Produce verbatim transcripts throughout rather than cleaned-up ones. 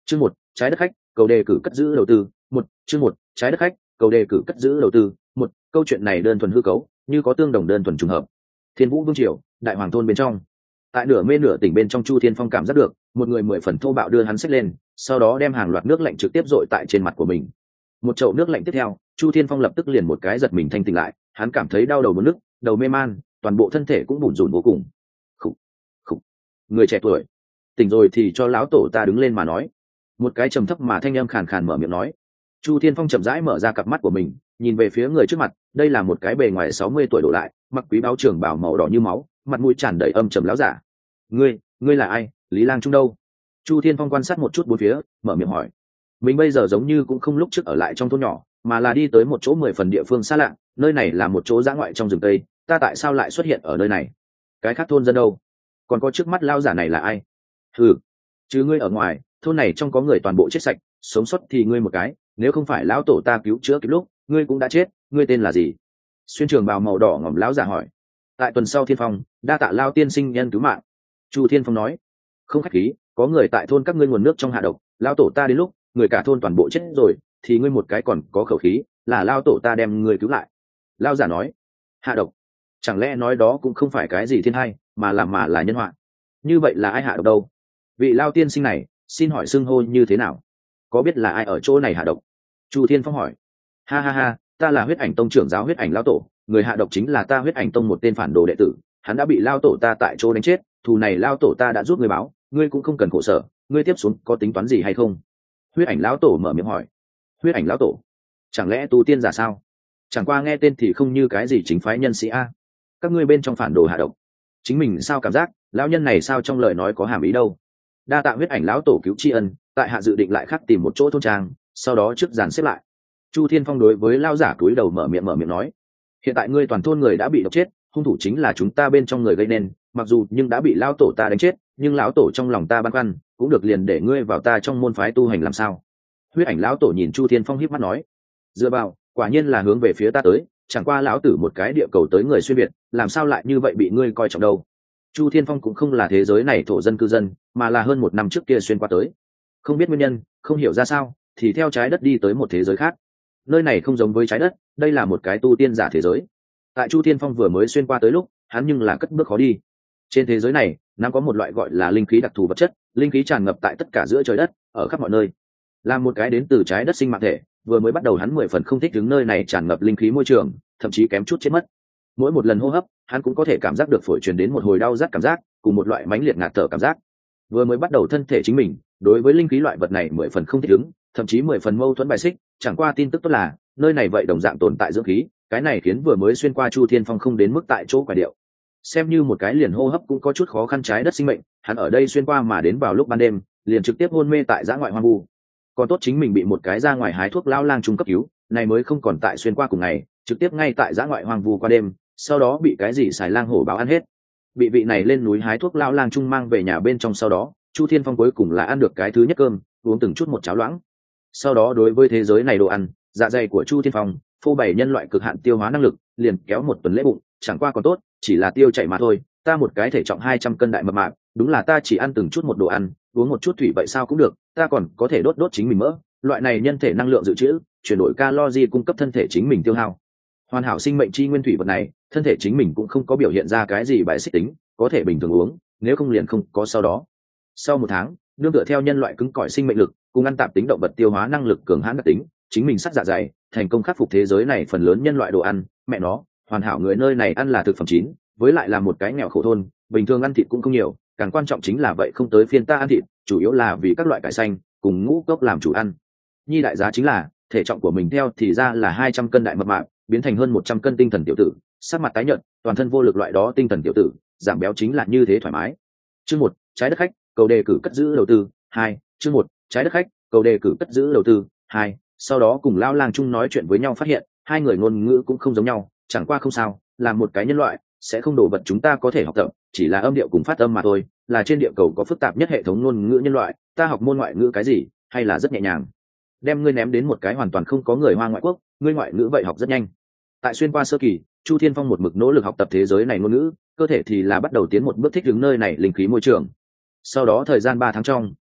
Chương một, trái đất khách, cầu đề cử cất giữ đầu tư. Một, chương một, trái đất khách, cầu đề cử cất giữ đầu tư. Một, câu chuyện này đơn thuần hư cấu, như có tương đồng đơn thuần trùng hợp. Thiên Vũ Vương triều, Đại Hoàng thôn bên trong. Tại nửa mê nửa tỉnh bên trong, Chu Thiên Phong cảm giác được một người mười phần thô bạo đưa hắn xách lên, sau đó đem hàng loạt nước lạnh trực tiếp dội tại trên mặt của mình. Một chậu nước lạnh tiếp theo, Chu Thiên Phong lập tức liền một cái giật mình thanh tỉnh lại, hắn cảm thấy đau đầu muốn nức, đầu mê man, toàn bộ thân thể cũng bủn rủn vô cùng. Khủ, khủ. Người trẻ tuổi, tỉnh rồi thì cho lão tổ ta đứng lên mà nói. Một cái trầm thấp mà thanh âm khàn khàn mở miệng nói. Chu Thiên Phong chậm rãi mở ra cặp mắt của mình, nhìn về phía người trước mặt. Đây là một cái bề ngoài sáu mươi tuổi đổ lại, mặc quý báu trường bào màu đỏ như máu, mặt mũi tràn đầy âm trầm láo giả. Ngươi, ngươi là ai? Lý Lang Trung đâu? Chu Thiên Phong quan sát một chút bốn phía, mở miệng hỏi. Mình bây giờ giống như cũng không lúc trước ở lại trong thôn nhỏ, mà là đi tới một chỗ mười phần địa phương xa lạ. Nơi này là một chỗ dã ngoại trong rừng tây, ta tại sao lại xuất hiện ở nơi này? Cái khác thôn dân đâu? Còn có trước mắt lao giả này là ai? Ừ, chứ ngươi ở ngoài, thôn này trong có người toàn bộ chết sạch, sống sót thì ngươi một cái, nếu không phải lão tổ ta cứu chữa kịp lúc, ngươi cũng đã chết. Ngươi tên là gì? Xuyên trường bào màu đỏ ngỏm lão giả hỏi. Tại tuần sau Thiên Phong, đa tạ lao tiên sinh nhân cứu mạng. Chu Thiên Phong nói. Không khách khí, có người tại thôn các ngươi nguồn nước trong hạ độc, lao tổ ta đến lúc người cả thôn toàn bộ chết rồi, thì ngươi một cái còn có khẩu khí, là lao tổ ta đem ngươi cứu lại. Lao giả nói. Hạ độc? Chẳng lẽ nói đó cũng không phải cái gì thiên hay, mà là mà là nhân họa? Như vậy là ai hạ độc đâu? Vị lao tiên sinh này, xin hỏi xưng hô như thế nào? Có biết là ai ở chỗ này hạ độc? Chu Thiên Phong hỏi. Ha ha ha, ta là Huyết Ảnh Tông trưởng giáo Huyết Ảnh lão tổ, người hạ độc chính là ta Huyết Ảnh Tông một tên phản đồ đệ tử, hắn đã bị lao tổ ta tại chỗ đánh chết, thù này lao tổ ta đã giúp ngươi báo, ngươi cũng không cần khổ sở, ngươi tiếp xuống có tính toán gì hay không? Huyết Ảnh lão tổ mở miệng hỏi. Huyết Ảnh lão tổ? Chẳng lẽ tu tiên giả sao? Chẳng qua nghe tên thì không như cái gì chính phái nhân sĩ a. Các ngươi bên trong phản đồ hạ độc, chính mình sao cảm giác, lão nhân này sao trong lời nói có hàm ý đâu? Đa tạ Huyết Ảnh lão tổ cứu tri ân, tại hạ dự định lại khắc tìm một chỗ thôn trang, sau đó trước dàn xếp lại. Chu Thiên Phong đối với lao giả cúi đầu mở miệng mở miệng nói. Hiện tại ngươi toàn thôn người đã bị độc chết, hung thủ chính là chúng ta bên trong người gây nên, mặc dù nhưng đã bị lão tổ ta đánh chết, nhưng lão tổ trong lòng ta băn khoăn, cũng được liền để ngươi vào ta trong môn phái tu hành làm sao? Huyết Ảnh lão tổ nhìn Chu Thiên Phong híp mắt nói. Dựa vào, quả nhiên là hướng về phía ta tới, chẳng qua lão tử một cái địa cầu tới người xuyên việt, làm sao lại như vậy bị ngươi coi trọng đâu? Chu Thiên Phong cũng không là thế giới này thổ dân cư dân, mà là hơn một năm trước kia xuyên qua tới, không biết nguyên nhân, không hiểu ra sao, thì theo trái đất đi tới một thế giới khác. Nơi này không giống với trái đất, đây là một cái tu tiên giả thế giới. Tại Chu Thiên Phong vừa mới xuyên qua tới lúc, hắn nhưng là cất bước khó đi. Trên thế giới này, nó có một loại gọi là linh khí đặc thù vật chất, linh khí tràn ngập tại tất cả giữa trời đất, ở khắp mọi nơi. Là một cái đến từ trái đất sinh mạng thể, vừa mới bắt đầu hắn mười phần không thích đứng nơi này tràn ngập linh khí môi trường, thậm chí kém chút chết mất. Mỗi một lần hô hấp, hắn cũng có thể cảm giác được phổi truyền đến một hồi đau rát cảm giác, cùng một loại mãnh liệt ngạt thở cảm giác. Vừa mới bắt đầu thân thể chính mình, đối với linh khí loại vật này mười phần không thích ứng, thậm chí mười phần mâu thuẫn bài xích. Chẳng qua tin tức tốt là nơi này vậy đồng dạng tồn tại dưỡng khí, cái này khiến vừa mới xuyên qua Chu Thiên Phong không đến mức tại chỗ quả điệu. Xem như một cái liền hô hấp cũng có chút khó khăn trái đất sinh mệnh, hắn ở đây xuyên qua mà đến vào lúc ban đêm, liền trực tiếp hôn mê tại dã ngoại hoang vu. Còn tốt chính mình bị một cái ra ngoài hái thuốc lao lang trung cấp cứu, này mới không còn tại xuyên qua cùng ngày, trực tiếp ngay tại dã ngoại hoang vu qua đêm, sau đó bị cái gì xài lang hổ báo ăn hết. Bị vị này lên núi hái thuốc lao lang trung mang về nhà bên trong, sau đó Chu Thiên Phong cuối cùng là ăn được cái thứ nhất cơm, uống từng chút một cháo loãng. Sau đó đối với thế giới này đồ ăn, dạ dày của Chu Thiên Phong phô bày nhân loại cực hạn tiêu hóa năng lực, liền kéo một tuần lễ bụng, chẳng qua còn tốt, chỉ là tiêu chảy mà thôi. Ta một cái thể trọng hai trăm cân đại mập mạp, đúng là ta chỉ ăn từng chút một đồ ăn, uống một chút thủy vậy sao cũng được, ta còn có thể đốt đốt chính mình mỡ, loại này nhân thể năng lượng dự trữ, chuyển đổi calo cung cấp thân thể chính mình tiêu hao. Hoàn hảo sinh mệnh chi nguyên thủy vật này, thân thể chính mình cũng không có biểu hiện ra cái gì bài xích tính, có thể bình thường uống, nếu không liền không có sau đó. Sau một tháng, nương tựa theo nhân loại cứng cỏi sinh mệnh lực, cùng ăn tạp tính động vật tiêu hóa năng lực cường hãn đặc tính, chính mình sắt dạ dày, thành công khắc phục thế giới này phần lớn nhân loại đồ ăn. Mẹ nó, hoàn hảo người nơi này ăn là thực phẩm chín, với lại là một cái nghèo khổ thôn, bình thường ăn thịt cũng không nhiều, càng quan trọng chính là vậy không tới phiên ta ăn thịt, chủ yếu là vì các loại cải xanh cùng ngũ cốc làm chủ ăn. Nhi đại giá chính là thể trọng của mình theo thì ra là hai trăm cân đại mập mạp, biến thành hơn một trăm cân tinh thần tiểu tử, sắc mặt tái nhợt, toàn thân vô lực loại đó tinh thần tiểu tử, giảm béo chính là như thế thoải mái. Chương một, trái đất khách, cầu đề cử cất giữ đầu tư. Hai, chương một, trái đất khách, cầu đề cử cất giữ đầu tư. Hai, sau đó cùng lao lang chung nói chuyện với nhau, phát hiện hai người ngôn ngữ cũng không giống nhau, chẳng qua không sao, là một cái nhân loại, sẽ không đồ vật chúng ta có thể học tập, chỉ là âm điệu cùng phát âm mà thôi, là trên địa cầu có phức tạp nhất hệ thống ngôn ngữ nhân loại, ta học môn ngoại ngữ cái gì, hay là rất nhẹ nhàng. Đem ngươi ném đến một cái hoàn toàn không có người Hoa ngoại quốc, ngươi ngoại ngữ vậy học rất nhanh. Tại xuyên qua sơ kỳ, Chu Thiên Phong một mực nỗ lực học tập thế giới này ngôn ngữ, cơ thể thì là bắt đầu tiến một bước thích ứng nơi này linh khí môi trường. Sau đó thời gian ba tháng trong,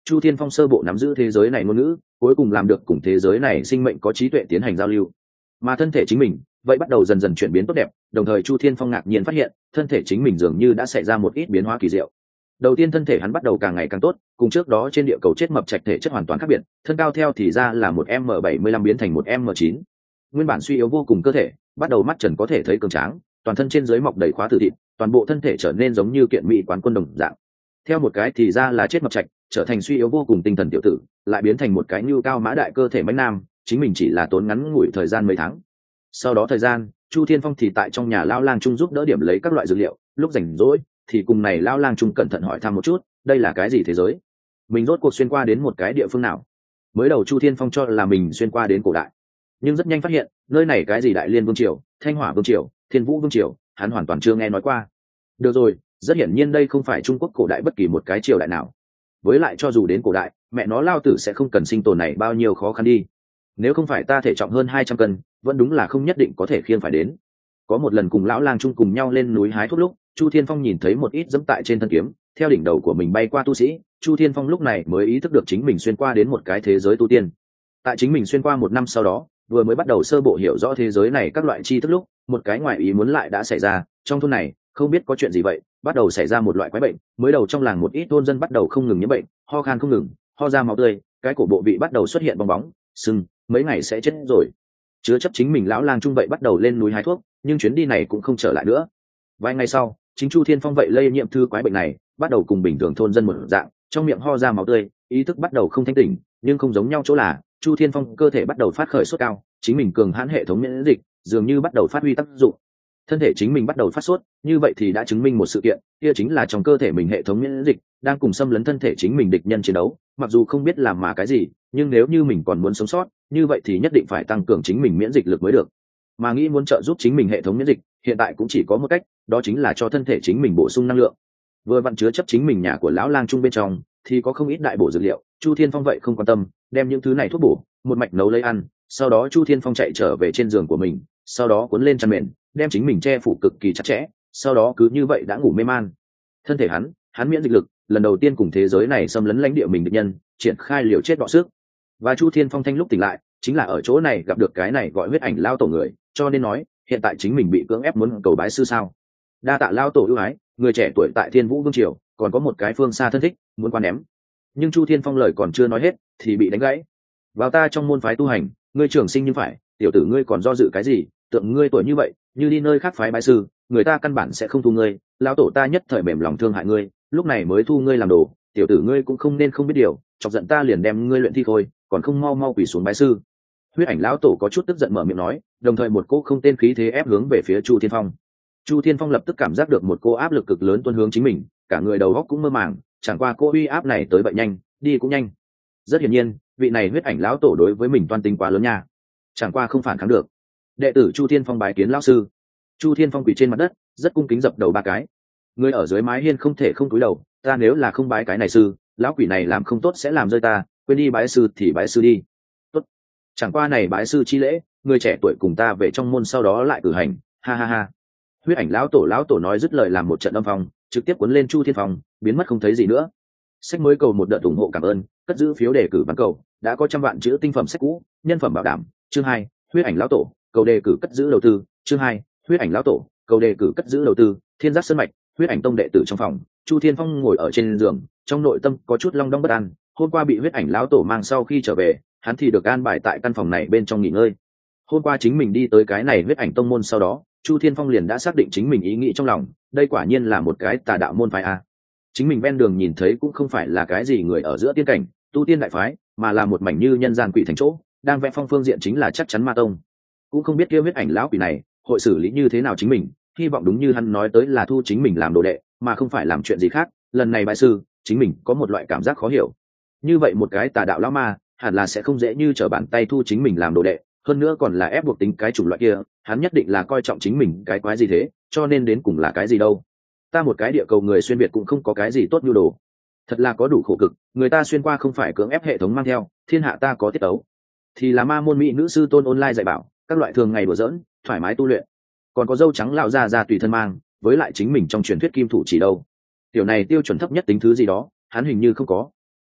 Chu Thiên Phong sơ bộ nắm giữ thế giới này ngôn ngữ, cuối cùng làm được cùng thế giới này sinh mệnh có trí tuệ tiến hành giao lưu. Mà thân thể chính mình vậy bắt đầu dần dần chuyển biến tốt đẹp, đồng thời Chu Thiên Phong ngạc nhiên phát hiện thân thể chính mình dường như đã xảy ra một ít biến hóa kỳ diệu. Đầu tiên thân thể hắn bắt đầu càng ngày càng tốt, cùng trước đó trên địa cầu chết mập trạch thể chất hoàn toàn khác biệt, thân cao theo thì ra là một m bảy mươi lăm biến thành một m chín. Nguyên bản suy yếu vô cùng cơ thể bắt đầu mắt trần có thể thấy cường tráng, toàn thân trên dưới mọc đầy khóa tử thịt, toàn bộ thân thể trở nên giống như kiện mỹ quán quân đồng dạng. Theo một cái thì ra là chết mập trạch trở thành suy yếu vô cùng tinh thần tiểu tử, lại biến thành một cái nhu cao mã đại cơ thể mãnh nam, chính mình chỉ là tốn ngắn ngủi thời gian mấy tháng. Sau đó thời gian, Chu Thiên Phong thì tại trong nhà lão lang trung giúp đỡ điểm lấy các loại dược liệu, lúc rảnh rỗi thì cùng này lão lang trung cẩn thận hỏi thăm một chút, đây là cái gì thế giới? Mình rốt cuộc xuyên qua đến một cái địa phương nào? Mới đầu Chu Thiên Phong cho là mình xuyên qua đến cổ đại, nhưng rất nhanh phát hiện, nơi này cái gì Đại Liên Vương triều, Thanh Hỏa Vương triều, Thiên Vũ Vương triều, hắn hoàn toàn chưa nghe nói qua. Được rồi, rất hiển nhiên đây không phải Trung Quốc cổ đại bất kỳ một cái triều đại nào. Với lại cho dù đến cổ đại, mẹ nó lao tử sẽ không cần sinh tồn này bao nhiêu khó khăn đi. Nếu không phải ta thể trọng hơn hai trăm cân, vẫn đúng là không nhất định có thể khiêng phải đến. Có một lần cùng lão lang chung cùng nhau lên núi hái thuốc lúc, Chu Thiên Phong nhìn thấy một ít dẫm tại trên thân kiếm, theo đỉnh đầu của mình bay qua tu sĩ, Chu Thiên Phong lúc này mới ý thức được chính mình xuyên qua đến một cái thế giới tu tiên. Tại chính mình xuyên qua một năm sau đó, vừa mới bắt đầu sơ bộ hiểu rõ thế giới này các loại tri thức lúc, một cái ngoại ý muốn lại đã xảy ra. Trong thôn này không biết có chuyện gì vậy, bắt đầu xảy ra một loại quái bệnh. Mới đầu trong làng một ít thôn dân bắt đầu không ngừng nhiễm bệnh, ho khan không ngừng, ho ra máu tươi, cái cổ bộ vị bắt đầu xuất hiện bong bóng sưng, mấy ngày sẽ chết rồi. Chứa chấp chính mình lão lang trung vậy bắt đầu lên núi hái thuốc, nhưng chuyến đi này cũng không trở lại nữa. Vài ngày sau, chính Chu Thiên Phong vậy lây nhiễm thư quái bệnh này, bắt đầu cùng bình thường thôn dân một dạng, trong miệng ho ra máu tươi, ý thức bắt đầu không thanh tỉnh. Nhưng không giống nhau chỗ là Chu Thiên Phong cơ thể bắt đầu phát khởi sốt cao, chính mình cường hãn hệ thống miễn dịch dường như bắt đầu phát huy tác dụng. Thân thể chính mình bắt đầu phát sốt, như vậy thì đã chứng minh một sự kiện, kia chính là trong cơ thể mình hệ thống miễn dịch đang cùng xâm lấn thân thể chính mình địch nhân chiến đấu. Mặc dù không biết làm mà cái gì, nhưng nếu như mình còn muốn sống sót, như vậy thì nhất định phải tăng cường chính mình miễn dịch lực mới được. Mà nghĩ muốn trợ giúp chính mình hệ thống miễn dịch, hiện tại cũng chỉ có một cách, đó chính là cho thân thể chính mình bổ sung năng lượng. Vừa vặn chứa chấp chính mình nhà của lão lang trung bên trong thì có không ít đại bổ dược liệu, Chu Thiên Phong vậy không quan tâm, đem những thứ này thuốc bổ một mạch nấu lấy ăn. Sau đó Chu Thiên Phong chạy trở về trên giường của mình, sau đó cuốn lên chăn mền, đem chính mình che phủ cực kỳ chặt chẽ, sau đó cứ như vậy đã ngủ mê man. Thân thể hắn, hắn miễn dịch lực lần đầu tiên cùng thế giới này xâm lấn lãnh địa mình địch nhân, triển khai liều chết đọ sức. Và Chu Thiên Phong thanh lúc tỉnh lại, chính là ở chỗ này gặp được cái này gọi huyết ảnh lao tổ người, cho nên nói hiện tại chính mình bị cưỡng ép muốn cầu bái sư sao. Đa tạ lao tổ ưu ái, người trẻ tuổi tại Thiên Vũ Vương triều còn có một cái phương xa thân thích muốn qua ném. Nhưng Chu Thiên Phong lời còn chưa nói hết thì bị đánh gãy. Vào ta trong môn phái tu hành, ngươi trưởng sinh nhưng phải, tiểu tử ngươi còn do dự cái gì? Tượng ngươi tuổi như vậy, như đi nơi khác phái bái sư, người ta căn bản sẽ không thu ngươi. Lão tổ ta nhất thời mềm lòng thương hại ngươi, lúc này mới thu ngươi làm đồ. Tiểu tử ngươi cũng không nên không biết điều, chọc giận ta liền đem ngươi luyện thi thôi, còn không mau mau quỳ xuống bái sư. Huyết ảnh lão tổ có chút tức giận mở miệng nói, đồng thời một cỗ không tên khí thế ép hướng về phía Chu Thiên Phong. Chu Thiên Phong lập tức cảm giác được một cô áp lực cực lớn tuôn hướng chính mình, cả người đầu óc cũng mơ màng, chẳng qua cô uy áp này tới vậy nhanh, đi cũng nhanh. Rất hiển nhiên, vị này huyết ảnh lão tổ đối với mình toan tính quá lớn nha, chẳng qua không phản kháng được. Đệ tử Chu Thiên Phong bái kiến lão sư. Chu Thiên Phong quỳ trên mặt đất, rất cung kính dập đầu ba cái. Người ở dưới mái hiên không thể không cúi đầu, ta nếu là không bái cái này sư, lão quỷ này làm không tốt sẽ làm rơi ta, quên đi bái sư thì bái sư đi. Tốt. Chẳng qua này bái sư chi lễ, người trẻ tuổi cùng ta về trong môn sau đó lại cử hành, ha ha ha. Huyết ảnh lão tổ lão tổ nói dứt lời làm một trận âm phong, trực tiếp cuốn lên Chu Thiên Phong, biến mất không thấy gì nữa. Sách mới cầu một đợt ủng hộ cảm ơn, cất giữ phiếu đề cử bán cầu, đã có trăm vạn chữ tinh phẩm sách cũ, nhân phẩm bảo đảm. Chương hai, huyết ảnh lão tổ, cầu đề cử cất giữ đầu tư. Chương hai, huyết ảnh lão tổ, cầu đề cử cất giữ đầu tư. Thiên Giác Sơn mạch, huyết ảnh tông đệ tử trong phòng, Chu Thiên Phong ngồi ở trên giường, trong nội tâm có chút long đong bất an. Hôm qua bị huyết ảnh lão tổ mang sau khi trở về, hắn thì được an bài tại căn phòng này bên trong nghỉ ngơi. Hôm qua chính mình đi tới cái này huyết ảnh tông môn sau đó, Chu Thiên Phong liền đã xác định chính mình ý nghĩ trong lòng, đây quả nhiên là một cái tà đạo môn phái a. Chính mình ven đường nhìn thấy cũng không phải là cái gì người ở giữa tiên cảnh, tu tiên đại phái, mà là một mảnh như nhân gian quỷ thành chỗ, đang vẽ phong phương diện chính là chắc chắn ma tông. Cũng không biết kia huyết ảnh lão quỷ này hội xử lý như thế nào chính mình, hy vọng đúng như hắn nói tới là thu chính mình làm đồ đệ, mà không phải làm chuyện gì khác. Lần này bái sư, chính mình có một loại cảm giác khó hiểu. Như vậy một cái tà đạo lão ma, hẳn là sẽ không dễ như trở bàn tay thu chính mình làm đồ đệ, hơn nữa còn là ép buộc tính cái chủng loại kia, hắn nhất định là coi trọng chính mình cái quái gì thế, cho nên đến cùng là cái gì đâu. Ta một cái địa cầu người xuyên việt cũng không có cái gì tốt nhu đồ, thật là có đủ khổ cực. Người ta xuyên qua không phải cưỡng ép hệ thống mang theo, thiên hạ ta có tiết tấu, thì là ma môn mỹ nữ sư tôn online dạy bảo, các loại thường ngày đùa giỡn, thoải mái tu luyện, còn có dâu trắng lão già già tùy thân mang, với lại chính mình trong truyền thuyết kim thủ chỉ đâu. Tiểu này tiêu chuẩn thấp nhất tính thứ gì đó, hắn hình như không có.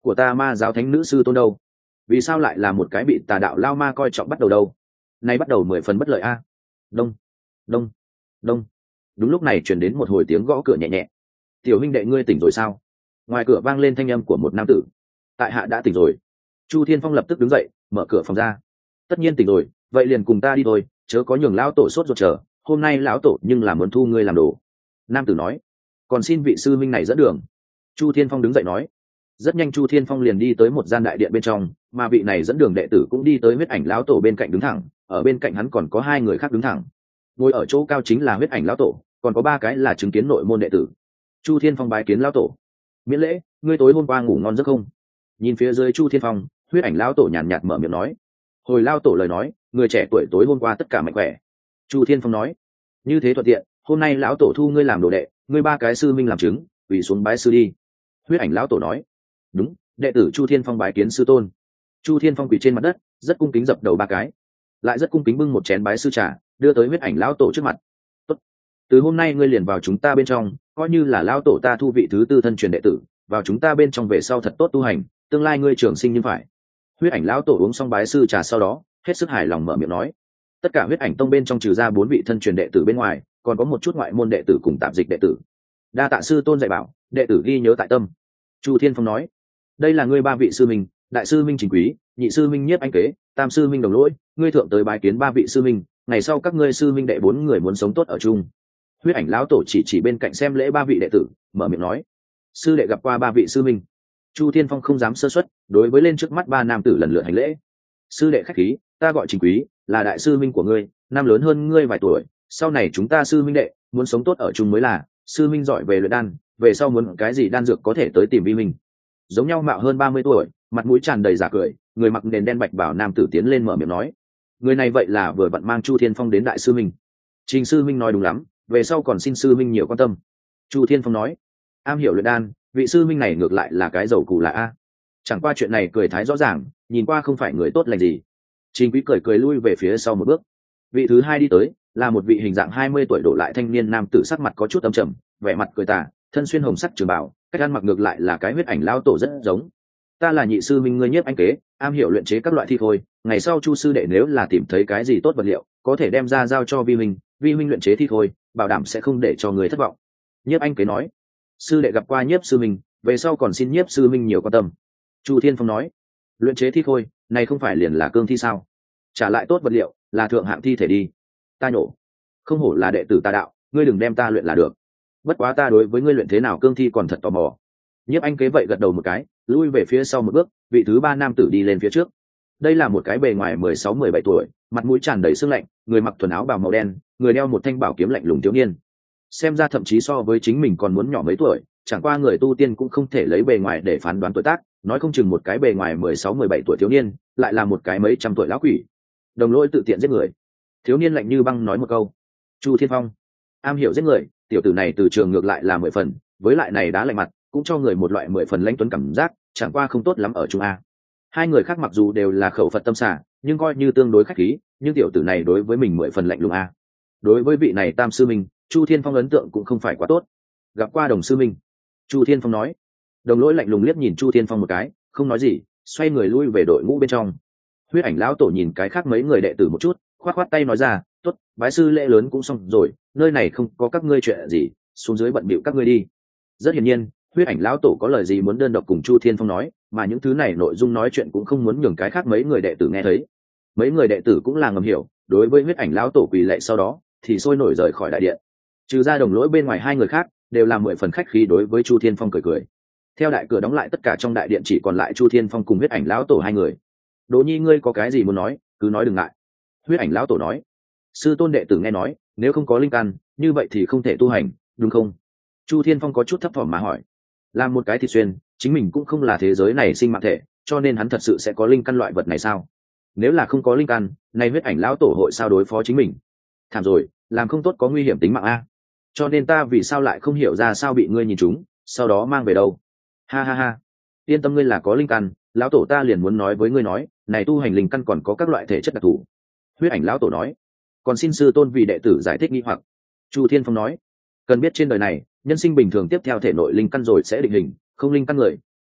của ta ma giáo thánh nữ sư tôn đâu? Vì sao lại là một cái bị tà đạo lao ma coi trọng bắt đầu đâu? Nay bắt đầu mười phần bất lợi a. Đông, đông, đông. Đúng lúc này truyền đến một hồi tiếng gõ cửa nhẹ nhẹ. Tiểu huynh đệ ngươi tỉnh rồi sao? Ngoài cửa vang lên thanh âm của một nam tử. Tại hạ đã tỉnh rồi. Chu Thiên Phong lập tức đứng dậy, mở cửa phòng ra. Tất nhiên tỉnh rồi, vậy liền cùng ta đi thôi, chớ có nhường lão tổ sốt ruột chờ. Hôm nay lão tổ nhưng là muốn thu ngươi làm đồ. Nam tử nói. Còn xin vị sư minh này dẫn đường. Chu Thiên Phong đứng dậy nói. Rất nhanh Chu Thiên Phong liền đi tới một gian đại điện bên trong, mà vị này dẫn đường đệ tử cũng đi tới huyết ảnh lão tổ bên cạnh đứng thẳng. Ở bên cạnh hắn còn có hai người khác đứng thẳng. Ngồi ở chỗ cao chính là huyết ảnh lão tổ, còn có ba cái là chứng kiến nội môn đệ tử. Chu Thiên Phong bái kiến lão tổ. Miễn lễ, ngươi tối hôm qua ngủ ngon giấc không? Nhìn phía dưới Chu Thiên Phong, huyết ảnh lão tổ nhàn nhạt mở miệng nói. Hồi lão tổ lời nói, người trẻ tuổi tối hôm qua tất cả mạnh khỏe. Chu Thiên Phong nói. Như thế thuận tiện, hôm nay lão tổ thu ngươi làm đồ đệ, ngươi ba cái sư minh làm chứng, quỳ xuống bái sư đi. Huyết ảnh lão tổ nói. Đúng, đệ tử Chu Thiên Phong bái kiến sư tôn. Chu Thiên Phong quỳ trên mặt đất, rất cung kính dập đầu ba cái, lại rất cung kính bưng một chén bái sư trà đưa tới huyết ảnh lão tổ trước mặt. Tốt, từ hôm nay ngươi liền vào chúng ta bên trong, coi như là lão tổ ta thu vị thứ tư thân truyền đệ tử, vào chúng ta bên trong về sau thật tốt tu hành, tương lai ngươi trường sinh như phải. Huyết ảnh lão tổ uống xong bái sư trà sau đó, hết sức hài lòng mở miệng nói. Tất cả huyết ảnh tông bên trong trừ ra bốn vị thân truyền đệ tử bên ngoài, còn có một chút ngoại môn đệ tử cùng tạp dịch đệ tử. Đa tạ sư tôn dạy bảo, đệ tử ghi nhớ tại tâm. Chu Thiên Phong nói. Đây là ngươi ba vị sư minh, đại sư minh Trình Quý, nhị sư minh Nhiếp Anh Kế, tam sư minh Đồng Lỗi, ngươi thượng tới bái kiến ba vị sư minh, ngày sau các ngươi sư minh đệ bốn người muốn sống tốt ở chung. Huyết ảnh lão tổ chỉ chỉ bên cạnh xem lễ ba vị đệ tử, mở miệng nói. Sư đệ gặp qua ba vị sư minh. Chu Thiên Phong không dám sơ suất, đối với lên trước mắt ba nam tử lần lượt hành lễ. Sư đệ khách khí, ta gọi Trình Quý, là đại sư minh của ngươi, năm lớn hơn ngươi vài tuổi, sau này chúng ta sư minh đệ muốn sống tốt ở chung mới là. Sư minh giỏi về luyện đan, về sau muốn cái gì đan dược có thể tới tìm vi minh. Giống nhau mạo hơn ba mươi tuổi, mặt mũi tràn đầy giả cười, người mặc nền đen bạch bảo nam tử tiến lên mở miệng nói. Người này vậy là vừa vặn mang Chu Thiên Phong đến đại sư minh. Trình sư minh nói đúng lắm, về sau còn xin sư minh nhiều quan tâm. Chu Thiên Phong nói. Am hiểu luyện đan, vị sư minh này ngược lại là cái dầu cù là a. Chẳng qua chuyện này cười thái rõ ràng, nhìn qua không phải người tốt lành gì. Trình Quý cười cười lui về phía sau một bước. Vị thứ hai đi tới là một vị hình dạng hai mươi tuổi đổ lại thanh niên nam tử, sắc mặt có chút âm trầm, vẻ mặt cười tà, thân xuyên hồng sắc trường bào, cách ăn mặc ngược lại là cái huyết ảnh lão tổ rất giống. Ta là nhị sư minh ngươi Nhiếp Anh Kế, am hiểu luyện chế các loại thi khôi, ngày sau Chu sư đệ nếu là tìm thấy cái gì tốt vật liệu, có thể đem ra giao cho vi huynh, vi huynh luyện chế thi khôi, bảo đảm sẽ không để cho người thất vọng. Nhiếp Anh Kế nói. Sư đệ gặp qua Nhiếp sư minh, về sau còn xin Nhiếp sư minh nhiều quan tâm. Chu Thiên Phong nói. Luyện chế thi khôi, này không phải liền là cương thi sao? Trả lại tốt vật liệu, là thượng hạng thi thể đi. Ta nhổ. Không hổ là đệ tử ta đạo, ngươi đừng đem ta luyện là được. Bất quá ta đối với ngươi luyện thế nào cương thi còn thật tò mò. Nhiếp Anh Kế vậy gật đầu một cái, lui về phía sau một bước, vị thứ ba nam tử đi lên phía trước. Đây là một cái bề ngoài mười sáu mười bảy tuổi, mặt mũi tràn đầy sương lạnh, người mặc thuần áo bào màu đen, người đeo một thanh bảo kiếm lạnh lùng thiếu niên. Xem ra thậm chí so với chính mình còn muốn nhỏ mấy tuổi, chẳng qua người tu tiên cũng không thể lấy bề ngoài để phán đoán tuổi tác, nói không chừng một cái bề ngoài mười sáu mười bảy tuổi thiếu niên, lại là một cái mấy trăm tuổi lão quỷ. Đồng Lỗi tự tiện giết người. Thiếu niên lạnh như băng nói một câu. Chu Thiên Phong, am hiểu giết người, tiểu tử này từ trường ngược lại là mười phần, với lại này đá lạnh mặt, cũng cho người một loại mười phần lãnh tuấn cảm giác, chẳng qua không tốt lắm ở Trung A. Hai người khác mặc dù đều là khẩu Phật tâm xả, nhưng coi như tương đối khách khí, nhưng tiểu tử này đối với mình mười phần lạnh lùng A. Đối với vị này tam sư minh, Chu Thiên Phong ấn tượng cũng không phải quá tốt. Gặp qua Đồng sư minh. Chu Thiên Phong nói. Đồng Lỗi lạnh lùng liếc nhìn Chu Thiên Phong một cái, không nói gì, xoay người lui về đội ngũ bên trong. Huyết ảnh lão tổ nhìn cái khác mấy người đệ tử một chút, khoát khoát tay nói ra, tốt, bái sư lễ lớn cũng xong rồi, nơi này không có các ngươi chuyện gì, xuống dưới bận bịu các ngươi đi. Rất hiển nhiên, huyết ảnh lão tổ có lời gì muốn đơn độc cùng Chu Thiên Phong nói, mà những thứ này nội dung nói chuyện cũng không muốn nhường cái khác mấy người đệ tử nghe thấy. Mấy người đệ tử cũng là ngầm hiểu, đối với huyết ảnh lão tổ quỳ lạy sau đó, thì sôi nổi rời khỏi đại điện. Trừ ra Đồng Lỗi bên ngoài hai người khác, đều là mười phần khách khí đối với Chu Thiên Phong cười cười. Theo đại cửa đóng lại, tất cả trong đại điện chỉ còn lại Chu Thiên Phong cùng huyết ảnh lão tổ hai người. Đỗ Nhi ngươi có cái gì muốn nói, cứ nói đừng ngại. Huyết ảnh lão tổ nói. Sư tôn đệ tử nghe nói, nếu không có linh căn, như vậy thì không thể tu hành, đúng không? Chu Thiên Phong có chút thấp thỏm mà hỏi. Làm một cái thịt xuyên, chính mình cũng không là thế giới này sinh mạng thể, cho nên hắn thật sự sẽ có linh căn loại vật này sao? Nếu là không có linh căn, nay huyết ảnh lão tổ hội sao đối phó chính mình? Thảm rồi, làm không tốt có nguy hiểm tính mạng a. Cho nên ta vì sao lại không hiểu ra sao bị ngươi nhìn trúng, sau đó mang về đâu? Ha ha ha. Yên tâm, ngươi là có linh căn, lão tổ ta liền muốn nói với ngươi nói, này tu hành linh căn còn có các loại thể chất đặc thù. Huyết ảnh lão tổ nói. Còn xin sư tôn vì đệ tử giải thích nghi hoặc. Chu Thiên Phong nói. Cần biết trên đời này, nhân sinh bình thường tiếp theo thể nội linh căn rồi sẽ định hình, không linh căn người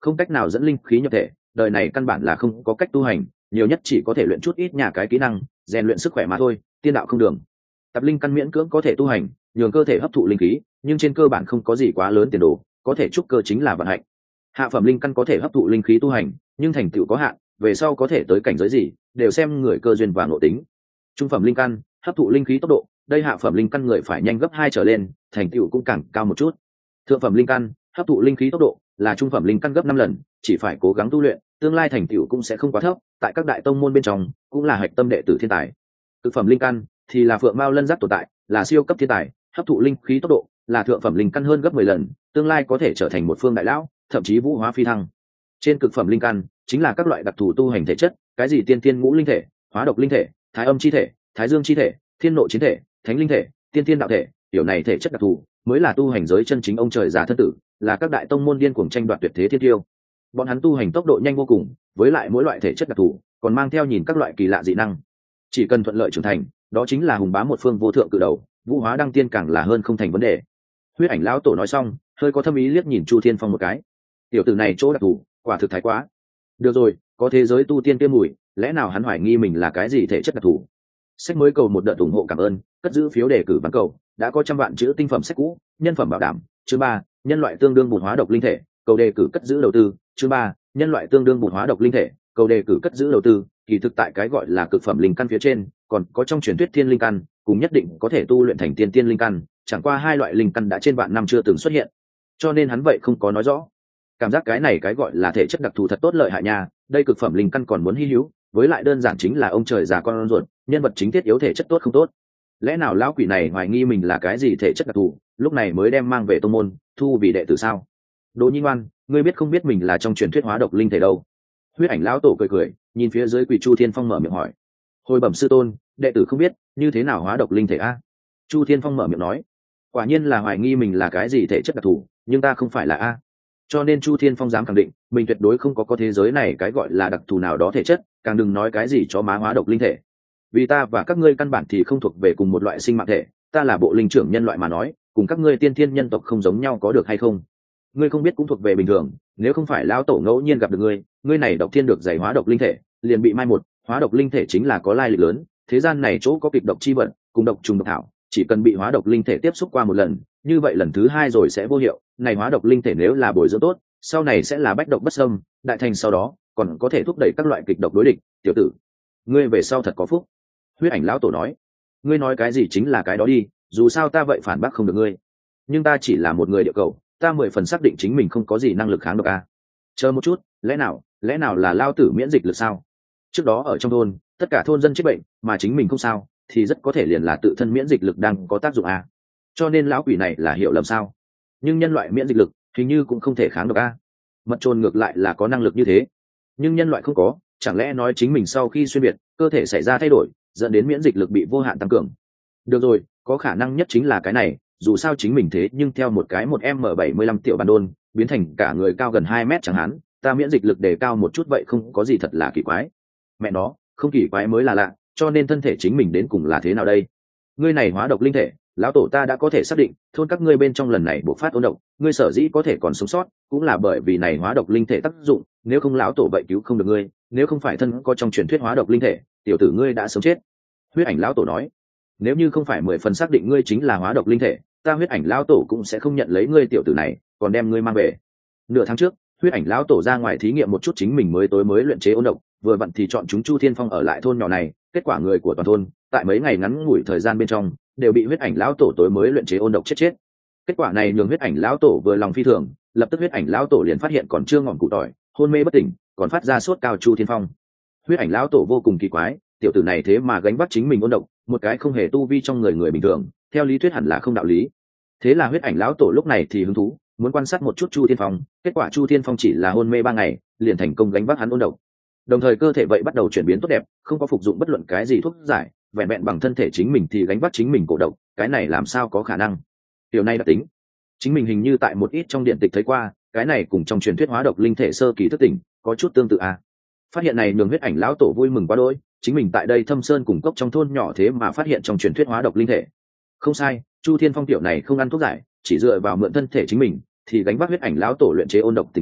không cách nào dẫn linh khí nhập thể, đời này căn bản là không có cách tu hành, nhiều nhất chỉ có thể luyện chút ít nhà cái kỹ năng, rèn luyện sức khỏe mà thôi, tiên đạo không đường. Tập linh căn miễn cưỡng có thể tu hành, nhường cơ thể hấp thụ linh khí, nhưng trên cơ bản không có gì quá lớn tiền đồ, có thể trúc cơ chính là vận hạnh. Hạ phẩm linh căn có thể hấp thụ linh khí tu hành, nhưng thành tựu có hạn, về sau có thể tới cảnh giới gì, đều xem người cơ duyên và ngộ tính. Trung phẩm linh căn hấp thụ linh khí tốc độ, đây hạ phẩm linh căn người phải nhanh gấp hai trở lên, thành tựu cũng càng cao một chút. Thượng phẩm linh căn hấp thụ linh khí tốc độ là trung phẩm linh căn gấp năm lần, chỉ phải cố gắng tu luyện, tương lai thành tựu cũng sẽ không quá thấp, tại các đại tông môn bên trong cũng là hạch tâm đệ tử thiên tài. Cực phẩm linh căn thì là phượng mao lân giác tồn tại, là siêu cấp thiên tài, hấp thụ linh khí tốc độ là thượng phẩm linh căn hơn gấp mười lần, tương lai có thể trở thành một phương đại lão, thậm chí vũ hóa phi thăng. Trên cực phẩm linh căn chính là các loại đặc thù tu hành thể chất, cái gì tiên tiên ngũ linh thể, hóa độc linh thể, thái âm chi thể, thái dương chi thể, thiên nộ chiến thể, thánh linh thể, tiên tiên đạo thể, kiểu này thể chất đặc thù mới là tu hành giới chân chính ông trời già thân tử, là các đại tông môn điên cuồng tranh đoạt tuyệt thế thiên tiêu. Bọn hắn tu hành tốc độ nhanh vô cùng, với lại mỗi loại thể chất đặc thù còn mang theo nhìn các loại kỳ lạ dị năng, chỉ cần thuận lợi trưởng thành, đó chính là hùng bá một phương vô thượng cự đầu, vũ hóa đăng tiên càng là hơn không thành vấn đề. Huyết ảnh lão tổ nói xong, hơi có thâm ý liếc nhìn Chu Thiên Phong một cái. Tiểu tử này chỗ đặc thù, quả thực thái quá. Được rồi, có thế giới tu tiên kia mùi, lẽ nào hắn hoài nghi mình là cái gì thể chất đặc thù? Sách mới cầu một đợt ủng hộ cảm ơn, cất giữ phiếu đề cử bán cầu, đã có trăm vạn chữ tinh phẩm sách cũ, nhân phẩm bảo đảm. Chương ba, nhân loại tương đương bột hóa độc linh thể, cầu đề cử cất giữ đầu tư. Chương ba, nhân loại tương đương bột hóa độc linh thể, cầu đề cử cất giữ đầu tư. Kỳ thực tại cái gọi là cực phẩm linh căn phía trên, còn có trong truyền thuyết thiên linh căn, cùng nhất định có thể tu luyện thành tiên tiên linh căn, chẳng qua hai loại linh căn đã trên vạn năm chưa từng xuất hiện, cho nên hắn vậy không có nói rõ. Cảm giác cái này cái gọi là thể chất đặc thù thật tốt lợi hại nha, đây cực phẩm linh căn còn muốn hy hữu, với lại đơn giản chính là ông trời già con ruột, nhân vật chính thiết yếu thể chất tốt không tốt. Lẽ nào lão quỷ này hoài nghi mình là cái gì thể chất đặc thù, lúc này mới đem mang về tông môn, thu vì đệ tử sao? Đỗ Nhi Ngoan, ngươi biết không biết mình là trong truyền thuyết hóa độc linh thể đâu? Huyết ảnh lão tổ cười cười, nhìn phía dưới quỷ Chu Thiên Phong mở miệng hỏi. Hồi bẩm sư tôn, đệ tử không biết, như thế nào hóa độc linh thể a? Chu Thiên Phong mở miệng nói. Quả nhiên là hoài nghi mình là cái gì thể chất đặc thù, nhưng ta không phải là a. Cho nên Chu Thiên Phong dám khẳng định, mình tuyệt đối không có có thế giới này cái gọi là đặc thù nào đó thể chất, càng đừng nói cái gì cho má hóa độc linh thể. Vì ta và các ngươi căn bản thì không thuộc về cùng một loại sinh mạng thể, ta là bộ linh trưởng nhân loại mà nói, cùng các ngươi tiên thiên nhân tộc không giống nhau có được hay không? Ngươi không biết cũng thuộc về bình thường, nếu không phải lão tổ ngẫu nhiên gặp được ngươi, ngươi này độc thiên được giải hóa độc linh thể, liền bị mai một, hóa độc linh thể chính là có lai lịch lớn, thế gian này chỗ có kịch độc chi vận, cùng độc trùng độc thảo, chỉ cần bị hóa độc linh thể tiếp xúc qua một lần, như vậy lần thứ hai rồi sẽ vô hiệu. Này hóa độc linh thể nếu là bồi dưỡng tốt, sau này sẽ là bách độc bất xâm, đại thành sau đó còn có thể thúc đẩy các loại kịch độc đối địch. Tiểu tử, ngươi về sau thật có phúc. Huyết ảnh lão tổ nói. Ngươi nói cái gì chính là cái đó đi, dù sao ta vậy phản bác không được ngươi. Nhưng ta chỉ là một người địa cầu, ta mười phần xác định chính mình không có gì năng lực kháng độc a. Chờ một chút, lẽ nào, lẽ nào là lao tử miễn dịch lực sao? Trước đó ở trong thôn, tất cả thôn dân chết bệnh, mà chính mình không sao, thì rất có thể liền là tự thân miễn dịch lực đang có tác dụng a. Cho nên lão quỷ này là hiểu lầm sao? Nhưng nhân loại miễn dịch lực hình như cũng không thể kháng độc a. Mật trồn ngược lại là có năng lực như thế, nhưng nhân loại không có, chẳng lẽ nói chính mình sau khi xuyên biệt, cơ thể xảy ra thay đổi, dẫn đến miễn dịch lực bị vô hạn tăng cường? Được rồi, có khả năng nhất chính là cái này, dù sao chính mình thế nhưng theo một cái một m bảy mươi lăm tiểu bản đôn biến thành cả người cao gần hai mét chẳng hạn, ta miễn dịch lực đề cao một chút vậy không có gì thật là kỳ quái. Mẹ nó, không kỳ quái mới là lạ, cho nên thân thể chính mình đến cùng là thế nào đây? Ngươi này hóa độc linh thể, lão tổ ta đã có thể xác định, thôn các ngươi bên trong lần này bộc phát ôn độc, ngươi sở dĩ có thể còn sống sót, cũng là bởi vì này hóa độc linh thể tác dụng, nếu không lão tổ vậy cứu không được ngươi, nếu không phải thân có trong truyền thuyết hóa độc linh thể, tiểu tử ngươi đã sớm chết. Huyết ảnh lão tổ nói. Nếu như không phải mười phần xác định ngươi chính là hóa độc linh thể, ta huyết ảnh lão tổ cũng sẽ không nhận lấy ngươi tiểu tử này, còn đem ngươi mang về. Nửa tháng trước, huyết ảnh lão tổ ra ngoài thí nghiệm một chút chính mình mới tối mới luyện chế ôn độc, vừa vặn thì chọn chúng Chu Thiên Phong ở lại thôn nhỏ này, kết quả người của toàn thôn tại mấy ngày ngắn ngủi thời gian bên trong đều bị huyết ảnh lão tổ tối mới luyện chế ôn độc chết chết. Kết quả này nhường huyết ảnh lão tổ vừa lòng phi thường, lập tức huyết ảnh lão tổ liền phát hiện còn chưa ngọn cụ tỏi, hôn mê bất tỉnh, còn phát ra sốt cao Chu Thiên Phong. Huyết ảnh lão tổ vô cùng kỳ quái, tiểu tử này thế mà gánh vác chính mình ôn độc, một cái không hề tu vi trong người người bình thường, theo lý thuyết hẳn là không đạo lý. Thế là huyết ảnh lão tổ lúc này thì hứng thú, muốn quan sát một chút Chu Thiên Phong, kết quả Chu Thiên Phong chỉ là hôn mê ba ngày, liền thành công gánh vác hắn ôn độc. Đồng thời cơ thể vậy bắt đầu chuyển biến tốt đẹp, không có phục dụng bất luận cái gì thuốc giải, vẹn vẹn bằng thân thể chính mình thì gánh vác chính mình cổ độc, cái này làm sao có khả năng? Điều này đã tính, chính mình hình như tại một ít trong điện tịch thấy qua, cái này cùng trong truyền thuyết hóa độc linh thể sơ kỳ thức tỉnh có chút tương tự à? Phát hiện này nhường huyết ảnh lão tổ vui mừng quá đỗi, chính mình tại đây Thâm Sơn cùng cốc trong thôn nhỏ thế mà phát hiện trong truyền thuyết hóa độc linh thể. Không sai, Chu Thiên Phong tiểu này không ăn thuốc giải, chỉ dựa vào mượn thân thể chính mình thì gánh vác huyết ảnh lão tổ luyện chế ôn độc tình huống,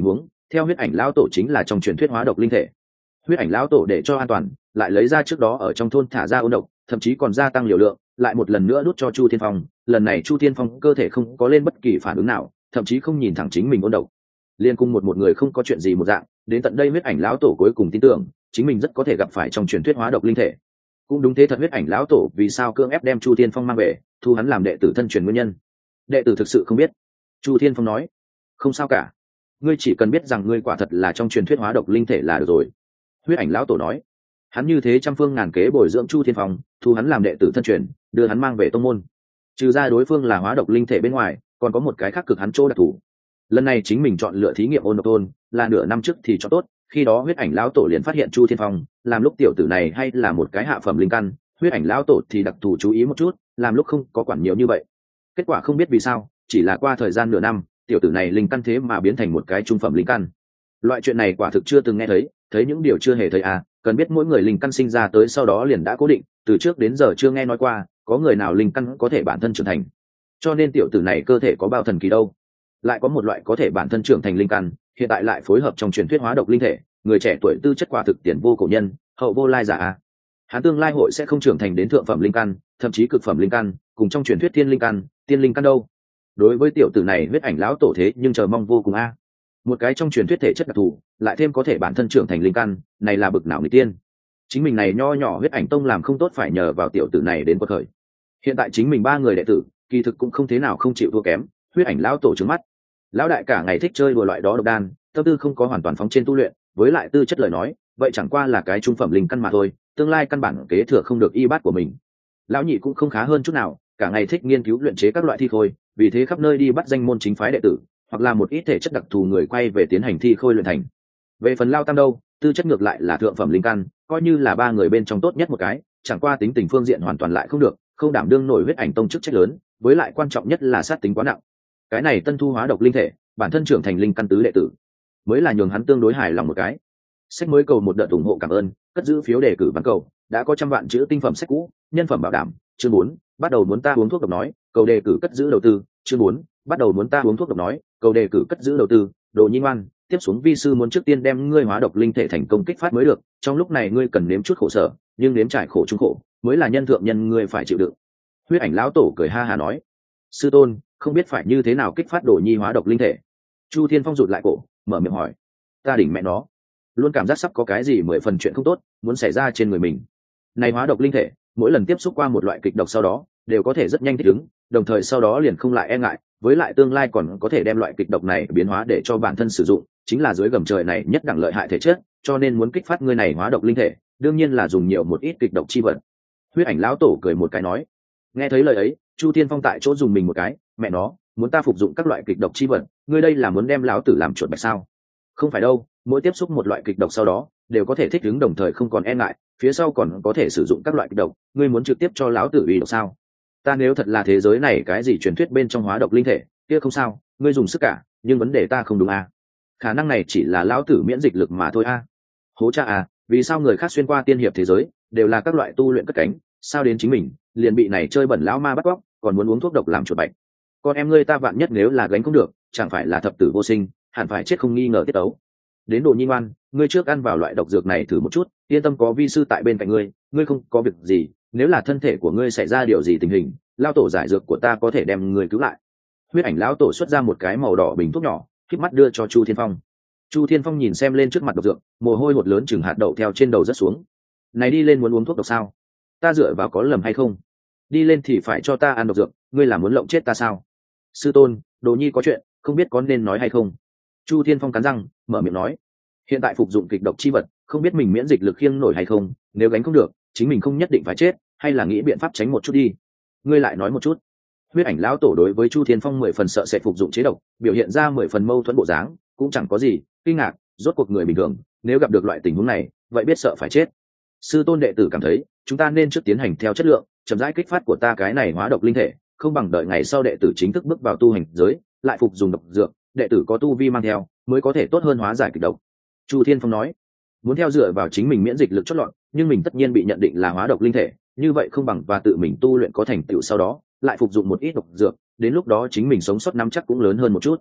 theo huyết ảnh lão tổ chính là trong truyền thuyết hóa độc linh thể. Huyết ảnh lão tổ để cho an toàn, lại lấy ra trước đó ở trong thôn thả ra ôn độc, thậm chí còn gia tăng liều lượng, lại một lần nữa đút cho Chu Thiên Phong. Lần này Chu Thiên Phong cơ thể không có lên bất kỳ phản ứng nào, thậm chí không nhìn thẳng chính mình ôn độc, liên cùng một một người không có chuyện gì một dạng. Đến tận đây huyết ảnh lão tổ cuối cùng tin tưởng chính mình rất có thể gặp phải trong truyền thuyết hóa độc linh thể. Cũng đúng thế thật, huyết ảnh lão tổ vì sao cưỡng ép đem Chu Thiên Phong mang về thu hắn làm đệ tử thân truyền nguyên nhân, đệ tử thực sự không biết. Chu Thiên Phong nói, không sao cả, ngươi chỉ cần biết rằng ngươi quả thật là trong truyền thuyết hóa độc linh thể là được rồi. Huyết ảnh lão tổ nói, hắn như thế trăm phương ngàn kế bồi dưỡng Chu Thiên Phong, thu hắn làm đệ tử thân truyền, đưa hắn mang về tông môn, trừ ra đối phương là hóa độc linh thể bên ngoài, còn có một cái khác cực hắn chỗ đặc thù. Lần này chính mình chọn lựa thí nghiệm ôn độc thôn là nửa năm trước thì cho tốt, khi đó huyết ảnh lão tổ liền phát hiện Chu Thiên Phong làm lúc tiểu tử này hay là một cái hạ phẩm linh căn, huyết ảnh lão tổ thì đặc thù chú ý một chút, làm lúc không có quản nhiều như vậy. Kết quả không biết vì sao, chỉ là qua thời gian nửa năm, tiểu tử này linh căn thế mà biến thành một cái trung phẩm linh căn. Loại chuyện này quả thực chưa từng nghe thấy, thấy những điều chưa hề thấy à, cần biết mỗi người linh căn sinh ra tới sau đó liền đã cố định, từ trước đến giờ chưa nghe nói qua có người nào linh căn có thể bản thân trưởng thành. Cho nên tiểu tử này cơ thể có bao thần kỳ đâu, lại có một loại có thể bản thân trưởng thành linh căn, hiện tại lại phối hợp trong truyền thuyết hóa độc linh thể, người trẻ tuổi tư chất quả thực tiền vô cổ nhân, hậu vô lai giả à. Hắn tương lai hội sẽ không trưởng thành đến thượng phẩm linh căn, thậm chí cực phẩm linh căn, cùng trong truyền thuyết thiên linh căn, tiên linh căn đâu. Đối với tiểu tử này huyết ảnh lão tổ thế nhưng chờ mong vô cùng a. Một cái trong truyền thuyết thể chất đặc thù, lại thêm có thể bản thân trưởng thành linh căn, này là bực nào người tiên. Chính mình này nho nhỏ huyết ảnh tông làm không tốt phải nhờ vào tiểu tử này đến quật khởi. Hiện tại chính mình ba người đệ tử, kỳ thực cũng không thế nào không chịu thua kém, huyết ảnh lão tổ trừng mắt. Lão đại cả ngày thích chơi đùa loại đó độc đan, tâm tư không có hoàn toàn phóng trên tu luyện, với lại tư chất lời nói, vậy chẳng qua là cái trung phẩm linh căn mà thôi, tương lai căn bản kế thừa không được y bát của mình. Lão nhị cũng không khá hơn chút nào, cả ngày thích nghiên cứu luyện chế các loại thi khôi, vì thế khắp nơi đi bắt danh môn chính phái đệ tử, hoặc là một ít thể chất đặc thù người quay về tiến hành thi khôi luyện thành. Về phần Lao Tam đâu, tư chất ngược lại là thượng phẩm linh căn, coi như là ba người bên trong tốt nhất một cái, chẳng qua tính tình phương diện hoàn toàn lại không được, không đảm đương nổi huyết ảnh tông chức trách lớn, với lại quan trọng nhất là sát tính quá nặng. Cái này tân thu hóa độc linh thể, bản thân trưởng thành linh căn tứ đệ tử, mới là nhường hắn tương đối hài lòng một cái. Sách mới cầu một đợt ủng hộ cảm ơn, cất giữ phiếu đề cử bán cầu, đã có trăm vạn chữ tinh phẩm sách cũ, nhân phẩm bảo đảm. Chương bốn, bắt đầu muốn ta uống thuốc độc nói, cầu đề cử cất giữ đầu tư. Chương bốn, bắt đầu muốn ta uống thuốc độc nói, cầu đề cử cất giữ đầu tư. Đồ Nhi ngoan, tiếp xuống vi sư muốn trước tiên đem ngươi hóa độc linh thể thành công kích phát mới được, trong lúc này ngươi cần nếm chút khổ sở, nhưng nếm trải khổ chung khổ, mới là nhân thượng nhân ngươi phải chịu đựng. Huyết ảnh lão tổ cười ha hà nói, sư tôn, không biết phải như thế nào kích phát Đồ Nhi hóa độc linh thể. Chu Thiên Phong rụt lại cổ, mở miệng hỏi, ta đỉnh mẹ nó, luôn cảm giác sắp có cái gì mười phần chuyện không tốt muốn xảy ra trên người mình. Này hóa độc linh thể, mỗi lần tiếp xúc qua một loại kịch độc sau đó đều có thể rất nhanh thích ứng, đồng thời sau đó liền không lại e ngại, với lại tương lai còn có thể đem loại kịch độc này biến hóa để cho bản thân sử dụng, chính là dưới gầm trời này nhất đẳng lợi hại thể chất, cho nên muốn kích phát ngươi này hóa độc linh thể, đương nhiên là dùng nhiều một ít kịch độc chi vật. Huyết ảnh lão tổ cười một cái nói. Nghe thấy lời ấy, Chu Thiên Phong tại chỗ dùng mình một cái, mẹ nó, muốn ta phục dụng các loại kịch độc chi vật, ngươi đây là muốn đem lão tử làm chuột bạch sao? Không phải đâu, mỗi tiếp xúc một loại kịch độc sau đó đều có thể thích ứng, đồng thời không còn e ngại, phía sau còn có thể sử dụng các loại kịch độc, ngươi muốn trực tiếp cho lão tử uy độc sao? Ta nếu thật là thế giới này cái gì truyền thuyết bên trong hóa độc linh thể, kia không sao, ngươi dùng sức cả, nhưng vấn đề ta không đúng à? Khả năng này chỉ là lão tử miễn dịch lực mà thôi à? Hố cha à, vì sao người khác xuyên qua tiên hiệp thế giới đều là các loại tu luyện cất cánh, sao đến chính mình liền bị này chơi bẩn lão ma bắt cóc, còn muốn uống thuốc độc làm chuột bạch? Con em ngươi ta vạn nhất nếu là gánh không được, chẳng phải là thập tử vô sinh, hẳn phải chết không nghi ngờ tiết tấu. Đến Đồ Nhi ngoan, ngươi trước ăn vào loại độc dược này thử một chút, yên tâm có vi sư tại bên cạnh ngươi, ngươi không có việc gì, nếu là thân thể của ngươi xảy ra điều gì tình hình, lao tổ giải dược của ta có thể đem ngươi cứu lại. Huyết ảnh lão tổ xuất ra một cái màu đỏ bình thuốc nhỏ, khép mắt đưa cho Chu Thiên Phong. Chu Thiên Phong nhìn xem lên trước mặt độc dược, mồ hôi hột lớn chừng hạt đậu theo trên đầu rớt xuống. Này đi lên muốn uống thuốc độc sao? Ta dựa vào có lầm hay không? Đi lên thì phải cho ta ăn độc dược, ngươi là muốn lộng chết ta sao? Sư tôn, Đồ Nhi có chuyện, không biết có nên nói hay không. Chu Thiên Phong cắn răng, mở miệng nói, hiện tại phục dụng kịch độc chi vật, không biết mình miễn dịch lực khiêng nổi hay không, nếu gánh không được, chính mình không nhất định phải chết, hay là nghĩ biện pháp tránh một chút đi. Ngươi lại nói một chút. Huyết ảnh lão tổ đối với Chu Thiên Phong mười phần sợ sẽ phục dụng chế độc, biểu hiện ra mười phần mâu thuẫn bộ dáng, cũng chẳng có gì kinh ngạc, rốt cuộc người bình thường, nếu gặp được loại tình huống này, vậy biết sợ phải chết. Sư tôn đệ tử cảm thấy, chúng ta nên trước tiến hành theo chất lượng, chậm rãi kích phát của ta cái này hóa độc linh thể, không bằng đợi ngày sau đệ tử chính thức bước vào tu hành giới, lại phục dùng độc dược, đệ tử có tu vi mang theo, mới có thể tốt hơn hóa giải kịch độc. Chu Thiên Phong nói, muốn theo dựa vào chính mình miễn dịch lực chót lọt, nhưng mình tất nhiên bị nhận định là hóa độc linh thể, như vậy không bằng và tự mình tu luyện có thành tựu sau đó, lại phục dụng một ít độc dược, đến lúc đó chính mình sống sót nắm chắc cũng lớn hơn một chút.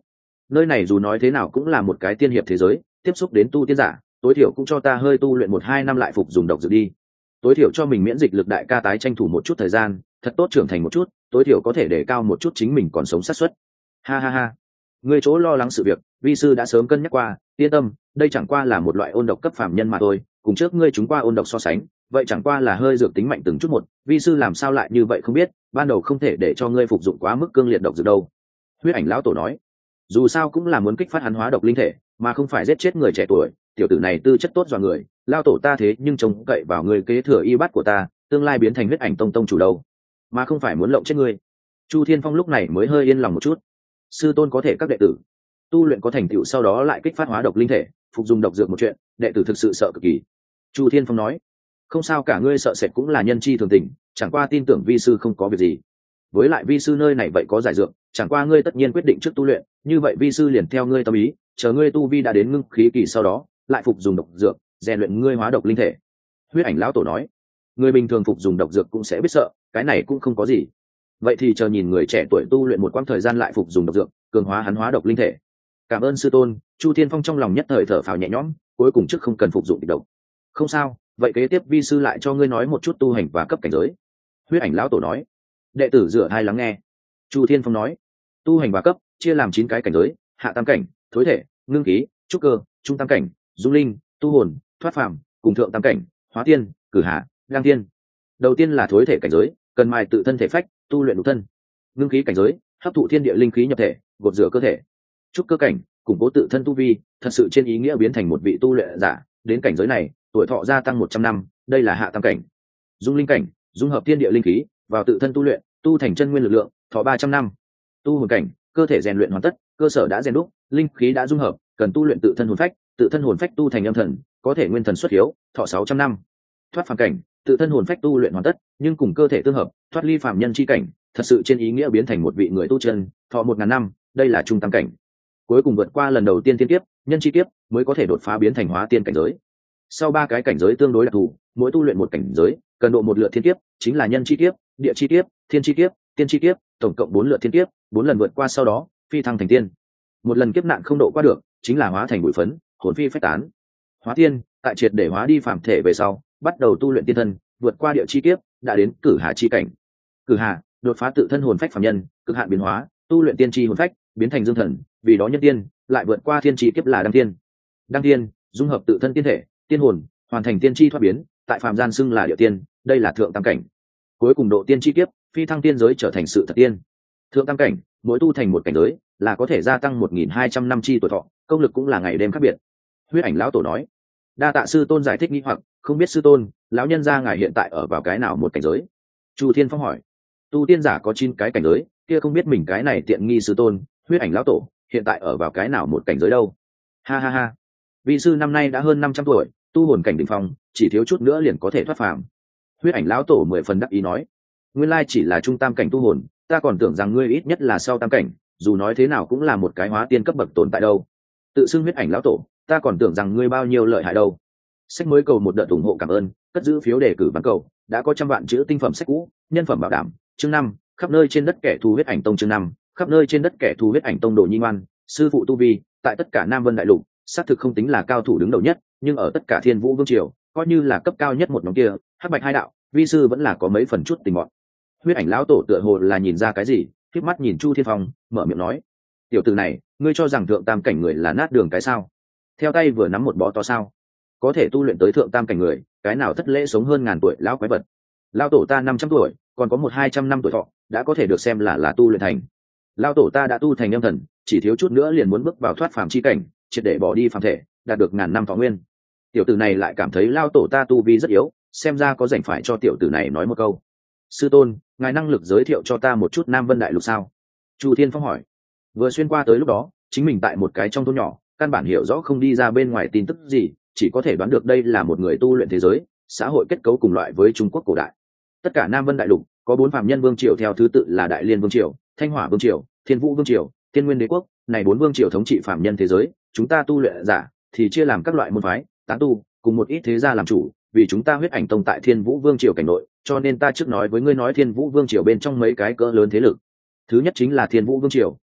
nơi này dù nói thế nào cũng là một cái tiên hiệp thế giới, tiếp xúc đến tu tiên giả tối thiểu cũng cho ta hơi tu luyện một hai năm lại phục dùng độc dược đi, tối thiểu cho mình miễn dịch lực đại ca tái tranh thủ một chút thời gian, thật tốt trưởng thành một chút, tối thiểu có thể để cao một chút chính mình còn sống xác suất. Ha ha ha, ngươi chỗ lo lắng sự việc vi sư đã sớm cân nhắc qua, yên tâm, đây chẳng qua là một loại ôn độc cấp phàm nhân mà thôi, cùng trước ngươi chúng qua ôn độc so sánh, vậy chẳng qua là hơi dược tính mạnh từng chút một, vi sư làm sao lại như vậy không biết, ban đầu không thể để cho ngươi phục dụng quá mức cương liệt độc dược đâu. Huyết ảnh lão tổ nói, dù sao cũng là muốn kích phát hắn hóa độc linh thể, mà không phải giết chết người trẻ tuổi, tiểu tử này tư chất tốt dọa người, lao tổ ta thế nhưng trông cậy vào người kế thừa y bát của ta, tương lai biến thành huyết ảnh tông tông chủ đâu, mà không phải muốn lộng chết ngươi. Chu Thiên Phong lúc này mới hơi yên lòng một chút, sư tôn có thể các đệ tử tu luyện có thành tựu sau đó lại kích phát hóa độc linh thể, phục dùng độc dược một chuyện, đệ tử thực sự sợ cực kỳ. Chu Thiên Phong nói, không sao cả, ngươi sợ sệt cũng là nhân chi thường tình, chẳng qua tin tưởng vi sư không có việc gì. Với lại vi sư nơi này vậy có giải dược, chẳng qua ngươi tất nhiên quyết định trước tu luyện, như vậy vi sư liền theo ngươi tâm ý, chờ ngươi tu vi đã đến ngưng khí kỳ sau đó lại phục dùng độc dược rèn luyện ngươi hóa độc linh thể. Huyết ảnh lão tổ nói, người bình thường phục dùng độc dược cũng sẽ biết sợ, cái này cũng không có gì, vậy thì chờ nhìn người trẻ tuổi tu luyện một quãng thời gian lại phục dùng độc dược cường hóa hắn hóa độc linh thể. Cảm ơn sư tôn. Chu Thiên Phong trong lòng nhất thời thở phào nhẹ nhõm, cuối cùng trước không cần phục dụng độc độc. Không sao, vậy kế tiếp vi sư lại cho ngươi nói một chút tu hành và cấp cảnh giới. Huyết ảnh lão tổ nói, đệ tử rửa hai lắng nghe. Chu Thiên Phong nói, tu hành và cấp chia làm chín cái cảnh giới: hạ tam cảnh, thối thể, ngưng khí, trúc cơ; trung tam cảnh, dung linh, tu hồn, thoát phàm; cùng thượng tam cảnh, hóa tiên, cử hạ, lang tiên. Đầu tiên là thối thể cảnh giới, cần mài tự thân thể phách, tu luyện nhục thân. Ngưng khí cảnh giới, hấp thụ thiên địa linh khí nhập thể, gột rửa cơ thể. Trúc cơ cảnh, củng cố tự thân tu vi, thật sự trên ý nghĩa biến thành một vị tu luyện giả, đến cảnh giới này tuổi thọ gia tăng một trăm năm, đây là hạ tam cảnh. Dung linh cảnh, dung hợp thiên địa linh khí vào tự thân tu luyện, tu thành chân nguyên lực lượng, thọ ba trăm năm. Tu hồn cảnh, cơ thể rèn luyện hoàn tất, cơ sở đã rèn đúc, linh khí đã dung hợp, cần tu luyện tự thân hồn phách, tự thân hồn phách tu thành âm thần, có thể nguyên thần xuất hiếu, thọ sáu trăm năm. Thoát phàm cảnh, tự thân hồn phách tu luyện hoàn tất, nhưng cùng cơ thể tương hợp, thoát ly phàm nhân chi cảnh, thật sự trên ý nghĩa biến thành một vị người tu chân, thọ một ngàn năm, đây là trung tam cảnh. Cuối cùng vượt qua lần đầu tiên thiên kiếp, nhân chi kiếp, mới có thể đột phá biến thành hóa tiên cảnh giới. Sau ba cái cảnh giới tương đối đặc thù, mỗi tu luyện một cảnh giới cần độ một lượt thiên kiếp, chính là nhân chi kiếp, địa chi kiếp, thiên chi kiếp, tiên chi kiếp, tổng cộng bốn lượt thiên kiếp, bốn lần vượt qua sau đó phi thăng thành tiên. Một lần kiếp nạn không độ qua được, chính là hóa thành bụi phấn, hồn phi phách tán. Hóa tiên, tại triệt để hóa đi phàm thể về sau, bắt đầu tu luyện tiên thân, vượt qua địa chi kiếp, đã đến cử hà chi cảnh. Cử hà, đột phá tự thân hồn phách phàm nhân, cực hạn biến hóa, tu luyện tiên chi hồn phách, biến thành dương thần, vì đó nhân tiên, lại vượt qua thiên chi kiếp là đăng tiên. Đăng tiên, dung hợp tự thân tiên thể, tiên hồn, hoàn thành tiên chi thoát biến, tại phàm gian xưng là địa tiên, đây là thượng tam cảnh. Cuối cùng độ tiên chi kiếp, phi thăng tiên giới trở thành sự thật tiên. Thượng tam cảnh, mỗi tu thành một cảnh giới là có thể gia tăng một nghìn hai trăm năm chi tuổi thọ, công lực cũng là ngày đêm khác biệt. Huyết ảnh lão tổ nói, đa tạ sư tôn giải thích nghi hoặc, không biết sư tôn lão nhân gia ngài hiện tại ở vào cái nào một cảnh giới? Chu Thiên Phong hỏi. Tu tiên giả có chín cái cảnh giới, kia không biết mình cái này tiện nghi sư tôn Huyết ảnh lão tổ hiện tại ở vào cái nào một cảnh giới đâu? Ha ha ha, vị sư năm nay đã hơn năm trăm tuổi, tu hồn cảnh đỉnh phong, chỉ thiếu chút nữa liền có thể thoát phàm. Huyết ảnh lão tổ mười phần đắc ý nói, nguyên lai chỉ là trung tam cảnh tu hồn, ta còn tưởng rằng ngươi ít nhất là sau tam cảnh, dù nói thế nào cũng là một cái hóa tiên cấp bậc tồn tại đâu. Tự xưng Huyết ảnh lão tổ, ta còn tưởng rằng ngươi bao nhiêu lợi hại đâu. Sách mới cầu một đợt ủng hộ cảm ơn, cất giữ phiếu đề cử bán cầu, đã có trăm vạn chữ tinh phẩm sách cũ, nhân phẩm bảo đảm. Chương năm, khắp nơi trên đất kẻ thù Huyết ảnh tông. Chương năm, khắp nơi trên đất kẻ thù Huyết ảnh tông. Đồ Nhi ngoan, sư phụ tu vi tại tất cả Nam Vân đại lục xác thực không tính là cao thủ đứng đầu nhất, nhưng ở tất cả Thiên Vũ vương triều coi như là cấp cao nhất một nhóm kia, hắc bạch hai đạo, vi sư vẫn là có mấy phần chút tình mọn. Huyết ảnh lão tổ tựa hồ là nhìn ra cái gì, khép mắt nhìn Chu Thiên Phong, mở miệng nói, tiểu tử này, ngươi cho rằng thượng tam cảnh người là nát đường cái sao? Theo tay vừa nắm một bó to sao? Có thể tu luyện tới thượng tam cảnh người, cái nào thất lễ sống hơn ngàn tuổi lão quái vật. Lão tổ ta năm trăm tuổi, còn có một hai trăm năm tuổi thọ, đã có thể được xem là là tu luyện thành. Lão tổ ta đã tu thành âm thần, chỉ thiếu chút nữa liền muốn bước vào thoát phàm chi cảnh, triệt để bỏ đi phàm thể, đạt được ngàn năm thọ nguyên. Tiểu tử này lại cảm thấy lão tổ ta tu vi rất yếu, xem ra có rảnh phải cho tiểu tử này nói một câu. Sư tôn, ngài năng lực giới thiệu cho ta một chút Nam Vân đại lục sao? Chu Thiên Phong hỏi. Vừa xuyên qua tới lúc đó, chính mình tại một cái trong thôn nhỏ, căn bản hiểu rõ không đi ra bên ngoài tin tức gì, chỉ có thể đoán được đây là một người tu luyện thế giới, xã hội kết cấu cùng loại với Trung Quốc cổ đại. Tất cả Nam Vân đại lục có bốn phàm nhân vương triều theo thứ tự là Đại Liên vương triều, Thanh Hỏa vương triều, Thiên Vũ vương triều, Thiên Nguyên đế quốc, này bốn vương triều thống trị phàm nhân thế giới, chúng ta tu luyện giả thì chia làm các loại môn phái, tán tu, cùng một ít thế gia làm chủ, vì chúng ta Huyết ảnh tông tại Thiên Vũ vương triều cảnh nội, cho nên ta trước nói với ngươi nói Thiên Vũ vương triều bên trong mấy cái cỡ lớn thế lực. Thứ nhất chính là Thiên Vũ vương triều,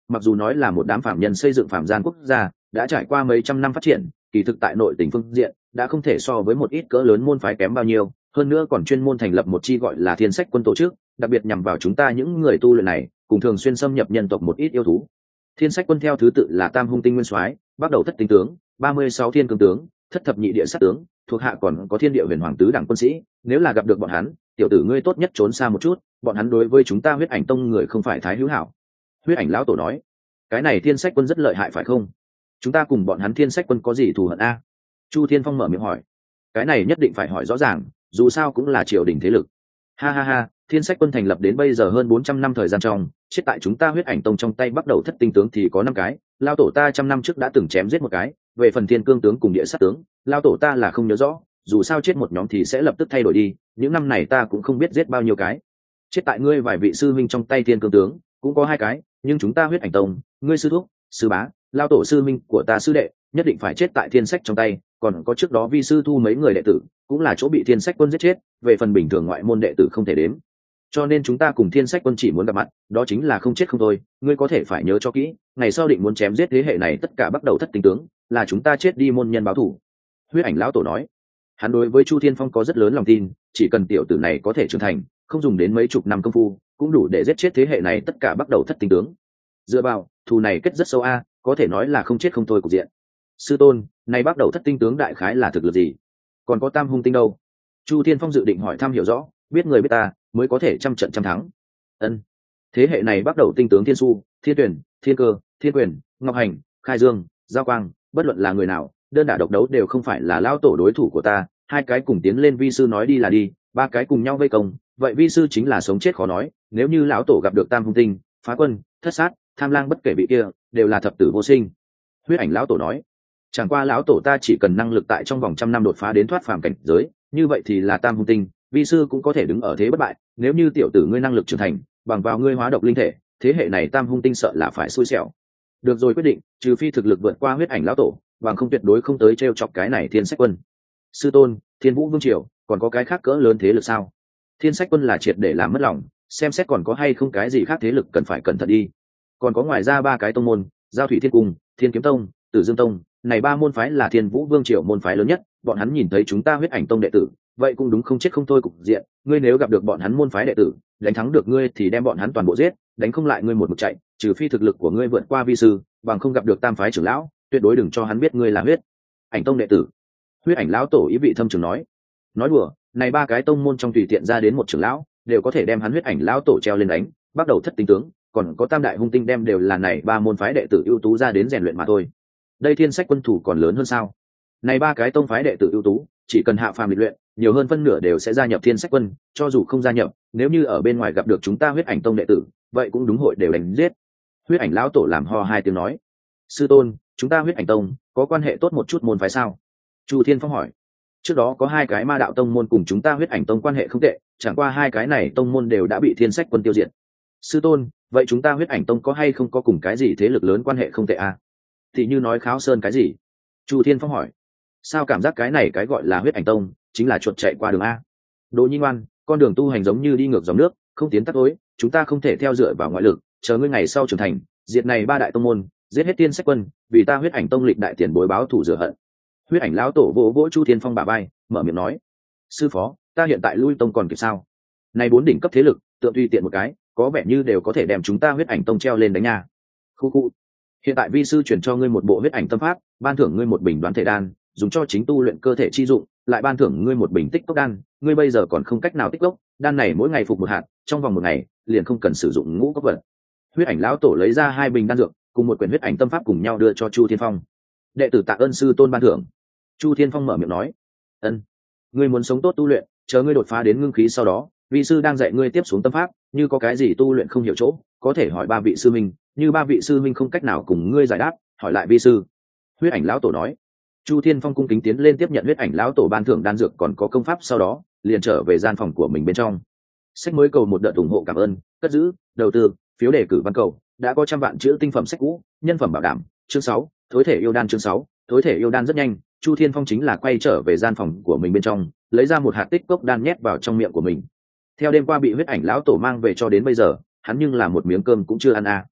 mặc dù nói là một đám phạm nhân xây dựng phạm gian quốc gia đã trải qua mấy trăm năm phát triển, kỳ thực tại nội tỉnh phương diện đã không thể so với một ít cỡ lớn môn phái kém bao nhiêu, hơn nữa còn chuyên môn thành lập một chi gọi là Thiên Sách Quân tổ chức, đặc biệt nhằm vào chúng ta những người tu luyện này, cùng thường xuyên xâm nhập nhân tộc một ít yêu thú. Thiên Sách Quân theo thứ tự là Tam Hung Tinh Nguyên Soái, bắt đầu Thất Tinh tướng, ba mươi sáu Thiên Cương tướng, Thất Thập Nhị Địa Sát tướng, thuộc hạ còn có Thiên Địa Huyền Hoàng tứ đẳng quân sĩ, nếu là gặp được bọn hắn, tiểu tử ngươi tốt nhất trốn xa một chút, bọn hắn đối với chúng ta Huyết Ảnh Tông người không phải thái hữu hảo. Huyết Ảnh lão tổ nói, cái này Thiên Sách Quân rất lợi hại phải không? Chúng ta cùng bọn hắn Thiên Sách Quân có gì thù hận a? Chu Thiên Phong mở miệng hỏi. Cái này nhất định phải hỏi rõ ràng, dù sao cũng là triều đình thế lực. Ha ha ha, Thiên Sách Quân thành lập đến bây giờ hơn bốn trăm năm thời gian trong, chết tại chúng ta Huyết Ảnh Tông trong tay bắt đầu Thất Tinh tướng thì có năm cái, lao tổ ta trăm năm trước đã từng chém giết một cái, về phần Thiên Cương tướng cùng Địa Sát tướng, lao tổ ta là không nhớ rõ, dù sao chết một nhóm thì sẽ lập tức thay đổi đi, những năm này ta cũng không biết giết bao nhiêu cái. Chết tại ngươi vài vị sư huynh trong tay Thiên Cương tướng, cũng có hai cái, nhưng chúng ta Huyết Ảnh Tông, ngươi sư thúc, sư bá, lao tổ sư minh của ta sư đệ, nhất định phải chết tại Thiên Sách trong tay, còn có trước đó vi sư thu mấy người đệ tử, cũng là chỗ bị Thiên Sách Quân giết chết, về phần bình thường ngoại môn đệ tử không thể đếm. Cho nên chúng ta cùng Thiên Sách Quân chỉ muốn gặp mặt, đó chính là không chết không thôi, ngươi có thể phải nhớ cho kỹ, ngày sau định muốn chém giết thế hệ này tất cả bắt đầu Thất Tinh tướng, là chúng ta chết đi môn nhân báo thù. Huyết Ảnh lão tổ nói. Hắn đối với Chu Thiên Phong có rất lớn lòng tin, chỉ cần tiểu tử này có thể trưởng thành, không dùng đến mấy chục năm công phu, cũng đủ để giết chết thế hệ này tất cả bắt đầu Thất Tinh tướng. Dựa vào, thù này kết rất sâu a, có thể nói là không chết không thôi cục diện. Sư tôn, này bắt đầu Thất Tinh tướng đại khái là thực lực gì? Còn có Tam Hung Tinh đâu? Chu Thiên Phong dự định hỏi thăm hiểu rõ, biết người biết ta, mới có thể trăm trận trăm thắng. Ân. Thế hệ này bắt đầu tinh tướng Thiên Su, Thiên Tuyển, Thiên Cơ, Thiên Quyền, Ngọc Hành, Khai Dương, Giao Quang, bất luận là người nào, đơn đả độc đấu đều không phải là lão tổ đối thủ của ta, hai cái cùng tiến lên vi sư nói đi là đi, ba cái cùng nhau vây công, vậy vi sư chính là sống chết khó nói, nếu như lão tổ gặp được Tam Hung Tinh, Phá Quân, Thất Sát, Tham Lang bất kể vị kia, đều là thập tử vô sinh. Huyết Ảnh lão tổ nói, chẳng qua lão tổ ta chỉ cần năng lực tại trong vòng trăm năm đột phá đến thoát phàm cảnh giới, như vậy thì là Tam Hung Tinh, vi sư cũng có thể đứng ở thế bất bại, nếu như tiểu tử ngươi năng lực trưởng thành, bằng vào ngươi hóa độc linh thể, thế hệ này Tam Hung Tinh sợ là phải xui xẻo. Được rồi, quyết định, trừ phi thực lực vượt qua Huyết Ảnh lão tổ, bằng không tuyệt đối không tới trêu chọc cái này Thiên Sách Quân. Sư tôn, Thiên Vũ Vương triều, còn có cái khác cỡ lớn thế lực sao? Thiên Sách Quân là triệt để làm mất lòng, xem xét còn có hay không cái gì khác thế lực cần phải cẩn thận đi. Còn có ngoài ra ba cái tông môn, Giao Thủy Thiên Cung, Thiên Kiếm Tông, Tử Dương Tông, này ba môn phái là Thiên Vũ Vương triều môn phái lớn nhất, bọn hắn nhìn thấy chúng ta Huyết Ảnh Tông đệ tử, vậy cũng đúng không chết không thôi cục diện, ngươi nếu gặp được bọn hắn môn phái đệ tử, đánh thắng được ngươi thì đem bọn hắn toàn bộ giết, đánh không lại ngươi một mực chạy, trừ phi thực lực của ngươi vượt qua vi sư, bằng không gặp được tam phái trưởng lão, tuyệt đối đừng cho hắn biết ngươi là Huyết Ảnh Tông đệ tử. Huyết Ảnh lão tổ ý vị thâm trường nói. Nói đùa, này ba cái tông môn trong tùy tiện ra đến một trưởng lão, đều có thể đem hắn Huyết Ảnh lão tổ treo lên đánh, bắt đầu Thất Tinh tướng, còn có Tam Đại Hung Tinh đem đều là này ba môn phái đệ tử ưu tú ra đến rèn luyện mà thôi. Đây Thiên Sách Quân thủ còn lớn hơn sao? Này ba cái tông phái đệ tử ưu tú, chỉ cần hạ phàm lịch luyện, nhiều hơn phân nửa đều sẽ gia nhập Thiên Sách Quân, cho dù không gia nhập, nếu như ở bên ngoài gặp được chúng ta Huyết Ảnh Tông đệ tử, vậy cũng đúng hội đều đánh giết. Huyết Ảnh lão tổ làm ho hai tiếng nói, sư tôn, chúng ta Huyết Ảnh Tông có quan hệ tốt một chút môn phái sao? Chu Thiên Phong hỏi. Trước đó có hai cái ma đạo tông môn cùng chúng ta Huyết Ảnh Tông quan hệ không tệ, chẳng qua hai cái này tông môn đều đã bị Thiên Sách Quân tiêu diệt. Sư tôn, vậy chúng ta Huyết Ảnh Tông có hay không có cùng cái gì thế lực lớn quan hệ không tệ à? Thì như nói Kháo Sơn cái gì? Chu Thiên Phong hỏi. Sao cảm giác cái này cái gọi là Huyết Ảnh Tông chính là chuột chạy qua đường a? Đỗ Nhi ngoan, con đường tu hành giống như đi ngược dòng nước, không tiến tắt tối, chúng ta không thể theo dựa vào ngoại lực, chờ ngươi ngày sau trưởng thành, diệt này ba đại tông môn, giết hết Thiên Sách Quân, vì ta Huyết Ảnh Tông lịch đại tiền bối báo thù rửa hận. Huyết Ảnh lão tổ vỗ vỗ Chu Thiên Phong bả vai, mở miệng nói, sư phó, ta hiện tại lui tông còn kịp sao? Này bốn đỉnh cấp thế lực, tựa tùy tiện một cái, có vẻ như đều có thể đem chúng ta Huyết Ảnh Tông treo lên đánh nha. Khu khu. Hiện tại vi sư chuyển cho ngươi một bộ Huyết Ảnh tâm pháp, ban thưởng ngươi một bình đoán thể đan, dùng cho chính tu luyện cơ thể chi dụng, lại ban thưởng ngươi một bình tích cốc đan, ngươi bây giờ còn không cách nào tích cốc, đan này mỗi ngày phục một hạt, trong vòng một ngày, liền không cần sử dụng ngũ cốc vật. Huyết Ảnh lão tổ lấy ra hai bình đan dược, cùng một quyển Huyết Ảnh tâm pháp cùng nhau đưa cho Chu Thiên Phong. Đệ tử tạ ơn sư tôn ban thưởng. Chu Thiên Phong mở miệng nói, ân, ngươi muốn sống tốt tu luyện, chờ ngươi đột phá đến ngưng khí sau đó, vi sư đang dạy ngươi tiếp xuống tâm pháp, như có cái gì tu luyện không hiểu chỗ, có thể hỏi ba vị sư minh, như ba vị sư minh không cách nào cùng ngươi giải đáp, hỏi lại vi sư. Huyết Ảnh lão tổ nói. Chu Thiên Phong cung kính tiến lên tiếp nhận Huyết Ảnh lão tổ ban thưởng đan dược còn có công pháp, sau đó liền trở về gian phòng của mình bên trong. Sách mới cầu một đợt ủng hộ cảm ơn, cất giữ, đầu tư, phiếu đề cử văn cầu, đã có trăm vạn chữ tinh phẩm sách cũ, nhân phẩm bảo đảm. Chương sáu, thối thể yêu đan. Chương sáu, thối thể yêu đan. Rất nhanh, Chu Thiên Phong chính là quay trở về gian phòng của mình bên trong, lấy ra một hạt tích cốc đan nhét vào trong miệng của mình. Theo đêm qua bị Huyết Ảnh lão tổ mang về cho đến bây giờ, hắn nhưng là một miếng cơm cũng chưa ăn à.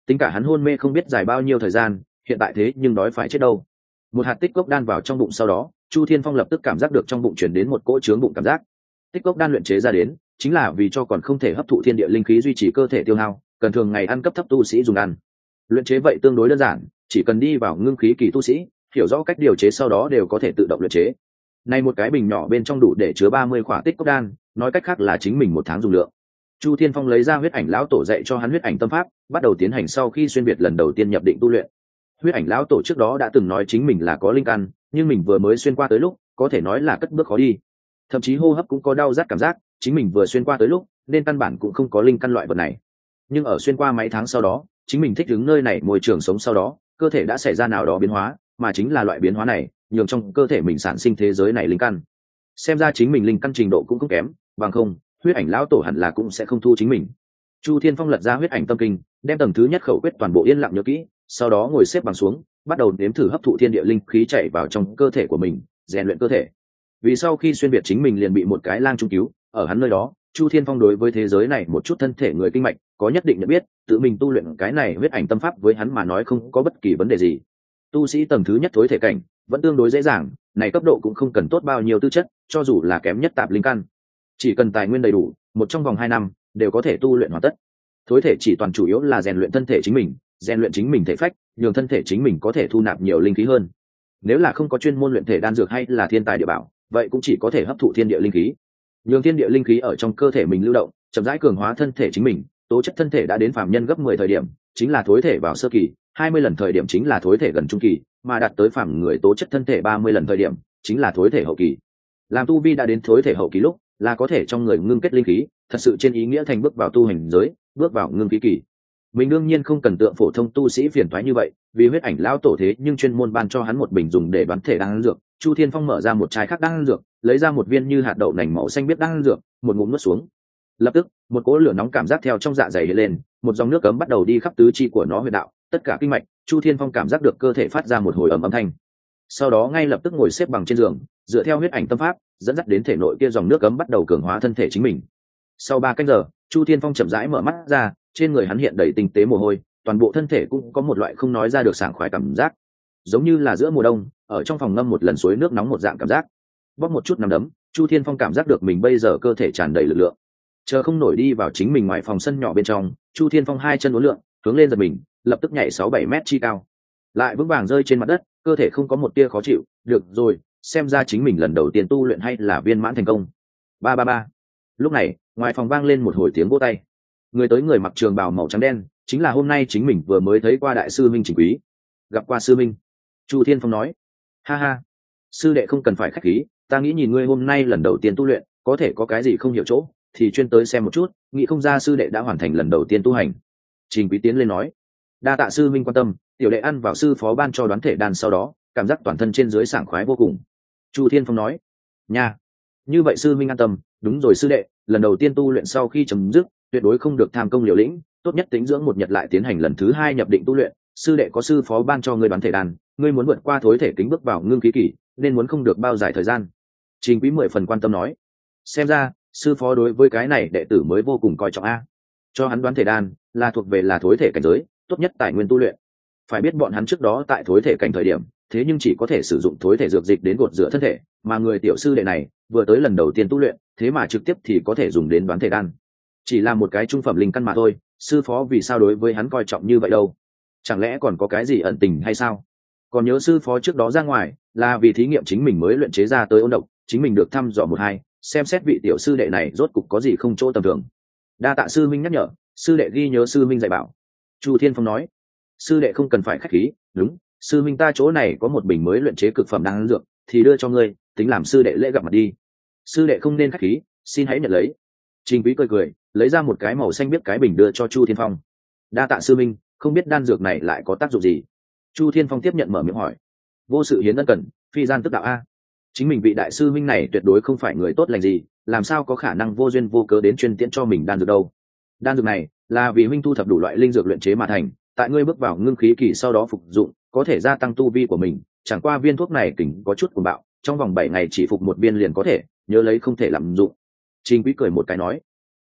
tính cả hắn hôn mê không biết dài bao nhiêu thời gian, hiện tại thế nhưng đói phải chết đâu. Một hạt tích cốc đan vào trong bụng sau đó, Chu Thiên Phong lập tức cảm giác được trong bụng chuyển đến một cỗ trướng bụng cảm giác. Tích cốc đan luyện chế ra đến chính là vì cho còn không thể hấp thụ thiên địa linh khí duy trì cơ thể tiêu hao, cần thường ngày ăn cấp thấp tu sĩ dùng ăn. Luyện chế vậy tương đối đơn giản, chỉ cần đi vào ngưng khí kỳ tu sĩ, hiểu rõ cách điều chế sau đó đều có thể tự động luyện chế. Này một cái bình nhỏ bên trong đủ để chứa ba mươi khỏa tích cốc đan, nói cách khác là chính mình một tháng dùng lượng. Chu Thiên Phong lấy ra huyết ảnh lão tổ dạy cho hắn huyết ảnh tâm pháp, bắt đầu tiến hành sau khi xuyên việt lần đầu tiên nhập định tu luyện. Huyết ảnh lão tổ trước đó đã từng nói chính mình là có linh căn, nhưng mình vừa mới xuyên qua tới lúc, có thể nói là cất bước khó đi. Thậm chí hô hấp cũng có đau rát cảm giác, chính mình vừa xuyên qua tới lúc, nên căn bản cũng không có linh căn loại vật này. Nhưng ở xuyên qua mấy tháng sau đó, chính mình thích ứng nơi này môi trường sống sau đó, cơ thể đã xảy ra nào đó biến hóa, mà chính là loại biến hóa này, nhường trong cơ thể mình sản sinh thế giới này linh căn. Xem ra chính mình linh căn trình độ cũng không kém, bằng không, huyết ảnh lão tổ hẳn là cũng sẽ không thu chính mình. Chu Thiên Phong lật ra huyết ảnh tâm kinh, đem tầng thứ nhất khẩu quyết toàn bộ yên lặng nhớ kỹ, sau đó ngồi xếp bằng xuống, bắt đầu nếm thử hấp thụ thiên địa linh khí chảy vào trong cơ thể của mình, rèn luyện cơ thể. Vì sau khi xuyên việt chính mình liền bị một cái lang trung cứu, ở hắn nơi đó, Chu Thiên Phong đối với thế giới này một chút thân thể người kinh mạch có nhất định nhận biết, tự mình tu luyện cái này huyết ảnh tâm pháp với hắn mà nói không có bất kỳ vấn đề gì. Tu sĩ tầng thứ nhất thối thể cảnh vẫn tương đối dễ dàng, này cấp độ cũng không cần tốt bao nhiêu tư chất, cho dù là kém nhất tạp linh căn, chỉ cần tài nguyên đầy đủ, một trong vòng hai năm đều có thể tu luyện hoàn tất. Thối thể chỉ toàn chủ yếu là rèn luyện thân thể chính mình, rèn luyện chính mình thể phách, nhường thân thể chính mình có thể thu nạp nhiều linh khí hơn. Nếu là không có chuyên môn luyện thể đan dược hay là thiên tài địa bảo, vậy cũng chỉ có thể hấp thụ thiên địa linh khí, nhường thiên địa linh khí ở trong cơ thể mình lưu động, chậm rãi cường hóa thân thể chính mình. Tố chất thân thể đã đến phàm nhân gấp mười thời điểm, chính là thối thể vào sơ kỳ, hai mươi lần thời điểm chính là thối thể gần trung kỳ, mà đạt tới phàm người tố chất thân thể ba mươi lần thời điểm, chính là thối thể hậu kỳ. Làm tu vi đã đến thối thể hậu kỳ lúc, là có thể trong người ngưng kết linh khí, thật sự trên ý nghĩa thành bước vào tu hành giới, bước vào ngưng khí kỳ. Mình đương nhiên không cần tượng phổ thông tu sĩ phiền toái như vậy, vì huyết ảnh lão tổ thế nhưng chuyên môn ban cho hắn một bình dùng để đoán thể đan dược. Chu Thiên Phong mở ra một chai khác đan dược, lấy ra một viên như hạt đậu nành màu xanh biết đan dược, một ngụm nuốt xuống. Lập tức, một cỗ lửa nóng cảm giác theo trong dạ dày hiện lên, một dòng nước cấm bắt đầu đi khắp tứ chi của nó huyệt đạo, tất cả kinh mạch. Chu Thiên Phong cảm giác được cơ thể phát ra một hồi ầm âm thanh. Sau đó ngay lập tức ngồi xếp bằng trên giường, dựa theo huyết ảnh tâm pháp, dẫn dắt đến thể nội kia dòng nước cấm bắt đầu cường hóa thân thể chính mình. Sau ba canh giờ, Chu Thiên Phong chậm rãi mở mắt ra, trên người hắn hiện đầy tinh tế mồ hôi, toàn bộ thân thể cũng có một loại không nói ra được sảng khoái cảm giác, giống như là giữa mùa đông ở trong phòng ngâm một lần suối nước nóng một dạng cảm giác. Bóp một chút nằm đấm, Chu Thiên Phong cảm giác được mình bây giờ cơ thể tràn đầy lực lượng. Chờ không nổi đi vào chính mình ngoài phòng sân nhỏ bên trong, Chu Thiên Phong hai chân uốn lượn, hướng lên giật mình, lập tức nhảy sáu bảy mét chi cao, lại vững vàng rơi trên mặt đất, cơ thể không có một tia khó chịu. Được rồi, xem ra chính mình lần đầu tiên tu luyện hay là viên mãn thành công. Ba ba ba. Lúc này, ngoài phòng vang lên một hồi tiếng vỗ tay. Người tới người mặc trường bào màu trắng đen, chính là hôm nay chính mình vừa mới thấy qua đại sư minh Trình Quý. Gặp qua sư minh. Chu Thiên Phong nói. Ha ha, sư đệ không cần phải khách khí, ta nghĩ nhìn ngươi hôm nay lần đầu tiên tu luyện, có thể có cái gì không hiểu chỗ, thì chuyên tới xem một chút, nghĩ không ra sư đệ đã hoàn thành lần đầu tiên tu hành. Trình Quý tiến lên nói. Đa tạ sư minh quan tâm, tiểu đệ ăn vào sư phó ban cho đoán thể đan sau đó, cảm giác toàn thân trên dưới sảng khoái vô cùng. Chu Thiên Phong nói. Nha, như vậy sư minh an tâm. Đúng rồi sư đệ, lần đầu tiên tu luyện sau khi chấm dứt, tuyệt đối không được tham công liều lĩnh, tốt nhất tĩnh dưỡng một nhật lại tiến hành lần thứ hai nhập định tu luyện. Sư đệ có sư phó ban cho ngươi đoán thể đan, ngươi muốn vượt qua thối thể kính bước vào ngưng khí kỳ, nên muốn không được bao dài thời gian. Trình Quý mười phần quan tâm nói. Xem ra sư phó đối với cái này đệ tử mới vô cùng coi trọng a. Cho hắn đoán thể đan là thuộc về là thối thể cảnh giới, tốt nhất tài nguyên tu luyện. Phải biết bọn hắn trước đó tại thối thể cảnh thời điểm, thế nhưng chỉ có thể sử dụng thối thể dược dịch đến gột rửa thân thể, mà người tiểu sư đệ này vừa tới lần đầu tiên tu luyện, thế mà trực tiếp thì có thể dùng đến đoán thể đan. Chỉ là một cái trung phẩm linh căn mà thôi, sư phó vì sao đối với hắn coi trọng như vậy đâu? Chẳng lẽ còn có cái gì ẩn tình hay sao? Còn nhớ sư phó trước đó ra ngoài là vì thí nghiệm chính mình mới luyện chế ra tới ôn độc, chính mình được thăm dò một hai, xem xét vị tiểu sư đệ này rốt cục có gì không chỗ tầm thường. Đa tạ sư minh nhắc nhở, sư đệ ghi nhớ sư minh dạy bảo. Chu Thiên Phong nói. Sư đệ không cần phải khách khí, đúng, sư minh ta chỗ này có một bình mới luyện chế cực phẩm đan dược, thì đưa cho ngươi, tính làm sư đệ lễ gặp mặt đi. Sư đệ không nên khách khí, xin hãy nhận lấy. Trình Quý cười cười, lấy ra một cái màu xanh biết cái bình đưa cho Chu Thiên Phong. Đa tạ sư minh, không biết đan dược này lại có tác dụng gì? Chu Thiên Phong tiếp nhận mở miệng hỏi. Vô sự hiến ân cần, phi gian tức đạo a. Chính mình vị đại sư minh này tuyệt đối không phải người tốt lành gì, làm sao có khả năng vô duyên vô cớ đến chuyên tiễn cho mình đan dược đâu? Đan dược này là vì minh thu thập đủ loại linh dược luyện chế mà thành, tại ngươi bước vào ngưng khí kỳ sau đó phục dụng, có thể gia tăng tu vi của mình. Chẳng qua viên thuốc này kỉnh có chút cuồng bạo, trong vòng bảy ngày chỉ phục một viên liền có thể, nhớ lấy không thể lạm dụng. Trình Quý cười một cái nói.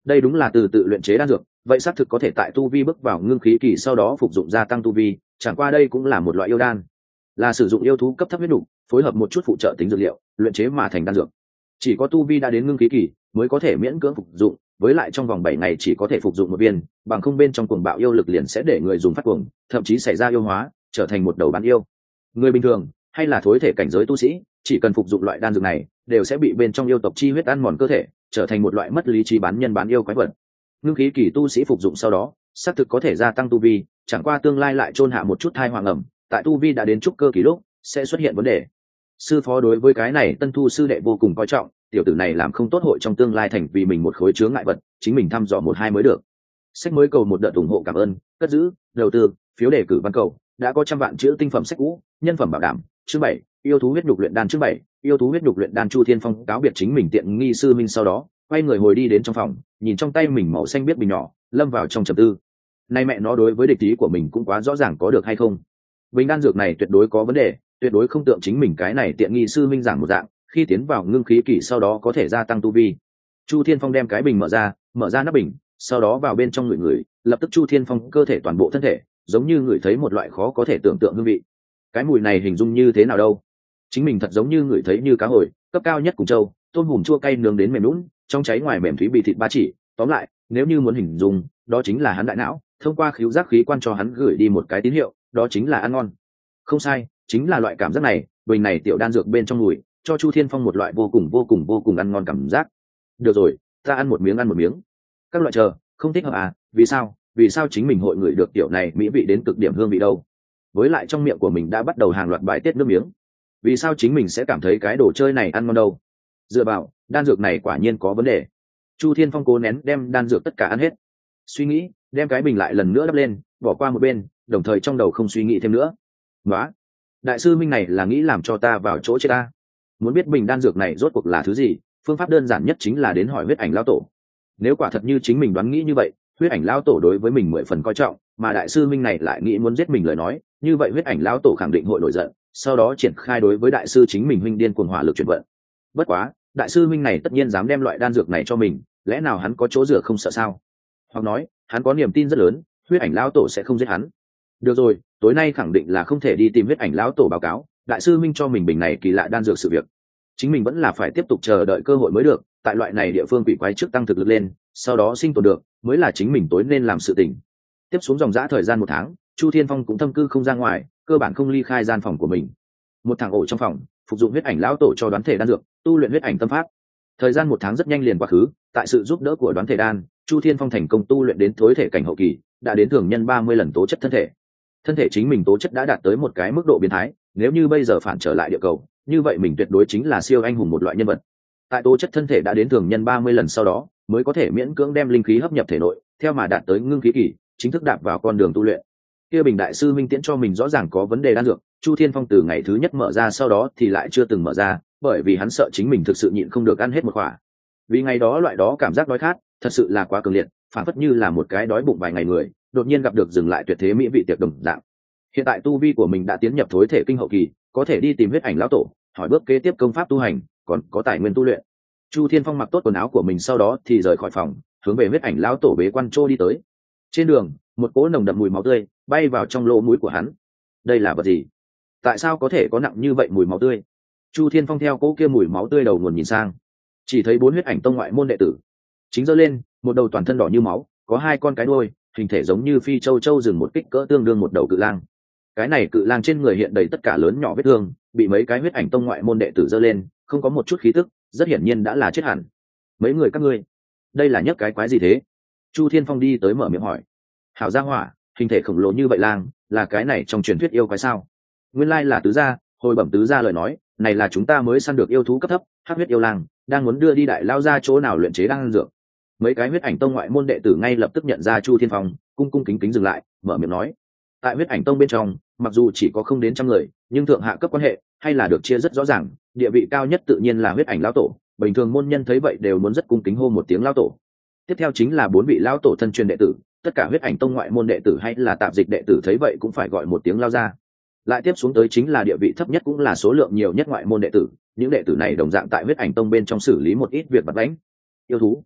đây đúng là từ tự luyện chế đan dược, vậy xác thực có thể tại tu vi bước vào ngưng khí kỳ sau đó phục dụng gia tăng tu vi, chẳng qua đây cũng là một loại yêu đan, là sử dụng yêu thú cấp thấp huyết đủ phối hợp một chút phụ trợ tính dược liệu luyện chế mà thành đan dược. Chỉ có tu vi đã đến ngưng khí kỳ mới có thể miễn cưỡng phục dụng, với lại trong vòng bảy ngày chỉ có thể phục dụng một viên, bằng không bên trong cuồng bạo yêu lực liền sẽ để người dùng phát cuồng, thậm chí xảy ra yêu hóa, trở thành một đầu bán yêu. Người bình thường hay là thối thể cảnh giới tu sĩ, chỉ cần phục dụng loại đan dược này, đều sẽ bị bên trong yêu tộc chi huyết ăn mòn cơ thể, trở thành một loại mất lý trí bán nhân bán yêu quái vật. Ngưng khí kỳ tu sĩ phục dụng sau đó, xác thực có thể gia tăng tu vi, chẳng qua tương lai lại chôn hạ một chút thai hoàng ẩm, tại tu vi đã đến trúc cơ kỳ lúc, sẽ xuất hiện vấn đề. Sư phó đối với cái này tân thu sư đệ vô cùng coi trọng, tiểu tử này làm không tốt hội trong tương lai thành vì mình một khối chướng ngại vật, chính mình thăm dò một hai mới được. Sách mới cầu một đợt ủng hộ cảm ơn, cất giữ, đầu tư, phiếu đề cử văn cầu, đã có trăm vạn chữ tinh phẩm sách cũ, nhân phẩm bảo đảm. Chương bảy, yêu thú huyết nhục luyện đan. Chương bảy, yêu thú huyết nhục luyện đan. Chu Thiên Phong cáo biệt chính mình tiện nghi sư minh sau đó, quay người hồi đi đến trong phòng, nhìn trong tay mình màu xanh biết bình nhỏ, lâm vào trong trầm tư. Nay mẹ nó đối với địch ý của mình cũng quá rõ ràng, có được hay không? Bình đan dược này tuyệt đối có vấn đề, tuyệt đối không tượng chính mình cái này tiện nghi sư minh giảng một dạng, khi tiến vào ngưng khí kỳ sau đó có thể gia tăng tu vi. Chu Thiên Phong đem cái bình mở ra, mở ra nắp bình, sau đó vào bên trong người người, lập tức Chu Thiên Phong cơ thể toàn bộ thân thể, giống như người thấy một loại khó có thể tưởng tượng hương vị. Cái mùi này hình dung như thế nào đâu? Chính mình thật giống như người thấy như cá hồi, cấp cao nhất cùng châu, tôm hùm chua cay nướng đến mềm nhũn, trong cháy ngoài mềm thúy bị thịt ba chỉ. Tóm lại, nếu như muốn hình dung, đó chính là hắn đại não thông qua khứu giác khí quan cho hắn gửi đi một cái tín hiệu, đó chính là ăn ngon. Không sai, chính là loại cảm giác này, bình này tiểu đan dược bên trong mùi, cho Chu Thiên Phong một loại vô cùng vô cùng vô cùng ăn ngon cảm giác. Được rồi, ta ăn một miếng ăn một miếng. Các loại chờ, không thích hợp à? Vì sao? Vì sao chính mình hội ngửi được tiểu này mỹ vị đến cực điểm hương vị đâu? Với lại trong miệng của mình đã bắt đầu hàng loạt bài tiết nước miếng. Vì sao chính mình sẽ cảm thấy cái đồ chơi này ăn ngon đâu? Dựa vào, đan dược này quả nhiên có vấn đề. Chu Thiên Phong cố nén đem đan dược tất cả ăn hết. Suy nghĩ, đem cái bình lại lần nữa đắp lên, bỏ qua một bên, đồng thời trong đầu không suy nghĩ thêm nữa. Nóa, đại sư minh này là nghĩ làm cho ta vào chỗ chết ta. Muốn biết bình đan dược này rốt cuộc là thứ gì, phương pháp đơn giản nhất chính là đến hỏi huyết ảnh lão tổ. Nếu quả thật như chính mình đoán nghĩ như vậy, huyết ảnh lão tổ đối với mình mười phần coi trọng, mà đại sư minh này lại nghĩ muốn giết mình lời nói, như vậy huyết ảnh lão tổ khẳng định hội nổi giận, sau đó triển khai đối với đại sư chính mình huynh điên cuồng hỏa lực chuyển vận. Bất quá, đại sư minh này tất nhiên dám đem loại đan dược này cho mình, lẽ nào hắn có chỗ dựa không sợ sao? Hoặc nói, hắn có niềm tin rất lớn, huyết ảnh lão tổ sẽ không giết hắn. Được rồi, tối nay khẳng định là không thể đi tìm huyết ảnh lão tổ báo cáo đại sư minh cho mình bình này kỳ lạ đan dược sự việc, chính mình vẫn là phải tiếp tục chờ đợi cơ hội mới được. Tại loại này địa phương quỷ quái trước tăng thực lực lên, sau đó sinh tồn được mới là chính mình tối nên làm sự tình. Tiếp xuống dòng dã thời gian một tháng, Chu Thiên Phong cũng thâm cư không ra ngoài, cơ bản không ly khai gian phòng của mình. Một thằng ổ trong phòng, phục dụng huyết ảnh lão tổ cho đoán thể đan dược, tu luyện huyết ảnh tâm pháp. Thời gian một tháng rất nhanh liền qua khứ, tại sự giúp đỡ của đoán thể đan, Chu Thiên Phong thành công tu luyện đến thối thể cảnh hậu kỳ, đã đến thường nhân ba mươi lần tố chất thân thể. Thân thể chính mình tố chất đã đạt tới một cái mức độ biến thái, nếu như bây giờ phản trở lại địa cầu, như vậy mình tuyệt đối chính là siêu anh hùng một loại nhân vật. Tại tố chất thân thể đã đến thường nhân ba mươi lần sau đó, mới có thể miễn cưỡng đem linh khí hấp nhập thể nội, theo mà đạt tới ngưng khí kỳ, chính thức đạp vào con đường tu luyện. Kia bình đại sư minh tiễn cho mình rõ ràng có vấn đề đan dược, Chu Thiên Phong từ ngày thứ nhất mở ra sau đó thì lại chưa từng mở ra, bởi vì hắn sợ chính mình thực sự nhịn không được ăn hết một quả. Vì ngày đó loại đó cảm giác đói khát, thật sự là quá cường liệt, phản phất như là một cái đói bụng vài ngày người, đột nhiên gặp được dừng lại tuyệt thế mỹ vị tiệc đồng dạng. Hiện tại tu vi của mình đã tiến nhập thối thể kinh hậu kỳ, có thể đi tìm huyết ảnh lão tổ, hỏi bước kế tiếp công pháp tu hành, còn có tài nguyên tu luyện. Chu Thiên Phong mặc tốt quần áo của mình sau đó thì rời khỏi phòng, hướng về huyết ảnh lão tổ bế quan trô đi tới. Trên đường, một cỗ nồng đậm mùi máu tươi bay vào trong lỗ mũi của hắn. Đây là vật gì? Tại sao có thể có nặng như vậy mùi máu tươi? Chu Thiên Phong theo cỗ kia mùi máu tươi đầu nguồn nhìn sang, chỉ thấy bốn huyết ảnh tông ngoại môn đệ tử chính giơ lên một đầu toàn thân đỏ như máu, có hai con cái đuôi, hình thể giống như phi châu châu rừng một kích cỡ tương đương một đầu cự lang. Cái này cự lang trên người hiện đầy tất cả lớn nhỏ vết thương, bị mấy cái huyết ảnh tông ngoại môn đệ tử giơ lên, không có một chút khí tức, rất hiển nhiên đã là chết hẳn. Mấy người các ngươi, đây là nhấc cái quái gì thế? Chu Thiên Phong đi tới mở miệng hỏi. Hảo gia hỏa, hình thể khổng lồ như vậy lang, là cái này trong truyền thuyết yêu quái sao? Nguyên lai là tứ gia, hồi bẩm tứ gia lời nói, này là chúng ta mới săn được yêu thú cấp thấp, hắc huyết yêu lang, đang muốn đưa đi đại lao ra chỗ nào luyện chế đan dược. Mấy cái huyết ảnh tông ngoại môn đệ tử ngay lập tức nhận ra Chu Thiên Phong, cung cung kính kính dừng lại, mở miệng nói. Tại huyết ảnh tông bên trong, mặc dù chỉ có không đến trăm người, nhưng thượng hạ cấp quan hệ hay là được chia rất rõ ràng, địa vị cao nhất tự nhiên là huyết ảnh lão tổ, bình thường môn nhân thấy vậy đều muốn rất cung kính hô một tiếng lão tổ. Tiếp theo chính là bốn vị lão tổ thân truyền đệ tử, tất cả huyết ảnh tông ngoại môn đệ tử hay là tạp dịch đệ tử thấy vậy cũng phải gọi một tiếng lao ra. Lại tiếp xuống tới chính là địa vị thấp nhất cũng là số lượng nhiều nhất ngoại môn đệ tử, những đệ tử này đồng dạng tại huyết ảnh tông bên trong xử lý một ít việc vặt vãnh. Yêu thú,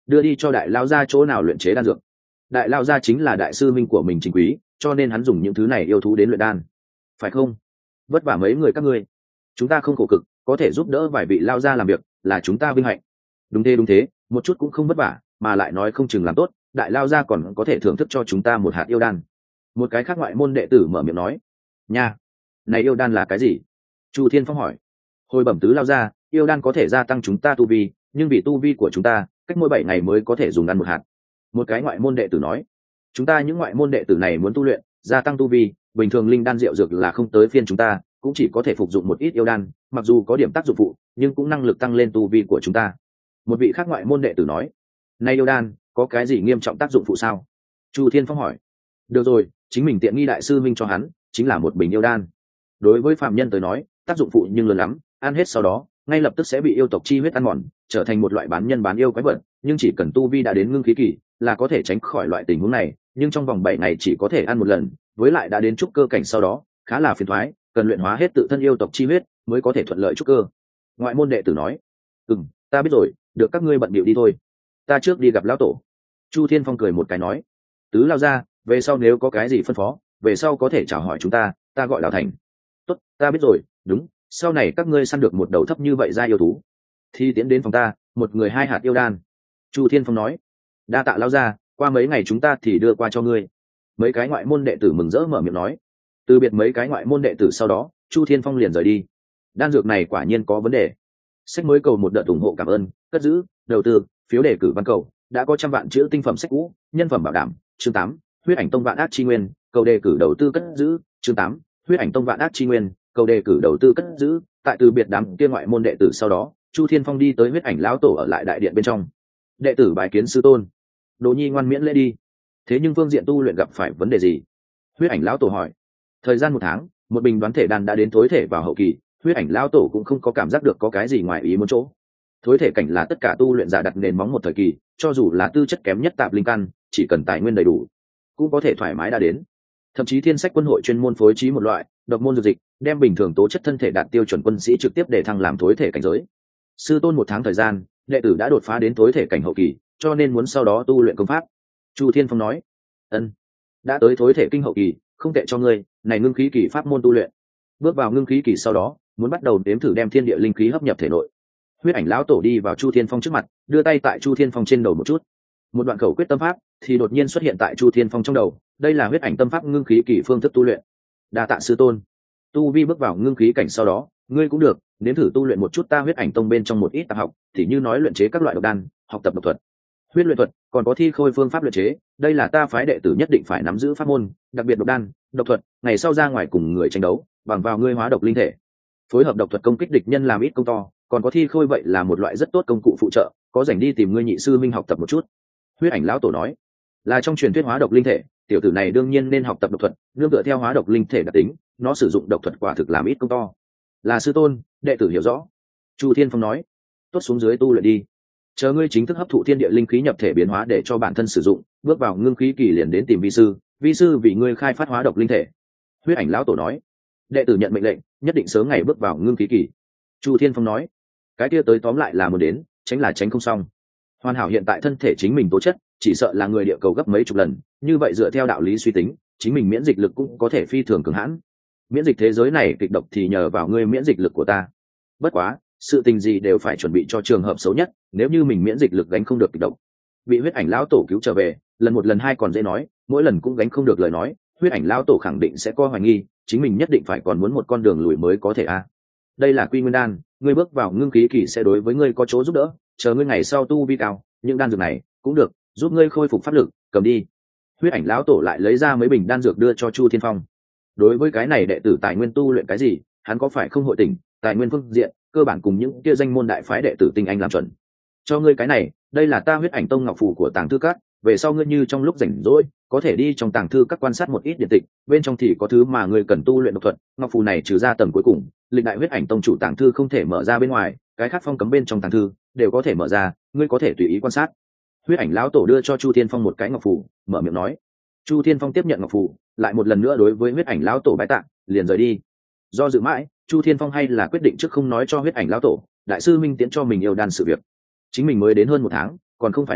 đưa đi cho đại lao gia chỗ nào luyện chế đan dược. Đại lao gia chính là đại sư minh của mình chính quý, cho nên hắn dùng những thứ này yêu thú đến luyện đan, phải không? Vất vả mấy người các ngươi, chúng ta không khổ cực, có thể giúp đỡ vài vị lao gia làm việc là chúng ta vinh hạnh. Đúng thế đúng thế, một chút cũng không vất vả, mà lại nói không chừng làm tốt, đại lao gia còn có thể thưởng thức cho chúng ta một hạt yêu đan. Một cái khác ngoại môn đệ tử mở miệng nói. Nha, này yêu đan là cái gì? Chu Thiên Phong hỏi. Hồi bẩm tứ lao gia, yêu đan có thể gia tăng chúng ta tu vi, nhưng vì tu vi của chúng ta cách mỗi bảy ngày mới có thể dùng ăn một hạt. Một cái ngoại môn đệ tử nói. Chúng ta những ngoại môn đệ tử này muốn tu luyện gia tăng tu vi, bình thường linh đan rượu dược là không tới phiên chúng ta, cũng chỉ có thể phục dụng một ít yêu đan, mặc dù có điểm tác dụng phụ nhưng cũng năng lực tăng lên tu vi của chúng ta. Một vị khác ngoại môn đệ tử nói. Này yêu đan có cái gì nghiêm trọng tác dụng phụ sao? Chu Thiên Phong hỏi. Được rồi, chính mình tiện nghi đại sư minh cho hắn chính là một bình yêu đan. Đối với phạm nhân tới nói tác dụng phụ nhưng lớn lắm, ăn hết sau đó ngay lập tức sẽ bị yêu tộc chi huyết ăn mòn, trở thành một loại bán nhân bán yêu quái vật, nhưng chỉ cần tu vi đã đến ngưng khí kỳ là có thể tránh khỏi loại tình huống này, nhưng trong vòng bảy ngày chỉ có thể ăn một lần, với lại đã đến trúc cơ cảnh sau đó khá là phiền toái, cần luyện hóa hết tự thân yêu tộc chi huyết mới có thể thuận lợi trúc cơ. Ngoại môn đệ tử nói. Ừm, ta biết rồi, được các ngươi bận bịu đi thôi, ta trước đi gặp lão tổ. Chu Thiên Phong cười một cái nói. Tứ lao ra, về sau nếu có cái gì phân phó về sau có thể chào hỏi chúng ta, ta gọi Đào Thành. Tốt, ta biết rồi. Đúng, sau này các ngươi săn được một đầu thấp như vậy ra yêu thú thì tiến đến phòng ta, một người hai hạt yêu đan. Chu Thiên Phong nói. Đa tạ lao ra, qua mấy ngày chúng ta thì đưa qua cho ngươi. Mấy cái ngoại môn đệ tử mừng rỡ mở miệng nói. Từ biệt mấy cái ngoại môn đệ tử sau đó Chu Thiên Phong liền rời đi. Đan dược này quả nhiên có vấn đề. Sách mới cầu một đợt ủng hộ cảm ơn, cất giữ, đầu tư, phiếu đề cử văn cầu đã có trăm vạn chữ tinh phẩm sách cũ, nhân phẩm bảo đảm. Chương tám, huyết ảnh tông vạn ác chi nguyên, cầu đề cử đầu tư cất giữ. Chương tám, huyết ảnh tông vạn ác chi nguyên, cầu đề cử đầu tư cất giữ. Tại từ biệt đám kia ngoại môn đệ tử sau đó Chu Thiên Phong đi tới huyết ảnh lão tổ ở lại đại điện bên trong. Đệ tử bái kiến sư tôn. Đỗ Nhi ngoan miễn lễ đi. Thế nhưng phương diện tu luyện gặp phải vấn đề gì? Huyết ảnh lão tổ hỏi. Thời gian một tháng, một bình đoán thể đan đã đến thối thể vào hậu kỳ, huyết ảnh lão tổ cũng không có cảm giác được có cái gì ngoài ý muốn chỗ. Thối thể cảnh là tất cả tu luyện giả đặt nền móng một thời kỳ, cho dù là tư chất kém nhất tạp linh căn, chỉ cần tài nguyên đầy đủ cũng có thể thoải mái đã đến. Thậm chí Thiên Sách Quân hội chuyên môn phối trí một loại độc môn dược dịch, đem bình thường tố chất thân thể đạt tiêu chuẩn quân sĩ trực tiếp để thăng làm thối thể cảnh giới. Sư tôn một tháng thời gian, đệ tử đã đột phá đến thối thể cảnh hậu kỳ, cho nên muốn sau đó tu luyện công pháp. Chu Thiên Phong nói. Ân, đã tới thối thể kinh hậu kỳ, không tệ cho ngươi, này ngưng khí kỳ pháp môn tu luyện. Bước vào ngưng khí kỳ sau đó, muốn bắt đầu đếm thử đem thiên địa linh khí hấp nhập thể nội. Huyết ảnh lão tổ đi vào Chu Thiên Phong trước mặt, đưa tay tại Chu Thiên Phong trên đầu một chút. Một đoạn khẩu quyết tâm pháp thì đột nhiên xuất hiện tại Chu Thiên Phong trong đầu, đây là huyết ảnh tâm pháp ngưng khí kỳ phương thức tu luyện. Đa tạ sư tôn. Tu vi bước vào ngưng khí cảnh sau đó, ngươi cũng được nếm thử tu luyện một chút ta huyết ảnh tông bên trong một ít tạp học, thì như nói luyện chế các loại độc đan, học tập độc thuật, huyết luyện thuật, còn có thi khôi phương pháp luyện chế, đây là ta phái đệ tử nhất định phải nắm giữ pháp môn, đặc biệt độc đan, độc thuật, ngày sau ra ngoài cùng người tranh đấu, bằng vào ngươi hóa độc linh thể, phối hợp độc thuật công kích địch nhân làm ít công to, còn có thi khôi vậy là một loại rất tốt công cụ phụ trợ, có rảnh đi tìm ngươi nhị sư minh học tập một chút. Huyết ảnh lão tổ nói. Là trong truyền thuyết hóa độc linh thể, tiểu tử này đương nhiên nên học tập độc thuật, nương tựa theo hóa độc linh thể đặc tính, nó sử dụng độc thuật quả thực làm ít công to. Là sư tôn, đệ tử hiểu rõ. Chu Thiên Phong nói. Tốt, xuống dưới tu luyện đi, chờ ngươi chính thức hấp thụ thiên địa linh khí nhập thể biến hóa để cho bản thân sử dụng, bước vào ngưng khí kỳ liền đến tìm vi sư, vi sư vì ngươi khai phát hóa độc linh thể. Huyết ảnh lão tổ nói. Đệ tử nhận mệnh lệnh, nhất định sớm ngày bước vào ngưng khí kỳ. Chu Thiên Phong nói. Cái kia tới tóm lại là muốn đến, tránh là tránh không xong. Hoàn hảo hiện tại thân thể chính mình tố chất chỉ sợ là người địa cầu gấp mấy chục lần, như vậy dựa theo đạo lý suy tính, chính mình miễn dịch lực cũng có thể phi thường cường hãn. Miễn dịch thế giới này kịch độc thì nhờ vào ngươi miễn dịch lực của ta. Bất quá sự tình gì đều phải chuẩn bị cho trường hợp xấu nhất, nếu như mình miễn dịch lực gánh không được kịch độc, bị huyết ảnh lão tổ cứu trở về, lần một lần hai còn dễ nói, mỗi lần cũng gánh không được lời nói, huyết ảnh lão tổ khẳng định sẽ có hoài nghi, chính mình nhất định phải còn muốn một con đường lùi mới có thể a. Đây là quy nguyên đan, ngươi bước vào ngưng khí kỳ sẽ đối với ngươi có chỗ giúp đỡ, chờ ngươi ngày sau tu vi cao, những đan dược này cũng được giúp ngươi khôi phục pháp lực, cầm đi. Huyết ảnh lão tổ lại lấy ra mấy bình đan dược đưa cho Chu Thiên Phong. Đối với cái này đệ tử tài nguyên tu luyện cái gì, hắn có phải không hội tình, tài nguyên phương diện cơ bản cùng những kia danh môn đại phái đệ tử tinh anh làm chuẩn. Cho ngươi cái này, đây là ta huyết ảnh tông ngọc phù của tàng thư các, về sau ngươi như trong lúc rảnh rỗi có thể đi trong tàng thư các quan sát một ít điện tịch, bên trong thì có thứ mà ngươi cần tu luyện độc thuật. Ngọc phù này trừ ra tầng cuối cùng lịch đại huyết ảnh tông chủ tàng thư không thể mở ra bên ngoài, cái khác phong cấm bên trong tàng thư đều có thể mở ra, ngươi có thể tùy ý quan sát. Huyết ảnh lão tổ đưa cho Chu Thiên Phong một cái ngọc phù, mở miệng nói. Chu Thiên Phong tiếp nhận ngọc phù, lại một lần nữa đối với huyết ảnh lão tổ bái tạ, liền rời đi. Do dự mãi, Chu Thiên Phong hay là quyết định trước không nói cho huyết ảnh lão tổ đại sư minh tiến cho mình yêu đan sự việc. Chính mình mới đến hơn một tháng, còn không phải lúc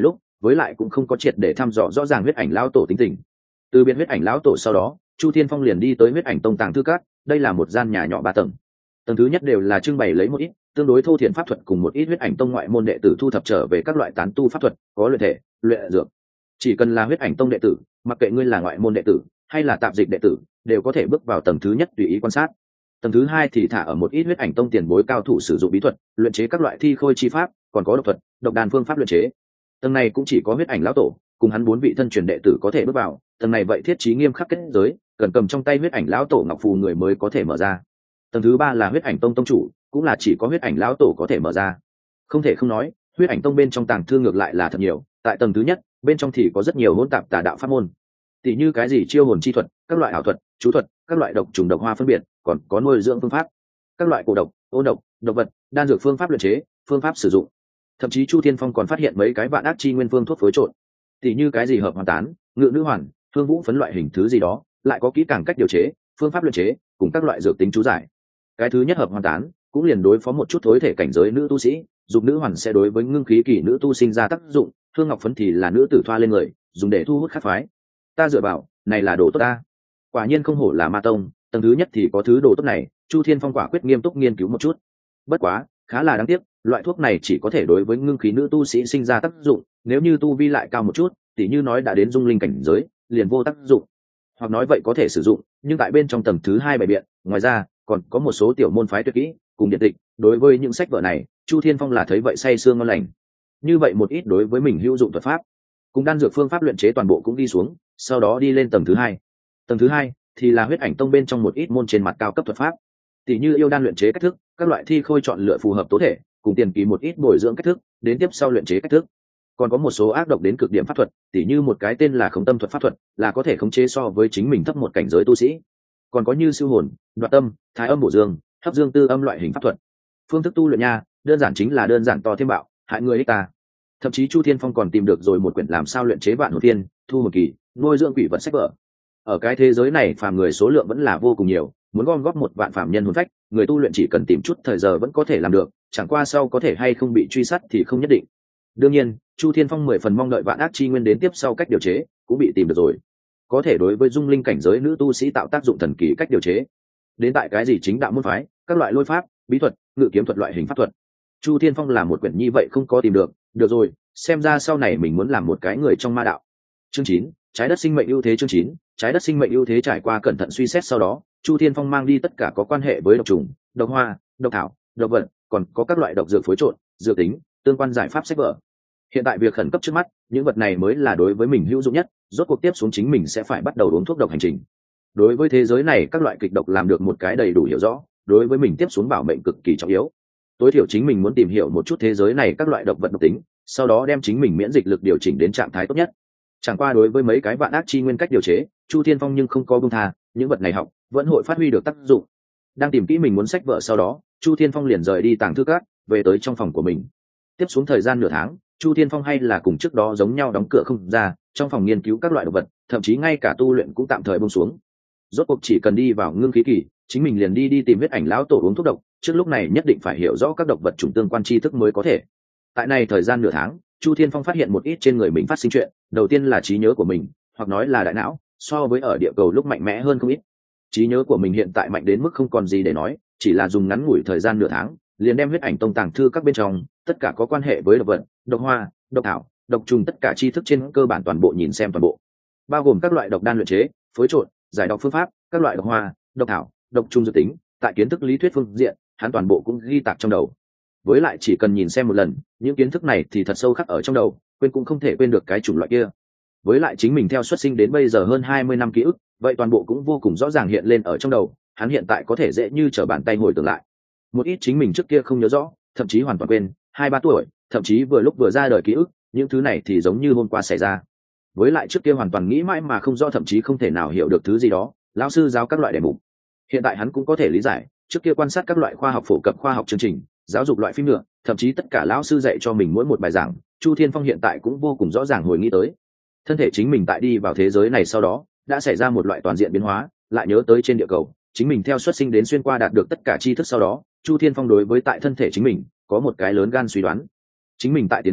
với lại cũng không có triệt để thăm dò rõ ràng huyết ảnh lão tổ tính tình. Từ biệt huyết ảnh lão tổ sau đó, Chu Thiên Phong liền đi tới huyết ảnh tông tàng thư các. Đây là một gian nhà nhỏ ba tầng. Tầng thứ nhất đều là trưng bày lấy một ít tương đối thô thiển pháp thuật cùng một ít huyết ảnh tông ngoại môn đệ tử thu thập trở về các loại tán tu pháp thuật, có luyện thể, luyện dược. Chỉ cần là huyết ảnh tông đệ tử, mặc kệ ngươi là ngoại môn đệ tử hay là tạp dịch đệ tử, đều có thể bước vào tầng thứ nhất tùy ý quan sát. Tầng thứ hai thì thả ở một ít huyết ảnh tông tiền bối cao thủ sử dụng bí thuật, luyện chế các loại thi khôi chi pháp, còn có độc thuật, độc đàn phương pháp luyện chế. Tầng này cũng chỉ có huyết ảnh lão tổ cùng hắn bốn vị thân truyền đệ tử có thể bước vào. Tầng này vậy thiết trí nghiêm khắc kết giới, cần cầm trong tay huyết ảnh lão tổ ngọc phù người mới có thể mở ra. Tầng thứ ba là huyết ảnh tông tông chủ, cũng là chỉ có huyết ảnh lão tổ có thể mở ra. Không thể không nói, huyết ảnh tông bên trong tàng thư ngược lại là thật nhiều. Tại tầng thứ nhất, bên trong thì có rất nhiều hỗn tạp tà đạo pháp môn, tỷ như cái gì chiêu hồn chi thuật, các loại ảo thuật, chú thuật, các loại độc trùng độc hoa phân biệt, còn có nuôi dưỡng phương pháp, các loại cổ độc, ôn độc, độc vật, đan dược phương pháp luyện chế, phương pháp sử dụng. Thậm chí Chu Thiên Phong còn phát hiện mấy cái vạn ác chi nguyên phương thuốc phối trộn, tỷ như cái gì hợp hoàn tán, ngự nữ hoàn, hương vũ phấn loại hình thứ gì đó, lại có kỹ càng cách điều chế, phương pháp luyện chế, cùng các loại dược tính chú giải. Cái thứ nhất hợp hoàn tán cũng liền đối phó một chút thối thể cảnh giới nữ tu sĩ, dục nữ hoàn sẽ đối với ngưng khí kỳ nữ tu sinh ra tác dụng, hương ngọc phấn thì là nữ tử thoa lên người, dùng để thu hút khách phái. Ta dựa vào, này là đồ tốt ta. Quả nhiên không hổ là ma tông, tầng thứ nhất thì có thứ đồ tốt này. Chu Thiên Phong quả quyết nghiêm túc nghiên cứu một chút. Bất quá, khá là đáng tiếc, loại thuốc này chỉ có thể đối với ngưng khí nữ tu sĩ sinh ra tác dụng, nếu như tu vi lại cao một chút, tỉ như nói đã đến dung linh cảnh giới, liền vô tác dụng. Hoặc nói vậy có thể sử dụng, nhưng tại bên trong tầng thứ hai bày biện, ngoài ra còn có một số tiểu môn phái tuyệt kỹ cùng điện tịch. Đối với những sách vở này, Chu Thiên Phong là thấy vậy say sương ngon lành. Như vậy một ít đối với mình hữu dụng thuật pháp, cùng đan dược phương pháp luyện chế toàn bộ cũng đi xuống, sau đó đi lên tầng thứ hai. Tầng thứ hai thì là huyết ảnh tông bên trong một ít môn trên mặt cao cấp thuật pháp, tỷ như yêu đan luyện chế cách thức, các loại thi khôi chọn lựa phù hợp tố thể, cùng tiền kỳ một ít bồi dưỡng cách thức, đến tiếp sau luyện chế cách thức. Còn có một số ác độc đến cực điểm pháp thuật, tỷ như một cái tên là khống tâm thuật pháp thuật, là có thể khống chế so với chính mình thấp một cảnh giới tu sĩ. Còn có như siêu hồn, đoạt tâm, thái âm bổ dương, hấp dương tư âm loại hình pháp thuật. Phương thức tu luyện nha, đơn giản chính là đơn giản to thêm bạo, hại người ích ta. Thậm chí Chu Thiên Phong còn tìm được rồi một quyển làm sao luyện chế vạn hồn tiên, thu hồn kỳ, nuôi dưỡng quỷ vật sách vở. Ở cái thế giới này phàm người số lượng vẫn là vô cùng nhiều, muốn gom góp một vạn phàm nhân hồn phách, người tu luyện chỉ cần tìm chút thời giờ vẫn có thể làm được, chẳng qua sau có thể hay không bị truy sát thì không nhất định. Đương nhiên, Chu Thiên Phong mười phần mong đợi vạn ác chi nguyên đến tiếp sau cách điều chế cũng bị tìm được rồi, có thể đối với dung linh cảnh giới nữ tu sĩ tạo tác dụng thần kỳ cách điều chế. Đến tại cái gì chính đạo môn phái, các loại lôi pháp, bí thuật, ngự kiếm thuật loại hình pháp thuật, Chu Thiên Phong làm một quyển như vậy không có tìm được. Được rồi, xem ra sau này mình muốn làm một cái người trong ma đạo. Chương chín, trái đất sinh mệnh ưu thế. Chương chín, trái đất sinh mệnh ưu thế. Trải qua cẩn thận suy xét sau đó, Chu Thiên Phong mang đi tất cả có quan hệ với độc trùng, độc hoa, độc thảo, độc vật, còn có các loại độc dược phối trộn, dược tính, tương quan giải pháp sách vở. Hiện tại việc khẩn cấp trước mắt, những vật này mới là đối với mình hữu dụng nhất, rốt cuộc tiếp xuống chính mình sẽ phải bắt đầu uống thuốc độc hành trình. Đối với thế giới này các loại kịch độc làm được một cái đầy đủ hiểu rõ, đối với mình tiếp xuống bảo mệnh cực kỳ trọng yếu. Tối thiểu chính mình muốn tìm hiểu một chút thế giới này các loại độc vật độc tính, sau đó đem chính mình miễn dịch lực điều chỉnh đến trạng thái tốt nhất. Chẳng qua đối với mấy cái vạn ác chi nguyên cách điều chế, Chu Thiên Phong nhưng không có buông tha, những vật này học vẫn hội phát huy được tác dụng. Đang tìm kỹ mình muốn sách vở sau đó, Chu Thiên Phong liền rời đi tàng thư các, về tới trong phòng của mình. Tiếp xuống thời gian nửa tháng, Chu Thiên Phong hay là cùng trước đó giống nhau đóng cửa không ra, trong phòng nghiên cứu các loại độc vật, thậm chí ngay cả tu luyện cũng tạm thời buông xuống. Rốt cuộc chỉ cần đi vào ngưng khí kỳ, chính mình liền đi đi tìm huyết ảnh lão tổ uống thuốc độc, trước lúc này nhất định phải hiểu rõ các độc vật chủng tương quan tri thức mới có thể. Tại này thời gian nửa tháng, Chu Thiên Phong phát hiện một ít trên người mình phát sinh chuyện. Đầu tiên là trí nhớ của mình, hoặc nói là đại não, so với ở địa cầu lúc mạnh mẽ hơn không ít. Trí nhớ của mình hiện tại mạnh đến mức không còn gì để nói, chỉ là dùng ngắn ngủi thời gian nửa tháng, liền đem huyết ảnh tông tàng thư các bên trong tất cả có quan hệ với độc vật, độc hoa, độc thảo, độc trùng tất cả tri thức trên cơ bản toàn bộ nhìn xem toàn bộ, bao gồm các loại độc đan luyện chế, phối trộn, giải độc phương pháp, các loại độc hoa, độc thảo, độc trùng dự tính, tại kiến thức lý thuyết phương diện, hắn toàn bộ cũng ghi tạc trong đầu. Với lại chỉ cần nhìn xem một lần, những kiến thức này thì thật sâu khắc ở trong đầu, quên cũng không thể quên được cái chủng loại kia. Với lại chính mình theo xuất sinh đến bây giờ hơn hai mươi năm ký ức, vậy toàn bộ cũng vô cùng rõ ràng hiện lên ở trong đầu, hắn hiện tại có thể dễ như trở bàn tay hồi tưởng lại. Một ít chính mình trước kia không nhớ rõ, thậm chí hoàn toàn quên, hai ba tuổi, thậm chí vừa lúc vừa ra đời ký ức, những thứ này thì giống như hôm qua xảy ra. Với lại trước kia hoàn toàn nghĩ mãi mà không rõ, thậm chí không thể nào hiểu được thứ gì đó, lão sư giáo các loại đề mục. Hiện tại hắn cũng có thể lý giải, trước kia quan sát các loại khoa học phổ cập khoa học chương trình, giáo dục loại phim nữa, thậm chí tất cả lão sư dạy cho mình mỗi một bài giảng, Chu Thiên Phong hiện tại cũng vô cùng rõ ràng hồi nghĩ tới. Thân thể chính mình tại đi vào thế giới này sau đó, đã xảy ra một loại toàn diện biến hóa, lại nhớ tới trên địa cầu, chính mình theo xuất sinh đến xuyên qua đạt được tất cả tri thức sau đó, Chu Thiên Phong đối với tại thân thể chính mình có một cái lớn gan suy đoán. Chính mình tại tiến hóa,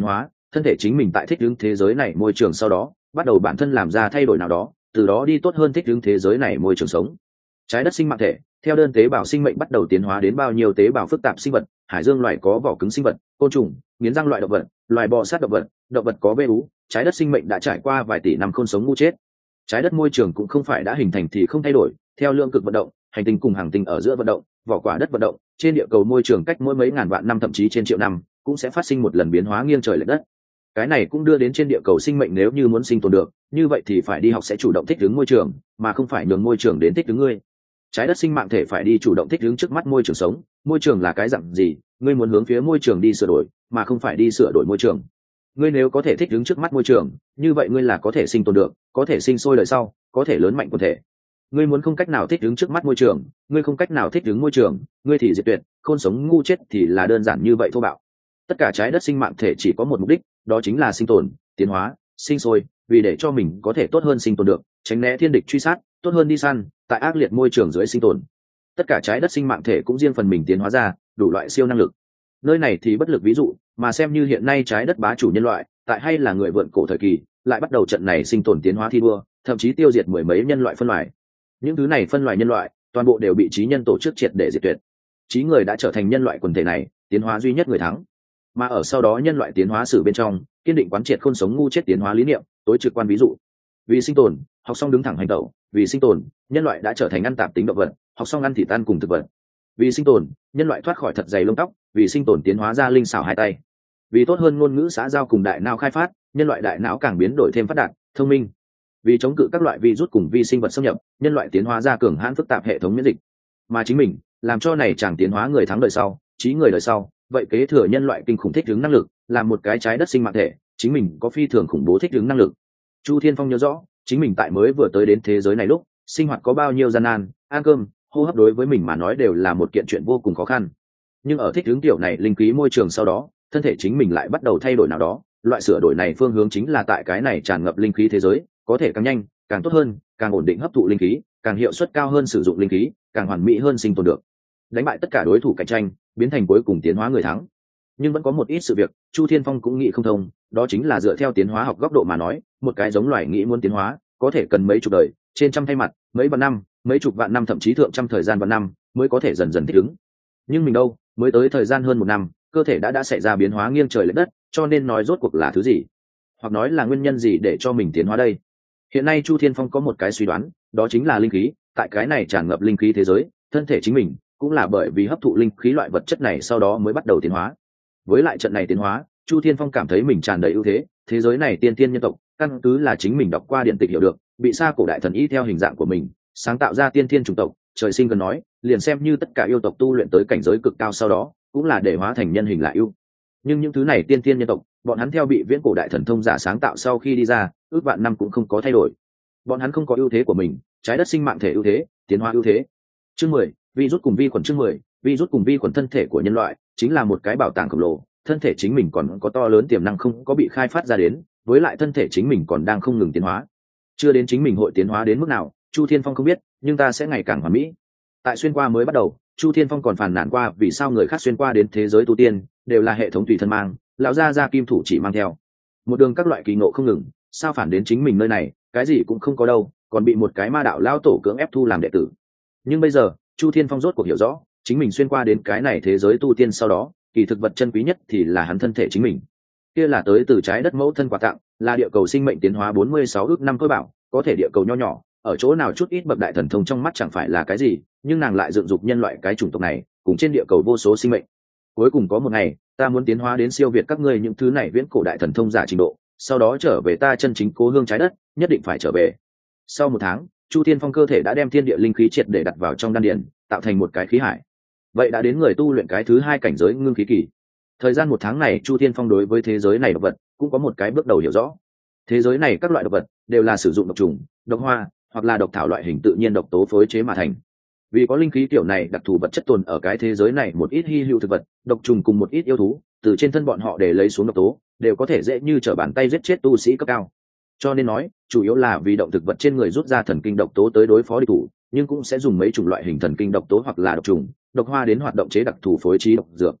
thân thể chính mình tại thích ứng thế giới này môi trường sau đó bắt đầu bản thân làm ra thay đổi nào đó, từ đó đi tốt hơn thích ứng thế giới này môi trường sống. Trái đất sinh mạng thể theo đơn tế bào sinh mệnh bắt đầu tiến hóa đến bao nhiêu tế bào phức tạp sinh vật, hải dương loài có vỏ cứng sinh vật, côn trùng, nghiến răng loại động vật, loài bò sát động vật, động vật có vê ú. Trái đất sinh mệnh đã trải qua vài tỷ năm khôn sống ngu chết. Trái đất môi trường cũng không phải đã hình thành thì không thay đổi, theo lượng cực vận động, hành tinh cùng hành tinh ở giữa vận động, vỏ quả đất vận động, trên địa cầu môi trường cách mỗi mấy ngàn vạn năm thậm chí trên triệu năm cũng sẽ phát sinh một lần biến hóa nghiêng trời lệch đất. Cái này cũng đưa đến trên địa cầu sinh mệnh nếu như muốn sinh tồn được, như vậy thì phải đi học sẽ chủ động thích ứng môi trường, mà không phải nhường môi trường đến thích ứng ngươi. Trái đất sinh mạng thể phải đi chủ động thích ứng trước mắt môi trường sống. Môi trường là cái dạng gì, ngươi muốn hướng phía môi trường đi sửa đổi, mà không phải đi sửa đổi môi trường. Ngươi nếu có thể thích ứng trước mắt môi trường, như vậy ngươi là có thể sinh tồn được, có thể sinh sôi đời sau, có thể lớn mạnh quần thể. Ngươi muốn không cách nào thích ứng trước mắt môi trường, ngươi không cách nào thích ứng môi trường, ngươi thì diệt tuyệt, khôn sống ngu chết thì là đơn giản như vậy thô bạo. Tất cả trái đất sinh mạng thể chỉ có một mục đích, đó chính là sinh tồn, tiến hóa, sinh sôi, vì để cho mình có thể tốt hơn sinh tồn được, tránh né thiên địch truy sát, tốt hơn đi săn, tại ác liệt môi trường dưới sinh tồn. Tất cả trái đất sinh mạng thể cũng riêng phần mình tiến hóa ra đủ loại siêu năng lực. Nơi này thì bất lực ví dụ, mà xem như hiện nay trái đất bá chủ nhân loại, tại hay là người vượn cổ thời kỳ, lại bắt đầu trận này sinh tồn tiến hóa thi đua, thậm chí tiêu diệt mười mấy nhân loại phân loài. Những thứ này phân loài nhân loại, toàn bộ đều bị trí nhân tổ chức triệt để diệt tuyệt. Trí người đã trở thành nhân loại quần thể này tiến hóa duy nhất người thắng. Mà ở sau đó nhân loại tiến hóa sử bên trong, kiên định quán triệt khôn sống ngu chết tiến hóa lý niệm, tối trực quan ví dụ. Vì sinh tồn, học xong đứng thẳng hành tẩu, vì sinh tồn, nhân loại đã trở thành ăn tạp tính động vật, học xong ăn thịt tan cùng thực vật. Vì sinh tồn, nhân loại thoát khỏi thật dày lông tóc, vì sinh tồn tiến hóa ra linh xảo hai tay. Vì tốt hơn ngôn ngữ xã giao cùng đại não khai phát, nhân loại đại não càng biến đổi thêm phát đạt, thông minh. Vì chống cự các loại virus cùng vi sinh vật xâm nhập, nhân loại tiến hóa ra cường hãn phức tạp hệ thống miễn dịch. Mà chính mình, làm cho này chẳng tiến hóa người thắng đời sau, trí người đời sau, vậy kế thừa nhân loại kinh khủng thích ứng năng lực, làm một cái trái đất sinh mạng thể, chính mình có phi thường khủng bố thích ứng năng lực. Chu Thiên Phong nhớ rõ, chính mình tại mới vừa tới đến thế giới này lúc, sinh hoạt có bao nhiêu gian nan, ăn cơm, hô hấp đối với mình mà nói đều là một kiện chuyện vô cùng khó khăn. Nhưng ở thích ứng tiểu này linh khí môi trường sau đó, thân thể chính mình lại bắt đầu thay đổi nào đó, loại sửa đổi này phương hướng chính là tại cái này tràn ngập linh khí thế giới, có thể càng nhanh, càng tốt hơn, càng ổn định hấp thụ linh khí, càng hiệu suất cao hơn sử dụng linh khí, càng hoàn mỹ hơn sinh tồn được. Đánh bại tất cả đối thủ cạnh tranh, biến thành cuối cùng tiến hóa người thắng. Nhưng vẫn có một ít sự việc, Chu Thiên Phong cũng nghĩ không thông, đó chính là dựa theo tiến hóa học góc độ mà nói, một cái giống loài nghĩ muốn tiến hóa, có thể cần mấy chục đời, trên trăm thay mặt, mấy vạn năm, mấy chục vạn năm thậm chí thượng trăm thời gian vạn năm mới có thể dần dần thích ứng. Nhưng mình đâu, mới tới thời gian hơn một năm, cơ thể đã đã xảy ra biến hóa nghiêng trời lệch đất, cho nên nói rốt cuộc là thứ gì, hoặc nói là nguyên nhân gì để cho mình tiến hóa đây. Hiện nay Chu Thiên Phong có một cái suy đoán, đó chính là linh khí, tại cái này tràn ngập linh khí thế giới, thân thể chính mình cũng là bởi vì hấp thụ linh khí loại vật chất này sau đó mới bắt đầu tiến hóa. Với lại trận này tiến hóa, Chu Thiên Phong cảm thấy mình tràn đầy ưu thế, thế giới này tiên tiên nhân tộc, căn cứ là chính mình đọc qua điện tịch hiểu được, bị sa cổ đại thần y theo hình dạng của mình, sáng tạo ra tiên thiên chủng tộc, trời sinh cần nói, liền xem như tất cả yêu tộc tu luyện tới cảnh giới cực cao sau đó, cũng là để hóa thành nhân hình lại ưu. Nhưng những thứ này tiên tiên nhân tộc, bọn hắn theo bị viễn cổ đại thần thông giả sáng tạo sau khi đi ra, ước vạn năm cũng không có thay đổi. Bọn hắn không có ưu thế của mình, trái đất sinh mạng thể ưu thế, tiến hóa ưu thế. Chương mười, virus cùng vi khuẩn. Chương mười, virus cùng vi khuẩn. Thân thể của nhân loại chính là một cái bảo tàng khổng lồ, thân thể chính mình còn có to lớn tiềm năng không có bị khai phát ra đến, với lại thân thể chính mình còn đang không ngừng tiến hóa. Chưa đến chính mình hội tiến hóa đến mức nào, Chu Thiên Phong không biết, nhưng ta sẽ ngày càng hoàn mỹ. Tại xuyên qua mới bắt đầu, Chu Thiên Phong còn phàn nàn qua vì sao người khác xuyên qua đến thế giới tu tiên đều là hệ thống tùy thân mang, lão gia gia kim thủ chỉ mang theo. Một đường các loại kỳ ngộ không ngừng, sao phản đến chính mình nơi này, cái gì cũng không có đâu, còn bị một cái ma đạo lao tổ cưỡng ép thu làm đệ tử. Nhưng bây giờ, Chu Thiên Phong rốt cuộc hiểu rõ, chính mình xuyên qua đến cái này thế giới tu tiên sau đó, kỳ thực vật chân quý nhất thì là hắn thân thể chính mình. Kia là tới từ trái đất mẫu thân quà tặng, là địa cầu sinh mệnh tiến hóa bốn mươi sáu ước năm tôi bảo, có thể địa cầu nho nhỏ, ở chỗ nào chút ít bậc đại thần thông trong mắt chẳng phải là cái gì, nhưng nàng lại dựng dục nhân loại cái chủng tộc này, cùng trên địa cầu vô số sinh mệnh. Cuối cùng có một ngày, ta muốn tiến hóa đến siêu việt các ngươi những thứ này viễn cổ đại thần thông giả trình độ, sau đó trở về ta chân chính cố hương trái đất, nhất định phải trở về. Sau một tháng, Chu Thiên Phong cơ thể đã đem thiên địa linh khí triệt để đặt vào trong đan điền, tạo thành một cái khí hải. Vậy đã đến người tu luyện cái thứ hai cảnh giới ngưng khí kỳ. Thời gian một tháng này, Chu Thiên Phong đối với thế giới này độc vật cũng có một cái bước đầu hiểu rõ. Thế giới này các loại độc vật đều là sử dụng độc trùng, độc hoa hoặc là độc thảo loại hình tự nhiên độc tố phối chế mà thành. Vì có linh khí kiểu này đặc thù vật chất tồn ở cái thế giới này, một ít hy hữu thực vật, độc trùng cùng một ít yêu thú, từ trên thân bọn họ để lấy xuống độc tố, đều có thể dễ như trở bàn tay giết chết tu sĩ cấp cao. Cho nên nói, chủ yếu là vì động thực vật trên người rút ra thần kinh độc tố tới đối phó địch thủ, nhưng cũng sẽ dùng mấy chủng loại hình thần kinh độc tố hoặc là độc trùng, độc hoa đến hoạt động chế đặc thù phối trí độc dược.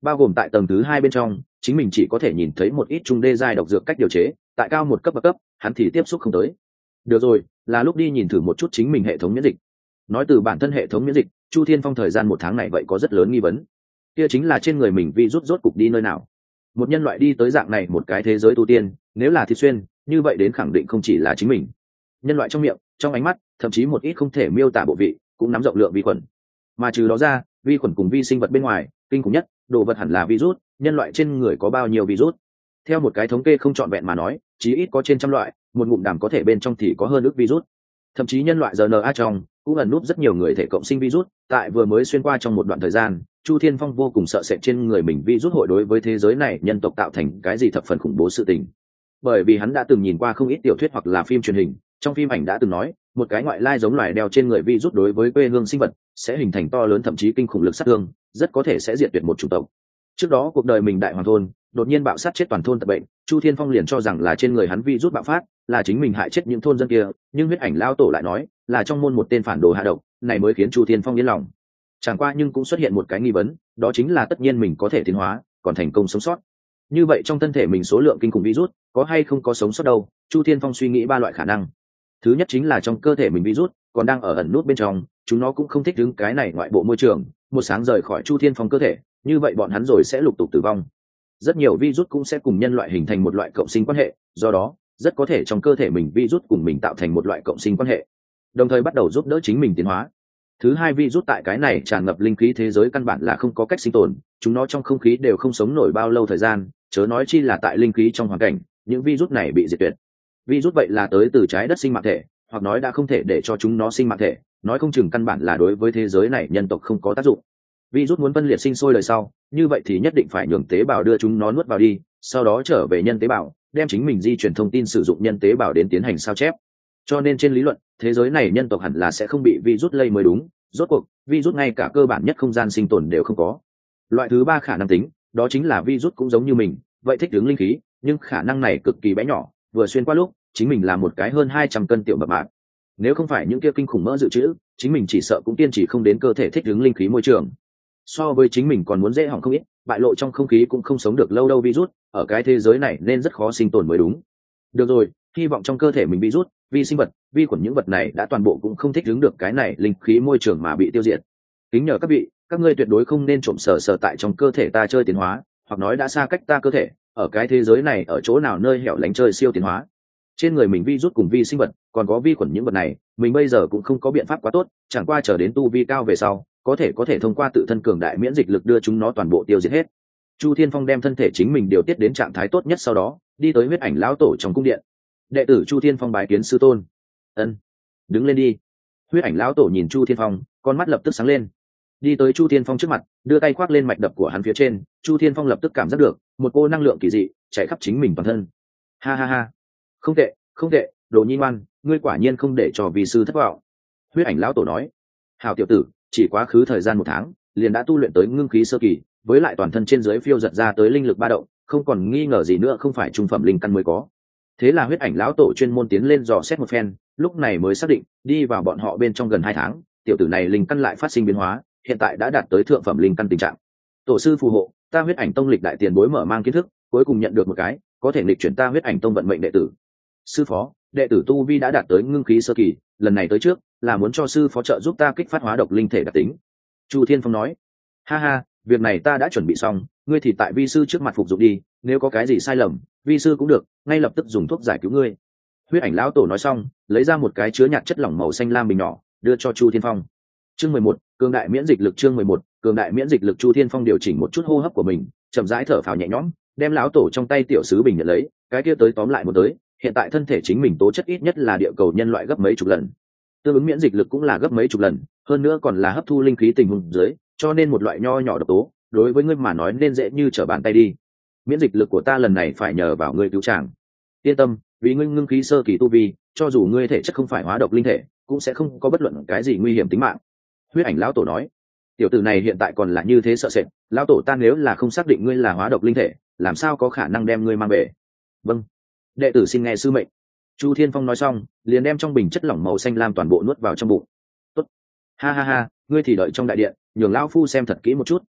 bao gồm tại tầng thứ hai bên trong chính mình chỉ có thể nhìn thấy một ít trung đê giai độc dược cách điều chế, tại cao một cấp bậc cấp hắn thì tiếp xúc không tới. Được rồi, là lúc đi nhìn thử một chút chính mình hệ thống miễn dịch. Nói từ bản thân hệ thống miễn dịch, Chu Thiên Phong thời gian một tháng này vậy có rất lớn nghi vấn, kia chính là trên người mình vi rút rốt cục đi nơi nào. Một nhân loại đi tới dạng này một cái thế giới tu tiên, nếu là Thịt Xuyên như vậy đến khẳng định không chỉ là chính mình. Nhân loại trong miệng, trong ánh mắt, thậm chí một ít không thể miêu tả bộ vị cũng nắm rộng lượng vi khuẩn, mà trừ đó ra vi khuẩn cùng vi sinh vật bên ngoài kinh khủng nhất đồ vật hẳn là virus. Nhân loại trên người có bao nhiêu virus? Theo một cái thống kê không trọn vẹn mà nói, chí ít có trên trăm loại, một ngụm đàm có thể bên trong thì có hơn ước virus. Thậm chí nhân loại rờ en a trong cũng ẩn núp rất nhiều người thể cộng sinh virus. Tại vừa mới xuyên qua trong một đoạn thời gian, Chu Thiên Phong vô cùng sợ sệt trên người mình virus hội đối với thế giới này nhân tộc tạo thành cái gì thập phần khủng bố sự tình. Bởi vì hắn đã từng nhìn qua không ít tiểu thuyết hoặc là phim truyền hình, trong phim ảnh đã từng nói một cái ngoại lai giống loài đeo trên người virus đối với quê hương sinh vật sẽ hình thành to lớn thậm chí kinh khủng lực sát thương, rất có thể sẽ diệt tuyệt một chủng tộc. Trước đó cuộc đời mình đại hoàng thôn đột nhiên bạo sát chết toàn thôn tật bệnh, Chu Thiên Phong liền cho rằng là trên người hắn virus bạo phát, là chính mình hại chết những thôn dân kia, nhưng huyết ảnh lao tổ lại nói là trong môn một tên phản đồ hạ độc, này mới khiến Chu Thiên Phong yên lòng. Chẳng qua nhưng cũng xuất hiện một cái nghi vấn, đó chính là tất nhiên mình có thể tiến hóa, còn thành công sống sót, như vậy trong thân thể mình số lượng kinh khủng virus có hay không có sống sót đâu? Chu Thiên Phong suy nghĩ ba loại khả năng. Thứ nhất chính là trong cơ thể mình virus còn đang ở ẩn nút bên trong, chúng nó cũng không thích ứng cái này ngoại bộ môi trường, một sáng rời khỏi Chu Thiên Phong cơ thể, như vậy bọn hắn rồi sẽ lục tục tử vong. Rất nhiều virus cũng sẽ cùng nhân loại hình thành một loại cộng sinh quan hệ, do đó rất có thể trong cơ thể mình virus cùng mình tạo thành một loại cộng sinh quan hệ, đồng thời bắt đầu giúp đỡ chính mình tiến hóa. Thứ hai, virus tại cái này tràn ngập linh khí thế giới căn bản là không có cách sinh tồn, chúng nó trong không khí đều không sống nổi bao lâu thời gian, chớ nói chi là tại linh khí trong hoàn cảnh, những virus này bị diệt tuyệt. Virus vậy là tới từ trái đất sinh mạng thể, hoặc nói đã không thể để cho chúng nó sinh mạng thể, nói không chừng căn bản là đối với thế giới này nhân tộc không có tác dụng. Virus muốn phân liệt sinh sôi đời sau, như vậy thì nhất định phải nhường tế bào đưa chúng nó nuốt vào đi, sau đó trở về nhân tế bào, đem chính mình di chuyển thông tin sử dụng nhân tế bào đến tiến hành sao chép. Cho nên trên lý luận, thế giới này nhân tộc hẳn là sẽ không bị virus lây mới đúng, rốt cuộc virus ngay cả cơ bản nhất không gian sinh tồn đều không có. Loại thứ ba khả năng tính, đó chính là virus cũng giống như mình, vậy thích ứng linh khí, nhưng khả năng này cực kỳ bé nhỏ, vừa xuyên qua lúc chính mình là một cái hơn hai trăm cân tiểu mập mạp. Nếu không phải những kia kinh khủng mỡ dự trữ, chính mình chỉ sợ cũng kiên trì không đến cơ thể thích ứng linh khí môi trường. So với chính mình còn muốn dễ hỏng không ít, bại lộ trong không khí cũng không sống được lâu đâu virus, ở cái thế giới này nên rất khó sinh tồn mới đúng. Được rồi, hy vọng trong cơ thể mình virus, vi sinh vật, vi khuẩn những vật này đã toàn bộ cũng không thích ứng được cái này linh khí môi trường mà bị tiêu diệt. Kính nhờ các vị, các ngươi tuyệt đối không nên trộm sờ sờ tại trong cơ thể ta chơi tiến hóa, hoặc nói đã xa cách ta cơ thể, ở cái thế giới này ở chỗ nào nơi hẻo lánh chơi siêu tiến hóa. Trên người mình virus cùng vi sinh vật, còn có vi khuẩn những vật này, mình bây giờ cũng không có biện pháp quá tốt, chẳng qua chờ đến tu vi cao về sau, có thể có thể thông qua tự thân cường đại miễn dịch lực đưa chúng nó toàn bộ tiêu diệt hết. Chu Thiên Phong đem thân thể chính mình điều tiết đến trạng thái tốt nhất, sau đó đi tới huyết ảnh lão tổ trong cung điện. Đệ tử Chu Thiên Phong bái kiến sư tôn. Ân, đứng lên đi. Huyết ảnh lão tổ nhìn Chu Thiên Phong, con mắt lập tức sáng lên, đi tới Chu Thiên Phong trước mặt, đưa tay khoác lên mạch đập của hắn phía trên. Chu Thiên Phong lập tức cảm giác được một cô năng lượng kỳ dị chạy khắp chính mình toàn thân. Ha ha ha, không tệ, không tệ, đồ nhi ngoan, ngươi quả nhiên không để cho vị sư thất vọng. Huyết ảnh lão tổ nói, hào tiểu tử, chỉ quá khứ thời gian một tháng, liền đã tu luyện tới ngưng khí sơ kỳ, với lại toàn thân trên dưới phiêu giật ra tới linh lực ba động, không còn nghi ngờ gì nữa không phải trung phẩm linh căn mới có. Thế là huyết ảnh lão tổ chuyên môn tiến lên dò xét một phen, lúc này mới xác định, đi vào bọn họ bên trong gần hai tháng, tiểu tử này linh căn lại phát sinh biến hóa, hiện tại đã đạt tới thượng phẩm linh căn tình trạng. Tổ sư phù hộ, ta huyết ảnh tông lịch đại tiền bối mở mang kiến thức, cuối cùng nhận được một cái có thể lịch chuyển ta huyết ảnh tông vận mệnh đệ tử. Sư phó, đệ tử tu vi đã đạt tới ngưng khí sơ kỳ, lần này tới trước là muốn cho sư phó trợ giúp ta kích phát hóa độc linh thể đặc tính. Chu Thiên Phong nói, ha ha, việc này ta đã chuẩn bị xong, ngươi thì tại vi sư trước mặt phục dụng đi, nếu có cái gì sai lầm, vi sư cũng được ngay lập tức dùng thuốc giải cứu ngươi. Huyết ảnh lão tổ nói xong, lấy ra một cái chứa nhạt chất lỏng màu xanh lam bình nhỏ, đưa cho Chu Thiên Phong. Chương mười một, cường đại miễn dịch lực. Chương mười một, cường đại miễn dịch lực. Chu Thiên Phong điều chỉnh một chút hô hấp của mình, chậm rãi thở phào nhẹ nhõm, đem lão tổ trong tay tiểu sứ bình nhận lấy, cái kia tới tóm lại một tới, hiện tại thân thể chính mình tố chất ít nhất là địa cầu nhân loại gấp mấy chục lần, tương ứng miễn dịch lực cũng là gấp mấy chục lần, hơn nữa còn là hấp thu linh khí tình huống dưới, cho nên một loại nho nhỏ độc tố, đối với ngươi mà nói nên dễ như trở bàn tay đi. Miễn dịch lực của ta lần này phải nhờ vào ngươi cứu chàng. Yên tâm, vì ngươi ngưng khí sơ kỳ tu vi, cho dù ngươi thể chất không phải hóa độc linh thể, cũng sẽ không có bất luận cái gì nguy hiểm tính mạng. Huyết ảnh lão tổ nói, tiểu tử này hiện tại còn là như thế sợ sệt, lão tổ ta nếu là không xác định ngươi là hóa độc linh thể, làm sao có khả năng đem ngươi mang về. Vâng, đệ tử xin nghe sư mệnh. Chu Thiên Phong nói xong, liền đem trong bình chất lỏng màu xanh lam toàn bộ nuốt vào trong bụng. Tốt, ha ha ha, ngươi thì đợi trong đại điện, nhường lão phu xem thật kỹ một chút,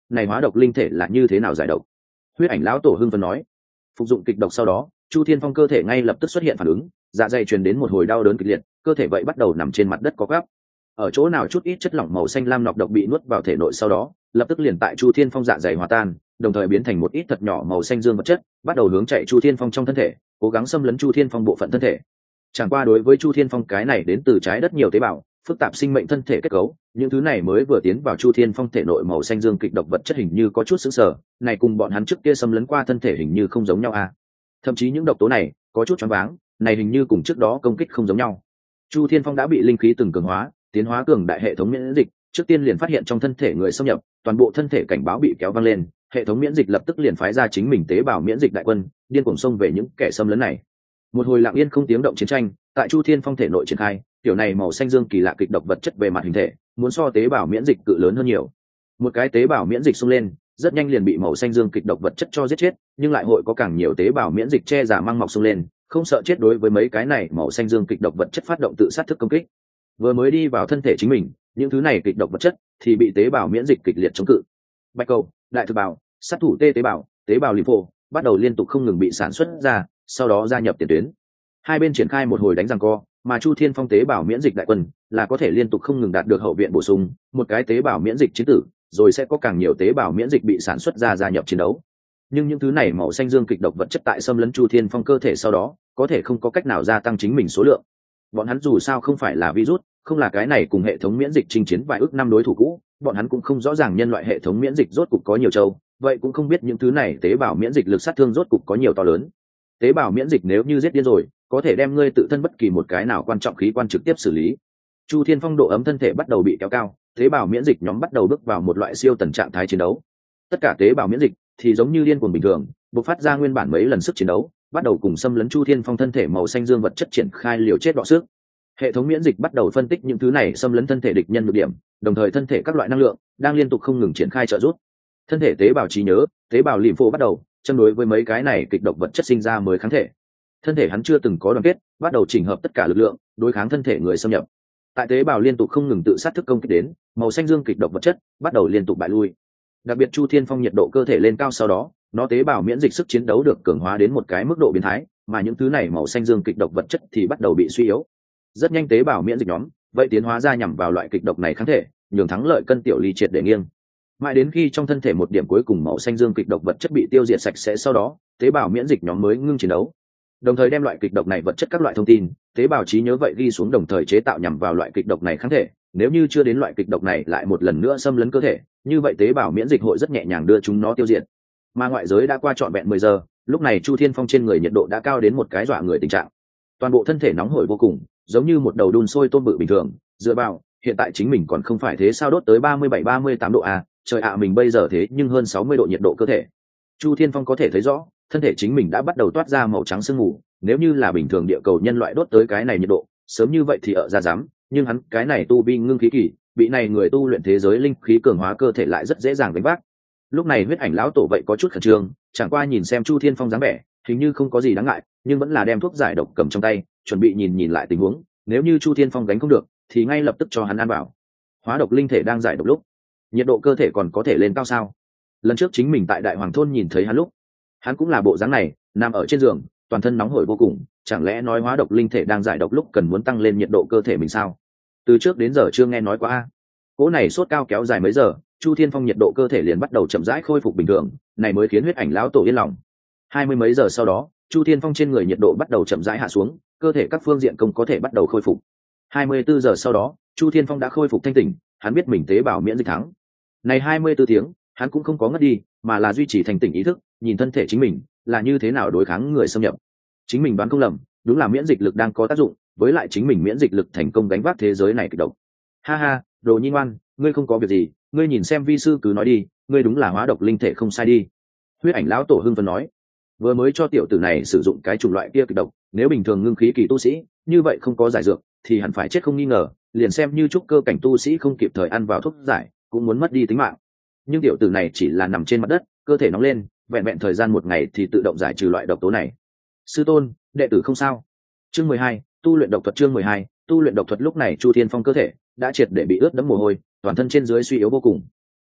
này hóa độc linh thể là như thế nào giải độc? Huyết ảnh lão tổ hưng phấn nói. Phục dụng kịch độc sau đó, Chu Thiên Phong cơ thể ngay lập tức xuất hiện phản ứng, dạ dày truyền đến một hồi đau đớn kịch liệt, cơ thể vậy bắt đầu nằm trên mặt đất có gắp. Ở chỗ nào chút ít chất lỏng màu xanh lam nọc độc bị nuốt vào thể nội sau đó, lập tức liền tại Chu Thiên Phong dạ dày hòa tan, đồng thời biến thành một ít thật nhỏ màu xanh dương vật chất, bắt đầu hướng chạy Chu Thiên Phong trong thân thể, cố gắng xâm lấn Chu Thiên Phong bộ phận thân thể. Chẳng qua đối với Chu Thiên Phong cái này đến từ trái đất nhiều tế bào, phức tạp sinh mệnh thân thể kết cấu, những thứ này mới vừa tiến vào Chu Thiên Phong thể nội màu xanh dương kịch độc vật chất hình như có chút sững sờ, này cùng bọn hắn trước kia xâm lấn qua thân thể hình như không giống nhau à? Thậm chí những độc tố này có chút choáng váng, này hình như cùng trước đó công kích không giống nhau. Chu Thiên Phong đã bị linh khí từng cường hóa, tiến hóa cường đại hệ thống miễn dịch, trước tiên liền phát hiện trong thân thể người xâm nhập, toàn bộ thân thể cảnh báo bị kéo vang lên, hệ thống miễn dịch lập tức liền phái ra chính mình tế bào miễn dịch đại quân, điên cuồng xông về những kẻ xâm lấn này. Một hồi lặng yên không tiếng động chiến tranh tại Chu Thiên Phong thể nội triển khai, kiểu này màu xanh dương kỳ lạ kịch độc vật chất về mặt hình thể, muốn so tế bào miễn dịch cự lớn hơn nhiều. Một cái tế bào miễn dịch xông lên, rất nhanh liền bị màu xanh dương kịch độc vật chất cho giết chết, nhưng lại hội có càng nhiều tế bào miễn dịch che giả mang mọc xông lên, không sợ chết đối với mấy cái này màu xanh dương kịch độc vật chất phát động tự sát thức công kích. Vừa mới đi vào thân thể chính mình, những thứ này kịch độc vật chất thì bị tế bào miễn dịch kịch liệt chống cự. Bạch cầu, đại thực bào, sát thủ tê tế bào, tế bào lympho bắt đầu liên tục không ngừng bị sản xuất ra, sau đó gia nhập tiền tuyến. Hai bên triển khai một hồi đánh giằng co, mà Chu Thiên Phong tế bào miễn dịch đại quân là có thể liên tục không ngừng đạt được hậu viện bổ sung, một cái tế bào miễn dịch chiến tử, rồi sẽ có càng nhiều tế bào miễn dịch bị sản xuất ra gia nhập chiến đấu. Nhưng những thứ này màu xanh dương kịch độc vật chất tại xâm lấn Chu Thiên Phong cơ thể sau đó, có thể không có cách nào gia tăng chính mình số lượng. Bọn hắn dù sao không phải là virus, không là cái này cùng hệ thống miễn dịch chinh chiến vài ước năm đối thủ cũ, bọn hắn cũng không rõ ràng nhân loại hệ thống miễn dịch rốt cục có nhiều châu, vậy cũng không biết những thứ này tế bào miễn dịch lực sát thương rốt cục có nhiều to lớn. Tế bào miễn dịch nếu như giết điên rồi, có thể đem ngươi tự thân bất kỳ một cái nào quan trọng khí quan trực tiếp xử lý. Chu Thiên Phong độ ấm thân thể bắt đầu bị kéo cao, tế bào miễn dịch nhóm bắt đầu bước vào một loại siêu tần trạng thái chiến đấu. Tất cả tế bào miễn dịch thì giống như điên cuồng bình thường, bộc phát ra nguyên bản mấy lần sức chiến đấu, bắt đầu cùng xâm lấn Chu Thiên Phong thân thể màu xanh dương vật chất triển khai liều chết đọ sức. Hệ thống miễn dịch bắt đầu phân tích những thứ này xâm lấn thân thể địch nhân nhược điểm, đồng thời thân thể các loại năng lượng đang liên tục không ngừng triển khai trợ giúp. Thân thể tế bào trí nhớ, tế bào lympho bắt đầu châm đối với mấy cái này kịch độc vật chất sinh ra mới kháng thể. Thân thể hắn chưa từng có đoàn kết, bắt đầu chỉnh hợp tất cả lực lượng đối kháng thân thể người xâm nhập. Tại tế bào liên tục không ngừng tự sát thức công kích đến, màu xanh dương kịch độc vật chất bắt đầu liên tục bại lui. Đặc biệt Chu Thiên Phong nhiệt độ cơ thể lên cao sau đó, nó tế bào miễn dịch sức chiến đấu được cường hóa đến một cái mức độ biến thái, mà những thứ này màu xanh dương kịch độc vật chất thì bắt đầu bị suy yếu. Rất nhanh tế bào miễn dịch nhóm vậy tiến hóa ra nhằm vào loại kịch độc này kháng thể, nhường thắng lợi cân tiểu ly triệt để nghiêng. Mãi đến khi trong thân thể một điểm cuối cùng màu xanh dương kịch độc vật chất bị tiêu diệt sạch sẽ sau đó, tế bào miễn dịch nhóm mới ngưng chiến đấu, đồng thời đem loại kịch độc này vật chất các loại thông tin, tế bào trí nhớ vậy ghi xuống, đồng thời chế tạo nhằm vào loại kịch độc này kháng thể. Nếu như chưa đến loại kịch độc này lại một lần nữa xâm lấn cơ thể, như vậy tế bào miễn dịch hội rất nhẹ nhàng đưa chúng nó tiêu diệt. Mà ngoại giới đã qua trọn vẹn mười giờ, lúc này Chu Thiên Phong trên người nhiệt độ đã cao đến một cái dọa người tình trạng, toàn bộ thân thể nóng hổi vô cùng, giống như một đầu đun sôi tôm bự bình thường. Dựa vào, hiện tại chính mình còn không phải thế sao, đốt tới ba mươi bảy ba mươi tám độ à, trời ạ, mình bây giờ thế nhưng hơn sáu mươi độ nhiệt độ cơ thể. Chu Thiên Phong có thể thấy rõ, thân thể chính mình đã bắt đầu toát ra màu trắng sương mù, nếu như là bình thường địa cầu nhân loại đốt tới cái này nhiệt độ, sớm như vậy thì ở ra dám, nhưng hắn cái này tu vi ngưng khí kỳ, bị này người tu luyện thế giới linh khí cường hóa cơ thể lại rất dễ dàng đánh vác. Lúc này huyết ảnh lão tổ vậy có chút khẩn trương, chẳng qua nhìn xem Chu Thiên Phong dáng vẻ, hình như không có gì đáng ngại, nhưng vẫn là đem thuốc giải độc cầm trong tay, chuẩn bị nhìn nhìn lại tình huống, nếu như Chu Thiên Phong gánh không được, thì ngay lập tức cho hắn ăn vào. Hóa độc linh thể đang giải độc lúc, nhiệt độ cơ thể còn có thể lên cao sao? Lần trước chính mình tại Đại Hoàng thôn nhìn thấy hắn lúc, hắn cũng là bộ dáng này, nằm ở trên giường, toàn thân nóng hổi vô cùng, chẳng lẽ nói hóa độc linh thể đang giải độc lúc cần muốn tăng lên nhiệt độ cơ thể mình sao? Từ trước đến giờ chưa nghe nói qua a. Cỗ này sốt cao kéo dài mấy giờ, Chu Thiên Phong nhiệt độ cơ thể liền bắt đầu chậm rãi khôi phục bình thường, này mới khiến huyết ảnh lão tổ yên lòng. Hai mươi mấy giờ sau đó, Chu Thiên Phong trên người nhiệt độ bắt đầu chậm rãi hạ xuống, cơ thể các phương diện công có thể bắt đầu khôi phục. Hai mươi bốn giờ sau đó, Chu Thiên Phong đã khôi phục thanh tỉnh, hắn biết mình tế bào miễn dịch thắng. Này hai mươi bốn tiếng, hắn cũng không có ngất đi, mà là duy trì thanh tỉnh ý thức, nhìn thân thể chính mình là như thế nào đối kháng người xâm nhập. Chính mình đoán không lầm, đúng là miễn dịch lực đang có tác dụng, với lại chính mình miễn dịch lực thành công gánh vác thế giới này kịch độc. Ha ha, đồ nhi ngoan, ngươi không có việc gì, ngươi nhìn xem vi sư cứ nói đi, ngươi đúng là hóa độc linh thể không sai đi. Huyết ảnh lão tổ hưng phấn nói, vừa mới cho tiểu tử này sử dụng cái chủng loại kia kịch độc, nếu bình thường ngưng khí kỳ tu sĩ, như vậy không có giải dược, thì hẳn phải chết không nghi ngờ, liền xem như trúc cơ cảnh tu sĩ không kịp thời ăn vào thuốc giải, cũng muốn mất đi tính mạng. Nhưng tiểu tử này chỉ là nằm trên mặt đất, cơ thể nóng lên, vẹn vẹn thời gian một ngày thì tự động giải trừ loại độc tố này. Sư tôn, đệ tử không sao. Chương mười hai, tu luyện độc thuật. Chương mười hai, tu luyện độc thuật. Lúc này Chu Thiên Phong cơ thể đã triệt để bị ướt đẫm mồ hôi, toàn thân trên dưới suy yếu vô cùng.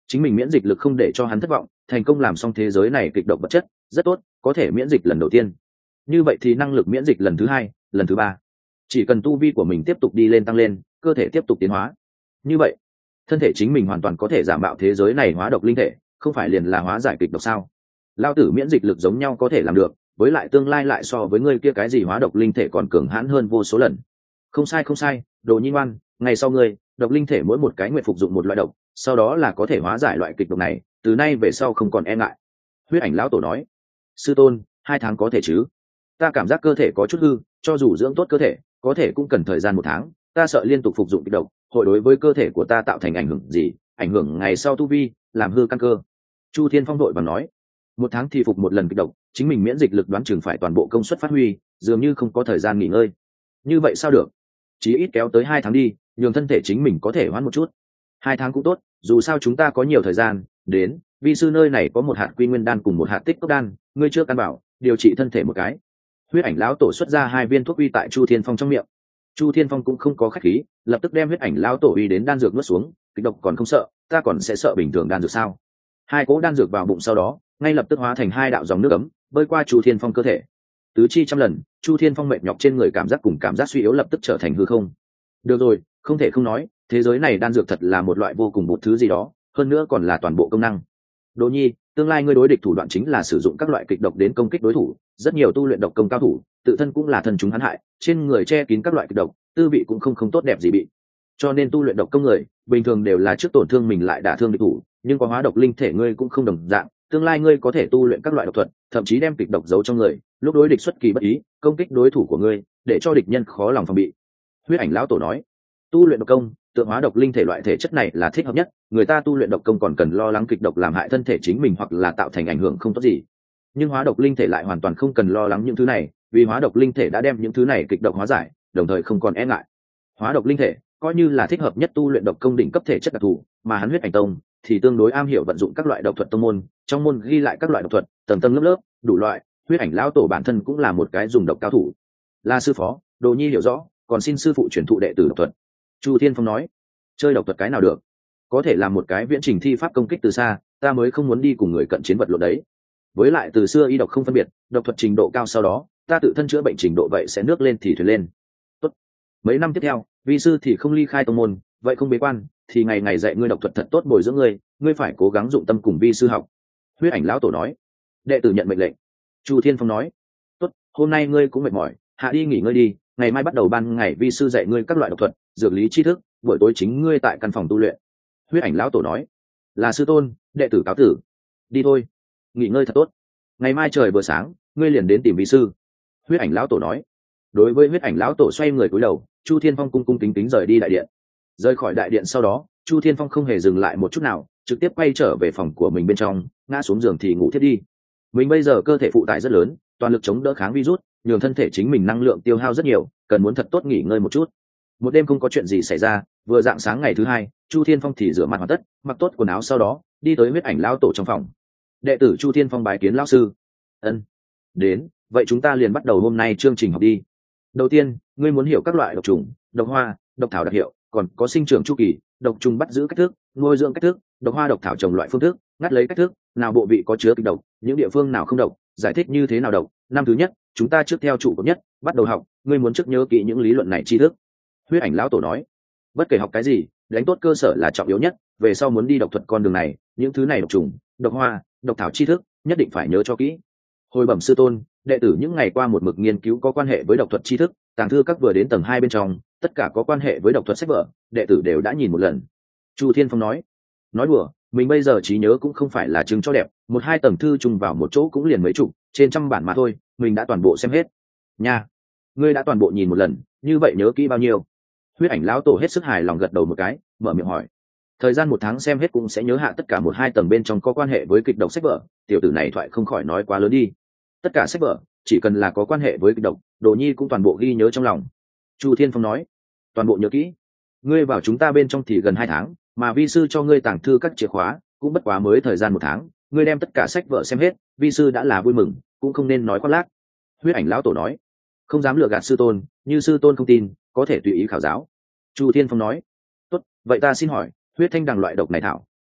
chính mình miễn dịch lực không để cho hắn thất vọng, thành công làm xong thế giới này kịch độc vật chất, rất tốt, có thể miễn dịch lần đầu tiên. Như vậy thì năng lực miễn dịch lần thứ hai, lần thứ ba, chỉ cần tu vi của mình tiếp tục đi lên tăng lên, cơ thể tiếp tục tiến hóa, như vậy thân thể chính mình hoàn toàn có thể giả mạo thế giới này hóa độc linh thể, không phải liền là hóa giải kịch độc sao? Lao tử miễn dịch lực giống nhau có thể làm được, với lại tương lai lại so với ngươi kia cái gì hóa độc linh thể còn cường hãn hơn vô số lần. Không sai không sai, đồ nhi ngoan, ngày sau ngươi độc linh thể mỗi một cái nguyện phục dụng một loại độc, sau đó là có thể hóa giải loại kịch độc này, từ nay về sau không còn e ngại. Huyết ảnh lão tổ nói. Sư tôn, hai tháng có thể chứ? Ta cảm giác cơ thể có chút hư, cho dù dưỡng tốt cơ thể, có thể cũng cần thời gian một tháng, ta sợ liên tục phục dụng kịch độc hội đối với cơ thể của ta tạo thành ảnh hưởng gì, ảnh hưởng ngày sau tu vi, làm hư căn cơ. Chu Thiên Phong đội và nói, một tháng thì phục một lần kịch độc, chính mình miễn dịch lực đoán chừng phải toàn bộ công suất phát huy, dường như không có thời gian nghỉ ngơi. Như vậy sao được? Chí ít kéo tới hai tháng đi, nhường thân thể chính mình có thể hoãn một chút. Hai tháng cũng tốt, dù sao chúng ta có nhiều thời gian. Đến, vi sư nơi này có một hạt quy nguyên đan cùng một hạt tích cốc đan, ngươi chưa căn bảo điều trị thân thể một cái. Huyết ảnh lão tổ xuất ra hai viên thuốc uy tại Chu Thiên Phong trong miệng. Chu Thiên Phong cũng không có khách khí, lập tức đem huyết ảnh lão tổ uy đến đan dược nuốt xuống. Kịch độc còn không sợ, ta còn sẽ sợ bình thường đan dược sao? Hai cỗ đan dược vào bụng sau đó, ngay lập tức hóa thành hai đạo dòng nước ấm, bơi qua Chu Thiên Phong cơ thể. Tứ chi trăm lần, Chu Thiên Phong mệt nhọc trên người cảm giác cùng cảm giác suy yếu lập tức trở thành hư không. Được rồi, không thể không nói, thế giới này đan dược thật là một loại vô cùng một thứ gì đó, hơn nữa còn là toàn bộ công năng. Đỗ Nhi, tương lai ngươi đối địch thủ đoạn chính là sử dụng các loại kịch độc đến công kích đối thủ, rất nhiều tu luyện độc công cao thủ, tự thân cũng là thần chúng hắn hại, trên người che kín các loại kịch độc, tư vị cũng không không tốt đẹp gì bị. Cho nên tu luyện độc công người, bình thường đều là trước tổn thương mình lại đả thương địch thủ, nhưng có hóa độc linh thể ngươi cũng không đồng dạng, tương lai ngươi có thể tu luyện các loại độc thuật, thậm chí đem kịch độc giấu trong người, lúc đối địch xuất kỳ bất ý, công kích đối thủ của ngươi, để cho địch nhân khó lòng phòng bị. Huyết ảnh lão tổ nói, tu luyện độc công, tượng hóa độc linh thể loại thể chất này là thích hợp nhất, người ta tu luyện độc công còn cần lo lắng kịch độc làm hại thân thể chính mình hoặc là tạo thành ảnh hưởng không tốt gì, nhưng hóa độc linh thể lại hoàn toàn không cần lo lắng những thứ này, vì hóa độc linh thể đã đem những thứ này kịch độc hóa giải, đồng thời không còn e ngại. Hóa độc linh thể coi như là thích hợp nhất tu luyện độc công đỉnh cấp thể chất đặc thù, mà hắn huyết ảnh tông thì tương đối am hiểu vận dụng các loại độc thuật tông môn, trong môn ghi lại các loại độc thuật tầng tầng lớp lớp đủ loại. Huyết ảnh lão tổ bản thân cũng là một cái dùng độc cao thủ, là sư phó, Đồ Nhi hiểu rõ, còn xin sư phụ truyền thụ đệ tử độc thuật. Chu Thiên Phong nói, chơi độc thuật cái nào được, có thể làm một cái viễn trình thi pháp công kích từ xa, ta mới không muốn đi cùng người cận chiến vật lộn đấy. Với lại từ xưa y độc không phân biệt, độc thuật trình độ cao sau đó, ta tự thân chữa bệnh trình độ vậy sẽ nước lên thì thuyền lên. Tốt. Mấy năm tiếp theo, vi sư thì không ly khai tông môn, vậy không bế quan, thì ngày ngày dạy ngươi độc thuật thật tốt bồi dưỡng ngươi, ngươi phải cố gắng dụng tâm cùng vi sư học. Huyết ảnh lão tổ nói. Đệ tử nhận mệnh lệnh. Chu Thiên Phong nói. Tốt, hôm nay ngươi cũng mệt mỏi, hạ đi nghỉ ngơi đi, ngày mai bắt đầu ban ngày vi sư dạy ngươi các loại độc thuật, dược lý tri thức, buổi tối chính ngươi tại căn phòng tu luyện. Huyết ảnh lão tổ nói. Là sư tôn, đệ tử cáo tử. Đi thôi, nghỉ ngơi thật tốt, ngày mai trời vừa sáng ngươi liền đến tìm vi sư. Huyết ảnh lão tổ nói. Đối với huyết ảnh lão tổ xoay người cúi đầu, Chu Thiên Phong cung cung kính kính rời đi đại điện. Rời khỏi đại điện sau đó, Chu Thiên Phong không hề dừng lại một chút nào, trực tiếp quay trở về phòng của mình bên trong, ngã xuống giường thì ngủ thiết đi. Mình bây giờ cơ thể phụ tải rất lớn, toàn lực chống đỡ kháng virus, nhường thân thể chính mình năng lượng tiêu hao rất nhiều, cần muốn thật tốt nghỉ ngơi một chút. Một đêm không có chuyện gì xảy ra, vừa dạng sáng ngày thứ hai, Chu Thiên Phong thì rửa mặt hoàn tất, mặc tốt quần áo sau đó, đi tới huyết ảnh lão tổ trong phòng. Đệ tử Chu Thiên Phong bái kiến lão sư. Ân. Đến, vậy chúng ta liền bắt đầu hôm nay chương trình học đi. Đầu tiên, ngươi muốn hiểu các loại độc trùng, độc hoa, độc thảo đặc hiệu, còn có sinh trưởng chu kỳ, độc trùng bắt giữ cách thức, nuôi dưỡng cách thức, độc hoa độc thảo trồng loại phương thức, ngắt lấy cách thức, nào bộ vị có chứa kịch độc, những địa phương nào không độc, giải thích như thế nào độc. Năm thứ nhất, chúng ta trước theo trụ cột nhất, bắt đầu học, ngươi muốn trước nhớ kỹ những lý luận này tri thức. Huyết ảnh lão tổ nói, bất kể học cái gì, đánh tốt cơ sở là trọng yếu nhất, về sau muốn đi độc thuật con đường này, những thứ này độc trùng, độc hoa, độc thảo tri thức, nhất định phải nhớ cho kỹ. Hồi bẩm sư tôn, đệ tử những ngày qua một mực nghiên cứu có quan hệ với độc thuật tri thức, tàng thư các vừa đến tầng hai bên trong, tất cả có quan hệ với độc thuật sách vở, đệ tử đều đã nhìn một lần. Chu Thiên Phong nói. Nói đùa, mình bây giờ trí nhớ cũng không phải là chứng cho đẹp, một hai tầng thư chung vào một chỗ cũng liền mấy chục, trên trăm bản mà thôi, mình đã toàn bộ xem hết. Nha, ngươi đã toàn bộ nhìn một lần, như vậy nhớ kỹ bao nhiêu? Huyết ảnh lão tổ hết sức hài lòng gật đầu một cái, mở miệng hỏi. Thời gian một tháng xem hết cũng sẽ nhớ hạ tất cả một hai tầng bên trong có quan hệ với kịch độc sách vở, tiểu tử này thoại không khỏi nói quá lớn đi. Tất cả sách vở, chỉ cần là có quan hệ với kịch độc, Đồ Nhi cũng toàn bộ ghi nhớ trong lòng. Chu Thiên Phong nói. Toàn bộ nhớ kỹ. Ngươi vào chúng ta bên trong thì gần hai tháng, mà vi sư cho ngươi tàng thư các chìa khóa, cũng bất quá mới thời gian một tháng, ngươi đem tất cả sách vở xem hết, vi sư đã là vui mừng, cũng không nên nói khoác lác. Huyết ảnh lão tổ nói. Không dám lừa gạt sư tôn, như sư tôn không tin, có thể tùy ý khảo giáo. Chu Thiên Phong nói. Tốt, vậy ta xin hỏi, huyết thanh đằng loại độc này thảo,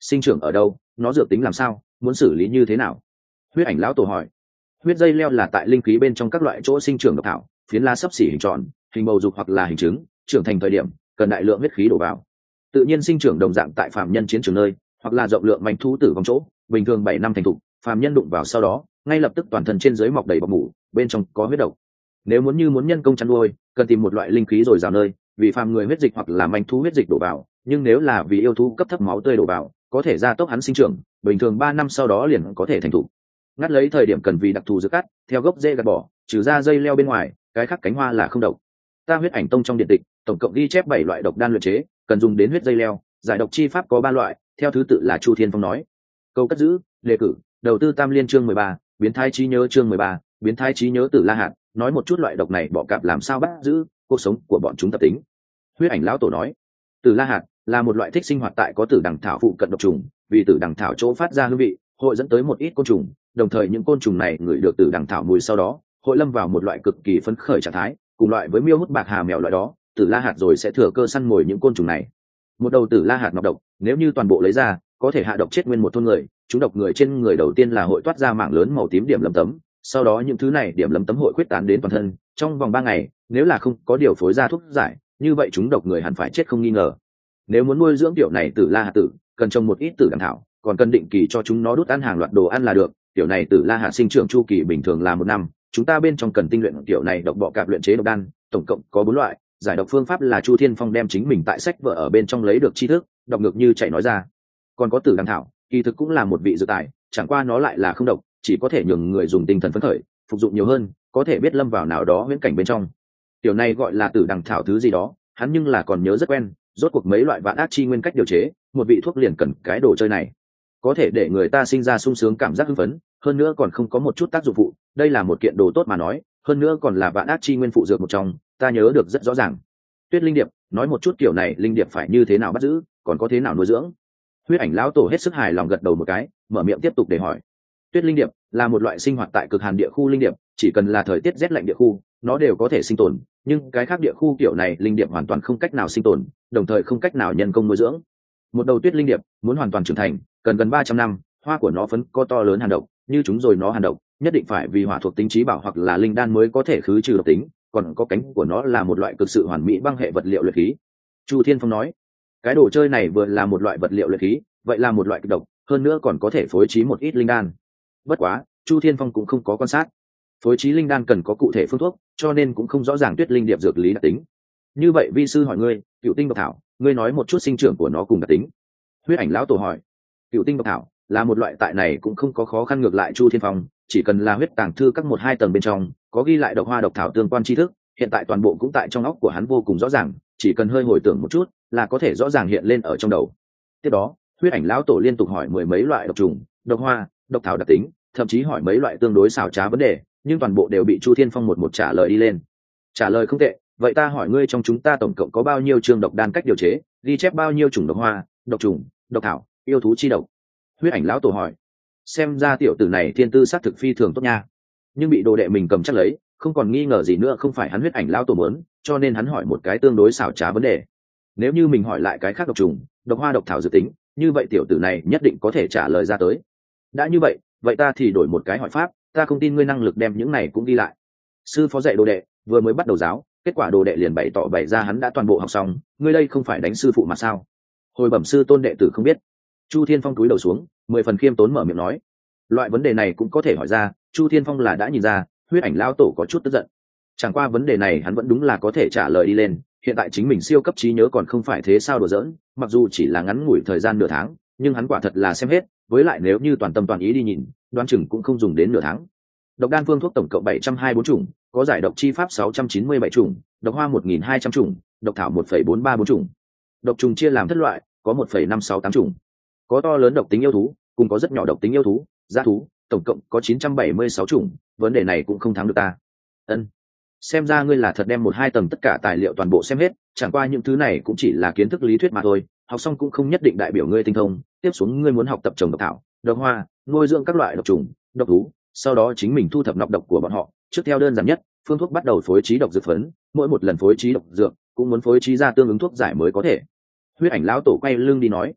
sinh trưởng ở đâu, nó dược tính làm sao, muốn xử lý như thế nào? Huyết ảnh lão tổ hỏi. Huyết dây leo là tại linh khí bên trong các loại chỗ sinh trưởng độc thảo, phiến lá sấp xỉ hình tròn, hình bầu dục hoặc là hình trứng, trưởng thành thời điểm cần đại lượng huyết khí đổ vào. Tự nhiên sinh trưởng đồng dạng tại phàm nhân chiến trường nơi, hoặc là rộng lượng manh thú tử vong chỗ, bình thường bảy năm thành thục, phàm nhân đụng vào sau đó, ngay lập tức toàn thân trên dưới mọc đầy bọc mủ, bên trong có huyết độc. Nếu muốn như muốn nhân công chăn nuôi, cần tìm một loại linh khí dồi dào nơi, vì phàm người huyết dịch hoặc là manh thú huyết dịch đổ vào, nhưng nếu là vì yêu thú cấp thấp máu tươi đổ vào, có thể gia tốc hắn sinh trưởng, bình thường ba năm sau đó liền có thể thành thục. Ngắt lấy thời điểm cần vì đặc thù dược cắt, theo gốc rễ gạt bỏ, trừ ra dây leo bên ngoài, cái khác cánh hoa là không độc. Ta huyết ảnh tông trong điện tịch, tổng cộng ghi chép bảy loại độc đan luyện chế, cần dùng đến huyết dây leo, giải độc chi pháp có ba loại, theo thứ tự là Chu Thiên Phong nói. Câu cất giữ, đề cử, đầu tư Tam Liên chương mười ba, biến thái trí nhớ chương mười ba, biến thái trí nhớ Tử La Hạt, nói một chút loại độc này bọ cạp làm sao bắt giữ cuộc sống của bọn chúng tập tính. Huyết ảnh lão tổ nói, Tử La Hạt là một loại thích sinh hoạt tại có tử đằng thảo phụ cận độc trùng, vì tử đằng thảo chỗ phát ra hương vị, hội dẫn tới một ít côn trùng, đồng thời những côn trùng này ngửi được tử đằng thảo mùi sau đó, hội lâm vào một loại cực kỳ phấn khởi trạng thái, cùng loại với miêu hút bạc hà mèo loại đó, Tử La Hạt rồi sẽ thừa cơ săn mồi những côn trùng này. Một đầu Tử La Hạt nọc độc, nếu như toàn bộ lấy ra, có thể hạ độc chết nguyên một thôn người. Chúng độc người trên người đầu tiên là hội toát ra mảng lớn màu tím điểm lấm tấm, sau đó những thứ này điểm lấm tấm hội quyết tán đến toàn thân. Trong vòng ba ngày, nếu là không có điều phối ra thuốc giải, như vậy chúng độc người hẳn phải chết không nghi ngờ. Nếu muốn nuôi dưỡng tiểu này Tử La Hạt tử, cần trồng một ít tử đằng thảo, còn cần định kỳ cho chúng nó đút ăn hàng loạt đồ ăn là được. Tiểu này Tử La Hạt sinh trưởng chu kỳ bình thường là một năm, chúng ta bên trong cần tinh luyện tiểu này độc bọ cạp luyện chế độc đan, tổng cộng có bốn loại. Giải độc phương pháp là Chu Thiên Phong đem chính mình tại sách vở ở bên trong lấy được tri thức, đọc ngược như chạy nói ra. Còn có tử đằng thảo, kỳ thực cũng là một vị dược tài, chẳng qua nó lại là không độc, chỉ có thể nhường người dùng tinh thần phấn khởi, phục dụng nhiều hơn, có thể biết lâm vào nào đó huyễn cảnh bên trong. Tiểu này gọi là tử đằng thảo thứ gì đó, hắn nhưng là còn nhớ rất quen, rốt cuộc mấy loại vạn ác chi nguyên cách điều chế, một vị thuốc liền cần cái đồ chơi này, có thể để người ta sinh ra sung sướng cảm giác hưng phấn, hơn nữa còn không có một chút tác dụng phụ, đây là một kiện đồ tốt mà nói, hơn nữa còn là vạn ác chi nguyên phụ dược một trong, ta nhớ được rất rõ ràng. Tuyết linh điệp, nói một chút kiểu này linh điệp phải như thế nào bắt giữ, còn có thế nào nuôi dưỡng? Huyết ảnh lão tổ hết sức hài lòng gật đầu một cái, mở miệng tiếp tục để hỏi. Tuyết linh điệp là một loại sinh hoạt tại cực hàn địa khu linh điệp, chỉ cần là thời tiết rét lạnh địa khu, nó đều có thể sinh tồn, nhưng cái khác địa khu kiểu này linh điệp hoàn toàn không cách nào sinh tồn, đồng thời không cách nào nhân công nuôi dưỡng. Một đầu tuyết linh điệp muốn hoàn toàn trưởng thành, cần gần ba trăm năm, hoa của nó phấn có to lớn hàn độc, như chúng rồi nó hàn độc, nhất định phải vì hỏa thuộc tính trí bảo hoặc là linh đan mới có thể khứ trừ độc tính, còn có cánh của nó là một loại cực sự hoàn mỹ băng hệ vật liệu luyện khí. Chu Thiên Phong nói, cái đồ chơi này vừa là một loại vật liệu luyện khí, vậy là một loại kịch độc, hơn nữa còn có thể phối trí một ít linh đan. Bất quá, Chu Thiên Phong cũng không có quan sát. Phối trí linh đan cần có cụ thể phương thuốc, cho nên cũng không rõ ràng tuyết linh điệp dược lý đặc tính. Như vậy vi sư hỏi ngươi, cựu tinh độc thảo, ngươi nói một chút sinh trưởng của nó cùng đặc tính. Huyết ảnh lão tổ hỏi. Cựu tinh độc thảo là một loại tại này cũng không có khó khăn, ngược lại Chu Thiên Phong chỉ cần là huyết tàng thư các một hai tầng bên trong có ghi lại độc hoa độc thảo tương quan tri thức, hiện tại toàn bộ cũng tại trong óc của hắn vô cùng rõ ràng, chỉ cần hơi hồi tưởng một chút là có thể rõ ràng hiện lên ở trong đầu. Tiếp đó huyết ảnh lão tổ liên tục hỏi mười mấy loại độc trùng, độc hoa, độc thảo đặc tính, thậm chí hỏi mấy loại tương đối xào trá vấn đề, nhưng toàn bộ đều bị Chu Thiên Phong một một trả lời đi lên. Trả lời không tệ, vậy ta hỏi ngươi, trong chúng ta tổng cộng có bao nhiêu chương độc đan cách điều chế, ghi chép bao nhiêu chủng độc hoa, độc trùng, độc thảo, yêu thú chi độc? Huyết ảnh lão tổ hỏi. Xem ra tiểu tử này thiên tư sát thực phi thường tốt nha, nhưng bị đồ đệ mình cầm chắc lấy, không còn nghi ngờ gì nữa không phải hắn huyết ảnh lão tổ muốn, cho nên hắn hỏi một cái tương đối xảo trá vấn đề. Nếu như mình hỏi lại cái khác độc trùng, độc hoa, độc thảo dự tính, như vậy tiểu tử này nhất định có thể trả lời ra tới. Đã như vậy, vậy ta thì đổi một cái hỏi pháp, ta không tin ngươi năng lực đem những này cũng ghi lại. Sư phó dạy đồ đệ vừa mới bắt đầu giáo, kết quả đồ đệ liền bày tỏ bày ra hắn đã toàn bộ học xong, ngươi đây không phải đánh sư phụ mà sao? Hồi bẩm sư tôn, đệ tử không biết. Chu Thiên Phong cúi đầu xuống, mười phần khiêm tốn mở miệng nói. Loại vấn đề này cũng có thể hỏi ra, Chu Thiên Phong là đã nhìn ra huyết ảnh lão tổ có chút tức giận. Chẳng qua vấn đề này hắn vẫn đúng là có thể trả lời đi lên, hiện tại chính mình siêu cấp trí nhớ còn không phải thế sao đùa giỡn, mặc dù chỉ là ngắn ngủi thời gian nửa tháng, nhưng hắn quả thật là xem hết, với lại nếu như toàn tâm toàn ý đi nhìn, đoán chừng cũng không dùng đến nửa tháng. Độc đan phương thuốc tổng cộng bảy trăm hai mươi bốn chủng, có giải độc chi pháp sáu trăm chín mươi bảy chủng, độc hoa một nghìn hai trăm chủng, độc thảo một phẩy bốn ba bốn chủng. Độc trùng chia làm thất loại, có một phẩy năm sáu tám chủng. Có to lớn độc tính yêu thú, cùng có rất nhỏ độc tính yêu thú, dã thú, tổng cộng có chín trăm bảy mươi sáu chủng, vấn đề này cũng không thắng được ta. Ân, xem ra ngươi là thật đem một hai tầng tất cả tài liệu toàn bộ xem hết, chẳng qua những thứ này cũng chỉ là kiến thức lý thuyết mà thôi, học xong cũng không nhất định đại biểu ngươi tinh thông. Tiếp xuống ngươi muốn học tập trồng độc thảo, độc hoa, nuôi dưỡng các loại độc trùng, độc thú, sau đó chính mình thu thập nọc độc của bọn họ. Trước theo đơn giản nhất, phương thuốc bắt đầu phối trí độc dược phấn, mỗi một lần phối trí độc dược cũng muốn phối trí ra tương ứng thuốc giải mới có thể. Huyết ảnh lão tổ quay lưng đi nói.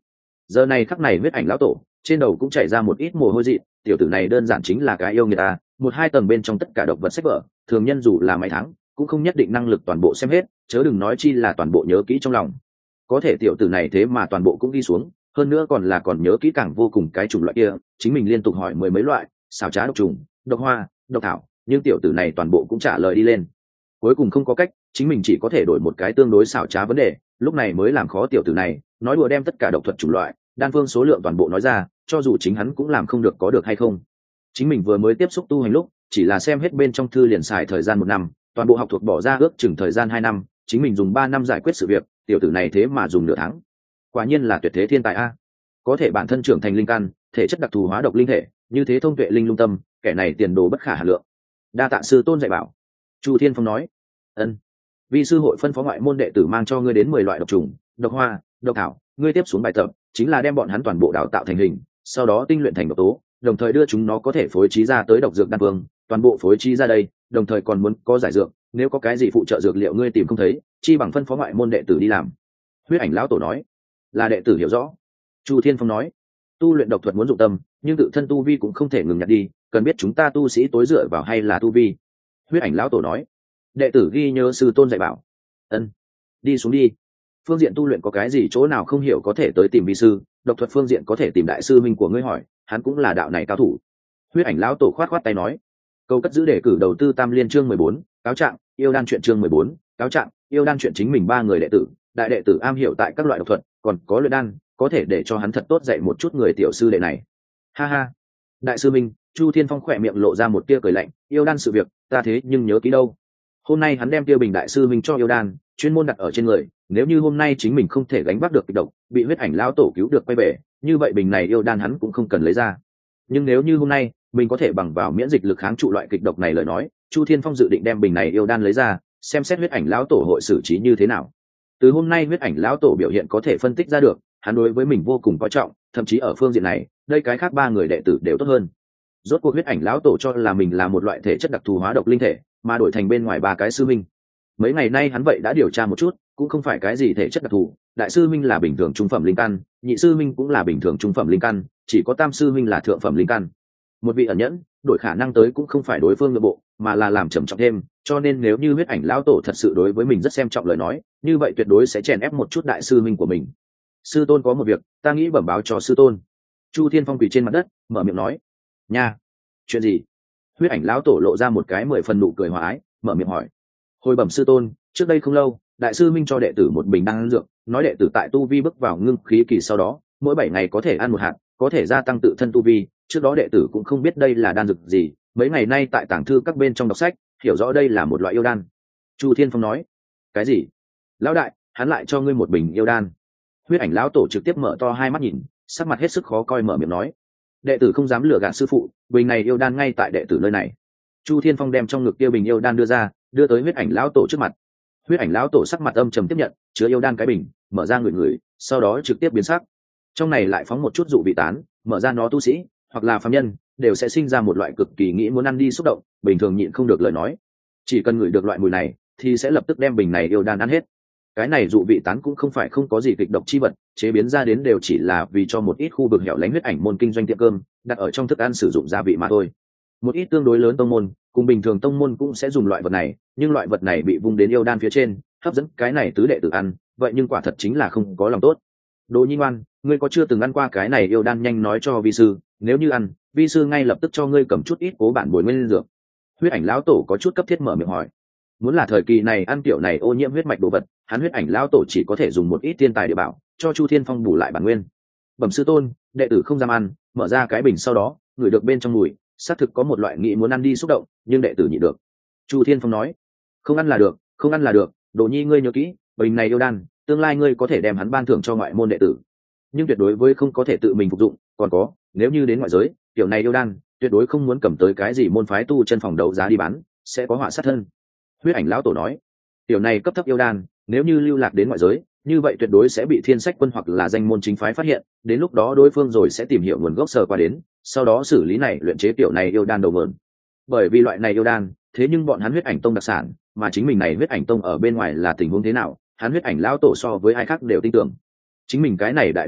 Giờ này khắc này huyết ảnh lão tổ trên đầu cũng chảy ra một ít mồ hôi dị, tiểu tử này đơn giản chính là cái yêu người ta, một hai tầng bên trong tất cả độc vật sách vở, thường nhân dù là mấy tháng cũng không nhất định năng lực toàn bộ xem hết, chớ đừng nói chi là toàn bộ nhớ kỹ trong lòng. Có thể tiểu tử này thế mà toàn bộ cũng ghi xuống, hơn nữa còn là còn nhớ kỹ càng vô cùng cái chủng loại kia, chính mình liên tục hỏi mười mấy loại, xảo trá độc trùng, độc hoa, độc thảo, nhưng tiểu tử này toàn bộ cũng trả lời đi lên. Cuối cùng không có cách, chính mình chỉ có thể đổi một cái tương đối xảo trá vấn đề, lúc này mới làm khó tiểu tử này, nói đùa đem tất cả độc thuật chủng loại, đan phương số lượng toàn bộ nói ra, cho dù chính hắn cũng làm không được có được hay không. Chính mình vừa mới tiếp xúc tu hành lúc, chỉ là xem hết bên trong thư liền xài thời gian một năm, toàn bộ học thuộc bỏ ra ước chừng thời gian hai năm, chính mình dùng ba năm giải quyết sự việc, tiểu tử này thế mà dùng nửa tháng. Quả nhiên là tuyệt thế thiên tài a. Có thể bản thân trưởng thành linh căn, thể chất đặc thù hóa độc linh thể, như thế thông tuệ linh lung tâm, kẻ này tiền đồ bất khả hà lượng. Đa tạ sư tôn dạy bảo. Chu Thiên Phong nói. Ân. Vi sư hội phân phó ngoại môn đệ tử mang cho ngươi đến mười loại độc trùng, độc hoa, độc thảo, ngươi tiếp xuống bài tập chính là đem bọn hắn toàn bộ đào tạo thành hình, sau đó tinh luyện thành độc tố, đồng thời đưa chúng nó có thể phối trí ra tới độc dược đan phương, toàn bộ phối trí ra đây, đồng thời còn muốn có giải dược, nếu có cái gì phụ trợ dược liệu ngươi tìm không thấy, chi bằng phân phó ngoại môn đệ tử đi làm. Huyết ảnh lão tổ nói. Là đệ tử hiểu rõ. Chu Thiên Phong nói. Tu luyện độc thuật muốn dụng tâm, nhưng tự thân tu vi cũng không thể ngừng nhặt đi, cần biết chúng ta tu sĩ tối dựa vào hay là tu vi. Huyết ảnh lão tổ nói. Đệ tử ghi nhớ sư tôn dạy bảo. Ân. Đi xuống đi. Phương diện tu luyện có cái gì chỗ nào không hiểu có thể tới tìm vi sư, độc thuật phương diện có thể tìm đại sư minh của ngươi hỏi, hắn cũng là đạo này cao thủ. Huyết ảnh lão tổ khoát khoát tay nói. Câu cất giữ đề cử đầu tư Tam Liên chương mười bốn, cáo trạng, yêu đan chuyện chương mười bốn, cáo trạng, yêu đan chuyện chính mình ba người đệ tử, đại đệ tử am hiểu tại các loại độc thuật, còn có luyện đan, có thể để cho hắn thật tốt dạy một chút người tiểu sư đệ này. Ha ha. Đại sư minh, Chu Thiên Phong khỏe miệng lộ ra một tia cười lạnh, yêu đan sự việc, ta thế nhưng nhớ kỹ đâu. Hôm nay hắn đem tiêu bình đại sư minh cho yêu đan, chuyên môn đặt ở trên người, nếu như hôm nay chính mình không thể gánh vác được kịch độc, bị huyết ảnh lão tổ cứu được quay về, như vậy bình này yêu đan hắn cũng không cần lấy ra. Nhưng nếu như hôm nay mình có thể bằng vào miễn dịch lực kháng trụ loại kịch độc này lời nói, Chu Thiên Phong dự định đem bình này yêu đan lấy ra, xem xét huyết ảnh lão tổ hội xử trí như thế nào. Từ hôm nay huyết ảnh lão tổ biểu hiện có thể phân tích ra được, hắn đối với mình vô cùng coi trọng, thậm chí ở phương diện này, đây cái khác ba người đệ tử đều tốt hơn. Rốt cuộc huyết ảnh lão tổ cho là mình là một loại thể chất đặc thù hóa độc linh thể, mà đổi thành bên ngoài ba cái sư minh. Mấy ngày nay hắn vậy đã điều tra một chút, cũng không phải cái gì thể chất đặc thù, đại sư minh là bình thường trung phẩm linh căn, nhị sư minh cũng là bình thường trung phẩm linh căn, chỉ có tam sư minh là thượng phẩm linh căn. Một vị ẩn nhẫn, đổi khả năng tới cũng không phải đối phương nội bộ, mà là làm trầm trọng thêm, cho nên nếu như huyết ảnh lão tổ thật sự đối với mình rất xem trọng lời nói, như vậy tuyệt đối sẽ chèn ép một chút đại sư minh của mình. Sư tôn có một việc, ta nghĩ bẩm báo cho sư tôn. Chu Thiên Phong quỳ trên mặt đất, mở miệng nói. Nha, chuyện gì? Huyết ảnh lão tổ lộ ra một cái mười phần nụ cười hòa ái, mở miệng hỏi. Hồi bẩm sư tôn, trước đây không lâu, đại sư minh cho đệ tử một bình đan dược, nói đệ tử tại tu vi bước vào ngưng khí kỳ sau đó, mỗi bảy ngày có thể ăn một hạt, có thể gia tăng tự thân tu vi. Trước đó đệ tử cũng không biết đây là đan dược gì, mấy ngày nay tại tàng thư các bên trong đọc sách, hiểu rõ đây là một loại yêu đan. Chu Thiên Phong nói. Cái gì? Lão đại, hắn lại cho ngươi một bình yêu đan? Huyết ảnh lão tổ trực tiếp mở to hai mắt nhìn, sắc mặt hết sức khó coi, mở miệng nói. Đệ tử không dám lừa gạt sư phụ, bình này yêu đan ngay tại đệ tử nơi này. Chu Thiên Phong đem trong ngực kia bình yêu đan đưa ra, đưa tới huyết ảnh lão tổ trước mặt. Huyết ảnh lão tổ sắc mặt âm trầm tiếp nhận, chứa yêu đan cái bình, mở ra ngửi ngửi, sau đó trực tiếp biến sắc. Trong này lại phóng một chút dụ vị tán, mở ra nó tu sĩ hoặc là phàm nhân đều sẽ sinh ra một loại cực kỳ nghĩ muốn ăn đi xúc động, bình thường nhịn không được lời nói. Chỉ cần ngửi được loại mùi này, thì sẽ lập tức đem bình này yêu đan ăn hết. Cái này dụ vị tán cũng không phải không có gì kịch độc chi vật, chế biến ra đến đều chỉ là vì cho một ít khu vực hẻo lánh huyết ảnh môn kinh doanh tiệm cơm, đặt ở trong thức ăn sử dụng gia vị mà thôi. Một ít tương đối lớn tông môn, cùng bình thường tông môn cũng sẽ dùng loại vật này, nhưng loại vật này bị vung đến yêu đan phía trên, hấp dẫn cái này tứ đệ tử ăn, vậy nhưng quả thật chính là không có lòng tốt. Đỗ Nhi ngoan, ngươi có chưa từng ăn qua cái này yêu đan, nhanh nói cho vi sư, nếu như ăn, vi sư ngay lập tức cho ngươi cầm chút ít cố bản bồi nguyên dược. Huyết ảnh lão tổ có chút cấp thiết mở miệng hỏi. Muốn là thời kỳ này ăn kiểu này ô nhiễm huyết mạch đồ vật, hắn huyết ảnh lão tổ chỉ có thể dùng một ít thiên tài địa bảo cho Chu Thiên Phong bù lại bản nguyên. Bẩm sư tôn, đệ tử không dám ăn, mở ra cái bình sau đó, ngửi được bên trong mùi, xác thực có một loại nghĩ muốn ăn đi xúc động, nhưng đệ tử nhịn được. Chu Thiên Phong nói. Không ăn là được, không ăn là được, Đỗ Nhi ngươi nhớ kỹ, bình này yêu đan, tương lai ngươi có thể đem hắn ban thưởng cho ngoại môn đệ tử, nhưng tuyệt đối với không có thể tự mình phục dụng. Còn có, nếu như đến ngoại giới, kiểu này yêu đan tuyệt đối không muốn cầm tới cái gì môn phái tu chân phòng đấu giá đi bán, sẽ có họa sát thân. Huyết ảnh lão tổ nói. Tiểu này cấp thấp yêu đan, nếu như lưu lạc đến ngoại giới, như vậy tuyệt đối sẽ bị thiên sách quân hoặc là danh môn chính phái phát hiện, đến lúc đó đối phương rồi sẽ tìm hiểu nguồn gốc sờ qua đến, sau đó xử lý này luyện chế tiểu này yêu đan đầu mượn. Bởi vì loại này yêu đan, thế nhưng bọn hắn huyết ảnh tông đặc sản, mà chính mình này huyết ảnh tông ở bên ngoài là tình huống thế nào, hắn huyết ảnh lão tổ so với ai khác đều tin tưởng. Chính mình cái này đại đệ tử,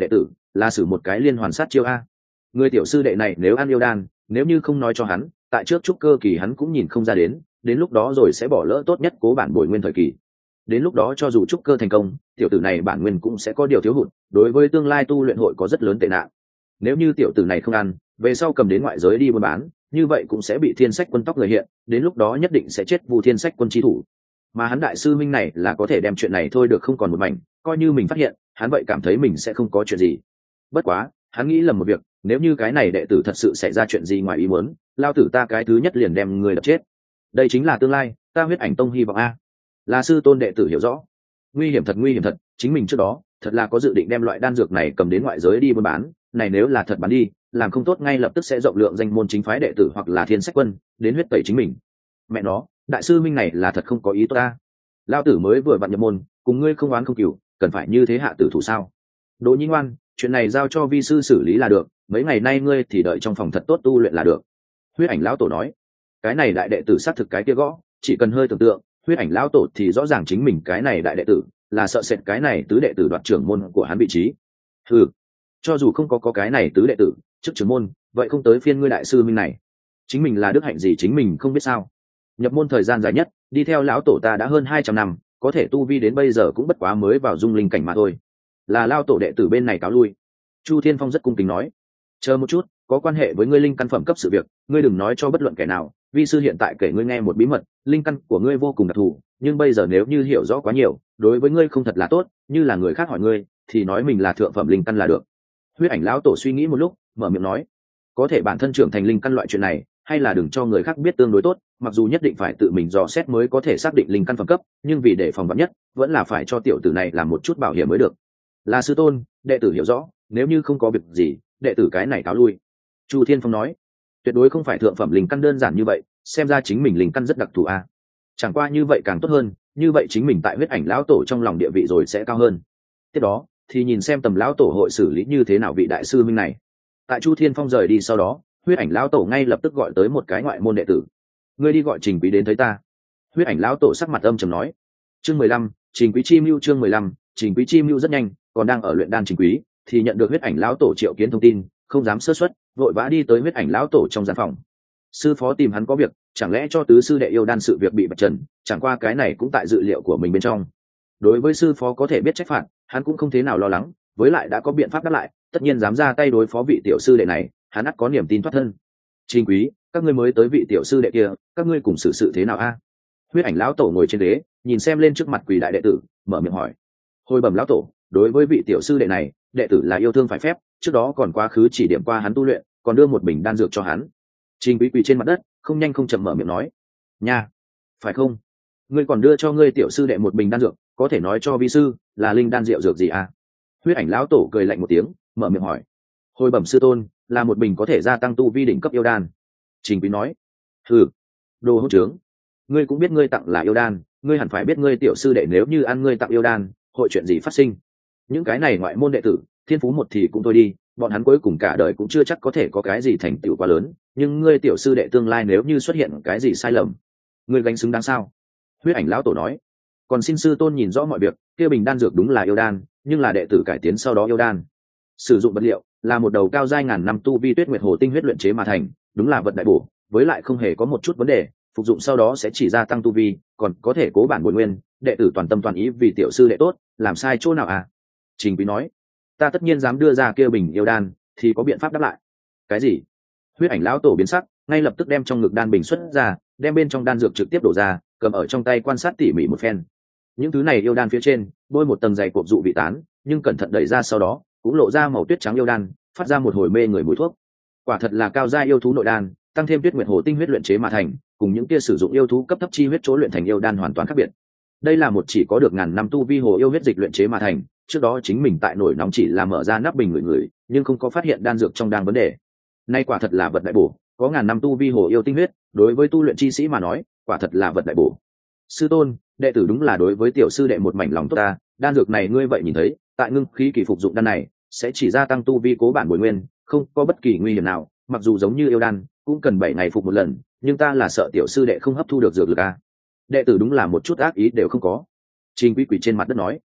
là xử một cái liên hoàn sát chiêu a. Người tiểu sư đệ này nếu ăn yêu đan, nếu như không nói cho hắn, tại trước trúc cơ kỳ hắn cũng nhìn không ra đến, đến lúc đó rồi sẽ bỏ lỡ tốt nhất cố bản bồi nguyên thời kỳ. Đến lúc đó cho dù trúc cơ thành công, tiểu tử này bản nguyên cũng sẽ có điều thiếu hụt, đối với tương lai tu luyện hội có rất lớn tệ nạn. Nếu như tiểu tử này không ăn, về sau cầm đến ngoại giới đi buôn bán, như vậy cũng sẽ bị thiên sách quân tóc người hiện, đến lúc đó nhất định sẽ chết vu thiên sách quân chí thủ. Mà hắn đại sư minh này là có thể đem chuyện này thôi được không còn một mảnh, coi như mình phát hiện, hắn vậy cảm thấy mình sẽ không có chuyện gì. Bất quá, hắn nghĩ lầm một việc, nếu như cái này đệ tử thật sự xảy ra chuyện gì ngoài ý muốn, lao tử ta cái thứ nhất liền đem người đập chết. Đây chính là tương lai, ta huyết ảnh tông hy vọng a. Là sư tôn đệ tử hiểu rõ. Nguy hiểm thật nguy hiểm thật, chính mình trước đó, thật là có dự định đem loại đan dược này cầm đến ngoại giới đi buôn bán, này nếu là thật bán đi, làm không tốt ngay lập tức sẽ rộng lượng danh môn chính phái đệ tử hoặc là thiên sách quân, đến huyết tẩy chính mình. Mẹ nó, đại sư minh này là thật không có ý tốt ta. Lao tử mới vừa vặn nhập môn, cùng ngươi không oán không cừu, cần phải như thế hạ tử thủ sao? Đỗ Nhi ngoan, chuyện này giao cho vi sư xử lý là được, mấy ngày nay ngươi thì đợi trong phòng thật tốt tu luyện là được. Huyết ảnh lão tổ nói, cái này đại đệ tử xác thực cái kia gõ, chỉ cần hơi tưởng tượng, huyết ảnh lão tổ thì rõ ràng chính mình cái này đại đệ tử là sợ sệt cái này tứ đệ tử đoạt trưởng môn của hắn vị trí. Ừ, cho dù không có có cái này tứ đệ tử trước trưởng môn, vậy không tới phiên ngươi đại sư minh này. Chính mình là đức hạnh gì chính mình không biết sao? Nhập môn thời gian dài nhất, đi theo lão tổ ta đã hơn hai trăm năm, có thể tu vi đến bây giờ cũng bất quá mới vào dung linh cảnh mà thôi. Là lao tổ đệ tử bên này cáo lui. Chu Thiên Phong rất cung kính nói, chờ một chút, có quan hệ với ngươi linh căn phẩm cấp sự việc, ngươi đừng nói cho bất luận kẻ nào. Vi sư hiện tại kể ngươi nghe một bí mật, linh căn của ngươi vô cùng đặc thù, nhưng bây giờ nếu như hiểu rõ quá nhiều, đối với ngươi không thật là tốt. Như là người khác hỏi ngươi, thì nói mình là thượng phẩm linh căn là được. Huyết ảnh lão tổ suy nghĩ một lúc, mở miệng nói, có thể bản thân trưởng thành linh căn loại chuyện này, hay là đừng cho người khác biết tương đối tốt. Mặc dù nhất định phải tự mình dò xét mới có thể xác định linh căn phẩm cấp, nhưng vì để phòng vắn nhất, vẫn là phải cho tiểu tử này làm một chút bảo hiểm mới được. Là sư tôn, đệ tử hiểu rõ, nếu như không có việc gì, đệ tử cái này cáo lui. Chu Thiên Phong nói, tuyệt đối không phải thượng phẩm linh căn đơn giản như vậy, xem ra chính mình linh căn rất đặc thù a. Chẳng qua như vậy càng tốt hơn, như vậy chính mình tại huyết ảnh lão tổ trong lòng địa vị rồi sẽ cao hơn. Tiếp đó thì nhìn xem tầm lão tổ hội xử lý như thế nào vị đại sư minh này. Tại Chu Thiên Phong rời đi sau đó, huyết ảnh lão tổ ngay lập tức gọi tới một cái ngoại môn đệ tử. Ngươi đi gọi Trình Quý đến thấy ta. Huyết ảnh lão tổ sắc mặt âm trầm nói. Chương mười lăm, Trình Quý chi mưu. Chương mười lăm, Trình Quý chi mưu. Rất nhanh, còn đang ở luyện đan Trình Quý thì nhận được huyết ảnh lão tổ triệu kiến thông tin, không dám sơ suất, vội vã đi tới huyết ảnh lão tổ trong gian phòng. Sư phó tìm hắn có việc, chẳng lẽ cho tứ sư đệ yêu đan sự việc bị bạch trần, chẳng qua cái này cũng tại dự liệu của mình bên trong. Đối với sư phó có thể biết trách phạt, hắn cũng không thế nào lo lắng, với lại đã có biện pháp đáp lại, tất nhiên dám ra tay đối phó vị tiểu sư đệ này, hắn ắt có niềm tin thoát thân. Trình Quý, các ngươi mới tới vị tiểu sư đệ kia, các ngươi cùng xử sự thế nào a? Huyết ảnh lão tổ ngồi trên ghế, nhìn xem lên trước mặt quỷ đại đệ tử, mở miệng hỏi. Hồi bẩm lão tổ, đối với vị tiểu sư đệ này, đệ tử là yêu thương phải phép, trước đó còn quá khứ chỉ điểm qua hắn tu luyện, còn đưa một bình đan dược cho hắn. Trình Quý quỳ trên mặt đất, không nhanh không chậm mở miệng nói, nha, phải không? Ngươi còn đưa cho ngươi tiểu sư đệ một bình đan dược, có thể nói cho vi sư là linh đan rượu dược gì à? Huyết ảnh lão tổ cười lạnh một tiếng, mở miệng hỏi. Hồi bẩm sư tôn, là một bình có thể gia tăng tu vi đỉnh cấp yêu đan. Trình Quý nói. Ừ, đồ hỗn trướng, ngươi cũng biết ngươi tặng là yêu đan, ngươi hẳn phải biết ngươi tiểu sư đệ nếu như ăn ngươi tặng yêu đan, hội chuyện gì phát sinh. Những cái này ngoại môn đệ tử, thiên phú một thì cũng thôi đi, bọn hắn cuối cùng cả đời cũng chưa chắc có thể có cái gì thành tựu quá lớn, nhưng ngươi tiểu sư đệ tương lai nếu như xuất hiện cái gì sai lầm, ngươi gánh xứng đáng sao? Huyết ảnh lão tổ nói. Còn xin sư tôn nhìn rõ mọi việc, kia bình đan dược đúng là yêu đan, nhưng là đệ tử cải tiến sau đó yêu đan. Sử dụng vật liệu là một đầu cao giai ngàn năm tu vi tuyết nguyệt hồ tinh huyết luyện chế mà thành, đúng là vật đại bổ, với lại không hề có một chút vấn đề, phục dụng sau đó sẽ chỉ gia tăng tu vi, còn có thể cố bản bồi nguyên, đệ tử toàn tâm toàn ý vì tiểu sư đệ tốt, làm sai chỗ nào à? Trình Quý nói. Ta tất nhiên dám đưa ra kia bình yêu đan, thì có biện pháp đáp lại. Cái gì? Huyết ảnh lão tổ biến sắc, ngay lập tức đem trong ngực đan bình xuất ra, đem bên trong đan dược trực tiếp đổ ra, cầm ở trong tay quan sát tỉ mỉ một phen. Những thứ này yêu đan phía trên bôi một tầng dày cộp dụ vị tán, nhưng cẩn thận đẩy ra sau đó cũng lộ ra màu tuyết trắng yêu đan, phát ra một hồi mê người mùi thuốc. Quả thật là cao gia yêu thú nội đan, tăng thêm tuyết nguyệt hồ tinh huyết luyện chế mà thành, cùng những kia sử dụng yêu thú cấp thấp chi huyết chỗ luyện thành yêu đan hoàn toàn khác biệt. Đây là một chỉ có được ngàn năm tu vi hồ yêu huyết dịch luyện chế mà thành, trước đó chính mình tại nổi nóng chỉ là mở ra nắp bình người người, nhưng không có phát hiện đan dược trong đang vấn đề. Nay quả thật là vật đại bổ, có ngàn năm tu vi hồ yêu tinh huyết, đối với tu luyện chi sĩ mà nói, quả thật là vật đại bổ. Sư tôn, đệ tử đúng là đối với tiểu sư đệ một mảnh lòng tốt ta, đan dược này ngươi vậy nhìn thấy, tại ngưng khí kỳ phục dụng đan này, sẽ chỉ gia tăng tu vi cố bản bồi nguyên, không có bất kỳ nguy hiểm nào, mặc dù giống như yêu đan, cũng cần bảy ngày phục một lần, nhưng ta là sợ tiểu sư đệ không hấp thu được dược lực a. Đệ tử đúng là một chút ác ý đều không có. Trình Quý quỳ trên mặt đất nói.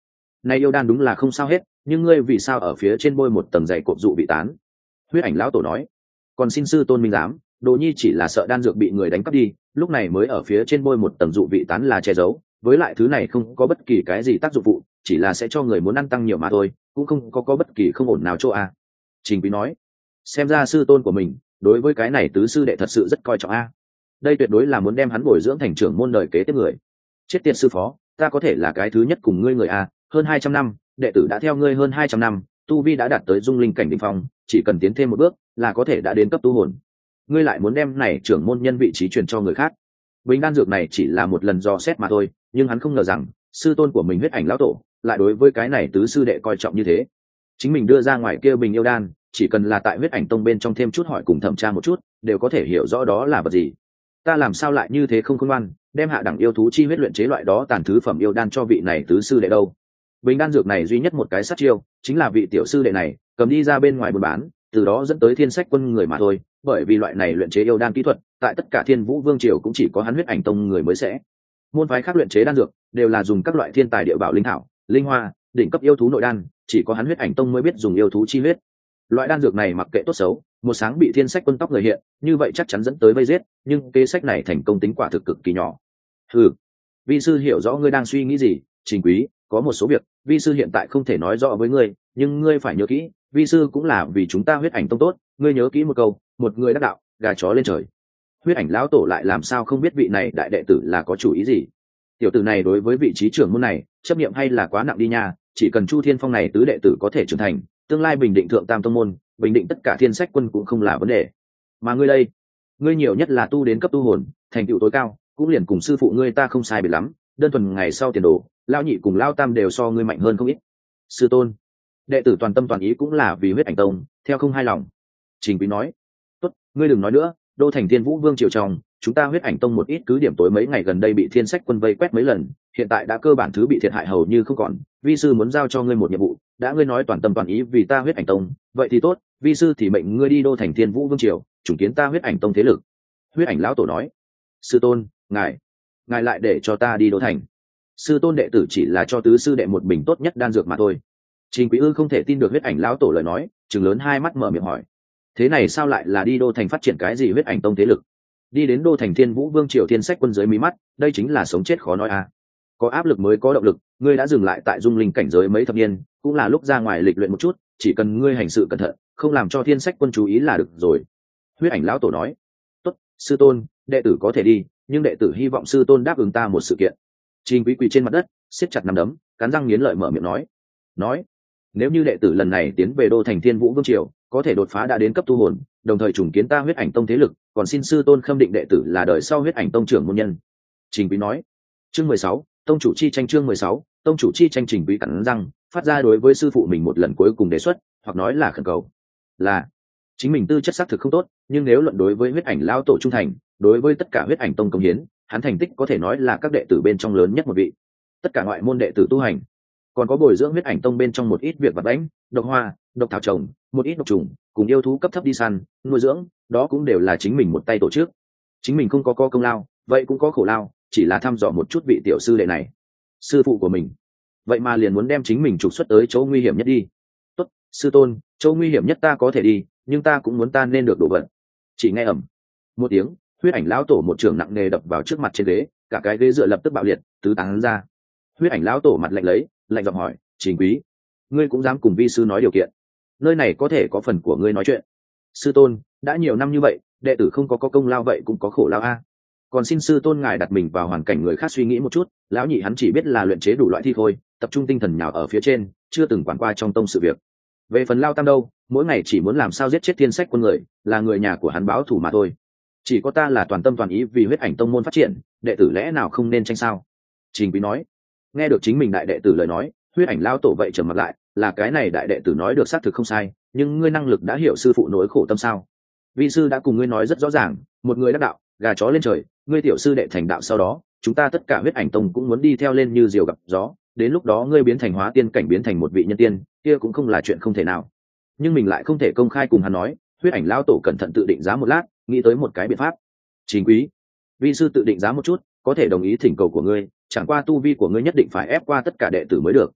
Này yêu đan đúng là không sao hết, nhưng ngươi vì sao ở phía trên bôi một tầng dày cộp dụ bị tán? Huyết ảnh lão tổ nói. Còn xin sư tôn minh giám, đồ nhi chỉ là sợ đan dược bị người đánh cắp đi, lúc này mới ở phía trên bôi một tầng dụ vị tán là che giấu, với lại thứ này không có bất kỳ cái gì tác dụng phụ, chỉ là sẽ cho người muốn ăn tăng nhiều mà thôi, cũng không có có bất kỳ không ổn nào chỗ a. Trình Quý nói. Xem ra sư tôn của mình đối với cái này tứ sư đệ thật sự rất coi trọng a. Đây tuyệt đối là muốn đem hắn bồi dưỡng thành trưởng môn đời kế tiếp người. Chết tiệt sư phó, ta có thể là cái thứ nhất cùng ngươi người a, hơn hai trăm năm, đệ tử đã theo ngươi hơn hai trăm năm, tu vi đã đạt tới dung linh cảnh đỉnh phong, chỉ cần tiến thêm một bước là có thể đã đến cấp tu hồn. Ngươi lại muốn đem này trưởng môn nhân vị trí truyền cho người khác. Bình đan dược này chỉ là một lần dò xét mà thôi, nhưng hắn không ngờ rằng sư tôn của mình huyết ảnh lão tổ lại đối với cái này tứ sư đệ coi trọng như thế. Chính mình đưa ra ngoài kia bình yêu đan, chỉ cần là tại huyết ảnh tông bên trong thêm chút hỏi cùng thẩm tra một chút, đều có thể hiểu rõ đó là vật gì. Ta làm sao lại như thế không khôn ngoan, đem hạ đẳng yêu thú chi huyết luyện chế loại đó tàn thứ phẩm yêu đan cho vị này tứ sư đệ đâu? Bình đan dược này duy nhất một cái sát chiêu, chính là vị tiểu sư đệ này cầm đi ra bên ngoài buôn bán, từ đó dẫn tới thiên sách quân người mà thôi, bởi vì loại này luyện chế yêu đan kỹ thuật, tại tất cả Thiên Vũ Vương triều cũng chỉ có hắn huyết ảnh tông người mới sẽ. Môn phái khác luyện chế đan dược đều là dùng các loại thiên tài địa bảo linh thảo, linh hoa, đỉnh cấp yêu thú nội đan, chỉ có hắn huyết ảnh tông mới biết dùng yêu thú chi huyết. Loại đan dược này mặc kệ tốt xấu, một sáng bị thiên sách quân tóc người hiện, như vậy chắc chắn dẫn tới vây giết, nhưng kế sách này thành công tính quả thực cực kỳ nhỏ. Ừ, vi sư hiểu rõ ngươi đang suy nghĩ gì, Trình Quý, có một số việc vi sư hiện tại không thể nói rõ với ngươi, nhưng ngươi phải nhớ kỹ, vi sư cũng là vì chúng ta huyết ảnh tông tốt, ngươi nhớ kỹ một câu, một người đắc đạo, gà chó lên trời. Huyết ảnh lão tổ lại làm sao không biết vị này đại đệ tử là có chủ ý gì? Tiểu tử này đối với vị trí trưởng môn này chấp niệm hay là quá nặng đi nha, chỉ cần Chu Thiên Phong này tứ đệ tử có thể trưởng thành, tương lai bình định thượng tam tông môn, bình định tất cả thiên sách quân cũng không là vấn đề. Mà ngươi đây, ngươi nhiều nhất là tu đến cấp tu hồn, thành tựu tối cao, cũng liền cùng sư phụ ngươi ta không sai biệt lắm, đơn thuần ngày sau tiền đồ, lao nhị cùng lao tam đều so ngươi mạnh hơn không ít. Sư tôn, đệ tử toàn tâm toàn ý cũng là vì huyết ảnh tông, theo không hai lòng. Trình Quý nói. Tốt, ngươi đừng nói nữa, đô thành Thiên Vũ Vương triều trong, chúng ta huyết ảnh tông một ít cứ điểm tối mấy ngày gần đây bị thiên sách quân vây quét mấy lần, hiện tại đã cơ bản thứ bị thiệt hại hầu như không còn. Vi sư muốn giao cho ngươi một nhiệm vụ, đã ngươi nói toàn tâm toàn ý vì ta huyết ảnh tông, vậy thì tốt, vi sư thì mệnh ngươi đi đô thành Thiên Vũ Vương triều, chủng kiến ta huyết ảnh tông thế lực. Huyết ảnh lão tổ nói. Sư tôn, ngài, ngài lại để cho ta đi đô thành? Sư tôn đệ tử chỉ là cho tứ sư đệ một bình tốt nhất đan dược mà thôi. Trình Quý Ư không thể tin được huyết ảnh lão tổ lời nói, trừng lớn hai mắt mở miệng hỏi. Thế này sao lại là đi đô thành phát triển cái gì huyết ảnh tông thế lực? Đi đến đô thành Thiên Vũ Vương triều thiên sách quân dưới mí mắt, đây chính là sống chết khó nói à. Có áp lực mới có động lực, ngươi đã dừng lại tại dung linh cảnh giới mấy thập niên, cũng là lúc ra ngoài lịch luyện một chút, chỉ cần ngươi hành sự cẩn thận, không làm cho thiên sách quân chú ý là được rồi. Huyết ảnh lão tổ nói. Tốt, sư tôn, đệ tử có thể đi, nhưng đệ tử hy vọng sư tôn đáp ứng ta một sự kiện. Trình Quý quỳ trên mặt đất, siết chặt nắm đấm, cắn răng nghiến lợi mở miệng nói. Nói, nếu như đệ tử lần này tiến về đô thành Thiên Vũ Vương triều, có thể đột phá đã đến cấp tu hồn, đồng thời trùng kiến ta huyết ảnh tông thế lực, còn xin sư tôn khâm định đệ tử là đời sau huyết ảnh tông trưởng môn nhân. Trình Quý nói. Chương mười sáu, tông chủ chi tranh. Chương mười sáu, tông chủ chi tranh. Trình Quý cắn răng, phát ra đối với sư phụ mình một lần cuối cùng đề xuất, hoặc nói là khẩn cầu. Là, chính mình tư chất xác thực không tốt, nhưng nếu luận đối với huyết ảnh lão tổ trung thành, đối với tất cả huyết ảnh tông công hiến, hắn thành tích có thể nói là các đệ tử bên trong lớn nhất một vị. Tất cả ngoại môn đệ tử tu hành, còn có bồi dưỡng huyết ảnh tông bên trong một ít việc vật đánh, độc hoa, độc thảo trồng, một ít độc trùng, cùng yêu thú cấp thấp đi săn, nuôi dưỡng, đó cũng đều là chính mình một tay tổ chức. Chính mình không có có công lao, vậy cũng có khổ lao, chỉ là thăm dò một chút vị tiểu sư đệ này. Sư phụ của mình, vậy mà liền muốn đem chính mình trục xuất tới chỗ nguy hiểm nhất đi. Tốt, sư tôn, chỗ nguy hiểm nhất ta có thể đi, nhưng ta cũng muốn ta nên được đổ vận. Chỉ nghe ầm một tiếng, huyết ảnh lão tổ một trường nặng nề đập vào trước mặt trên ghế, cả cái ghế dựa lập tức bạo liệt, tứ tán ra. Huyết ảnh lão tổ mặt lạnh lấy, lạnh giọng hỏi, Trình Quý, ngươi cũng dám cùng vi sư nói điều kiện? Nơi này có thể có phần của ngươi nói chuyện. Sư tôn, đã nhiều năm như vậy, đệ tử không có có công lao vậy cũng có khổ lao a. Còn xin sư tôn ngài đặt mình vào hoàn cảnh người khác suy nghĩ một chút, lão nhị hắn chỉ biết là luyện chế đủ loại thi khôi, tập trung tinh thần nhào ở phía trên, chưa từng quản qua trong tông sự việc. Về phần lao tam đâu, mỗi ngày chỉ muốn làm sao giết chết thiên sách quân người, là người nhà của hắn báo thù mà thôi. Chỉ có ta là toàn tâm toàn ý vì huyết ảnh tông môn phát triển, đệ tử lẽ nào không nên tranh sao? Trình Quý nói. Nghe được chính mình đại đệ tử lời nói, huyết ảnh lao tổ vậy trầm mặt lại, là cái này đại đệ tử nói được xác thực không sai, nhưng ngươi năng lực đã hiểu sư phụ nỗi khổ tâm sao? Vi sư đã cùng ngươi nói rất rõ ràng, một người đắc đạo, gà chó lên trời, ngươi tiểu sư đệ thành đạo sau đó, chúng ta tất cả huyết ảnh tông cũng muốn đi theo lên như diều gặp gió, đến lúc đó ngươi biến thành hóa tiên cảnh, biến thành một vị nhân tiên, kia cũng không là chuyện không thể nào. Nhưng mình lại không thể công khai cùng hắn nói. Huyết ảnh lao tổ cẩn thận tự định giá một lát, nghĩ tới một cái biện pháp. Trình Quý, vi sư tự định giá một chút, có thể đồng ý thỉnh cầu của ngươi, chẳng qua tu vi của ngươi nhất định phải ép qua tất cả đệ tử mới được.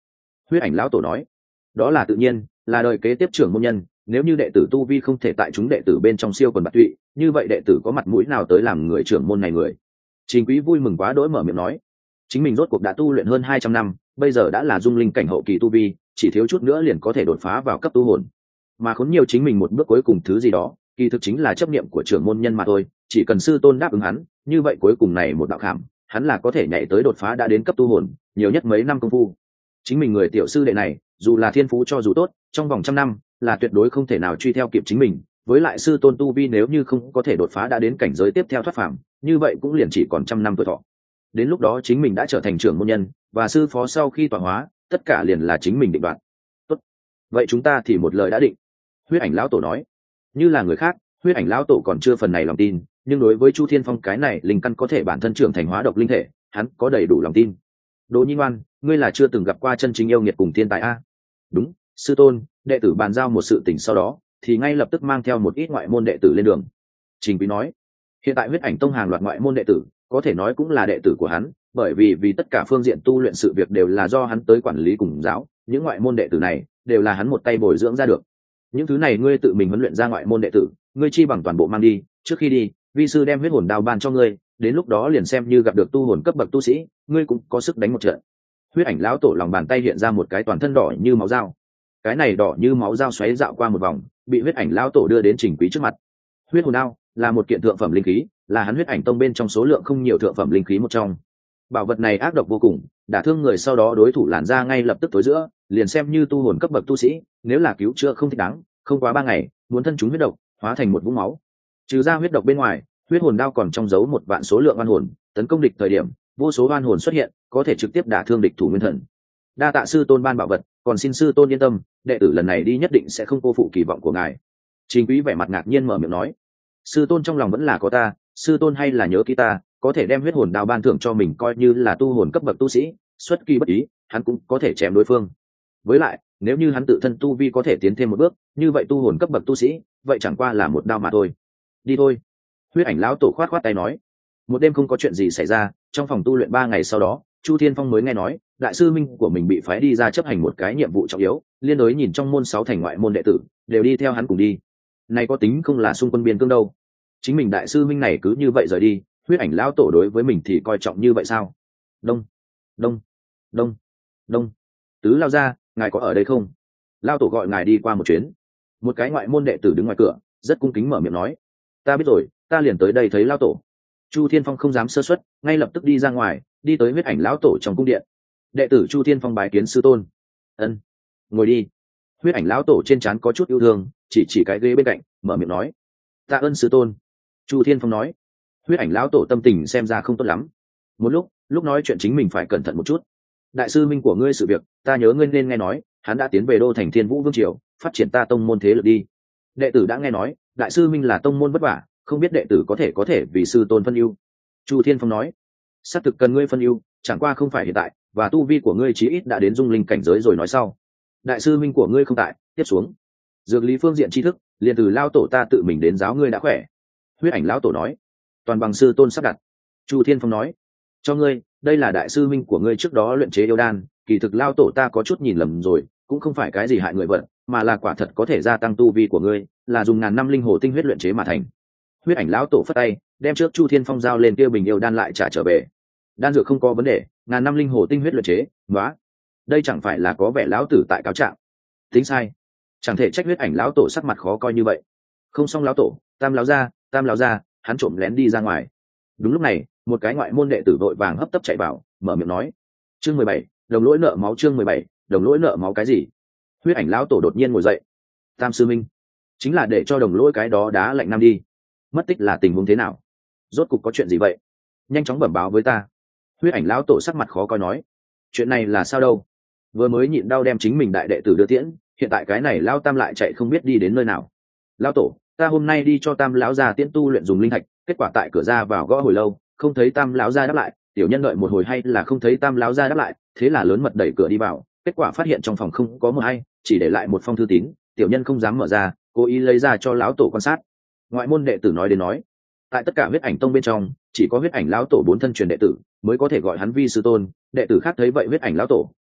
Huyết ảnh lão tổ nói. Đó là tự nhiên, là đời kế tiếp trưởng môn nhân, nếu như đệ tử tu vi không thể tại chúng đệ tử bên trong siêu quần bạt tụy, như vậy đệ tử có mặt mũi nào tới làm người trưởng môn này người. Trình Quý vui mừng quá đỗi mở miệng nói, chính mình rốt cuộc đã tu luyện hơn hai trăm năm, bây giờ đã là dung linh cảnh hậu kỳ tu vi, chỉ thiếu chút nữa liền có thể đột phá vào cấp tu hồn. Mà khốn nhiều chính mình một bước cuối cùng thứ gì đó, kỳ thực chính là chấp niệm của trưởng môn nhân mà thôi, chỉ cần sư tôn đáp ứng hắn, như vậy cuối cùng này một đạo khảm, hắn là có thể nhảy tới đột phá đã đến cấp tu hồn, nhiều nhất mấy năm công phu. Chính mình người tiểu sư đệ này, dù là thiên phú cho dù tốt, trong vòng trăm năm là tuyệt đối không thể nào truy theo kịp chính mình, với lại sư tôn tu vi nếu như không có thể đột phá đã đến cảnh giới tiếp theo thoát phàm, như vậy cũng liền chỉ còn trăm năm tuổi thọ. Đến lúc đó chính mình đã trở thành trưởng môn nhân, và sư phó sau khi tọa hóa, tất cả liền là chính mình định đoạt. Tốt, vậy chúng ta thì một lời đã định. Huyết ảnh lão tổ nói. Như là người khác, huyết ảnh lão tổ còn chưa phần này lòng tin, nhưng đối với Chu Thiên Phong cái này linh căn có thể bản thân trưởng thành hóa độc linh thể, hắn có đầy đủ lòng tin. Đỗ Nhi Ngoan, ngươi là chưa từng gặp qua chân chính yêu nghiệt cùng thiên tài a? Đúng, sư tôn, đệ tử bàn giao một sự tình sau đó, thì ngay lập tức mang theo một ít ngoại môn đệ tử lên đường. Trình Quý nói, hiện tại huyết ảnh tông hàng loạt ngoại môn đệ tử, có thể nói cũng là đệ tử của hắn, bởi vì vì tất cả phương diện tu luyện sự việc đều là do hắn tới quản lý cùng giáo, những ngoại môn đệ tử này đều là hắn một tay bồi dưỡng ra được. Những thứ này ngươi tự mình huấn luyện ra ngoại môn đệ tử, ngươi chi bằng toàn bộ mang đi, trước khi đi, vi sư đem huyết hồn đao ban cho ngươi, đến lúc đó liền xem như gặp được tu hồn cấp bậc tu sĩ, ngươi cũng có sức đánh một trận. Huyết ảnh lão tổ lòng bàn tay hiện ra một cái toàn thân đỏ như máu dao, cái này đỏ như máu dao xoáy dạo qua một vòng, bị huyết ảnh lão tổ đưa đến Trình Quý trước mặt. Huyết hồn đao là một kiện thượng phẩm linh khí, là hắn huyết ảnh tông bên trong số lượng không nhiều thượng phẩm linh khí một trong. Bảo vật này ác độc vô cùng, đả thương người sau đó đối thủ làn ra ngay lập tức tối giữa, liền xem như tu hồn cấp bậc tu sĩ, nếu là cứu chữa không thích đáng, không quá ba ngày, muốn thân chúng huyết độc, hóa thành một vũng máu. Trừ ra huyết độc bên ngoài, huyết hồn đao còn trong giấu một vạn số lượng oan hồn, tấn công địch thời điểm, vô số oan hồn xuất hiện, có thể trực tiếp đả thương địch thủ nguyên thần. Đa tạ sư tôn ban bảo vật, còn xin sư tôn yên tâm, đệ tử lần này đi nhất định sẽ không cô phụ kỳ vọng của ngài. Trình Quý vẻ mặt ngạc nhiên mở miệng nói, sư tôn trong lòng vẫn là có ta, sư tôn hay là nhớ kỹ ta, có thể đem huyết hồn đao ban thưởng cho mình coi như là tu hồn cấp bậc tu sĩ, xuất kỳ bất ý, hắn cũng có thể chém đối phương. Với lại, nếu như hắn tự thân tu vi có thể tiến thêm một bước, như vậy tu hồn cấp bậc tu sĩ, vậy chẳng qua là một đao mà thôi. Đi thôi. Huyết ảnh lão tổ khoát khoát tay nói. Một đêm không có chuyện gì xảy ra, trong phòng tu luyện ba ngày sau đó, Chu Thiên Phong mới nghe nói, đại sư minh của mình bị phái đi ra chấp hành một cái nhiệm vụ trọng yếu, liên đối nhìn trong môn sáu thành ngoại môn đệ tử, đều đi theo hắn cùng đi. Này có tính không là xung quân biên cương đâu. Chính mình đại sư minh này cứ như vậy rời đi, huyết ảnh lão tổ đối với mình thì coi trọng như vậy sao? Đông, đông, đông, đông. Tứ lao ra, ngài có ở đây không? Lao tổ gọi ngài đi qua một chuyến. Một cái ngoại môn đệ tử đứng ngoài cửa, rất cung kính mở miệng nói, ta biết rồi, ta liền tới đây thấy lao tổ. Chu Thiên Phong không dám sơ suất, ngay lập tức đi ra ngoài, đi tới huyết ảnh lão tổ trong cung điện. Đệ tử Chu Thiên Phong bái kiến sư tôn. Ân, ngồi đi. Huyết ảnh lão tổ trên trán có chút yêu thương, chỉ chỉ cái ghế bên cạnh, mở miệng nói, tạ ơn sư tôn. Chu Thiên Phong nói. Huyết ảnh lão tổ tâm tình xem ra không tốt lắm. Một lúc, lúc nói chuyện chính mình phải cẩn thận một chút. Đại sư minh của ngươi sự việc, ta nhớ ngươi nên nghe nói, hắn đã tiến về đô thành Thiên Vũ Vương triều, phát triển ta tông môn thế lực đi. Đệ tử đã nghe nói, đại sư minh là tông môn vất vả, không biết đệ tử có thể có thể vì sư tôn phân ưu. Chu Thiên Phong nói, xác thực cần ngươi phân ưu, chẳng qua không phải hiện tại, và tu vi của ngươi chí ít đã đến dung linh cảnh giới rồi nói sau. Đại sư minh của ngươi không tại, tiếp xuống. Dược lý phương diện tri thức, liền từ lao tổ ta tự mình đến giáo ngươi đã khỏe. Huyết ảnh lão tổ nói, toàn bằng sư tôn sắp đặt. Chu Thiên Phong nói, cho ngươi, đây là đại sư minh của ngươi trước đó luyện chế yêu đan, kỳ thực lao tổ ta có chút nhìn lầm rồi, cũng không phải cái gì hại người vận, mà là quả thật có thể gia tăng tu vi của ngươi, là dùng ngàn năm linh hồ tinh huyết luyện chế mà thành. Huyết ảnh lão tổ phất tay, đem trước Chu Thiên Phong giao lên kia bình yêu đan lại trả trở về. Đan dược không có vấn đề, ngàn năm linh hồ tinh huyết luyện chế, nói, đây chẳng phải là có vẻ lão tử tại cáo trạng. Tính sai, chẳng thể trách huyết ảnh lão tổ sắc mặt khó coi như vậy. Không xong lão tổ, tam lão gia, tam lão gia, hắn trộm lén đi ra ngoài. Đúng lúc này, một cái ngoại môn đệ tử vội vàng hấp tấp chạy vào, mở miệng nói, chương mười bảy, đồng lỗi nợ máu. Chương mười bảy, đồng lỗi nợ máu cái gì? Huyết ảnh lão tổ đột nhiên ngồi dậy. Tam sư minh, chính là để cho đồng lỗi cái đó đá lạnh nam đi. Mất tích là tình huống thế nào? Rốt cục có chuyện gì vậy? Nhanh chóng bẩm báo với ta. Huyết ảnh lão tổ sắc mặt khó coi nói, chuyện này là sao đâu? Vừa mới nhịn đau đem chính mình đại đệ tử đưa tiễn, hiện tại cái này lão tam lại chạy không biết đi đến nơi nào. Lão tổ, ta hôm nay đi cho tam lão gia tiễn tu luyện dùng linh thạch, kết quả tại cửa ra vào gõ hồi lâu, không thấy tam lão gia đáp lại, tiểu nhân đợi một hồi hay là không thấy tam lão gia đáp lại, thế là lớn mật đẩy cửa đi vào, kết quả phát hiện trong phòng không có một ai, chỉ để lại một phong thư tín, tiểu nhân không dám mở ra, cố ý lấy ra cho lão tổ quan sát. Ngoại môn đệ tử nói đến nói, tại tất cả huyết ảnh tông bên trong, chỉ có huyết ảnh lão tổ bốn thân truyền đệ tử mới có thể gọi hắn vi sư tôn, đệ tử khác thấy vậy huyết ảnh lão tổ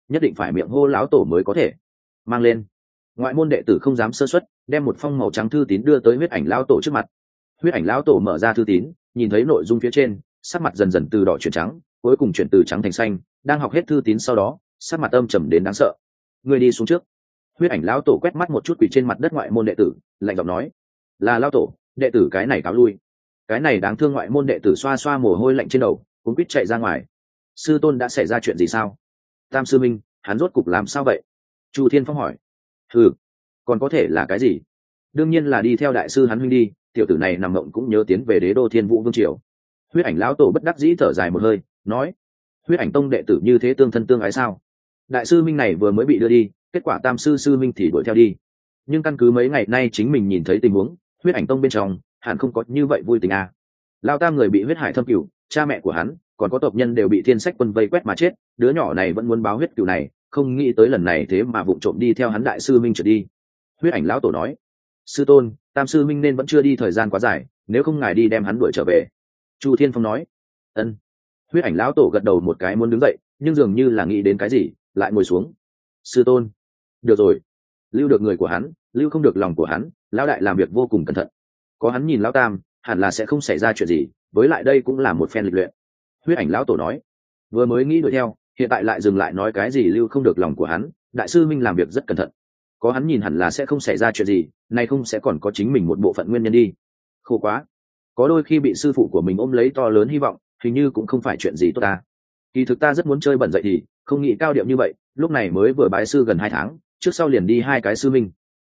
nhất định phải miệng hô lão tổ mới có thể. Mang lên. Ngoại môn đệ tử không dám sơ suất, đem một phong màu trắng thư tín đưa tới huyết ảnh lão tổ trước mặt. Huyết ảnh lão tổ mở ra thư tín, nhìn thấy nội dung phía trên, sắc mặt dần dần từ đỏ chuyển trắng, cuối cùng chuyển từ trắng thành xanh. Đang học hết thư tín sau đó, sắc mặt âm trầm đến đáng sợ. Người đi xuống trước. Huyết ảnh lão tổ quét mắt một chút quỷ trên mặt đất ngoại môn đệ tử, lạnh giọng nói: là lão tổ, đệ tử cái này cáo lui. Cái này đáng thương ngoại môn đệ tử xoa xoa mồ hôi lạnh trên đầu, cuống quýt chạy ra ngoài. Sư tôn đã xảy ra chuyện gì sao? Tam sư minh, hắn rốt cục làm sao vậy? Chu Thiên Phong hỏi. Ừ, còn có thể là cái gì? Đương nhiên là đi theo đại sư hắn huynh đi. Tiểu tử này nằm mộng cũng nhớ tiến về đế đô Thiên Vũ Vương triều. Huyết ảnh lão tổ bất đắc dĩ thở dài một hơi, nói: huyết ảnh tông đệ tử như thế tương thân tương ái sao? Đại sư minh này vừa mới bị đưa đi, kết quả tam sư sư minh thì đuổi theo đi. Nhưng căn cứ mấy ngày nay chính mình nhìn thấy tình huống, huyết ảnh tông bên trong hẳn không có như vậy vui tình à. Lao tam người bị huyết hải thâm cửu, cha mẹ của hắn còn có tộc nhân đều bị thiên sách quân vây quét mà chết, đứa nhỏ này vẫn muốn báo huyết cửu này, không nghĩ tới lần này thế mà vụng trộm đi theo hắn đại sư minh trượt đi. Huyết ảnh lão tổ nói: sư tôn, tam sư minh nên vẫn chưa đi thời gian quá dài, nếu không ngài đi đem hắn đuổi trở về. Chu Thiên Phong nói. Ân. Huyết ảnh lão tổ gật đầu một cái muốn đứng dậy, nhưng dường như là nghĩ đến cái gì, lại ngồi xuống. Sư tôn. Được rồi, lưu được người của hắn, lưu không được lòng của hắn. Lão đại làm việc vô cùng cẩn thận, có hắn nhìn lão tam hẳn là sẽ không xảy ra chuyện gì, với lại đây cũng là một phen lịch luyện. Huyết ảnh lão tổ nói. Vừa mới nghĩ đuổi theo, hiện tại lại dừng lại nói cái gì lưu không được lòng của hắn. Đại sư minh làm việc rất cẩn thận, có hắn nhìn hẳn là sẽ không xảy ra chuyện gì, nay không sẽ còn có chính mình một bộ phận nguyên nhân đi. Khổ quá, có đôi khi bị sư phụ của mình ôm lấy to lớn hy vọng, hình như cũng không phải chuyện gì tốt ta. Kỳ thực ta rất muốn chơi bẩn dậy thì không nghĩ cao điệu như vậy, lúc này mới vừa bái sư gần hai tháng, trước sau liền đi hai cái sư minh.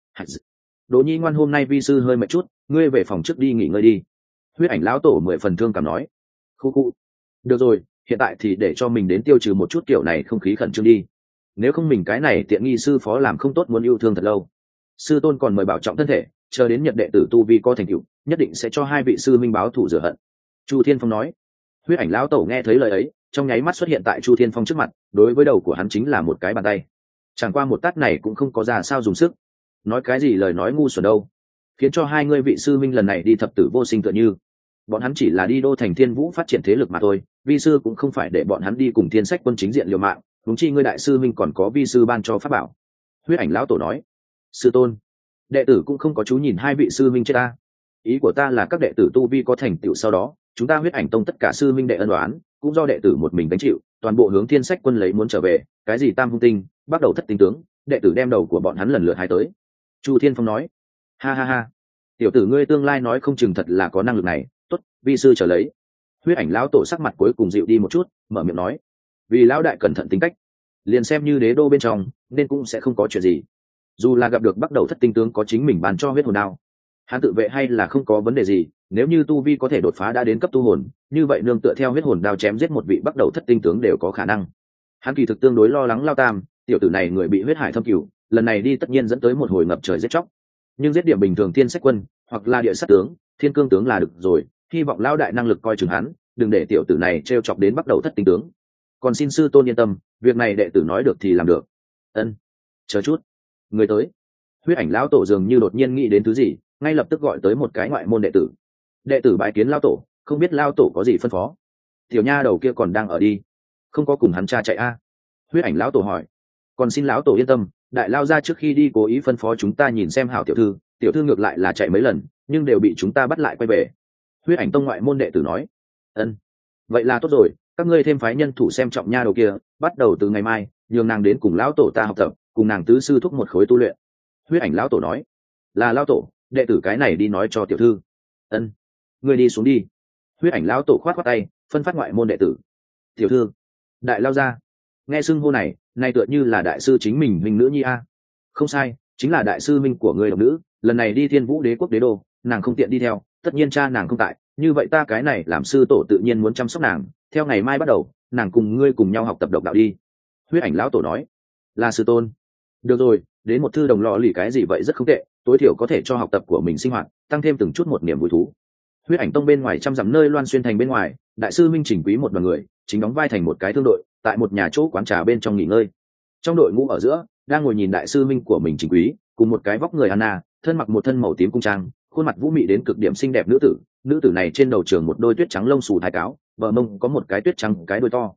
Đỗ Nhi ngoan, hôm nay vi sư hơi mệt chút, ngươi về phòng trước đi nghỉ ngơi đi. Huyết ảnh lão tổ mười phần thương cảm nói. Khu khu. Được rồi, hiện tại thì để cho mình đến tiêu trừ một chút kiểu này không khí khẩn trương đi. Nếu không mình cái này tiện nghi sư phó làm không tốt muốn yêu thương thật lâu. Sư tôn còn mời bảo trọng thân thể, chờ đến nhật đệ tử tu vi có thành tựu, nhất định sẽ cho hai vị sư minh báo thù rửa hận. Chu Thiên Phong nói. Huyết ảnh lão tổ nghe thấy lời ấy, trong nháy mắt xuất hiện tại Chu Thiên Phong trước mặt, đối với đầu của hắn chính là một cái bàn tay. Chẳng qua một tát này cũng không có ra sao dùng sức. Nói cái gì lời nói ngu xuẩn đâu, khiến cho hai ngươi vị sư minh lần này đi thập tử vô sinh tựa như. Bọn hắn chỉ là đi đô thành Thiên Vũ phát triển thế lực mà thôi, vi sư cũng không phải để bọn hắn đi cùng thiên sách quân chính diện liều mạng, đúng chi ngươi đại sư minh còn có vi sư ban cho pháp bảo. Huyết ảnh lão tổ nói. Sư tôn, đệ tử cũng không có chú nhìn hai vị sư minh chết ta. Ý của ta là các đệ tử tu vi có thành tựu sau đó, chúng ta huyết ảnh tông tất cả sư minh đệ ân đoán cũng do đệ tử một mình gánh chịu, toàn bộ hướng thiên sách quân lấy muốn trở về. Cái gì tam hung tinh, bắt đầu thất tinh tướng, đệ tử đem đầu của bọn hắn lần lượt hái tới. Chu Thiên Phong nói. Ha ha ha, tiểu tử ngươi tương lai nói không chừng thật là có năng lực này. Tốt, vi sư trở lấy. Huyết ảnh lão tổ sắc mặt cuối cùng dịu đi một chút, mở miệng nói. Vì lão đại cẩn thận tính cách, liền xem như đế đô bên trong nên cũng sẽ không có chuyện gì. Dù là gặp được bắt đầu thất tinh tướng có chính mình bàn cho huyết hồn đao, hắn tự vệ hay là không có vấn đề gì. Nếu như tu vi có thể đột phá đã đến cấp tu hồn, như vậy nương tựa theo huyết hồn đao chém giết một vị bắt đầu thất tinh tướng đều có khả năng. Hắn kỳ thực tương đối lo lắng Lao Tam, tiểu tử này người bị huyết hải thâm cửu, lần này đi tất nhiên dẫn tới một hồi ngập trời giết chóc. Nhưng giết điểm bình thường thiên sách quân hoặc là địa sát tướng, thiên cương tướng là được rồi. Hy vọng Lao đại năng lực coi chừng hắn, đừng để tiểu tử này trêu chọc đến bắt đầu thất tinh tướng. Còn xin sư tôn yên tâm, việc này đệ tử nói được thì làm được. Ân, chờ chút, người tới. Huyết ảnh lão tổ dường như đột nhiên nghĩ đến thứ gì, ngay lập tức gọi tới một cái ngoại môn đệ tử. Đệ tử bái kiến Lao tổ, không biết Lao tổ có gì phân phó. Tiểu nha đầu kia còn đang ở đi, không có cùng hắn cha chạy a à? Huyết ảnh lão tổ hỏi. Còn xin lão tổ yên tâm, đại lao ra trước khi đi cố ý phân phó chúng ta nhìn xem hảo tiểu thư, tiểu thư ngược lại là chạy mấy lần nhưng đều bị chúng ta bắt lại quay về. Huyết ảnh tông ngoại môn đệ tử nói. Ân, vậy là tốt rồi, các ngươi thêm phái nhân thủ xem trọng nha đầu kia, bắt đầu từ ngày mai nhường nàng đến cùng lão tổ ta học tập, cùng nàng tứ sư thúc một khối tu luyện. Huyết ảnh lão tổ nói. Là lão tổ, đệ tử cái này đi nói cho tiểu thư. Ân, ngươi đi xuống đi. Huyết ảnh lão tổ khoát khoát tay, phân phát ngoại môn đệ tử. Tiểu thư, đại lao ra. Nghe xưng hô này, này tựa như là đại sư chính mình huynh nữ nhi a. Không sai, chính là đại sư minh của người độc nữ, lần này đi Thiên Vũ đế quốc đế đô, nàng không tiện đi theo, tất nhiên cha nàng không tại, như vậy ta cái này làm sư tổ tự nhiên muốn chăm sóc nàng, theo ngày mai bắt đầu, nàng cùng ngươi cùng nhau học tập độc đạo đi. Huyết ảnh lão tổ nói. Là sư tôn. Được rồi, đến một thư đồng lò lì cái gì vậy rất không tệ, tối thiểu có thể cho học tập của mình sinh hoạt tăng thêm từng chút một niềm vui thú. Huyết ảnh tông bên ngoài trăm dặm nơi loan xuyên thành bên ngoài, đại sư minh chỉnh quý một đoàn người chính đóng vai thành một cái thương đội tại một nhà chỗ quán trà bên trong nghỉ ngơi. Trong đội ngũ ở giữa đang ngồi nhìn đại sư minh của mình chỉnh quý cùng một cái vóc người Anna, thân mặc một thân màu tím cung trang, khuôn mặt vũ mị đến cực điểm xinh đẹp nữ tử. Nữ tử này trên đầu trường một đôi tuyết trắng lông xù thái cáo, bờ mông có một cái tuyết trắng cái đuôi to.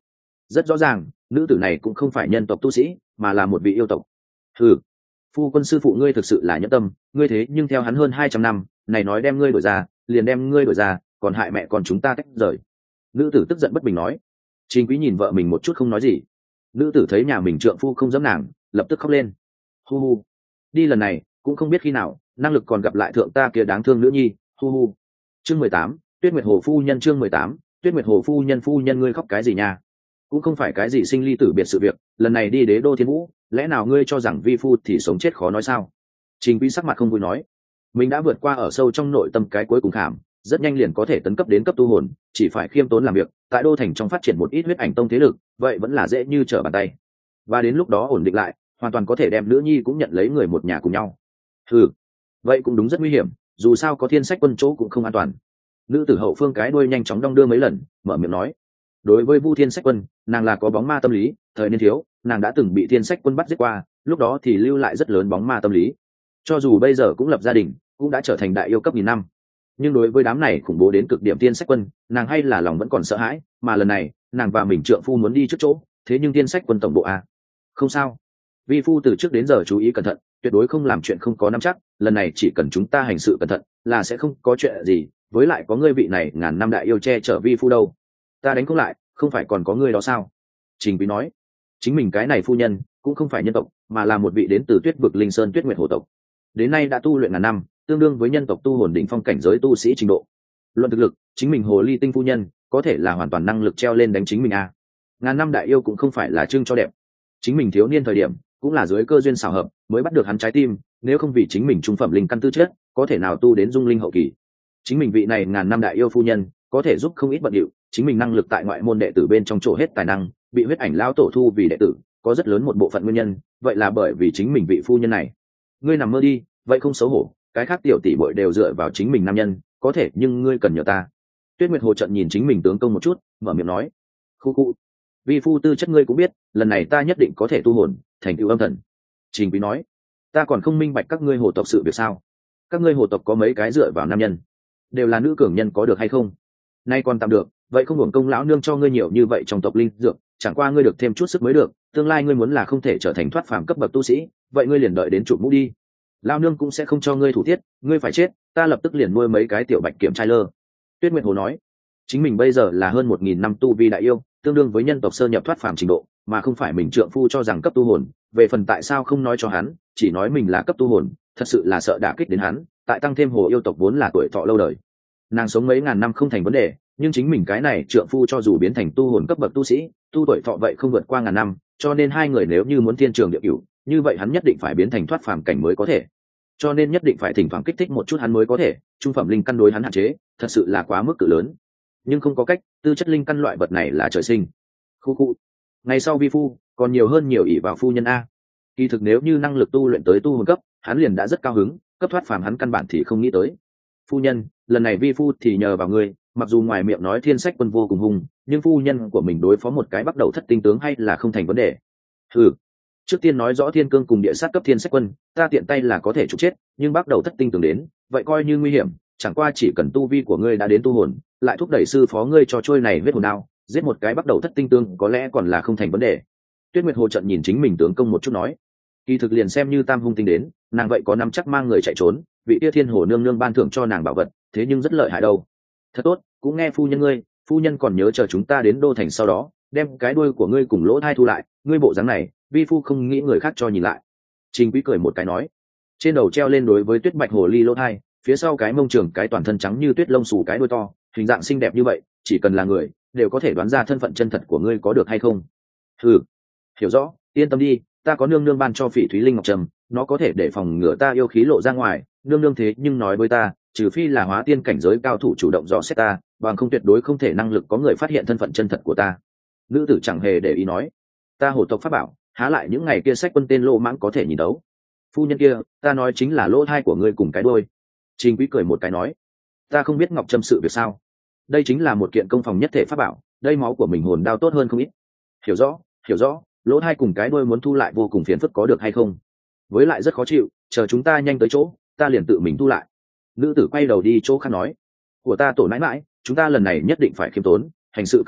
rất rõ ràng nữ tử này cũng không phải nhân tộc tu sĩ mà là một vị yêu tộc. Ừ, phu quân sư phụ ngươi thực sự là nhẫn tâm, ngươi thế nhưng theo hắn hơn hai trăm năm, này nói đem ngươi đổi ra liền đem ngươi đổi ra, còn hại mẹ con chúng ta tách rời. Nữ tử tức giận bất bình nói. Trình Quý nhìn vợ mình một chút không nói gì. Nữ tử thấy nhà mình trượng phu không dám nàng, lập tức khóc lên. Hu hu, đi lần này cũng không biết khi nào năng lực còn gặp lại thượng ta kia đáng thương nữ nhi. Hu hu. Chương mười tám, Tuyết Nguyệt Hồ phu nhân. Chương mười tám, Tuyết Nguyệt Hồ phu nhân. Phu nhân ngươi khóc cái gì nha? Cũng không phải cái gì sinh ly tử biệt sự việc, lần này đi đế đô thiên vũ, lẽ nào ngươi cho rằng vi phu thì sống chết khó nói sao? Trình Quý sắc mặt không vui nói, mình đã vượt qua ở sâu trong nội tâm cái cuối cùng khảm, rất nhanh liền có thể tấn cấp đến cấp tu hồn, chỉ phải khiêm tốn làm việc, tại đô thành trong phát triển một ít huyết ảnh tông thế lực, vậy vẫn là dễ như trở bàn tay. Và đến lúc đó ổn định lại, hoàn toàn có thể đem nữ nhi cũng nhận lấy người một nhà cùng nhau. Ừ, vậy cũng đúng rất nguy hiểm, dù sao có thiên sách quân chỗ cũng không an toàn. Nữ tử hậu phương cái đuôi nhanh chóng đong đưa mấy lần, mở miệng nói. Đối với Vu Thiên Sách Quân, nàng là có bóng ma tâm lý, thời niên thiếu, nàng đã từng bị Thiên Sách Quân bắt giết qua, lúc đó thì lưu lại rất lớn bóng ma tâm lý. Cho dù bây giờ cũng lập gia đình, cũng đã trở thành đại yêu cấp nghìn năm, nhưng đối với đám này khủng bố đến cực điểm Thiên Sách Quân, nàng hay là lòng vẫn còn sợ hãi, mà lần này, nàng và mình trượng phu muốn đi trước chỗ, thế nhưng Thiên Sách Quân tổng bộ à? Không sao, vi phu từ trước đến giờ chú ý cẩn thận, tuyệt đối không làm chuyện không có nắm chắc, lần này chỉ cần chúng ta hành sự cẩn thận, là sẽ không có chuyện gì, với lại có ngươi vị này ngàn năm đại yêu che chở vi phu đâu. Ta đánh không lại, không phải còn có ngươi đó sao? Trình Quý nói, chính mình cái này phu nhân cũng không phải nhân tộc, mà là một vị đến từ Tuyết vực Linh Sơn Tuyết Nguyệt Hồ tộc, đến nay đã tu luyện ngàn năm, tương đương với nhân tộc tu hồn đỉnh phong cảnh giới tu sĩ trình độ. Luận thực lực, chính mình hồ ly tinh phu nhân có thể là hoàn toàn năng lực treo lên đánh chính mình à? Ngàn năm đại yêu cũng không phải là trưng cho đẹp, chính mình thiếu niên thời điểm cũng là dưới cơ duyên xảo hợp mới bắt được hắn trái tim, nếu không vì chính mình trung phẩm linh căn tư chất, có thể nào tu đến dung linh hậu kỳ. Chính mình vị này ngàn năm đại yêu phu nhân có thể giúp không ít bận điệu, chính mình năng lực tại ngoại môn đệ tử bên trong chỗ hết tài năng, bị huyết ảnh lão tổ thu vì đệ tử, có rất lớn một bộ phận nguyên nhân, vậy là bởi vì chính mình vị phu nhân này. Ngươi nằm mơ đi, vậy không xấu hổ, cái khác tiểu tỷ muội đều dựa vào chính mình nam nhân, có thể nhưng ngươi cần nhờ ta. Tuyết Nguyệt Hồ trận nhìn chính mình tướng công một chút, mở miệng nói, khu khu, vi phu tư chất ngươi cũng biết, lần này ta nhất định có thể tu hồn thành tựu âm thần. Trình Quý nói, ta còn không minh bạch các ngươi hồ tộc sự việc sao? Các ngươi hồ tộc có mấy cái dựa vào nam nhân, đều là nữ cường nhân có được hay không? Nay còn tạm được, vậy không hưởng công lão nương cho ngươi nhiều như vậy trong tộc linh dược, chẳng qua ngươi được thêm chút sức mới được, tương lai ngươi muốn là không thể trở thành thoát phàm cấp bậc tu sĩ, vậy ngươi liền đợi đến chụp mũ đi. Lão nương cũng sẽ không cho ngươi thủ tiết, ngươi phải chết, ta lập tức liền nuôi mấy cái tiểu bạch kiểm trai lơ. Tuyết Nguyệt Hồ nói, chính mình bây giờ là hơn một nghìn năm tu vi đại yêu, tương đương với nhân tộc sơ nhập thoát phàm trình độ, mà không phải mình trượng phu cho rằng cấp tu hồn, về phần tại sao không nói cho hắn, chỉ nói mình là cấp tu hồn, thật sự là sợ đả kích đến hắn, tại tăng thêm hồ yêu tộc vốn là tuổi thọ lâu đời. Nàng sống mấy ngàn năm không thành vấn đề, nhưng chính mình cái này trượng phu cho dù biến thành tu hồn cấp bậc tu sĩ, tu tuổi thọ vậy không vượt qua ngàn năm, cho nên hai người nếu như muốn thiên trường địa cửu, như vậy hắn nhất định phải biến thành thoát phàm cảnh mới có thể. Cho nên nhất định phải thỉnh thoảng kích thích một chút hắn mới có thể, trung phẩm linh căn đối hắn hạn chế, thật sự là quá mức cự lớn. Nhưng không có cách, tư chất linh căn loại vật này là trời sinh. Khu khu. Ngày sau vi phu, còn nhiều hơn nhiều ỷ vào phu nhân a. Kỳ thực nếu như năng lực tu luyện tới tu hồn cấp, hắn liền đã rất cao hứng, cấp thoát phàm hắn căn bản thì không nghĩ tới. Phu nhân, lần này vi phu thì nhờ vào ngươi, mặc dù ngoài miệng nói Thiên Sách Quân vô cùng hung, nhưng phu nhân của mình đối phó một cái bắt đầu thất tinh tướng hay là không thành vấn đề. Ừ, trước tiên nói rõ thiên cương cùng địa sát cấp Thiên Sách Quân, ta tiện tay là có thể trục chết, nhưng bắt đầu thất tinh tướng đến, vậy coi như nguy hiểm, chẳng qua chỉ cần tu vi của ngươi đã đến tu hồn, lại thúc đẩy sư phó ngươi cho trôi này huyết hồn đao, giết một cái bắt đầu thất tinh tướng có lẽ còn là không thành vấn đề. Tuyết Nguyệt Hồ trận nhìn chính mình tướng công một chút nói, kỳ thực liền xem như tam hung tinh đến, nàng vậy có nắm chắc mang người chạy trốn, vị Tia Thiên Hồ nương nương ban thưởng cho nàng bảo vật, thế nhưng rất lợi hại đâu. Thật tốt, cũng nghe phu nhân ngươi, phu nhân còn nhớ chờ chúng ta đến đô thành sau đó, đem cái đuôi của ngươi cùng lỗ thai thu lại, ngươi bộ dáng này, vi phu không nghĩ người khác cho nhìn lại. Trình Quý cười một cái nói, trên đầu treo lên đối với Tuyết Bạch Hồ ly lỗ thai, phía sau cái mông trường cái toàn thân trắng như tuyết lông xù cái đuôi to, hình dạng xinh đẹp như vậy, chỉ cần là người, đều có thể đoán ra thân phận chân thật của ngươi có được hay không. Ừ, hiểu rõ, yên tâm đi, ta có nương nương ban cho Phỉ Thúy Linh Ngọc Trầm, nó có thể để phòng ngừa ta yêu khí lộ ra ngoài, nương nương thế nhưng nói với ta, trừ phi là hóa tiên cảnh giới cao thủ chủ động dò xét ta, bằng không tuyệt đối không thể năng lực có người phát hiện thân phận chân thật của ta. Nữ tử chẳng hề để ý nói, ta hổ tộc pháp bảo, há lại những ngày kia Sách Quân tên lô mãng có thể nhìn đấu. Phu nhân kia, ta nói chính là lỗ thai của ngươi cùng cái đôi. Trình Quý cười một cái nói, ta không biết Ngọc Trâm sự việc sao? Đây chính là một kiện công phòng nhất thể pháp bảo, đây máu của mình hồn đao tốt hơn không ít. Hiểu rõ, hiểu rõ, lỗ thai cùng cái đôi muốn thu lại vô cùng phiền phức có được hay không? Với lại rất khó chịu, chờ chúng ta nhanh tới chỗ, ta liền tự mình thu lại. Nữ tử quay đầu đi chỗ khác nói, của ta tổ nãi mãi, chúng ta lần này nhất định phải khiêm tốn, hành sự cẩn thận,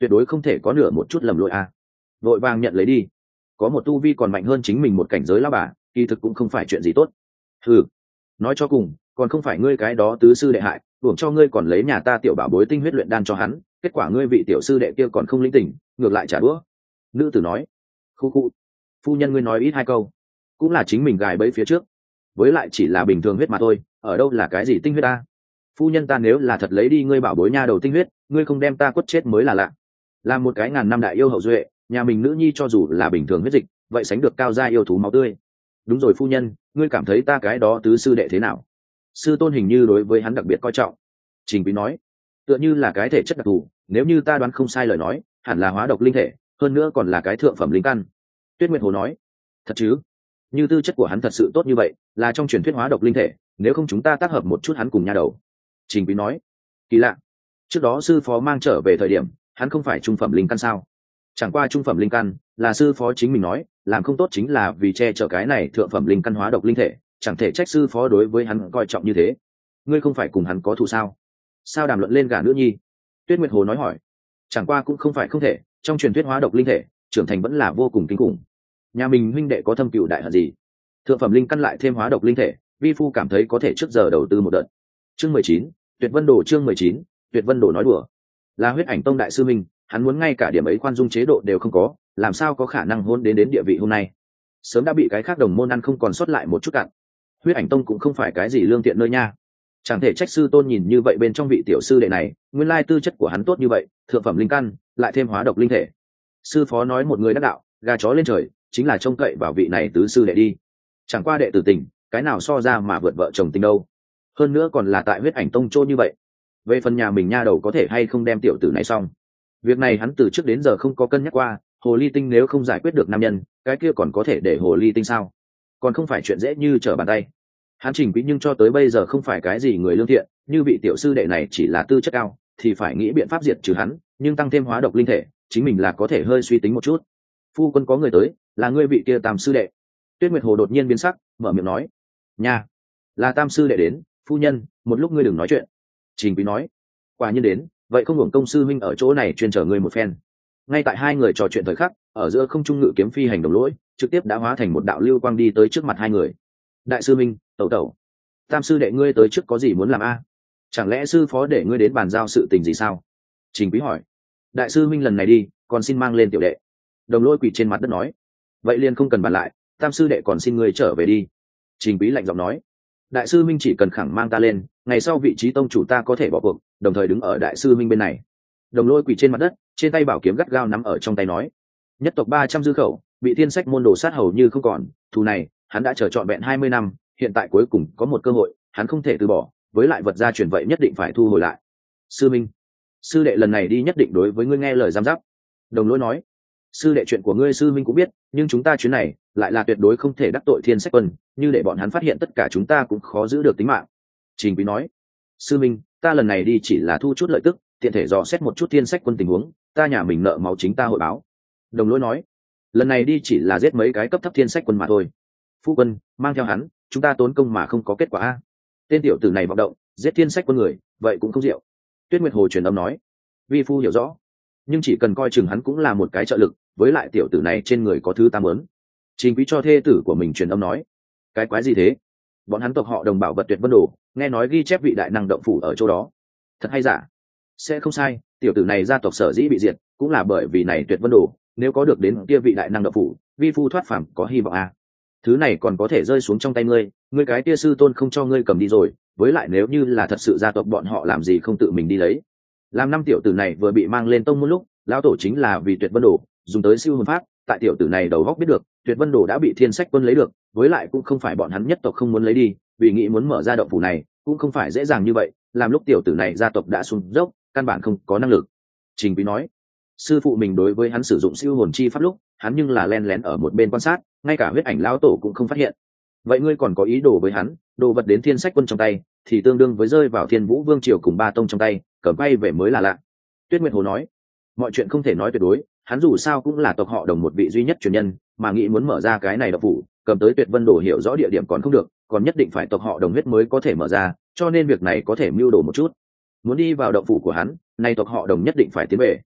tuyệt đối không thể có nửa một chút lầm lỗi a. Vội vàng nhận lấy đi, có một tu vi còn mạnh hơn chính mình một cảnh giới lao bà, kỳ thực cũng không phải chuyện gì tốt. Ừ, nói cho cùng còn không phải ngươi cái đó tứ sư đệ hại, buồng cho ngươi còn lấy nhà ta tiểu bảo bối tinh huyết luyện đan cho hắn, kết quả ngươi vị tiểu sư đệ kia còn không linh tỉnh, ngược lại trả đũa. Nữ tử nói. Khu khu, phu nhân ngươi nói ít hai câu, cũng là chính mình gài bẫy phía trước, với lại chỉ là bình thường huyết mà thôi, ở đâu là cái gì tinh huyết ta. Phu nhân ta nếu là thật lấy đi ngươi bảo bối nha đầu tinh huyết, ngươi không đem ta quất chết mới là lạ. Làm một cái ngàn năm đại yêu hậu duệ, nhà mình nữ nhi cho dù là bình thường huyết dịch, vậy sánh được cao gia yêu thú máu tươi. Đúng rồi phu nhân, ngươi cảm thấy ta cái đó tứ sư đệ thế nào? Sư tôn hình như đối với hắn đặc biệt coi trọng. Trình Quý nói, tựa như là cái thể chất đặc thù, nếu như ta đoán không sai lời nói, hẳn là hóa độc linh thể, hơn nữa còn là cái thượng phẩm linh căn. Tuyết Nguyệt Hồ nói, thật chứ? Như tư chất của hắn thật sự tốt như vậy, là trong truyền thuyết hóa độc linh thể, nếu không chúng ta tác hợp một chút hắn cùng nha đầu. Trình Quý nói, kỳ lạ, trước đó sư phó mang trở về thời điểm, hắn không phải trung phẩm linh căn sao? Chẳng qua trung phẩm linh căn là sư phó chính mình nói, làm không tốt chính là vì che chở cái này thượng phẩm linh căn hóa độc linh thể, chẳng thể trách sư phó đối với hắn coi trọng như thế. Ngươi không phải cùng hắn có thù sao? Sao đàm luận lên gả nữ nhi? Tuyết Nguyệt Hồ nói hỏi. Chẳng qua cũng không phải không thể, trong truyền thuyết hóa độc linh thể trưởng thành vẫn là vô cùng kinh khủng. Nhà mình huynh đệ có thâm cựu đại hận gì? Thượng phẩm linh căn lại thêm hóa độc linh thể, vi phu cảm thấy có thể trước giờ đầu tư một đợt. Chương mười chín, Tuyệt Vân Đồ chương mười chín, Tuyệt Vân Đồ nói đùa. Là Huyết Ảnh Tông đại sư minh, hắn muốn ngay cả điểm ấy khoan dung chế độ đều không có, làm sao có khả năng hôn đến đến địa vị hôm nay. Sớm đã bị cái khác đồng môn ăn không còn sót lại một chút cạn. Huyết Ảnh Tông cũng không phải cái gì lương thiện nơi nha. Chẳng thể trách sư tôn nhìn như vậy bên trong vị tiểu sư đệ này, nguyên lai tư chất của hắn tốt như vậy, thượng phẩm linh căn, lại thêm hóa độc linh thể. Sư phó nói một người đắc đạo, gà chó lên trời, chính là trông cậy vào vị này tứ sư đệ đi. Chẳng qua đệ tử tình, cái nào so ra mà vượt vợ chồng tình đâu. Hơn nữa còn là tại Huyết Ảnh Tông trô như vậy. Về phần nhà mình nha đầu có thể hay không đem tiểu tử này xong. Việc này hắn từ trước đến giờ không có cân nhắc qua, hồ ly tinh nếu không giải quyết được nam nhân, cái kia còn có thể để hồ ly tinh sao? Còn không phải chuyện dễ như trở bàn tay. Hắn Trình Quý nhưng cho tới bây giờ không phải cái gì người lương thiện, như vị tiểu sư đệ này chỉ là tư chất cao, thì phải nghĩ biện pháp diệt trừ hắn, nhưng tăng thêm hóa độc linh thể, chính mình là có thể hơi suy tính một chút. Phu quân có người tới, là ngươi vị kia Tam sư đệ. Tuyết Nguyệt Hồ đột nhiên biến sắc, mở miệng nói, nha, là Tam sư đệ đến, phu nhân, một lúc ngươi đừng nói chuyện. Trình Quý nói, quả nhiên đến, vậy không hưởng công sư huynh ở chỗ này chuyên chở ngươi một phen. Ngay tại hai người trò chuyện thời khắc, ở giữa không trung ngự kiếm phi hành đồng lỗi, trực tiếp đã hóa thành một đạo lưu quang đi tới trước mặt hai người. Đại sư minh, tẩu tẩu, Tam sư đệ ngươi tới trước có gì muốn làm a? Chẳng lẽ sư phó để ngươi đến bàn giao sự tình gì sao? Trình Quý hỏi. Đại sư minh lần này đi, còn xin mang lên tiểu đệ. Đồng lỗi quỳ trên mặt đất nói. Vậy liền không cần bàn lại, Tam sư đệ còn xin ngươi trở về đi. Trình Quý lạnh giọng nói. Đại sư minh chỉ cần khẳng mang ta lên, ngày sau vị trí tông chủ ta có thể bỏ cuộc, đồng thời đứng ở đại sư minh bên này. Đồng lỗi quỳ trên mặt đất, trên tay bảo kiếm gắt gao nắm ở trong tay nói. Nhất tộc ba trăm dư khẩu, bị thiên sách môn đồ sát hầu như không còn, thù này hắn đã chờ trọn vẹn hai mươi năm, hiện tại cuối cùng có một cơ hội, hắn không thể từ bỏ, với lại vật gia truyền vậy nhất định phải thu hồi lại. Sư minh, sư đệ lần này đi nhất định đối với ngươi nghe lời giám giáp. Đồng lỗi nói. Sư đệ chuyện của ngươi sư minh cũng biết, nhưng chúng ta chuyến này lại là tuyệt đối không thể đắc tội thiên sách quân, như để bọn hắn phát hiện tất cả chúng ta cũng khó giữ được tính mạng. Trình Quý nói. Sư minh, ta lần này đi chỉ là thu chút lợi tức, tiện thể dò xét một chút thiên sách quân tình huống, ta nhà mình nợ máu chính ta hội báo. Đồng lỗi nói. Lần này đi chỉ là giết mấy cái cấp thấp thiên sách quân mà thôi. Phu quân, mang theo hắn, chúng ta tốn công mà không có kết quả a. Tên tiểu tử này vọng động, giết thiên sách quân người, vậy cũng không diệu. Tuyết Nguyệt Hồ truyền âm nói. Vi phu hiểu rõ, nhưng chỉ cần coi chừng hắn cũng là một cái trợ lực, với lại tiểu tử này trên người có thứ ta muốn. Trình Quý cho thê tử của mình truyền âm nói. Cái quái gì thế? Bọn hắn tộc họ Đồng bảo vật Tuyệt Vân Đồ, nghe nói ghi chép vị đại năng động phủ ở chỗ đó. Thật hay giả? Sẽ không sai, tiểu tử này gia tộc sở dĩ bị diệt, cũng là bởi vì này Tuyệt Vân Đồ, nếu có được đến kia vị đại năng động phủ, vi phu thoát phàm có hy vọng a. Thứ này còn có thể rơi xuống trong tay ngươi, ngươi cái kia sư tôn không cho ngươi cầm đi rồi, với lại nếu như là thật sự gia tộc bọn họ làm gì không tự mình đi lấy. Làm năm tiểu tử này vừa bị mang lên tông một lúc, lão tổ chính là vì Tuyệt Vân Đồ, dùng tới siêu hồn pháp, tại tiểu tử này đầu góc biết được, Tuyệt Vân Đồ đã bị thiên sách quân lấy được, với lại cũng không phải bọn hắn nhất tộc không muốn lấy đi, vì nghĩ muốn mở ra động phủ này, cũng không phải dễ dàng như vậy, làm lúc tiểu tử này gia tộc đã xuống dốc, căn bản không có năng lực. Trình Quý nói. Sư phụ mình đối với hắn sử dụng siêu hồn chi pháp lúc, hắn nhưng là len lén ở một bên quan sát, ngay cả huyết ảnh lão tổ cũng không phát hiện. Vậy ngươi còn có ý đồ với hắn, đồ vật đến thiên sách quân trong tay, thì tương đương với rơi vào thiên vũ vương triều cùng ba tông trong tay, cầm bay về mới là lạ. Tuyết Nguyệt Hồ nói. Mọi chuyện không thể nói tuyệt đối, hắn dù sao cũng là tộc họ Đồng một vị duy nhất truyền nhân, mà nghĩ muốn mở ra cái này độc phủ, cầm tới Tuyệt Vân Đồ hiểu rõ địa điểm còn không được, còn nhất định phải tộc họ Đồng huyết mới có thể mở ra, cho nên việc này có thể mưu đồ một chút. Muốn đi vào động phủ của hắn, nay tộc họ Đồng nhất định phải tiến về.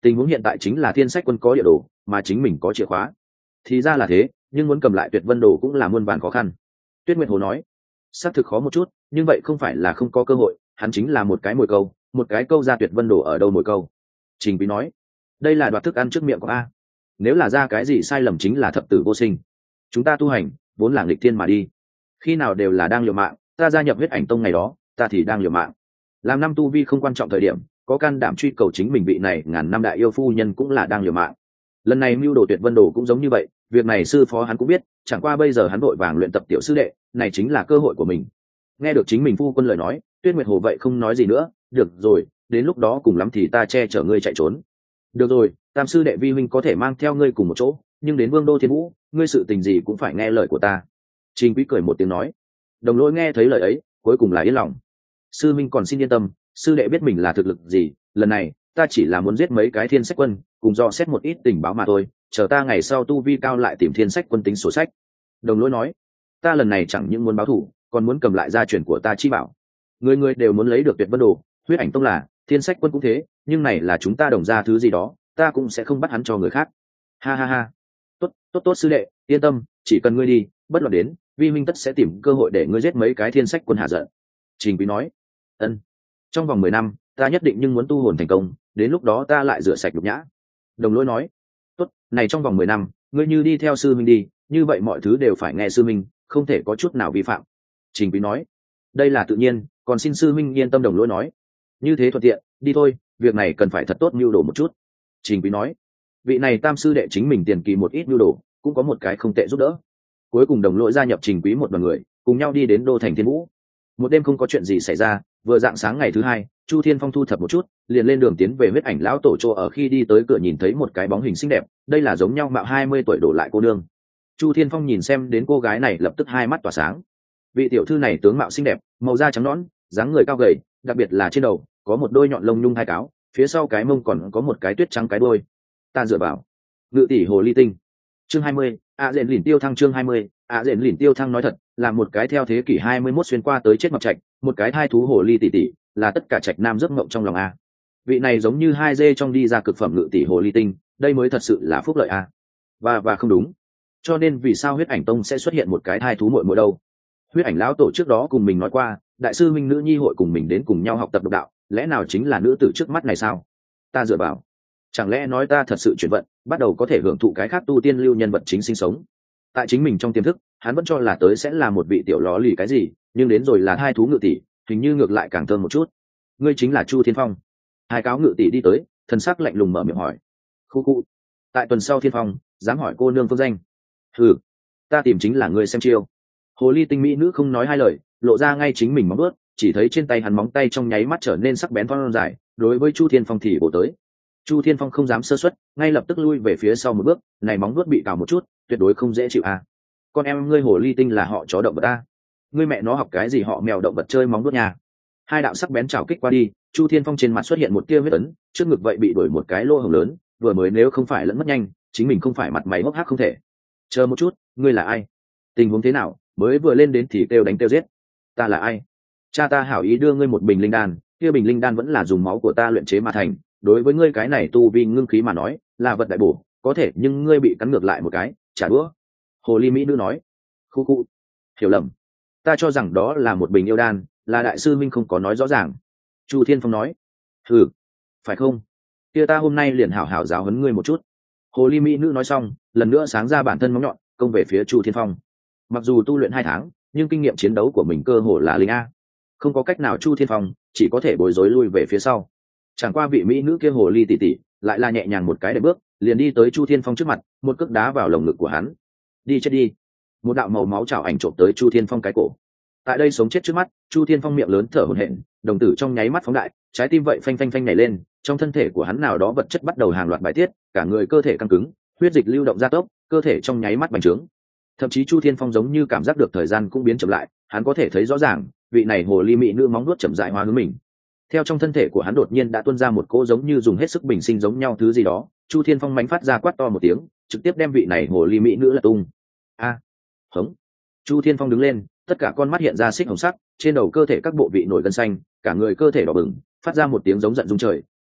tình huống hiện tại chính là thiên sách quân có địa đồ mà chính mình có chìa khóa. Thì ra là thế, nhưng muốn cầm lại tuyệt vân đồ cũng là muôn vàn khó khăn. Tuyết Nguyệt Hồ nói, xác thực khó một chút, nhưng vậy không phải là không có cơ hội, hắn chính là một cái mồi câu, một cái câu ra tuyệt vân đồ ở đâu mồi câu. Trình Quý nói, đây là đoạt thức ăn trước miệng của a, nếu là ra cái gì sai lầm chính là thập tử vô sinh. Chúng ta tu hành vốn là nghịch thiên mà đi, khi nào đều là đang liều mạng, ta gia nhập huyết ảnh tông ngày đó ta thì đang liều mạng. Làm năm tu vi không quan trọng thời điểm, có can đảm truy cầu chính mình vị này ngàn năm đại yêu phu nhân cũng là đang liều mạng. Lần này mưu đồ tuyệt vân đồ cũng giống như vậy, việc này sư phó hắn cũng biết, chẳng qua bây giờ hắn vội vàng luyện tập tiểu sư đệ, này chính là cơ hội của mình. Nghe được chính mình phu quân lời nói, Tuyết Nguyệt Hồ vậy không nói gì nữa, được rồi, đến lúc đó cùng lắm thì ta che chở ngươi chạy trốn. Được rồi, tam sư đệ vi huynh có thể mang theo ngươi cùng một chỗ, nhưng đến vương đô thiên vũ, ngươi sự tình gì cũng phải nghe lời của ta. Trình Quý cười một tiếng nói. Đồng Lỗi nghe thấy lời ấy, cuối cùng là yên lòng. Sư minh còn xin yên tâm, sư đệ biết mình là thực lực gì, lần này ta chỉ là muốn giết mấy cái thiên sách quân, cùng dò xét một ít tình báo mà thôi, chờ ta ngày sau tu vi cao lại tìm thiên sách quân tính sổ sách. Đồng Lỗi nói, ta lần này chẳng những muốn báo thù, còn muốn cầm lại gia truyền của ta chi bảo. Người người đều muốn lấy được tuyệt vân đồ, huyết ảnh tông là, thiên sách quân cũng thế, nhưng này là chúng ta đồng ra thứ gì đó, ta cũng sẽ không bắt hắn cho người khác. Ha ha ha, tốt tốt tốt sư đệ, yên tâm, chỉ cần ngươi đi, bất luận đến, vi minh tất sẽ tìm cơ hội để ngươi giết mấy cái thiên sách quân hạ giận. Trình Quý nói, ân, trong vòng mười năm ta nhất định nhưng muốn tu hồn thành công, đến lúc đó ta lại rửa sạch nhục nhã. Đồng Lỗi nói, tốt, này trong vòng mười năm ngươi như đi theo sư minh đi, như vậy mọi thứ đều phải nghe sư minh, không thể có chút nào vi phạm. Trình Quý nói, đây là tự nhiên, còn xin sư minh yên tâm. Đồng Lỗi nói, như thế thuận tiện, đi thôi, việc này cần phải thật tốt mưu đồ một chút. Trình Quý nói, vị này tam sư đệ chính mình tiền kỳ một ít mưu đồ, cũng có một cái không tệ giúp đỡ. Cuối cùng Đồng Lỗi gia nhập Trình Quý một đoàn người, cùng nhau đi đến đô thành Thiên Vũ. Một đêm không có chuyện gì xảy ra, vừa dạng sáng ngày thứ hai, Chu Thiên Phong thu thập một chút, liền lên đường tiến về huyết ảnh lão tổ chỗ ở. Khi đi tới cửa nhìn thấy một cái bóng hình xinh đẹp, đây là giống nhau mạo hai mươi tuổi đổ lại cô nương. Chu Thiên Phong nhìn xem đến cô gái này lập tức hai mắt tỏa sáng. Vị tiểu thư này tướng mạo xinh đẹp, màu da trắng nõn, dáng người cao gầy, đặc biệt là trên đầu có một đôi nhọn lông nhung hai cáo, phía sau cái mông còn có một cái tuyết trắng cái đuôi. Ta dựa vào. Ngự tỷ hồ ly tinh. Chương hai mươi, ạ rèn lìn tiêu thăng. Chương hai mươi, ạ rèn lìn tiêu thăng. Nói thật, là một cái theo thế kỷ hai mươi mốt xuyên qua tới chết ngọc trạch, một cái thai thú hồ ly tỷ tỷ, là tất cả trạch nam giấc mộng trong lòng a. Vị này giống như hai dê trong đi ra cực phẩm ngự tỷ hồ ly tinh, đây mới thật sự là phúc lợi a. Và và không đúng. Cho nên vì sao huyết ảnh tông sẽ xuất hiện một cái thai thú muội muội đâu? Huyết ảnh lão tổ trước đó cùng mình nói qua, đại sư minh nữ nhi hội cùng mình đến cùng nhau học tập độc đạo, lẽ nào chính là nữ tử trước mắt này sao? Ta dựa vào, chẳng lẽ nói ta thật sự chuyển vận, bắt đầu có thể hưởng thụ cái khác tu tiên lưu nhân vật chính sinh sống. Tại chính mình trong tiềm thức, hắn vẫn cho là tới sẽ là một vị tiểu ló lì cái gì, nhưng đến rồi là hai thú ngự tỷ, hình như ngược lại càng thơm một chút. Ngươi chính là Chu Thiên Phong. Hai cáo ngự tỷ đi tới, thần sắc lạnh lùng mở miệng hỏi. Khu khu. Tại tuần sau Thiên Phong, dám hỏi cô nương phương danh? Ừ, ta tìm chính là ngươi xem chiêu. Hồ ly tinh mỹ nữ không nói hai lời, lộ ra ngay chính mình móng vuốt, chỉ thấy trên tay hắn móng tay trong nháy mắt trở nên sắc bén thon dài, đối với Chu Thiên Phong thì bổ tới. Chu Thiên Phong không dám sơ suất, ngay lập tức lui về phía sau một bước, này móng vuốt bị cào một chút, tuyệt đối không dễ chịu à. Con em ngươi hồ ly tinh là họ chó động vật ta, ngươi mẹ nó học cái gì họ mèo động vật chơi móng vuốt nhà. Hai đạo sắc bén chảo kích qua đi, Chu Thiên Phong trên mặt xuất hiện một tia huyết ấn, trước ngực vậy bị đuổi một cái lỗ hổng lớn, vừa mới nếu không phải lẫn mất nhanh, chính mình không phải mặt mày hốc hác không thể. Chờ một chút, ngươi là ai? Tình huống thế nào? Mới vừa lên đến thì kêu đánh kêu giết. Ta là ai? Cha ta hảo ý đưa ngươi một bình linh đan, kia bình linh đan vẫn là dùng máu của ta luyện chế mà thành, đối với ngươi cái này tu vi ngưng khí mà nói, là vật đại bổ, có thể nhưng ngươi bị cắn ngược lại một cái, trả đũa. Hồ ly mỹ nữ nói. Khu khu. Hiểu lầm. Ta cho rằng đó là một bình yêu đan, là đại sư minh không có nói rõ ràng. Chu Thiên Phong nói. Ừ, phải không? Kia ta hôm nay liền hảo hảo giáo huấn ngươi một chút. Hồ ly mỹ nữ nói xong, lần nữa sáng ra bản thân móng nhọn, công về phía Chu Thiên Phong. Mặc dù tu luyện hai tháng, nhưng kinh nghiệm chiến đấu của mình cơ hồ là linh a. Không có cách nào, Chu Thiên Phong chỉ có thể bối rối lui về phía sau. Chẳng qua vị mỹ nữ kia hồ ly tỷ tỷ lại là nhẹ nhàng một cái để bước, liền đi tới Chu Thiên Phong trước mặt, một cước đá vào lồng ngực của hắn. Đi chết đi. Một đạo màu máu chảo ảnh trộm tới Chu Thiên Phong cái cổ. Tại đây sống chết trước mắt, Chu Thiên Phong miệng lớn thở hổn hển, đồng tử trong nháy mắt phóng đại, trái tim vậy phanh phanh phanh nhảy lên, trong thân thể của hắn nào đó vật chất bắt đầu hàng loạt bài tiết, cả người cơ thể căng cứng, huyết dịch lưu động gia tốc, cơ thể trong nháy mắt bành trướng. Thậm chí Chu Thiên Phong giống như cảm giác được thời gian cũng biến chậm lại, hắn có thể thấy rõ ràng, vị này hồ ly mỹ nữ móng nuốt chậm rãi hóa hướng mình. Theo trong thân thể của hắn đột nhiên đã tuôn ra một cỗ giống như dùng hết sức bình sinh giống nhau thứ gì đó, Chu Thiên Phong mánh phát ra quát to một tiếng, trực tiếp đem vị này hồ ly mỹ nữ lật tung. A, à, hống. Chu Thiên Phong đứng lên, tất cả con mắt hiện ra xích hồng sắc, trên đầu cơ thể các bộ vị nổi gân xanh, cả người cơ thể đỏ bừng, phát ra một tiếng giống giận rung trời,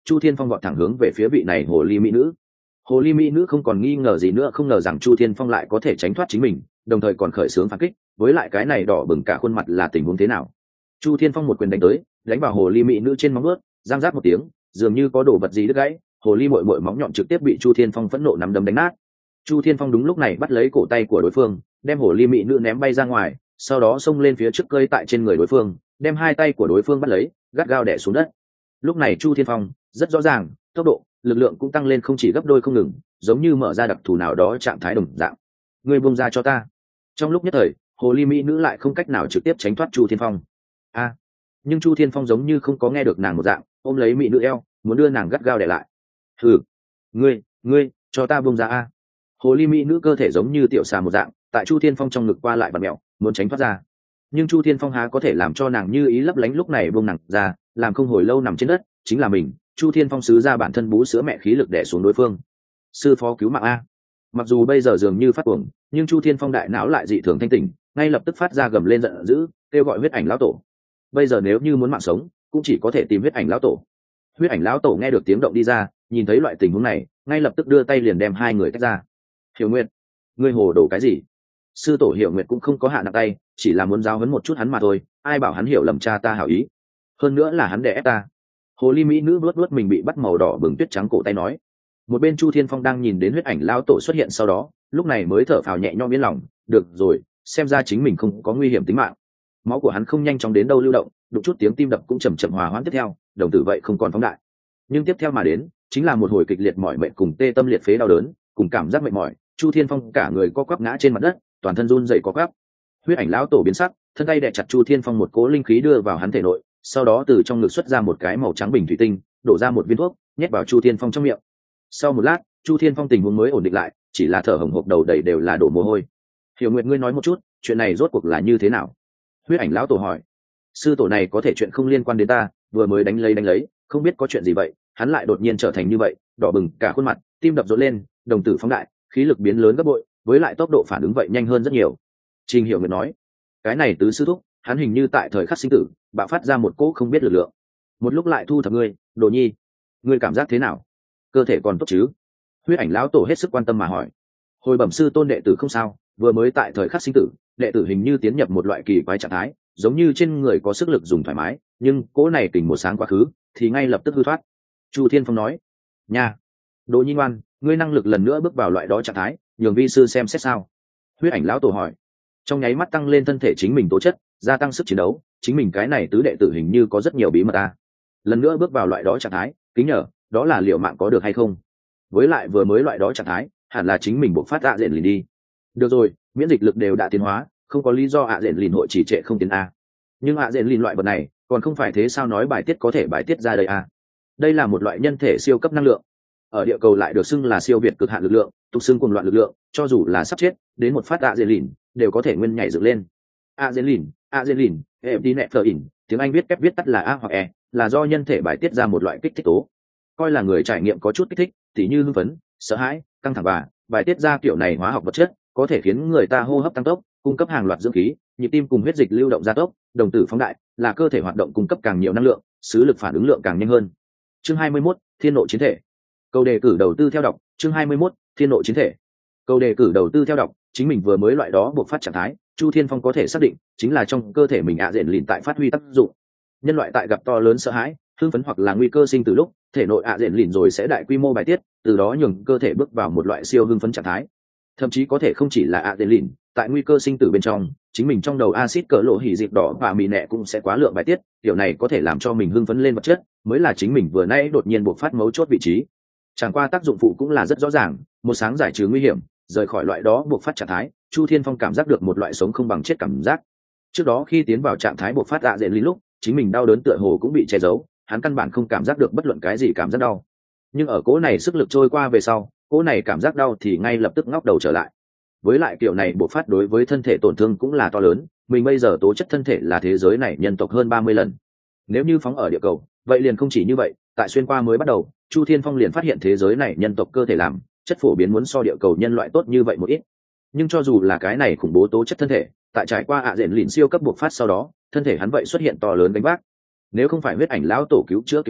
Chu Thiên Phong vọt thẳng hướng về phía vị này hồ ly mỹ nữ. Hồ ly mỹ nữ không còn nghi ngờ gì nữa, không ngờ rằng Chu Thiên Phong lại có thể tránh thoát chính mình, đồng thời còn khởi xướng phản kích, với lại cái này đỏ bừng cả khuôn mặt là tình huống thế nào? Chu Thiên Phong một quyền đánh tới, đánh vào hồ ly mỹ nữ trên móng vuốt, giang rát một tiếng, dường như có đồ vật gì đứt gãy, hồ ly muội muội móng nhọn trực tiếp bị Chu Thiên Phong phẫn nộ nắm đấm đánh nát. Chu Thiên Phong đúng lúc này bắt lấy cổ tay của đối phương, đem hồ ly mỹ nữ ném bay ra ngoài, sau đó xông lên phía trước cơi tại trên người đối phương, đem hai tay của đối phương bắt lấy, gắt gao đè xuống đất. Lúc này Chu Thiên Phong rất rõ ràng, tốc độ, lực lượng cũng tăng lên không chỉ gấp đôi không ngừng, giống như mở ra đặc thù nào đó trạng thái đồng dạng. Ngươi buông ra cho ta. Trong lúc nhất thời, hồ ly mỹ nữ lại không cách nào trực tiếp tránh thoát Chu Thiên Phong. A, à, nhưng Chu Thiên Phong giống như không có nghe được nàng một dạng, ôm lấy mỹ nữ eo, muốn đưa nàng gắt gao để lại. Hừ, ngươi, ngươi, cho ta buông ra a. Hồ ly mỹ nữ cơ thể giống như tiểu xà một dạng, tại Chu Thiên Phong trong ngực qua lại vặn mèo, muốn tránh thoát ra. Nhưng Chu Thiên Phong há có thể làm cho nàng như ý lấp lánh, lúc này buông nàng ra, làm không hồi lâu nằm trên đất, chính là mình. Chu Thiên Phong sứ ra bản thân bú sữa mẹ khí lực đè xuống đối phương. Sư phó cứu mạng a. Mặc dù bây giờ dường như phát cuồng, nhưng Chu Thiên Phong đại não lại dị thường thanh tỉnh, ngay lập tức phát ra gầm lên giận dữ, kêu gọi huyết ảnh lão tổ. Bây giờ nếu như muốn mạng sống, cũng chỉ có thể tìm huyết ảnh lão tổ. Huyết ảnh lão tổ nghe được tiếng động đi ra, nhìn thấy loại tình huống này, ngay lập tức đưa tay liền đem hai người tách ra. Hiểu Nguyệt, ngươi hồ đồ cái gì? Sư tổ Hiểu Nguyệt cũng không có hạ nặng tay, chỉ là muốn giáo huấn một chút hắn mà thôi, ai bảo hắn hiểu lầm cha ta hảo ý. Hơn nữa là hắn đè ép ta. Hồ ly mỹ nữ luốt luốt mình bị bắt màu đỏ bừng tuyết trắng cổ tay nói. Một bên Chu Thiên Phong đang nhìn đến huyết ảnh lão tổ xuất hiện sau đó, lúc này mới thở phào nhẹ nhõm yên lòng, được rồi, xem ra chính mình không có nguy hiểm tính mạng. Máu của hắn không nhanh chóng đến đâu lưu động, đụng chút tiếng tim đập cũng chậm chậm hòa hoãn tiếp theo, đồng tử vậy không còn phóng đại. Nhưng tiếp theo mà đến, chính là một hồi kịch liệt mỏi mệt cùng tê tâm liệt phế đau đớn, cùng cảm giác mệt mỏi, Chu Thiên Phong cả người co quắp ngã trên mặt đất, toàn thân run rẩy co quắp. Huyết ảnh lão tổ biến sắc, thân tay đè chặt Chu Thiên Phong một cỗ linh khí đưa vào hắn thể nội, sau đó từ trong ngực xuất ra một cái màu trắng bình thủy tinh, đổ ra một viên thuốc, nhét vào Chu Thiên Phong trong miệng. Sau một lát, Chu Thiên Phong tình huống mới ổn định lại, chỉ là thở hổn hộc, đầu đầy đều là đổ mồ hôi. Hiểu Nguyệt, ngươi nói một chút, chuyện này rốt cuộc là như thế nào? Huyết ảnh lão tổ hỏi. Sư tổ này có thể chuyện không liên quan đến ta, vừa mới đánh lấy đánh lấy, không biết có chuyện gì vậy, hắn lại đột nhiên trở thành như vậy, đỏ bừng cả khuôn mặt, tim đập rộn lên, đồng tử phóng đại, khí lực biến lớn gấp bội, với lại tốc độ phản ứng vậy nhanh hơn rất nhiều. Trình Hiểu Nguyệt nói, cái này tứ sư thúc, hắn hình như tại thời khắc sinh tử, bạo phát ra một cỗ không biết lực lượng, một lúc lại thu thập ngươi, Đồ Nhi, ngươi cảm giác thế nào? Cơ thể còn tốt chứ? Huyết ảnh lão tổ hết sức quan tâm mà hỏi. Hồi bẩm sư tôn, đệ tử không sao, vừa mới tại thời khắc sinh tử, đệ tử hình như tiến nhập một loại kỳ quái trạng thái, giống như trên người có sức lực dùng thoải mái, nhưng cỗ này kình một sáng quá khứ thì ngay lập tức hư thoát. Chu Thiên Phong nói. Nha, Đồ Nhi ngoan, ngươi năng lực lần nữa bước vào loại đó trạng thái, nhường vi sư xem xét sao? Huyết ảnh lão tổ hỏi. Trong nháy mắt tăng lên thân thể chính mình tố chất, gia tăng sức chiến đấu, chính mình cái này tứ đệ tử hình như có rất nhiều bí mật a. Lần nữa bước vào loại đó trạng thái, kính nhờ, đó là liệu mạng có được hay không? Với lại vừa mới loại đó trạng thái, hẳn là chính mình buộc phát ạ diện lìn đi. Được rồi, miễn dịch lực đều đã tiến hóa, không có lý do ạ diện lìn hội chỉ trệ không tiến a. Nhưng ạ diện lìn loại vật này, còn không phải thế sao nói bài tiết có thể bài tiết ra đây a? Đây là một loại nhân thể siêu cấp năng lượng, ở địa cầu lại được xưng là siêu việt cực hạn lực lượng, tục xưng cuồng loạn lực lượng, cho dù là sắp chết, đến một phát ạ diện lìn đều có thể nguyên nhảy dựng lên. ạ diện lìn, ạ diện lìn, epinephrine, tiếng Anh viết kép viết tắt là A hoặc E, là do nhân thể bài tiết ra một loại kích thích tố. Coi là người trải nghiệm có chút kích thích, tỉ như hưng phấn, sợ hãi, căng thẳng và bài tiết ra kiểu này hóa học vật chất, có thể khiến người ta hô hấp tăng tốc, cung cấp hàng loạt dưỡng khí, nhịp tim cùng huyết dịch lưu động gia tốc, đồng tử phóng đại, là cơ thể hoạt động cung cấp càng nhiều năng lượng, xứ lực phản ứng lượng càng nhanh hơn. Chương hai mươi mốt, Thiên nộ chiến thể. Câu đề cử đầu tư theo đọc, chương hai mươi mốt, Thiên nộ chiến thể. Câu đề cử đầu tư theo đọc, chính mình vừa mới loại đó buộc phát trạng thái, Chu Thiên Phong có thể xác định, chính là trong cơ thể mình ạ diện lìn tại phát huy tác dụng. Nhân loại tại gặp to lớn sợ hãi, hưng phấn hoặc là nguy cơ sinh từ lúc, thể nội ạ diện lìn rồi sẽ đại quy mô bài tiết, từ đó nhường cơ thể bước vào một loại siêu hưng phấn trạng thái. Thậm chí có thể không chỉ là ạ diện lìn, tại nguy cơ sinh tử bên trong, chính mình trong đầu axit cỡ lộ hỉ dịp đỏ và mì nẹ cũng sẽ quá lượng bài tiết, điều này có thể làm cho mình hưng phấn lên vật chất, mới là chính mình vừa nãy đột nhiên buộc phát mấu chốt vị trí. Chẳng qua tác dụng phụ cũng là rất rõ ràng, một sáng giải trừ nguy hiểm, rời khỏi loại đó buộc phát trạng thái, Chu Thiên Phong cảm giác được một loại sống không bằng chết cảm giác. Trước đó khi tiến vào trạng thái buộc phát ạ diện lìn lúc, chính mình đau đớn tựa hồ cũng bị che giấu, hắn căn bản không cảm giác được bất luận cái gì cảm giác đau. Nhưng ở cỗ này sức lực trôi qua về sau, cỗ này cảm giác đau thì ngay lập tức ngóc đầu trở lại. Với lại kiểu này buộc phát đối với thân thể tổn thương cũng là to lớn, mình bây giờ tố chất thân thể là thế giới này nhân tộc hơn ba mươi lần. Nếu như phóng ở địa cầu, vậy liền không chỉ như vậy, tại xuyên qua mới bắt đầu, Chu Thiên Phong liền phát hiện thế giới này nhân tộc cơ thể làm, chất phổ biến muốn so địa cầu nhân loại tốt như vậy một ít. Nhưng cho dù là cái này khủng bố tố chất thân thể, tại trải qua ạ diện lìn siêu cấp buộc phát sau đó, thân thể hắn vậy xuất hiện to lớn gánh vác. Nếu không phải huyết ảnh lão tổ cứu chữa kịp lúc,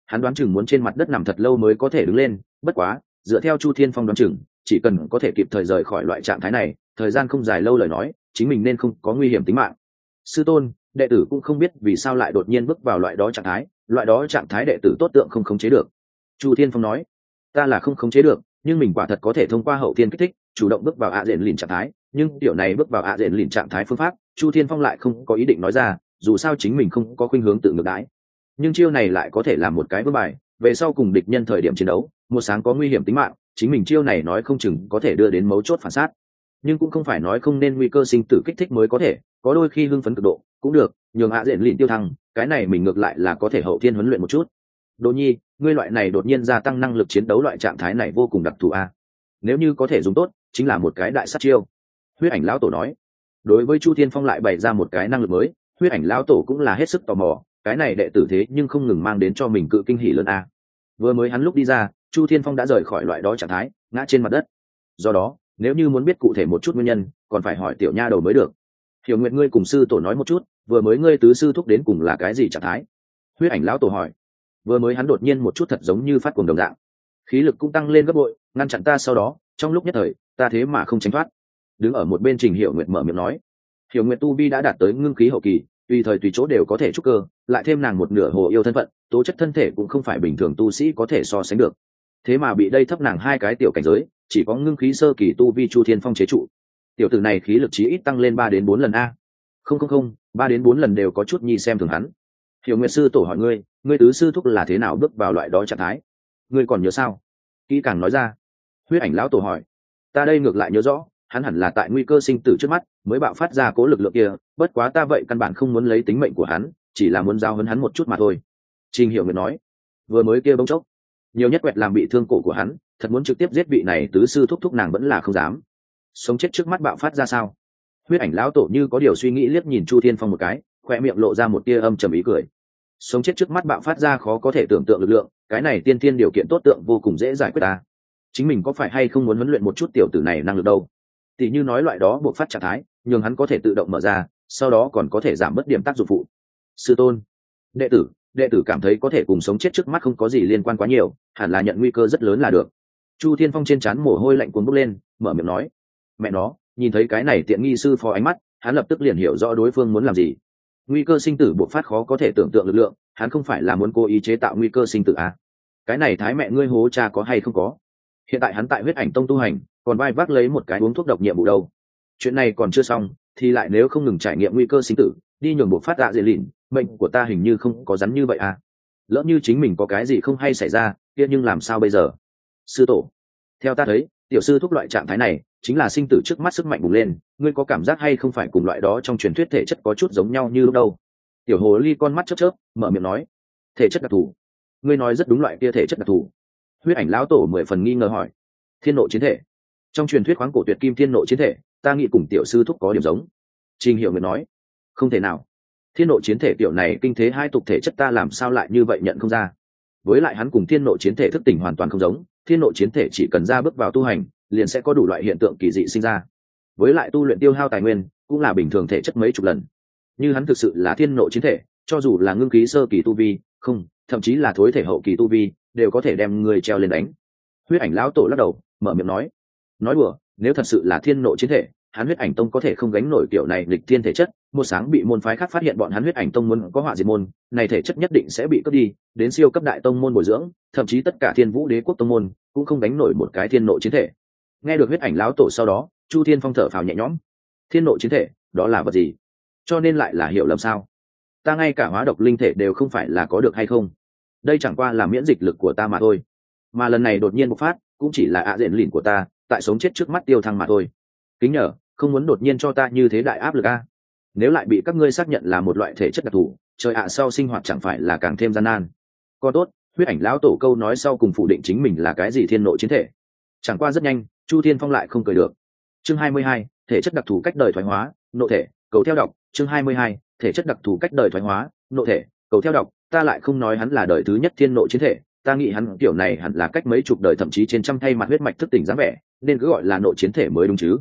hắn đoán chừng muốn trên mặt đất nằm thật lâu mới có thể đứng lên, bất quá dựa theo Chu Thiên Phong đoán chừng, chỉ cần có thể kịp thời rời khỏi loại trạng thái này, thời gian không dài lâu lời nói, chính mình nên không có nguy hiểm tính mạng. Sư tôn, đệ tử cũng không biết vì sao lại đột nhiên bước vào loại đó trạng thái, loại đó trạng thái đệ tử tốt tượng không khống chế được. Chu Thiên Phong nói, ta là không khống chế được, nhưng mình quả thật có thể thông qua hậu thiên kích thích, chủ động bước vào ạ rèn lìn trạng thái, nhưng điều này bước vào ạ rèn lìn trạng thái phương pháp, Chu Thiên Phong lại không có ý định nói ra, dù sao chính mình không có khuynh hướng tự ngược đãi. Nhưng chiêu này lại có thể làm một cái vững bài, về sau cùng địch nhân thời điểm chiến đấu, một sáng có nguy hiểm tính mạng, chính mình chiêu này nói không chừng có thể đưa đến mấu chốt phản sát. Nhưng cũng không phải nói không nên nguy cơ sinh tử kích thích mới có thể, có đôi khi hưng phấn cực độ cũng được, nhường ạ rèn lìn tiêu thăng, cái này mình ngược lại là có thể hậu thiên huấn luyện một chút. Đỗ Nhi, ngươi loại này đột nhiên gia tăng năng lực chiến đấu loại trạng thái này vô cùng đặc thù a. Nếu như có thể dùng tốt, chính là một cái đại sát chiêu. Huyết Ảnh lão tổ nói. Đối với Chu Thiên Phong lại bày ra một cái năng lực mới, Huyết Ảnh lão tổ cũng là hết sức tò mò, cái này đệ tử thế nhưng không ngừng mang đến cho mình cự kinh hỉ lớn a. Vừa mới hắn lúc đi ra, Chu Thiên Phong đã rời khỏi loại đó trạng thái, ngã trên mặt đất. Do đó, nếu như muốn biết cụ thể một chút nguyên nhân, còn phải hỏi tiểu nha đầu mới được. Hiểu Nguyệt, ngươi cùng sư tổ nói một chút, vừa mới ngươi tứ sư thúc đến cùng là cái gì trạng thái? Huyết Ảnh lão tổ hỏi. Vừa mới hắn đột nhiên một chút thật giống như phát cuồng đồng dạng, khí lực cũng tăng lên gấp bội, ngăn chặn ta, sau đó trong lúc nhất thời ta thế mà không tránh thoát. Đứng ở một bên Trình Hiểu Nguyệt mở miệng nói. Hiểu Nguyệt tu vi đã đạt tới ngưng khí hậu kỳ, tùy thời tùy chỗ đều có thể trúc cơ, lại thêm nàng một nửa hồ yêu thân phận, tố chất thân thể cũng không phải bình thường tu sĩ có thể so sánh được. Thế mà bị đây thấp nàng hai cái tiểu cảnh giới, chỉ có ngưng khí sơ kỳ tu vi Chu Thiên Phong chế trụ. Tiểu tử này khí lực chí ít tăng lên ba đến bốn lần a. Không không không, ba đến bốn lần đều có chút nhi xem thường hắn. Hiểu Nguyệt sư tổ hỏi ngươi, ngươi tứ sư thúc là thế nào bước vào loại đó trạng thái? Ngươi còn nhớ sao? Kỹ càng nói ra. Huyết Ảnh lão tổ hỏi. Ta đây ngược lại nhớ rõ, hắn hẳn là tại nguy cơ sinh tử trước mắt mới bạo phát ra cố lực lượng kia, bất quá ta vậy căn bản không muốn lấy tính mệnh của hắn, chỉ là muốn giao hấn hắn một chút mà thôi. Trình Hiểu Nguyệt nói. Vừa mới kia bỗng chốc, nhiều nhất quẹt làm bị thương cổ của hắn, thật muốn trực tiếp giết vị này tứ sư thúc thúc nàng vẫn là không dám. Sống chết trước mắt bạo phát ra sao? Huyết Ảnh lão tổ như có điều suy nghĩ liếc nhìn Chu Thiên Phong một cái, khoe miệng lộ ra một tia âm trầm ý cười. Sống chết trước mắt bạo phát ra khó có thể tưởng tượng lực lượng, cái này tiên tiên điều kiện tốt tượng vô cùng dễ giải quyết ta. Chính mình có phải hay không muốn huấn luyện một chút tiểu tử này năng lực đâu? Tỷ như nói loại đó buộc phát trạng thái, nhường hắn có thể tự động mở ra, sau đó còn có thể giảm bớt điểm tác dụng phụ. Sư tôn, đệ tử, đệ tử cảm thấy có thể cùng sống chết trước mắt không có gì liên quan quá nhiều, hẳn là nhận nguy cơ rất lớn là được. Chu Thiên Phong trên trán mồ hôi lạnh cuồn bốc lên, mở miệng nói. Mẹ nó, nhìn thấy cái này tiện nghi sư phó ánh mắt, hắn lập tức liền hiểu rõ đối phương muốn làm gì. Nguy cơ sinh tử buộc phát khó có thể tưởng tượng lực lượng, hắn không phải là muốn cố ý chế tạo nguy cơ sinh tử à? Cái này thái mẹ ngươi hố cha có hay không có? Hiện tại hắn tại Huyết Ảnh tông tu hành, còn vai vác lấy một cái uống thuốc độc nhiệm vụ đâu. Chuyện này còn chưa xong, thì lại nếu không ngừng trải nghiệm nguy cơ sinh tử, đi nhường buộc phát dạ dễ lìn, mệnh của ta hình như không có rắn như vậy à? Lỡ như chính mình có cái gì không hay xảy ra, kia nhưng làm sao bây giờ? Sư tổ, theo ta thấy, tiểu sư thúc loại trạng thái này chính là sinh tử trước mắt sức mạnh bùng lên, ngươi có cảm giác hay không phải cùng loại đó trong truyền thuyết thể chất có chút giống nhau như lúc đâu? Tiểu hồ ly con mắt chớp chớp, mở miệng nói. Thể chất đặc thù? Ngươi nói rất đúng, loại kia thể chất đặc thù. Huyết Ảnh lão tổ mười phần nghi ngờ hỏi. Thiên nộ chiến thể. Trong truyền thuyết khoáng cổ tuyệt kim thiên nộ chiến thể, ta nghĩ cùng tiểu sư thúc có điểm giống. Trình Hiểu Nguyệt nói. Không thể nào. Thiên nộ chiến thể kiểu này kinh thế hai tục thể chất ta làm sao lại như vậy nhận không ra. Với lại hắn cùng thiên nộ chiến thể thức tỉnh hoàn toàn không giống, thiên nộ chiến thể chỉ cần ra bước vào tu hành, liền sẽ có đủ loại hiện tượng kỳ dị sinh ra. Với lại tu luyện tiêu hao tài nguyên, cũng là bình thường thể chất mấy chục lần. Như hắn thực sự là thiên nộ chiến thể, cho dù là ngưng khí sơ kỳ tu vi, không, thậm chí là thối thể hậu kỳ tu vi, đều có thể đem người treo lên đánh. Huyết Ảnh lão tổ lắc đầu, mở miệng nói. Nói đùa, nếu thật sự là thiên nộ chiến thể, hắn Huyết Ảnh tông có thể không gánh nổi kiểu này lịch thiên thể chất, một sáng bị môn phái khác phát hiện bọn hắn Huyết Ảnh tông muốn có họa diệt môn, này thể chất nhất định sẽ bị cướp đi, đến siêu cấp đại tông môn bồi dưỡng, thậm chí tất cả Thiên Vũ Đế quốc tông môn cũng không gánh nổi một cái thiên nộ chiến thể. Nghe được Huyết Ảnh lão tổ sau đó, Chu Thiên Phong thở phào nhẹ nhõm. Thiên nộ chiến thể, đó là vật gì? Cho nên lại là hiểu lầm sao? Ta ngay cả hóa độc linh thể đều không phải là có được hay không? Đây chẳng qua là miễn dịch lực của ta mà thôi. Mà lần này đột nhiên bộc phát, cũng chỉ là ạ diện lìn của ta, tại sống chết trước mắt tiêu thăng mà thôi. Kính nhờ, không muốn đột nhiên cho ta như thế đại áp lực a. Nếu lại bị các ngươi xác nhận là một loại thể chất đặc thù, trời ạ sau sinh hoạt chẳng phải là càng thêm gian nan. Có tốt, Huyết Ảnh lão tổ câu nói sau cùng phủ định chính mình là cái gì thiên nộ chiến thể. Chẳng qua rất nhanh, Chu Thiên Phong lại không cười được. Chương hai mươi hai, thể chất đặc thù cách đời thoái hóa, nộ thể, cầu theo đọc. Chương hai mươi hai, thể chất đặc thù cách đời thoái hóa, nộ thể, cầu theo đọc. Ta lại không nói hắn là đời thứ nhất thiên nộ chiến thể, ta nghĩ hắn kiểu này hẳn là cách mấy chục đời thậm chí trên trăm thay mặt huyết mạch thức tỉnh dáng vẻ, nên cứ gọi là nộ chiến thể mới đúng chứ.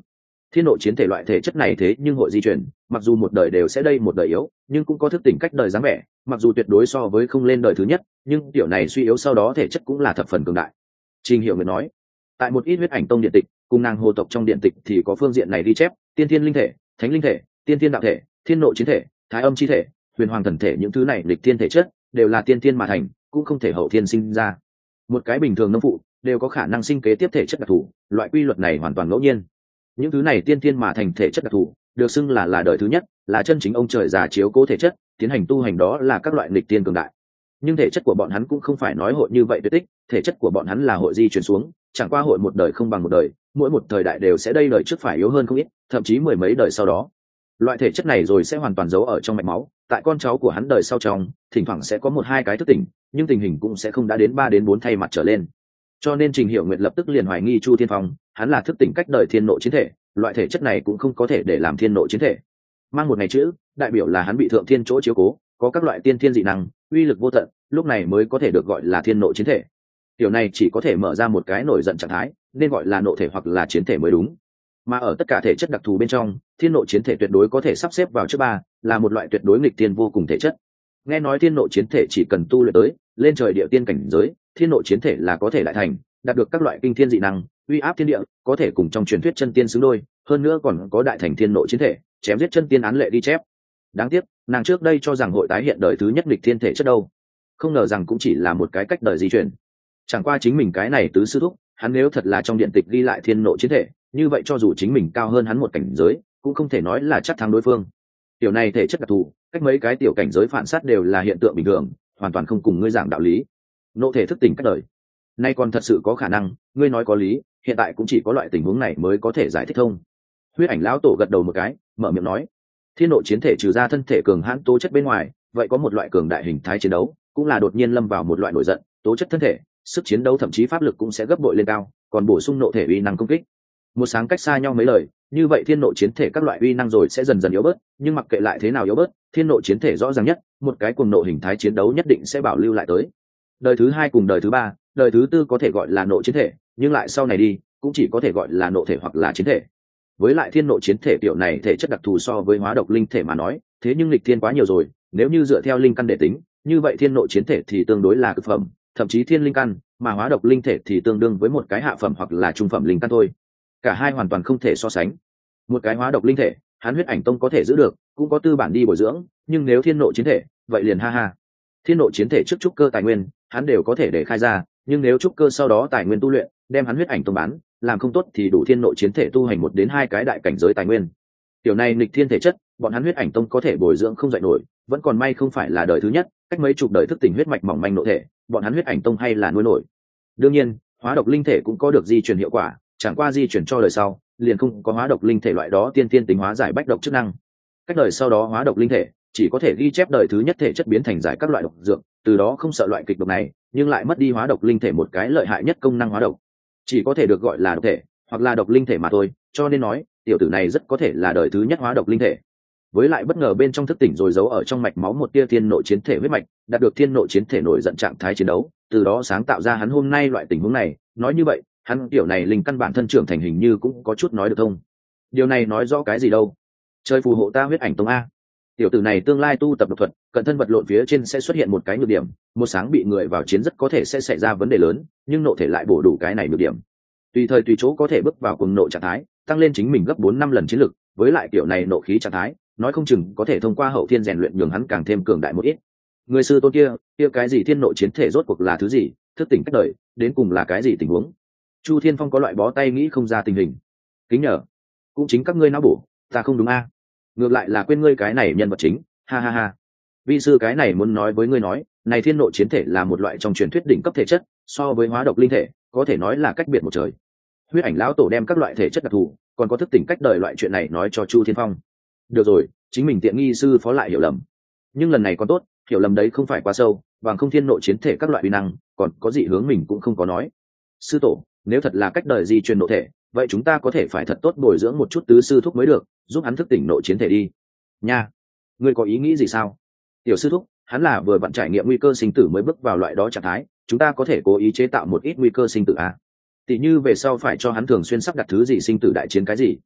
Thiên nội chiến thể loại thể chất này thế nhưng hội di chuyển, mặc dù một đời đều sẽ đây một đời yếu, nhưng cũng có thức tỉnh cách đời dáng vẻ, mặc dù tuyệt đối so với không lên đời thứ nhất, nhưng tiểu này suy yếu sau đó thể chất cũng là thập phần cường đại. Trình Hiểu Nguyệt nói, tại một ít huyết ảnh tông điện tịch, cùng nàng hồ tộc trong điện tịch thì có phương diện này ghi chép, tiên thiên linh thể, thánh linh thể, tiên thiên đạo thể, thiên nội chiến thể, thái âm chi thể, huyền hoàng thần thể, những thứ này lịch thiên thể chất đều là tiên thiên mà thành, cũng không thể hậu thiên sinh ra. Một cái bình thường nông phụ đều có khả năng sinh kế tiếp thể chất đặc thù, loại quy luật này hoàn toàn ngẫu nhiên. Những thứ này tiên thiên mà thành thể chất đặc thù được xưng là là đời thứ nhất, là chân chính ông trời già chiếu cố thể chất tiến hành tu hành, đó là các loại nghịch tiên cường đại. Nhưng thể chất của bọn hắn cũng không phải nói hội như vậy tuyệt tích, thể chất của bọn hắn là hội di chuyển xuống, chẳng qua hội một đời không bằng một đời, mỗi một thời đại đều sẽ đây đời trước phải yếu hơn không ít, thậm chí mười mấy đời sau đó loại thể chất này rồi sẽ hoàn toàn giấu ở trong mạch máu, tại con cháu của hắn đời sau trong thỉnh thoảng sẽ có một hai cái thức tỉnh, nhưng tình hình cũng sẽ không đã đến ba đến bốn thay mặt trở lên. Cho nên Trình Hiểu Nguyệt lập tức liền hoài nghi Chu Thiên Phong hắn là thức tỉnh cách đời thiên nội chiến thể, loại thể chất này cũng không có thể để làm thiên nội chiến thể. Mang một ngày chữ đại biểu là hắn bị thượng thiên chỗ chiếu cố, có các loại tiên thiên dị năng, uy lực vô tận, lúc này mới có thể được gọi là thiên nội chiến thể. Điều này chỉ có thể mở ra một cái nổi giận trạng thái, nên gọi là nội thể hoặc là chiến thể mới đúng. Mà ở tất cả thể chất đặc thù bên trong, thiên nội chiến thể tuyệt đối có thể sắp xếp vào trước ba, là một loại tuyệt đối nghịch tiên vô cùng thể chất. Nghe nói thiên nội chiến thể chỉ cần tu luyện tới lên trời địa tiên cảnh giới, thiên nội chiến thể là có thể lại thành, đạt được các loại kinh thiên dị năng, uy áp thiên địa, có thể cùng trong truyền thuyết chân tiên xứng đôi, hơn nữa còn có đại thành thiên nội chiến thể, chém giết chân tiên án lệ đi chép. Đáng tiếc, nàng trước đây cho rằng hội tái hiện đời thứ nhất nghịch thiên thể chất đâu, không ngờ rằng cũng chỉ là một cái cách đời di chuyển. Chẳng qua chính mình cái này tứ sư thúc, hắn nếu thật là trong điện tịch ghi lại thiên nội chiến thể, như vậy cho dù chính mình cao hơn hắn một cảnh giới, cũng không thể nói là chắc thắng đối phương. Tiểu này thể chất đặc thù, cách mấy cái tiểu cảnh giới phản sát đều là hiện tượng bình thường, hoàn toàn không cùng ngươi giảng đạo lý. Nộ thể thức tỉnh cách đời, nay còn thật sự có khả năng, ngươi nói có lý, hiện tại cũng chỉ có loại tình huống này mới có thể giải thích thông. Huyết ảnh lão tổ gật đầu một cái, mở miệng nói, thiên nội chiến thể trừ ra thân thể cường hãn tố chất bên ngoài, vậy có một loại cường đại hình thái chiến đấu, cũng là đột nhiên lâm vào một loại nổi giận, tố chất thân thể, sức chiến đấu thậm chí pháp lực cũng sẽ gấp bội lên cao, còn bổ sung nộ thể uy năng công kích. Một sáng cách xa nhau mấy lời, như vậy thiên nội chiến thể các loại uy năng rồi sẽ dần dần yếu bớt, nhưng mặc kệ lại thế nào yếu bớt, thiên nội chiến thể rõ ràng nhất, một cái cuồng nộ hình thái chiến đấu nhất định sẽ bảo lưu lại tới. Đời thứ hai cùng đời thứ ba, đời thứ tư có thể gọi là nộ chiến thể, nhưng lại sau này đi cũng chỉ có thể gọi là nộ thể hoặc là chiến thể. Với lại thiên nội chiến thể kiểu này thể chất đặc thù so với hóa độc linh thể mà nói, thế nhưng lịch thiên quá nhiều rồi, nếu như dựa theo linh căn để tính, như vậy thiên nội chiến thể thì tương đối là cực phẩm, thậm chí thiên linh căn, mà hóa độc linh thể thì tương đương với một cái hạ phẩm hoặc là trung phẩm linh căn thôi. Cả hai hoàn toàn không thể so sánh. Một cái hóa độc linh thể, hắn huyết ảnh tông có thể giữ được, cũng có tư bản đi bồi dưỡng, nhưng nếu thiên nội chiến thể, vậy liền ha ha. Thiên nội chiến thể trước trúc cơ tài nguyên, hắn đều có thể để khai ra, nhưng nếu trúc cơ sau đó tài nguyên tu luyện, đem hắn huyết ảnh tông bán, làm không tốt thì đủ thiên nội chiến thể tu hành một đến hai cái đại cảnh giới tài nguyên. Tiểu này nghịch thiên thể chất, bọn hắn huyết ảnh tông có thể bồi dưỡng không dạy nổi, vẫn còn may không phải là đời thứ nhất, cách mấy chục đời thức tỉnh huyết mạch mỏng manh nội thể, bọn hắn huyết ảnh tông hay là nuôi nổi. Đương nhiên, hóa độc linh thể cũng có được di truyền hiệu quả, chẳng qua di chuyển cho đời sau, liền không có hóa độc linh thể loại đó tiên tiên tính hóa giải bách độc chức năng. Cách đời sau đó hóa độc linh thể chỉ có thể ghi chép đời thứ nhất thể chất biến thành giải các loại độc dược, từ đó không sợ loại kịch độc này, nhưng lại mất đi hóa độc linh thể một cái lợi hại nhất công năng hóa độc, chỉ có thể được gọi là độc thể hoặc là độc linh thể mà thôi. Cho nên nói tiểu tử này rất có thể là đời thứ nhất hóa độc linh thể. Với lại bất ngờ bên trong thức tỉnh rồi giấu ở trong mạch máu một tia thiên nội chiến thể huyết mạch, đạt được thiên nội chiến thể nổi giận trạng thái chiến đấu, từ đó sáng tạo ra hắn hôm nay loại tình huống này. Nói như vậy, hắn kiểu này linh căn bản thân trưởng thành hình như cũng có chút nói được thông. Điều này nói rõ cái gì đâu? Chơi phù hộ ta huyết ảnh tông a. Tiểu tử này tương lai tu tập độc thuật, cận thân vật lộn phía trên sẽ xuất hiện một cái nhược điểm, một sáng bị người vào chiến rất có thể sẽ xảy ra vấn đề lớn, nhưng nộ thể lại bổ đủ cái này nhược điểm. Tùy thời tùy chỗ có thể bước vào cuồng nộ trạng thái, tăng lên chính mình gấp bốn năm lần chiến lực, với lại kiểu này nộ khí trạng thái, nói không chừng có thể thông qua hậu thiên rèn luyện nhường hắn càng thêm cường đại một ít. Người sư tôn kia, kia cái gì thiên nội chiến thể rốt cuộc là thứ gì, thức tỉnh cách đời, đến cùng là cái gì tình huống? Chu Thiên Phong có loại bó tay nghĩ không ra tình hình. Kính nhờ, cũng chính các ngươi não bổ, ta không đúng a. Ngược lại là quên ngươi cái này nhân vật chính, ha ha ha. Vi sư cái này muốn nói với ngươi nói, này thiên nội chiến thể là một loại trong truyền thuyết đỉnh cấp thể chất, so với hóa độc linh thể, có thể nói là cách biệt một trời. Huyết ảnh lão tổ đem các loại thể chất đặc thù, còn có thức tỉnh cách đời loại chuyện này nói cho Chu Thiên Phong. Được rồi, chính mình tiện nghi sư phó lại hiểu lầm. Nhưng lần này còn tốt, hiểu lầm đấy không phải quá sâu, bằng không thiên nội chiến thể các loại uy năng, còn có dị hướng mình cũng không có nói. Sư tổ, nếu thật là cách đời di truyền nội thể, vậy chúng ta có thể phải thật tốt bồi dưỡng một chút tứ sư thúc mới được, giúp hắn thức tỉnh nội chiến thể đi. Nha, ngươi có ý nghĩ gì sao? Tiểu sư thúc, hắn là vừa vặn trải nghiệm nguy cơ sinh tử mới bước vào loại đó trạng thái, chúng ta có thể cố ý chế tạo một ít nguy cơ sinh tử à? Tỷ như về sau phải cho hắn thường xuyên sắp đặt thứ gì sinh tử đại chiến cái gì?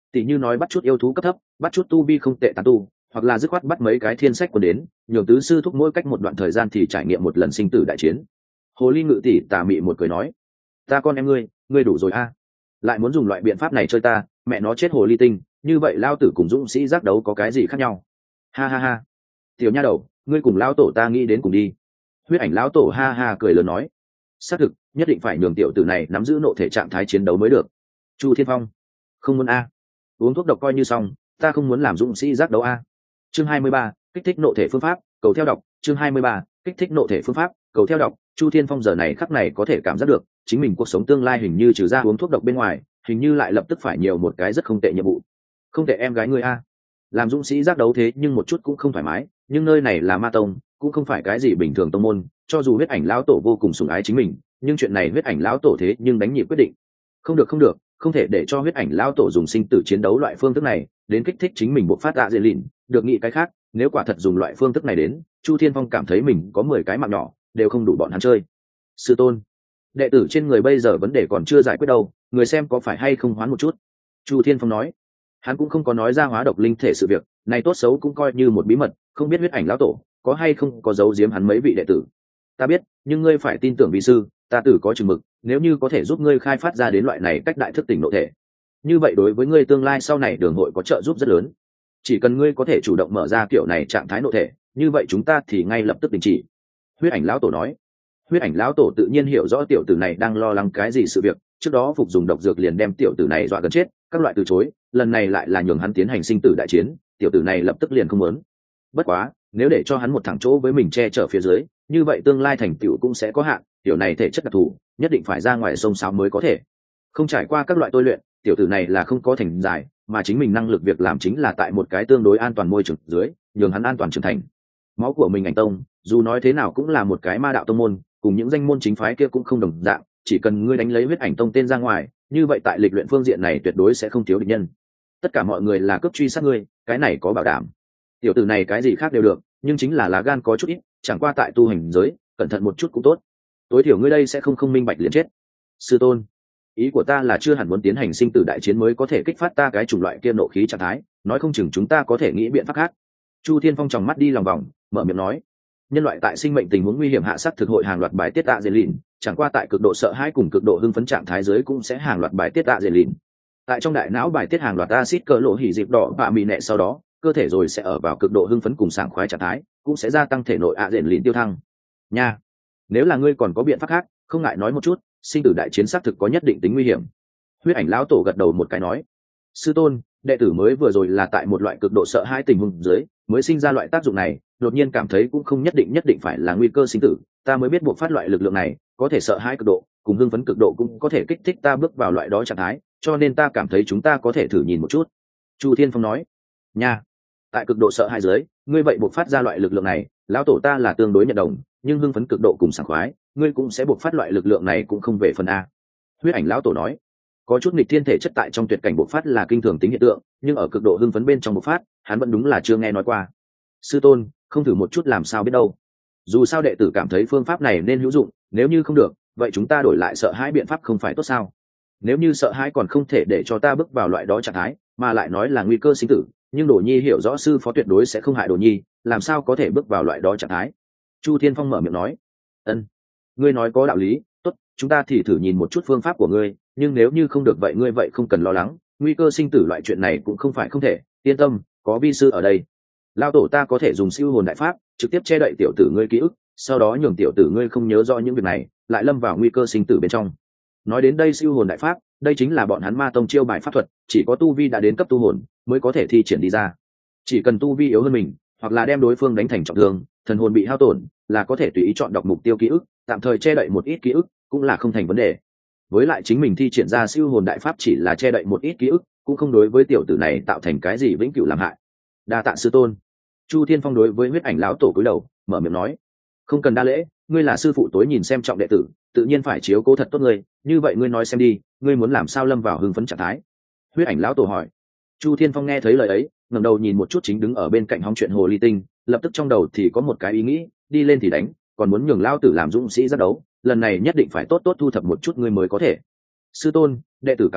Tỷ như nói bắt chút yêu thú cấp thấp, bắt chút tu vi không tệ tán tu, hoặc là dứt khoát bắt mấy cái thiên sách quân đến, nhường tứ sư thúc mỗi cách một đoạn thời gian thì trải nghiệm một lần sinh tử đại chiến. Hồ ly ngự tỷ tà mị một cười nói, ta con em ngươi, ngươi đủ rồi a, lại muốn dùng loại biện pháp này chơi ta, mẹ nó chết hồ ly tinh, như vậy lao tử cùng dũng sĩ giác đấu có cái gì khác nhau? Ha ha ha, tiểu nha đầu, ngươi cùng lao tổ ta nghĩ đến cùng đi. Huyết ảnh lão tổ ha ha cười lớn nói, xác thực nhất định phải nhường tiểu tử này nắm giữ nộ thể trạng thái chiến đấu mới được. Chu Thiên Phong, không muốn a, uống thuốc độc coi như xong, ta không muốn làm dũng sĩ giác đấu a. Chương hai mươi ba, kích thích nộ thể phương pháp, cầu theo đọc. Chương hai mươi ba, kích thích nộ thể phương pháp, cầu theo đọc. Chu Thiên Phong giờ này khắc này có thể cảm giác được chính mình cuộc sống tương lai hình như trừ ra uống thuốc độc bên ngoài, hình như lại lập tức phải nhiều một cái rất không tệ nhiệm vụ. Không tệ em gái ngươi a, làm dũng sĩ giác đấu thế nhưng một chút cũng không thoải mái, nhưng nơi này là ma tông, cũng không phải cái gì bình thường tông môn. Cho dù huyết ảnh lão tổ vô cùng sủng ái chính mình, nhưng chuyện này huyết ảnh lão tổ thế nhưng đánh nhịp quyết định. Không được không được, không thể để cho huyết ảnh lão tổ dùng sinh tử chiến đấu loại phương thức này đến kích thích chính mình bộc phát tạ dễ lìn. Được nghĩ cái khác, nếu quả thật dùng loại phương thức này đến, Chu Thiên Phong cảm thấy mình có mười cái mạng nhỏ đều không đủ bọn hắn chơi. Sư tôn, đệ tử trên người bây giờ vấn đề còn chưa giải quyết đâu, người xem có phải hay không hoán một chút? Chu Thiên Phong nói. Hắn cũng không có nói ra hóa độc linh thể sự việc này, tốt xấu cũng coi như một bí mật, không biết huyết ảnh lão tổ có hay không có giấu giếm hắn mấy vị đệ tử. Ta biết, nhưng ngươi phải tin tưởng vi sư, ta tử có chừng mực, nếu như có thể giúp ngươi khai phát ra đến loại này cách đại thức tỉnh nội thể, như vậy đối với ngươi tương lai sau này đường hội có trợ giúp rất lớn. Chỉ cần ngươi có thể chủ động mở ra kiểu này trạng thái nội thể, như vậy chúng ta thì ngay lập tức đình chỉ. Huyết ảnh lão tổ nói. Huyết ảnh lão tổ tự nhiên hiểu rõ tiểu tử này đang lo lắng cái gì sự việc, trước đó phục dùng độc dược liền đem tiểu tử này dọa gần chết, các loại từ chối, lần này lại là nhường hắn tiến hành sinh tử đại chiến, tiểu tử này lập tức liền không muốn. Bất quá, nếu để cho hắn một thẳng chỗ với mình che chở phía dưới, như vậy tương lai thành tựu cũng sẽ có hạn, tiểu này thể chất đặc thù, nhất định phải ra ngoài sông sáo mới có thể. Không trải qua các loại tôi luyện, tiểu tử này là không có thành giải, mà chính mình năng lực việc làm chính là tại một cái tương đối an toàn môi trường dưới, nhường hắn an toàn trưởng thành. Máu của mình ảnh tông, dù nói thế nào cũng là một cái ma đạo tông môn, cùng những danh môn chính phái kia cũng không đồng dạng, chỉ cần ngươi đánh lấy huyết ảnh tông tên ra ngoài, như vậy tại lịch luyện phương diện này tuyệt đối sẽ không thiếu địch nhân. Tất cả mọi người là cướp truy sát ngươi, cái này có bảo đảm. Tiểu tử này cái gì khác đều được, nhưng chính là lá gan có chút ít, chẳng qua tại tu hành giới, cẩn thận một chút cũng tốt. Tối thiểu ngươi đây sẽ không không minh bạch liền chết. Sư tôn, ý của ta là chưa hẳn muốn tiến hành sinh tử đại chiến mới có thể kích phát ta cái chủng loại kia nộ khí trạng thái, nói không chừng chúng ta có thể nghĩ biện pháp khác. Chu Thiên Phong tròng mắt đi lòng vòng, mở miệng nói, nhân loại tại sinh mệnh tình huống nguy hiểm hạ sát thực hội hàng loạt bài tiết tạ dễ lìn, chẳng qua tại cực độ sợ hãi cùng cực độ hưng phấn trạng thái dưới cũng sẽ hàng loạt bài tiết tạ dễ lìn. Tại trong đại não bài tiết hàng loạt axit cỡ lộ hỉ dịp đỏ và mì nẹ, sau đó cơ thể rồi sẽ ở vào cực độ hưng phấn cùng sảng khoái trạng thái, cũng sẽ gia tăng thể nội ạ dện lìn tiêu thăng. Nha, nếu là ngươi còn có biện pháp khác, không ngại nói một chút, sinh tử đại chiến xác thực có nhất định tính nguy hiểm. Huyết ảnh lão tổ gật đầu một cái nói, sư tôn, đệ tử mới vừa rồi là tại một loại cực độ sợ hãi tình huống dưới mới sinh ra loại tác dụng này, đột nhiên cảm thấy cũng không nhất định nhất định phải là nguy cơ sinh tử, ta mới biết buộc phát loại lực lượng này có thể sợ hãi cực độ cùng hưng phấn cực độ cũng có thể kích thích ta bước vào loại đó trạng thái, cho nên ta cảm thấy chúng ta có thể thử nhìn một chút. Chu Thiên Phong nói, nha, tại cực độ sợ hãi dưới ngươi vậy buộc phát ra loại lực lượng này, lão tổ ta là tương đối nhận đồng, nhưng hưng phấn cực độ cùng sảng khoái ngươi cũng sẽ buộc phát loại lực lượng này cũng không về phần a. Huyết ảnh lão tổ nói, có chút nghịch thiên thể chất tại trong tuyệt cảnh bộc phát là kinh thường tính hiện tượng, nhưng ở cực độ hưng phấn bên trong bộc phát hắn vẫn đúng là chưa nghe nói qua. Sư tôn, không thử một chút làm sao biết đâu, dù sao đệ tử cảm thấy phương pháp này nên hữu dụng, nếu như không được vậy chúng ta đổi lại sợ hãi biện pháp không phải tốt sao? Nếu như sợ hãi còn không thể để cho ta bước vào loại đó trạng thái, mà lại nói là nguy cơ sinh tử, nhưng Đồ Nhi hiểu rõ sư phó tuyệt đối sẽ không hại Đồ Nhi, làm sao có thể bước vào loại đó trạng thái? Chu Thiên Phong mở miệng nói, ân, ngươi nói có đạo lý, tốt, chúng ta thì thử nhìn một chút phương pháp của ngươi, nhưng nếu như không được vậy ngươi vậy không cần lo lắng, nguy cơ sinh tử loại chuyện này cũng không phải không thể, yên tâm, có vi sư ở đây. Lao tổ ta có thể dùng siêu hồn đại pháp trực tiếp che đậy tiểu tử ngươi ký ức, sau đó nhường tiểu tử ngươi không nhớ rõ những việc này, lại lâm vào nguy cơ sinh tử bên trong. Nói đến đây siêu hồn đại pháp, đây chính là bọn hắn ma tông chiêu bài pháp thuật, chỉ có tu vi đã đến cấp tu hồn mới có thể thi triển đi ra. Chỉ cần tu vi yếu hơn mình, hoặc là đem đối phương đánh thành trọng thương, thần hồn bị hao tổn, là có thể tùy ý chọn đọc mục tiêu ký ức, tạm thời che đậy một ít ký ức, cũng là không thành vấn đề. Với lại chính mình thi triển ra siêu hồn đại pháp chỉ là che đậy một ít ký ức, cũng không đối với tiểu tử này tạo thành cái gì vĩnh cửu làm hại. Đa tạ sư tôn. Chu Thiên Phong đối với huyết ảnh lão tổ cúi đầu, mở miệng nói, không cần đa lễ, ngươi là sư phụ tối nhìn xem trọng đệ tử, tự nhiên phải chiếu cố thật tốt ngươi, như vậy ngươi nói xem đi, ngươi muốn làm sao lâm vào hưng phấn trạng thái? Huyết ảnh lão tổ hỏi. Chu Thiên Phong nghe thấy lời ấy, ngẩng đầu nhìn một chút chính đứng ở bên cạnh hóng chuyện hồ ly tinh, lập tức trong đầu thì có một cái ý nghĩ, đi lên thì đánh, còn muốn nhường lão tử làm dũng sĩ giác đấu, lần này nhất định phải tốt tốt thu thập một chút ngươi mới có thể. Sư tôn, đệ tử cảm thấy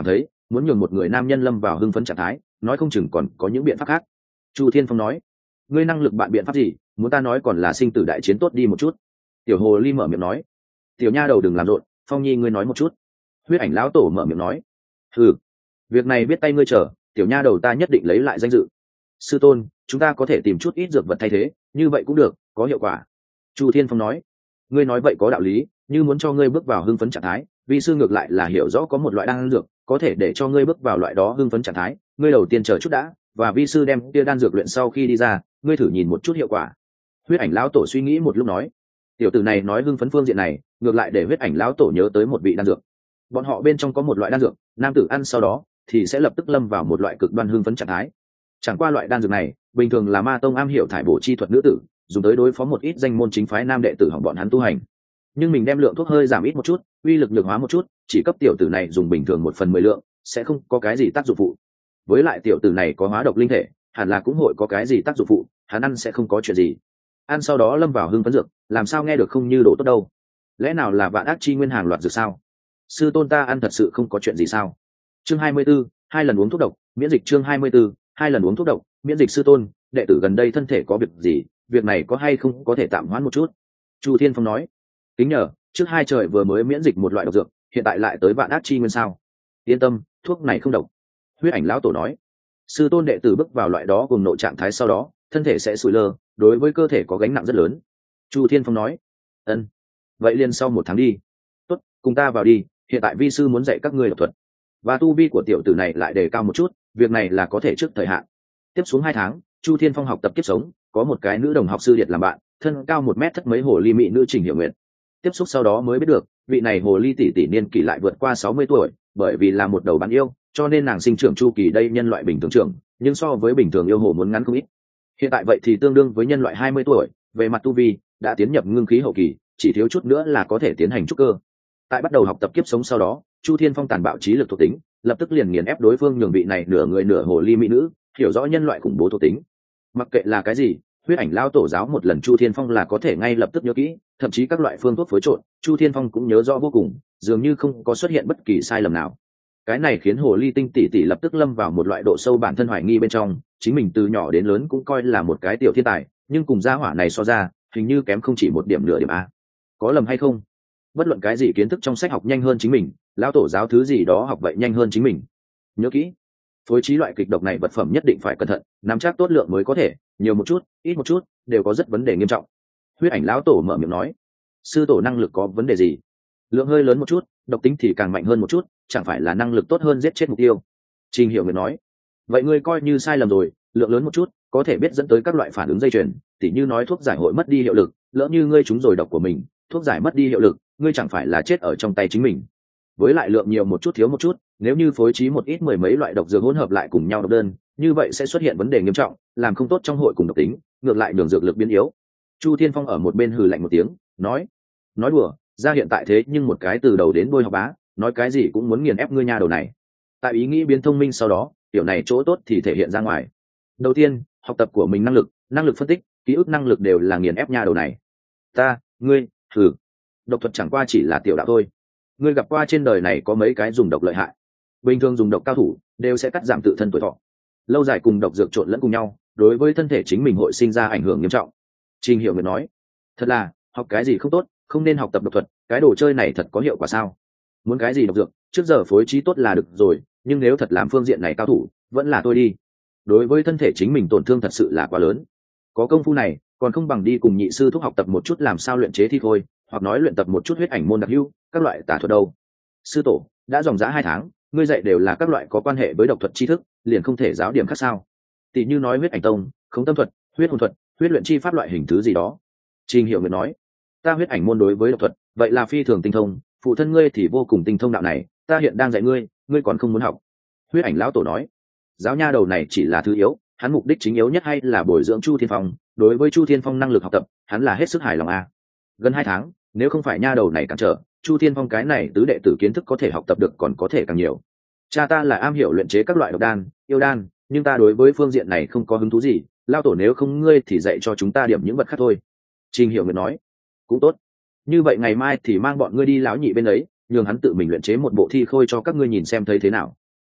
muốn nhường một người nam nhân lâm vào hưng phấn trạng thái, nói không chừng còn có những biện pháp khác. Chu Thiên Phong nói, ngươi năng lực bạn biện pháp gì, muốn ta nói còn là sinh tử đại chiến tốt đi một chút. Tiểu hồ ly mở miệng nói, tiểu nha đầu đừng làm rộn, Phong Nhi ngươi nói một chút. Huyết ảnh lão tổ mở miệng nói, ừ, việc này biết tay ngươi chờ, tiểu nha đầu ta nhất định lấy lại danh dự. Sư tôn, chúng ta có thể tìm chút ít dược vật thay thế, như vậy cũng được, có hiệu quả. Chu Thiên Phong nói, ngươi nói vậy có đạo lý, như muốn cho ngươi bước vào hưng phấn trạng thái, vi sư ngược lại là hiểu rõ có một loại đan dược có thể để cho ngươi bước vào loại đó hưng phấn trạng thái, ngươi đầu tiên chờ chút đã, và vi sư đem tia đan dược luyện sau khi đi ra, ngươi thử nhìn một chút hiệu quả. Huyết ảnh lão tổ suy nghĩ một lúc nói, tiểu tử này nói hưng phấn phương diện này, ngược lại để huyết ảnh lão tổ nhớ tới một vị đan dược. Bọn họ bên trong có một loại đan dược, nam tử ăn sau đó thì sẽ lập tức lâm vào một loại cực đoan hưng phấn trạng thái. Chẳng qua loại đan dược này, bình thường là ma tông am hiểu thải bổ chi thuật nữ tử, dùng tới đối phó một ít danh môn chính phái nam đệ tử hỏng bọn hắn tu hành. Nhưng mình đem lượng thuốc hơi giảm ít một chút, uy lực nhược hóa một chút, chỉ cấp tiểu tử này dùng bình thường một phần mười lượng, sẽ không có cái gì tác dụng phụ. Với lại tiểu tử này có hóa độc linh thể, hẳn là cũng hội có cái gì tác dụng phụ, hắn ăn sẽ không có chuyện gì. Ăn sau đó lâm vào hưng phấn dược, làm sao nghe được không như đồ tốt đâu? Lẽ nào là vạn ác chi nguyên hàng loạt dược sao? Sư tôn ta ăn thật sự không có chuyện gì sao? Chương hai mươi 24, hai lần uống thuốc độc, miễn dịch. Chương hai mươi 24, hai lần uống thuốc độc, miễn dịch. Sư tôn, đệ tử gần đây thân thể có việc gì, việc này có hay không có thể tạm hoãn một chút? Chu Thiên Phong nói, kính nhờ, trước hai trời vừa mới miễn dịch một loại độc dược, hiện tại lại tới vạn ác chi nguyên sao? Yên tâm, thuốc này không độc. Huyết ảnh lão tổ nói, sư tôn đệ tử bước vào loại đó cùng nội trạng thái sau đó, thân thể sẽ sủi lơ, đối với cơ thể có gánh nặng rất lớn. Chu Thiên Phong nói, ân, vậy liền sau một tháng đi. Tốt, cùng ta vào đi, hiện tại vi sư muốn dạy các ngươi độc thuật, và tu vi của tiểu tử này lại đề cao một chút, việc này là có thể trước thời hạn. Tiếp xuống hai tháng, Chu Thiên Phong học tập kiếp sống, có một cái nữ đồng học sư điệt làm bạn, thân cao một mét thất mấy hồ ly mỹ nữ Trình Hiểu Nguyệt. Tiếp xúc sau đó mới biết được, vị này hồ ly tỷ tỷ niên kỷ lại vượt qua sáu mươi tuổi, bởi vì là một đầu bán yêu, cho nên nàng sinh trưởng chu kỳ đây nhân loại bình thường trưởng, nhưng so với bình thường yêu hồ muốn ngắn không ít. Hiện tại vậy thì tương đương với nhân loại hai mươi tuổi, về mặt tu vi đã tiến nhập ngưng khí hậu kỳ, chỉ thiếu chút nữa là có thể tiến hành trúc cơ. Tại bắt đầu học tập kiếp sống sau đó, Chu Thiên Phong tàn bạo trí lực thuộc tính, lập tức liền nghiền ép đối phương, nhường vị này nửa người nửa hồ ly mỹ nữ hiểu rõ nhân loại khủng bố thuộc tính. Mặc kệ là cái gì, huyết ảnh lao tổ giáo một lần Chu Thiên Phong là có thể ngay lập tức nhớ kỹ, thậm chí các loại phương thuốc phối trộn, Chu Thiên Phong cũng nhớ rõ vô cùng, dường như không có xuất hiện bất kỳ sai lầm nào. Cái này khiến hồ ly tinh tỷ tỷ lập tức lâm vào một loại độ sâu bản thân hoài nghi bên trong, chính mình từ nhỏ đến lớn cũng coi là một cái tiểu thiên tài, nhưng cùng gia hỏa này so ra, hình như kém không chỉ một điểm nửa điểm a. Có lầm hay không? Bất luận cái gì kiến thức trong sách học nhanh hơn chính mình, lão tổ giáo thứ gì đó học vậy nhanh hơn chính mình. Nhớ kỹ, phối trí loại kịch độc này vật phẩm nhất định phải cẩn thận, nắm chắc tốt lượng mới có thể, nhiều một chút, ít một chút, đều có rất vấn đề nghiêm trọng. Huyết ảnh lão tổ mở miệng nói, sư tổ năng lực có vấn đề gì? Lượng hơi lớn một chút, độc tính thì càng mạnh hơn một chút, chẳng phải là năng lực tốt hơn giết chết mục tiêu? Trình Hiểu Nguyệt nói, vậy ngươi coi như sai lầm rồi, lượng lớn một chút có thể biết dẫn tới các loại phản ứng dây chuyền, tỉ như nói thuốc giải hội mất đi hiệu lực, lỡ như ngươi trúng rồi độc của mình, thuốc giải mất đi hiệu lực, ngươi chẳng phải là chết ở trong tay chính mình. Với lại lượng nhiều một chút thiếu một chút, nếu như phối trí một ít mười mấy loại độc dược hỗn hợp lại cùng nhau độc đơn, như vậy sẽ xuất hiện vấn đề nghiêm trọng, làm không tốt trong hội cùng độc tính, ngược lại đường dược lực biến yếu. Chu Thiên Phong ở một bên hừ lạnh một tiếng, nói, nói đùa, ra hiện tại thế nhưng một cái từ đầu đến đuôi học bá, nói cái gì cũng muốn nghiền ép ngươi nha đầu này. Tại ý nghĩ biến thông minh sau đó, tiểu này chỗ tốt thì thể hiện ra ngoài. Đầu tiên, học tập của mình năng lực, năng lực phân tích, ký ức năng lực đều là nghiền ép nha đầu này. Ta, ngươi, thử, độc thuật chẳng qua chỉ là tiểu đạo thôi. Ngươi gặp qua trên đời này có mấy cái dùng độc lợi hại? Bình thường dùng độc cao thủ đều sẽ cắt giảm tự thân tuổi thọ, lâu dài cùng độc dược trộn lẫn cùng nhau, đối với thân thể chính mình hội sinh ra ảnh hưởng nghiêm trọng. Trình Hiểu Nguyệt nói, thật là, học cái gì không tốt, không nên học tập độc thuật, cái đồ chơi này thật có hiệu quả sao? Muốn cái gì độc dược, trước giờ phối trí tốt là được rồi, nhưng nếu thật làm phương diện này cao thủ, vẫn là tôi đi. Đối với thân thể chính mình tổn thương thật sự là quá lớn. Có công phu này, còn không bằng đi cùng nhị sư thúc học tập một chút làm sao luyện chế thi thôi, hoặc nói luyện tập một chút huyết ảnh môn đặc hữu, các loại tà thuật đâu. Sư tổ, đã dòng dã hai tháng, ngươi dạy đều là các loại có quan hệ với độc thuật tri thức, liền không thể giáo điểm khác sao? Tỷ như nói huyết ảnh tông, khống tâm thuật, huyết hồn thuật, huyết luyện chi pháp loại hình thứ gì đó. Trình Hiểu Nguyệt nói, ta huyết ảnh môn đối với độc thuật, vậy là phi thường tinh thông, phụ thân ngươi thì vô cùng tinh thông đạo này, ta hiện đang dạy ngươi, ngươi còn không muốn học. Huyết ảnh lão tổ nói, giáo nha đầu này chỉ là thứ yếu, hắn mục đích chính yếu nhất hay là bồi dưỡng Chu Thiên Phong, đối với Chu Thiên Phong năng lực học tập, hắn là hết sức hài lòng a. Gần hai tháng, nếu không phải nha đầu này cản trở, Chu Thiên Phong cái này tứ đệ tử kiến thức có thể học tập được còn có thể càng nhiều. Cha ta là am hiểu luyện chế các loại độc đan, yêu đan, nhưng ta đối với phương diện này không có hứng thú gì, lao tổ nếu không ngươi thì dạy cho chúng ta điểm những vật khác thôi. Trình Hiểu Nguyệt nói, cũng tốt. Như vậy ngày mai thì mang bọn ngươi đi lão nhị bên ấy, nhường hắn tự mình luyện chế một bộ thi khôi cho các ngươi nhìn xem thấy thế nào.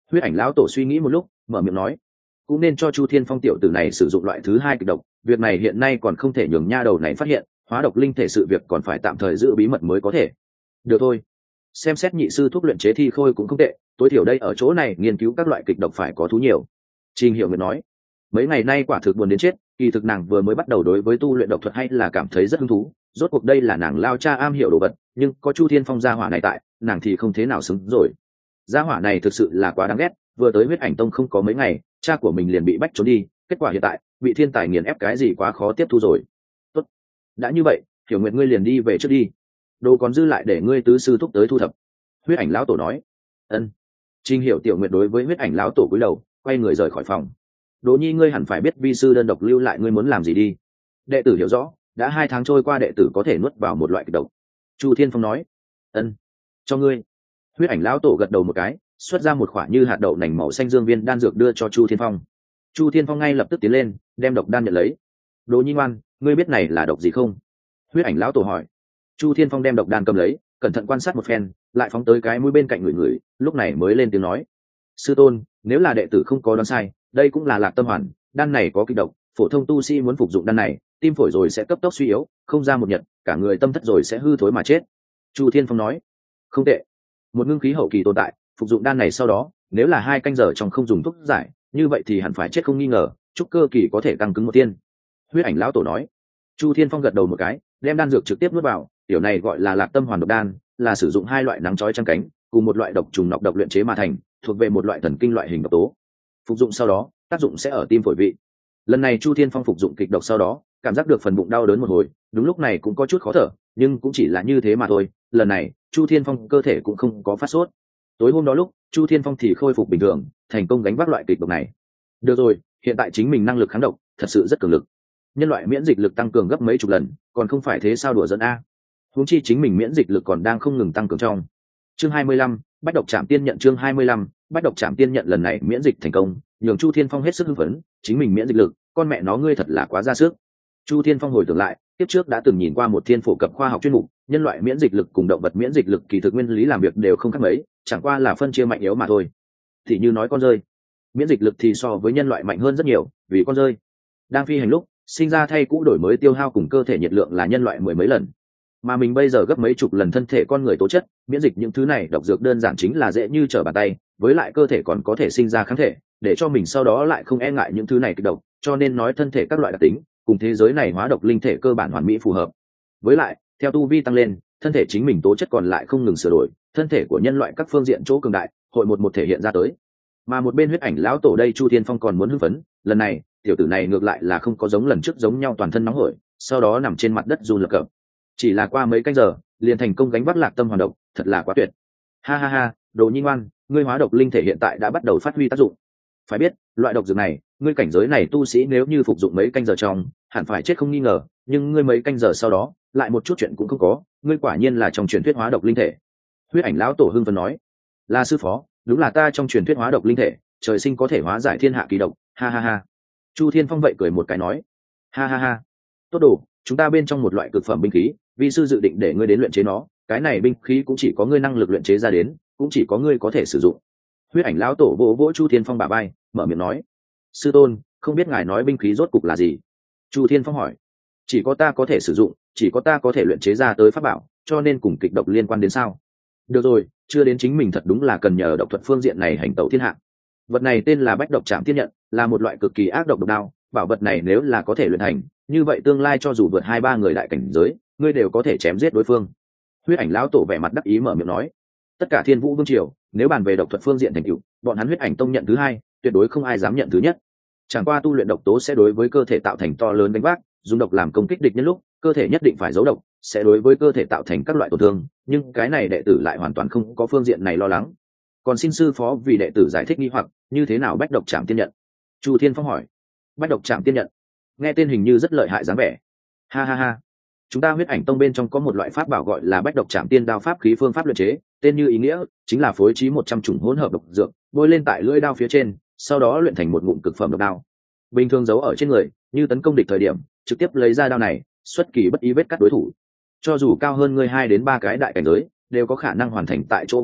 Huyết ảnh lão tổ suy nghĩ một lúc, mở miệng nói, cũng nên cho Chu Thiên Phong tiểu tử này sử dụng loại thứ hai kịch độc, việc này hiện nay còn không thể nhường nha đầu này phát hiện, hóa độc linh thể sự việc còn phải tạm thời giữ bí mật mới có thể. Được thôi, xem xét nhị sư thuốc luyện chế thi khôi cũng không tệ, tối thiểu đây ở chỗ này nghiên cứu các loại kịch độc phải có thú nhiều. Trình Hiểu Nguyệt nói, mấy ngày nay quả thực buồn đến chết, kỳ thực nàng vừa mới bắt đầu đối với tu luyện độc thuật hay là cảm thấy rất hứng thú, rốt cuộc đây là nàng lao cha am hiểu đồ vật, nhưng có Chu Thiên Phong gia hỏa này tại, nàng thì không thế nào xứng rồi. Gia hỏa này thực sự là quá đáng ghét, vừa tới Huyết Ảnh Tông không có mấy ngày, cha của mình liền bị bách trốn đi, kết quả hiện tại bị thiên tài nghiền ép cái gì quá khó tiếp thu rồi. Tốt, đã như vậy, Hiểu Nguyệt ngươi liền đi về trước đi, đồ còn dư lại để ngươi tứ sư thúc tới thu thập. Huyết Ảnh lão tổ nói. Ân. Trình Hiểu Tiểu Nguyệt đối với Huyết Ảnh lão tổ cúi đầu, quay người rời khỏi phòng. Đỗ Nhi ngươi hẳn phải biết vi sư đơn độc lưu lại ngươi muốn làm gì đi. Đệ tử hiểu rõ, đã hai tháng trôi qua đệ tử có thể nuốt vào một loại kịch độc. Chu Thiên Phong nói. Ân. Cho ngươi. Huyết Ảnh lão tổ gật đầu một cái, xuất ra một quả như hạt đậu nành màu xanh dương viên đan dược đưa cho Chu Thiên Phong. Chu Thiên Phong ngay lập tức tiến lên, đem độc đan nhận lấy. Đỗ Nhi ngoan, ngươi biết này là độc gì không? Huyết Ảnh lão tổ hỏi. Chu Thiên Phong đem độc đan cầm lấy, cẩn thận quan sát một phen, lại phóng tới cái mũi bên cạnh người người, lúc này mới lên tiếng nói: sư tôn, nếu là đệ tử không có đoán sai, đây cũng là lạc tâm hoàn, đan này có kịch độc, phổ thông tu sĩ muốn phục dụng đan này, tim phổi rồi sẽ cấp tốc suy yếu, không ra một nhật, cả người tâm thất rồi sẽ hư thối mà chết. Chu Thiên Phong nói. Không tệ, một ngưng khí hậu kỳ tồn tại, phục dụng đan này sau đó, nếu là hai canh giờ trong không dùng thuốc giải, như vậy thì hẳn phải chết không nghi ngờ, trúc cơ kỳ có thể tăng cứng một tiên. Huyết Ảnh lão tổ nói. Chu Thiên Phong gật đầu một cái, đem đan dược trực tiếp nuốt vào, tiểu này gọi là lạc tâm hoàn độc đan, là sử dụng hai loại nắng chói trăng cánh cùng một loại độc trùng nọc độc luyện chế mà thành, thuộc về một loại thần kinh loại hình độc tố. Phục dụng sau đó, tác dụng sẽ ở tim phổi vị. Lần này Chu Thiên Phong phục dụng kịch độc sau đó, cảm giác được phần bụng đau đớn một hồi, đúng lúc này cũng có chút khó thở, nhưng cũng chỉ là như thế mà thôi. Lần này Chu Thiên Phong cơ thể cũng không có phát sốt. Tối hôm đó lúc Chu Thiên Phong thì khôi phục bình thường, thành công gánh vác loại kịch độc này. Được rồi, hiện tại chính mình năng lực kháng độc thật sự rất cường lực, nhân loại miễn dịch lực tăng cường gấp mấy chục lần, còn không phải thế sao đùa giỡn a. Huống chi chính mình miễn dịch lực còn đang không ngừng tăng cường trong. Chương hai mươi lăm, Bách độc Trảm Tiên nhận. Chương hai mươi lăm, Bách độc Trảm Tiên nhận lần này miễn dịch thành công, nhường Chu Thiên Phong hết sức hưng phấn, chính mình miễn dịch lực, con mẹ nó ngươi thật là quá ra sức. Chu Thiên Phong hồi tưởng lại, tiếp trước đã từng nhìn qua một thiên phổ cập khoa học chuyên mục, nhân loại miễn dịch lực cùng động vật miễn dịch lực kỳ thực nguyên lý làm việc đều không khác mấy, chẳng qua là phân chia mạnh yếu mà thôi. Thì như nói con rơi, miễn dịch lực thì so với nhân loại mạnh hơn rất nhiều, vì con rơi đang phi hành lúc, sinh ra thay cũ đổi mới tiêu hao cùng cơ thể nhiệt lượng là nhân loại mười mấy lần, mà mình bây giờ gấp mấy chục lần thân thể con người tố chất, miễn dịch những thứ này độc dược đơn giản chính là dễ như trở bàn tay, với lại cơ thể còn có thể sinh ra kháng thể, để cho mình sau đó lại không e ngại những thứ này kịch độc, cho nên nói thân thể các loại đặc tính cùng thế giới này hóa độc linh thể cơ bản hoàn mỹ phù hợp. Với lại theo tu vi tăng lên, thân thể chính mình tố chất còn lại không ngừng sửa đổi, thân thể của nhân loại các phương diện chỗ cường đại hội một một thể hiện ra tới. Mà một bên Huyết Ảnh lão tổ đây Chu Thiên Phong còn muốn hưng phấn, lần này tiểu tử này ngược lại là không có giống lần trước giống nhau toàn thân nóng hổi, sau đó nằm trên mặt đất run lập cập, chỉ là qua mấy canh giờ liền thành công gánh vác lạc tâm hoàn độc, thật là quá tuyệt. Ha ha ha, Đồ Nhi ngoan, ngươi hóa độc linh thể hiện tại đã bắt đầu phát huy tác dụng. Phải biết, loại độc dược này, ngươi cảnh giới này tu sĩ nếu như phục dụng mấy canh giờ trong, hẳn phải chết không nghi ngờ, nhưng ngươi mấy canh giờ sau đó, lại một chút chuyện cũng không có, ngươi quả nhiên là trong truyền thuyết hóa độc linh thể. Huyết Ảnh lão tổ hưng phấn nói. Là sư phó, đúng là ta trong truyền thuyết hóa độc linh thể, trời sinh có thể hóa giải thiên hạ kỳ độc. Ha ha ha. Chu Thiên Phong vậy cười một cái nói. Ha ha ha. Tốt đủ, chúng ta bên trong một loại cực phẩm binh khí, vi sư dự định để ngươi đến luyện chế nó, cái này binh khí cũng chỉ có ngươi năng lực luyện chế ra đến, cũng chỉ có ngươi có thể sử dụng. Huyết Ảnh lão tổ vỗ vỗ Chu Thiên Phong bả vai, mở miệng nói. Sư tôn, không biết ngài nói binh khí rốt cục là gì? Chu Thiên Phong hỏi. Chỉ có ta có thể sử dụng, chỉ có ta có thể luyện chế ra tới pháp bảo, cho nên cùng kịch độc liên quan đến sao? Được rồi, chưa đến chính mình thật đúng là cần nhờ độc thuật phương diện này hành tẩu thiên hạ. Vật này tên là Bách độc Trảm Tiên nhận, là một loại cực kỳ ác độc độc đao, bảo vật này nếu là có thể luyện thành, như vậy tương lai cho dù vượt hai ba người đại cảnh giới, ngươi đều có thể chém giết đối phương. Huyết Ảnh lão tổ vẻ mặt đắc ý mở miệng nói. Tất cả Thiên Vũ vương triều, nếu bàn về độc thuật phương diện thành tựu, bọn hắn Huyết Ảnh tông nhận thứ hai, tuyệt đối không ai dám nhận thứ nhất. Chẳng qua tu luyện độc tố sẽ đối với cơ thể tạo thành to lớn đánh vác, dùng độc làm công kích địch nhân lúc, cơ thể nhất định phải giấu độc, sẽ đối với cơ thể tạo thành các loại tổn thương, nhưng cái này đệ tử lại hoàn toàn không có phương diện này lo lắng. Còn xin sư phó vì đệ tử giải thích nghi hoặc, như thế nào Bách độc Trảm Tiên nhận? Chu Thiên Phong hỏi. Bách độc Trảm Tiên nhận, nghe tên hình như rất lợi hại dáng vẻ. Ha ha ha, chúng ta Huyết Ảnh tông bên trong có một loại pháp bảo gọi là Bách độc Trảm Tiên đao, pháp khí phương pháp luyện chế, tên như ý nghĩa, chính là phối trí một trăm chủng hỗn hợp độc dược, bôi lên tại lưỡi đao phía trên, sau đó luyện thành một ngụm cực phẩm độc đao. Bình thường giấu ở trên người, như tấn công địch thời điểm, trực tiếp lấy ra đao này, xuất kỳ bất ý vết cắt đối thủ. Cho dù cao hơn ngươi hai đến ba cái đại cảnh giới, đều có khả năng hoàn thành tại chỗ phản sát,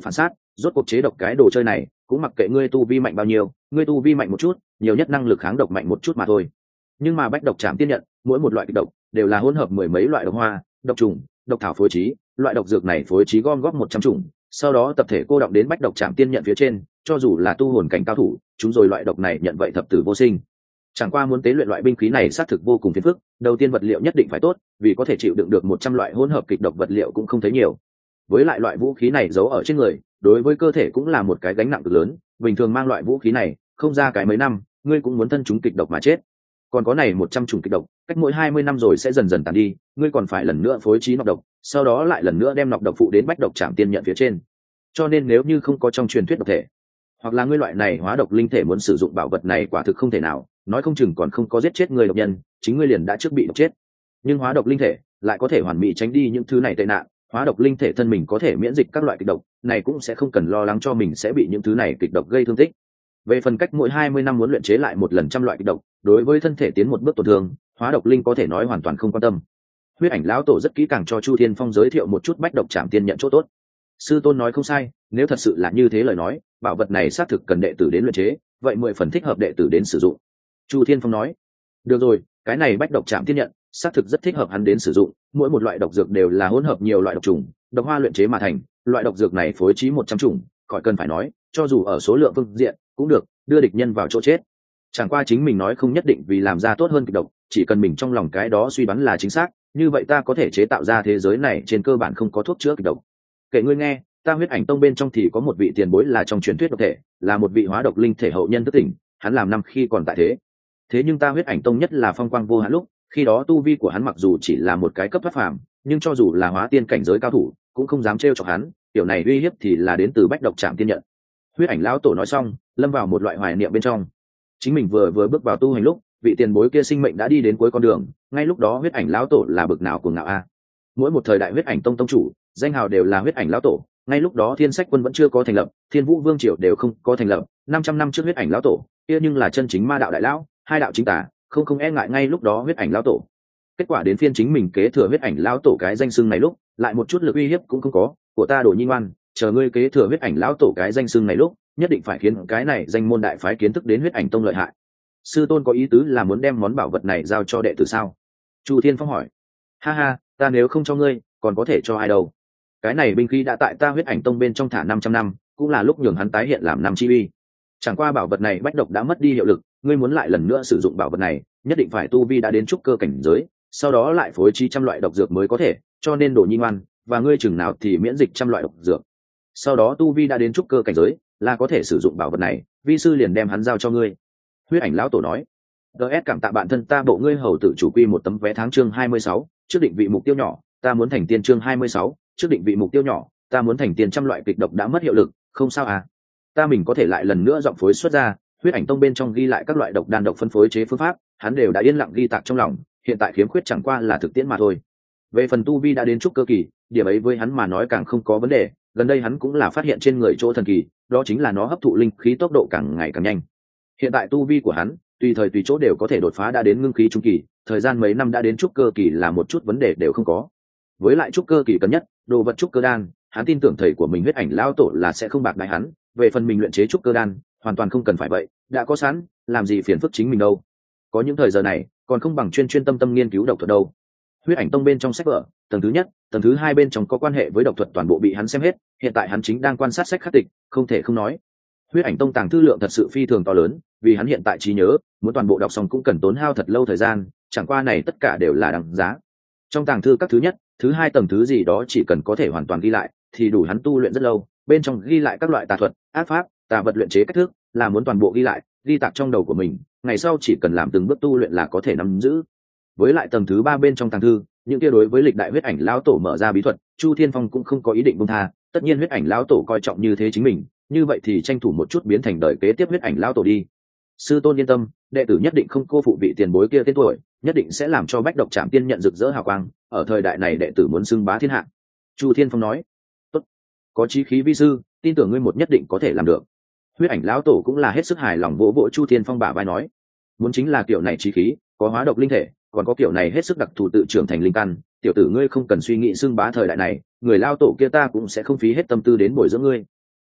rốt cuộc chế độc cái đồ chơi này cũng mặc kệ ngươi tu vi mạnh bao nhiêu, ngươi tu vi mạnh một chút nhiều nhất năng lực kháng độc mạnh một chút mà thôi. Nhưng mà bách độc trảm tiên nhận mỗi một loại kịch độc đều là hỗn hợp mười mấy loại độc hoa, độc trùng, độc thảo phối trí, loại độc dược này phối trí gom góp một trăm chủng, sau đó tập thể cô động đến bách độc trảm tiên nhận phía trên, cho dù là tu hồn cảnh cao thủ chúng rồi loại độc này nhận vậy thập tử vô sinh. Chẳng qua muốn tế luyện loại binh khí này xác thực vô cùng phiền phức, đầu tiên vật liệu nhất định phải tốt, vì có thể chịu đựng được một trăm loại hỗn hợp kịch độc vật liệu cũng không thấy nhiều. Với lại loại vũ khí này giấu ở trên người, đối với cơ thể cũng là một cái gánh nặng cực lớn, bình thường mang loại vũ khí này, không ra cái mấy năm, ngươi cũng muốn thân chúng kịch độc mà chết. Còn có này một trăm chủng kịch độc, cách mỗi hai mươi năm rồi sẽ dần dần tàn đi, ngươi còn phải lần nữa phối trí nọc độc, sau đó lại lần nữa đem nọc độc phụ đến bách độc trảm tiên nhận phía trên. Cho nên nếu như không có trong truyền thuyết độc thể, hoặc là ngươi loại này hóa độc linh thể muốn sử dụng bảo vật này quả thực không thể nào, nói không chừng còn không có giết chết người độc nhân, chính ngươi liền đã trước bị độc chết. Nhưng hóa độc linh thể lại có thể hoàn mỹ tránh đi những thứ này tệ nạn, hóa độc linh thể thân mình có thể miễn dịch các loại kịch độc, này cũng sẽ không cần lo lắng cho mình sẽ bị những thứ này kịch độc gây thương tích. Về phần cách mỗi hai mươi năm muốn luyện chế lại một lần trăm loại kịch độc, đối với thân thể tiến một bước tổn thương, hóa độc linh có thể nói hoàn toàn không quan tâm. Huyết Ảnh lão tổ rất kỹ càng cho Chu Thiên Phong giới thiệu một chút bách độc trảm tiên nhận chỗ tốt. Sư tôn nói không sai, nếu thật sự là như thế lời nói, bảo vật này xác thực cần đệ tử đến luyện chế, vậy mười phần thích hợp đệ tử đến sử dụng. Chu Thiên Phong nói, được rồi, cái này bách độc trảm tiên nhận xác thực rất thích hợp hắn đến sử dụng, mỗi một loại độc dược đều là hỗn hợp nhiều loại độc trùng, độc hoa luyện chế mà thành, loại độc dược này phối trí một trăm chủng, khỏi cần phải nói, cho dù ở số lượng phương diện cũng được, đưa địch nhân vào chỗ chết. Chẳng qua chính mình nói không nhất định vì làm ra tốt hơn kịch độc, chỉ cần mình trong lòng cái đó suy đoán là chính xác, như vậy ta có thể chế tạo ra thế giới này trên cơ bản không có thuốc chữa kịch độc. Kể ngươi nghe, ta Huyết Ảnh tông bên trong thì có một vị tiền bối là trong truyền thuyết độc thể, là một vị hóa độc linh thể hậu nhân thức tỉnh, hắn làm năm khi còn tại thế. Thế nhưng ta Huyết Ảnh tông nhất là phong quang vô hạn lúc, khi đó tu vi của hắn mặc dù chỉ là một cái cấp thoát phàm, nhưng cho dù là hóa tiên cảnh giới cao thủ, cũng không dám trêu chọc hắn, kiểu này uy hiếp thì là đến từ bách độc trảm tiên nhận. Huyết Ảnh lão tổ nói xong, lâm vào một loại hoài niệm bên trong. Chính mình vừa vừa bước vào tu hành lúc, vị tiền bối kia sinh mệnh đã đi đến cuối con đường, ngay lúc đó Huyết Ảnh lão tổ là bực nào cuồng ngạo a. Mỗi một thời đại Huyết Ảnh tông tông chủ, danh hào đều là Huyết Ảnh lão tổ, ngay lúc đó Thiên Sách quân vẫn chưa có thành lập, Thiên Vũ vương triều đều không có thành lập, năm trăm năm trước Huyết Ảnh lão tổ, kia nhưng là chân chính ma đạo đại lão, hai đạo chính tả, không không e ngại ngay lúc đó Huyết Ảnh lão tổ. Kết quả đến phiên chính mình kế thừa Huyết Ảnh lão tổ cái danh xưng này lúc, lại một chút lực uy hiếp cũng không có, của ta Đồ Nhi ngoan, chờ ngươi kế thừa Huyết Ảnh lão tổ cái danh xưng này lúc, nhất định phải khiến cái này danh môn đại phái kiến thức đến Huyết Ảnh tông lợi hại. Sư tôn có ý tứ là muốn đem món bảo vật này giao cho đệ tử sao? Chu Thiên Phong hỏi. Ha ha, ta nếu không cho ngươi, còn có thể cho ai đâu? Cái này binh khí đã tại ta Huyết Ảnh tông bên trong thả năm trăm năm, cũng là lúc nhường hắn tái hiện làm năm chi uy. Chẳng qua bảo vật này bách độc đã mất đi hiệu lực, ngươi muốn lại lần nữa sử dụng bảo vật này, nhất định phải tu vi đã đến trúc cơ cảnh giới, sau đó lại phối trí trăm loại độc dược mới có thể, cho nên Đồ Nhi ngoan, và ngươi chừng nào thì miễn dịch trăm loại độc dược. Sau đó tu vi đã đến trúc cơ cảnh giới, là có thể sử dụng bảo vật này, vi sư liền đem hắn giao cho ngươi. Huyết Ảnh lão tổ nói. ds cảm tạ bạn thân ta bộ ngươi hầu tử chủ quy một tấm vé tháng chương hai mươi sáu, trước định vị mục tiêu nhỏ, ta muốn thành tiên chương hai mươi sáu, trước định vị mục tiêu nhỏ, ta muốn thành tiên trăm loại kịch độc đã mất hiệu lực, không sao à? Ta mình có thể lại lần nữa giọng phối xuất ra, Huyết Ảnh tông bên trong ghi lại các loại độc đan độc phân phối chế phương pháp, hắn đều đã yên lặng ghi tạc trong lòng, hiện tại khiếm khuyết chẳng qua là thực tiễn mà thôi. Về phần tu vi đã đến trúc cơ kỳ, điểm ấy với hắn mà nói càng không có vấn đề, gần đây hắn cũng là phát hiện trên người chỗ thần kỳ, đó chính là nó hấp thụ linh khí tốc độ càng ngày càng nhanh. Hiện tại tu vi của hắn, tùy thời tùy chỗ đều có thể đột phá đã đến ngưng khí trung kỳ, thời gian mấy năm đã đến trúc cơ kỳ là một chút vấn đề đều không có. Với lại trúc cơ kỳ cần nhất, đồ vật trúc cơ đan, hắn tin tưởng thầy của mình Huyết Ảnh lão tổ là sẽ không bạc đãi hắn, về phần mình luyện chế trúc cơ đan, hoàn toàn không cần phải vậy, đã có sẵn, làm gì phiền phức chính mình đâu. Có những thời giờ này, còn không bằng chuyên chuyên tâm tâm nghiên cứu độc thuật đâu. Huyết Ảnh tông bên trong sách vở, tầng thứ nhất, tầng thứ hai bên trong có quan hệ với độc thuật toàn bộ bị hắn xem hết, hiện tại hắn chính đang quan sát sách khắc tịch, không thể không nói. Huyết Ảnh tông tàng thư lượng thật sự phi thường to lớn, vì hắn hiện tại trí nhớ, muốn toàn bộ đọc xong cũng cần tốn hao thật lâu thời gian, chẳng qua này tất cả đều là đằng giá. Trong tàng thư các thứ nhất, thứ hai tầng thứ gì đó chỉ cần có thể hoàn toàn ghi lại, thì đủ hắn tu luyện rất lâu, bên trong ghi lại các loại tà thuật, ác pháp, tà vật luyện chế cách thức, là muốn toàn bộ ghi lại, ghi tạc trong đầu của mình, ngày sau chỉ cần làm từng bước tu luyện là có thể nắm giữ. Với lại tầng thứ ba bên trong tàng thư, những kia đối với lịch đại Huyết Ảnh lão tổ mở ra bí thuật, Chu Thiên Phong cũng không có ý định buông tha, tất nhiên Huyết Ảnh lão tổ coi trọng như thế chính mình, như vậy thì tranh thủ một chút biến thành đời kế tiếp Huyết Ảnh lão tổ đi. Sư tôn yên tâm, đệ tử nhất định không cô phụ vị tiền bối kia tên tuổi, nhất định sẽ làm cho bách độc trảm tiên nhận rực rỡ hào quang, ở thời đại này đệ tử muốn xưng bá thiên hạ. Chu Thiên Phong nói. Tốt, có chí khí vi sư, tin tưởng ngươi một nhất định có thể làm được. Huyết Ảnh lão tổ cũng là hết sức hài lòng vỗ vỗ Chu Thiên Phong bả vai nói, muốn chính là kiểu này chí khí, có hóa độc linh thể, còn có kiểu này hết sức đặc thù tự trưởng thành linh căn, tiểu tử ngươi không cần suy nghĩ xưng bá thời đại này, người lao tổ kia ta cũng sẽ không phí hết tâm tư đến bồi dưỡng ngươi.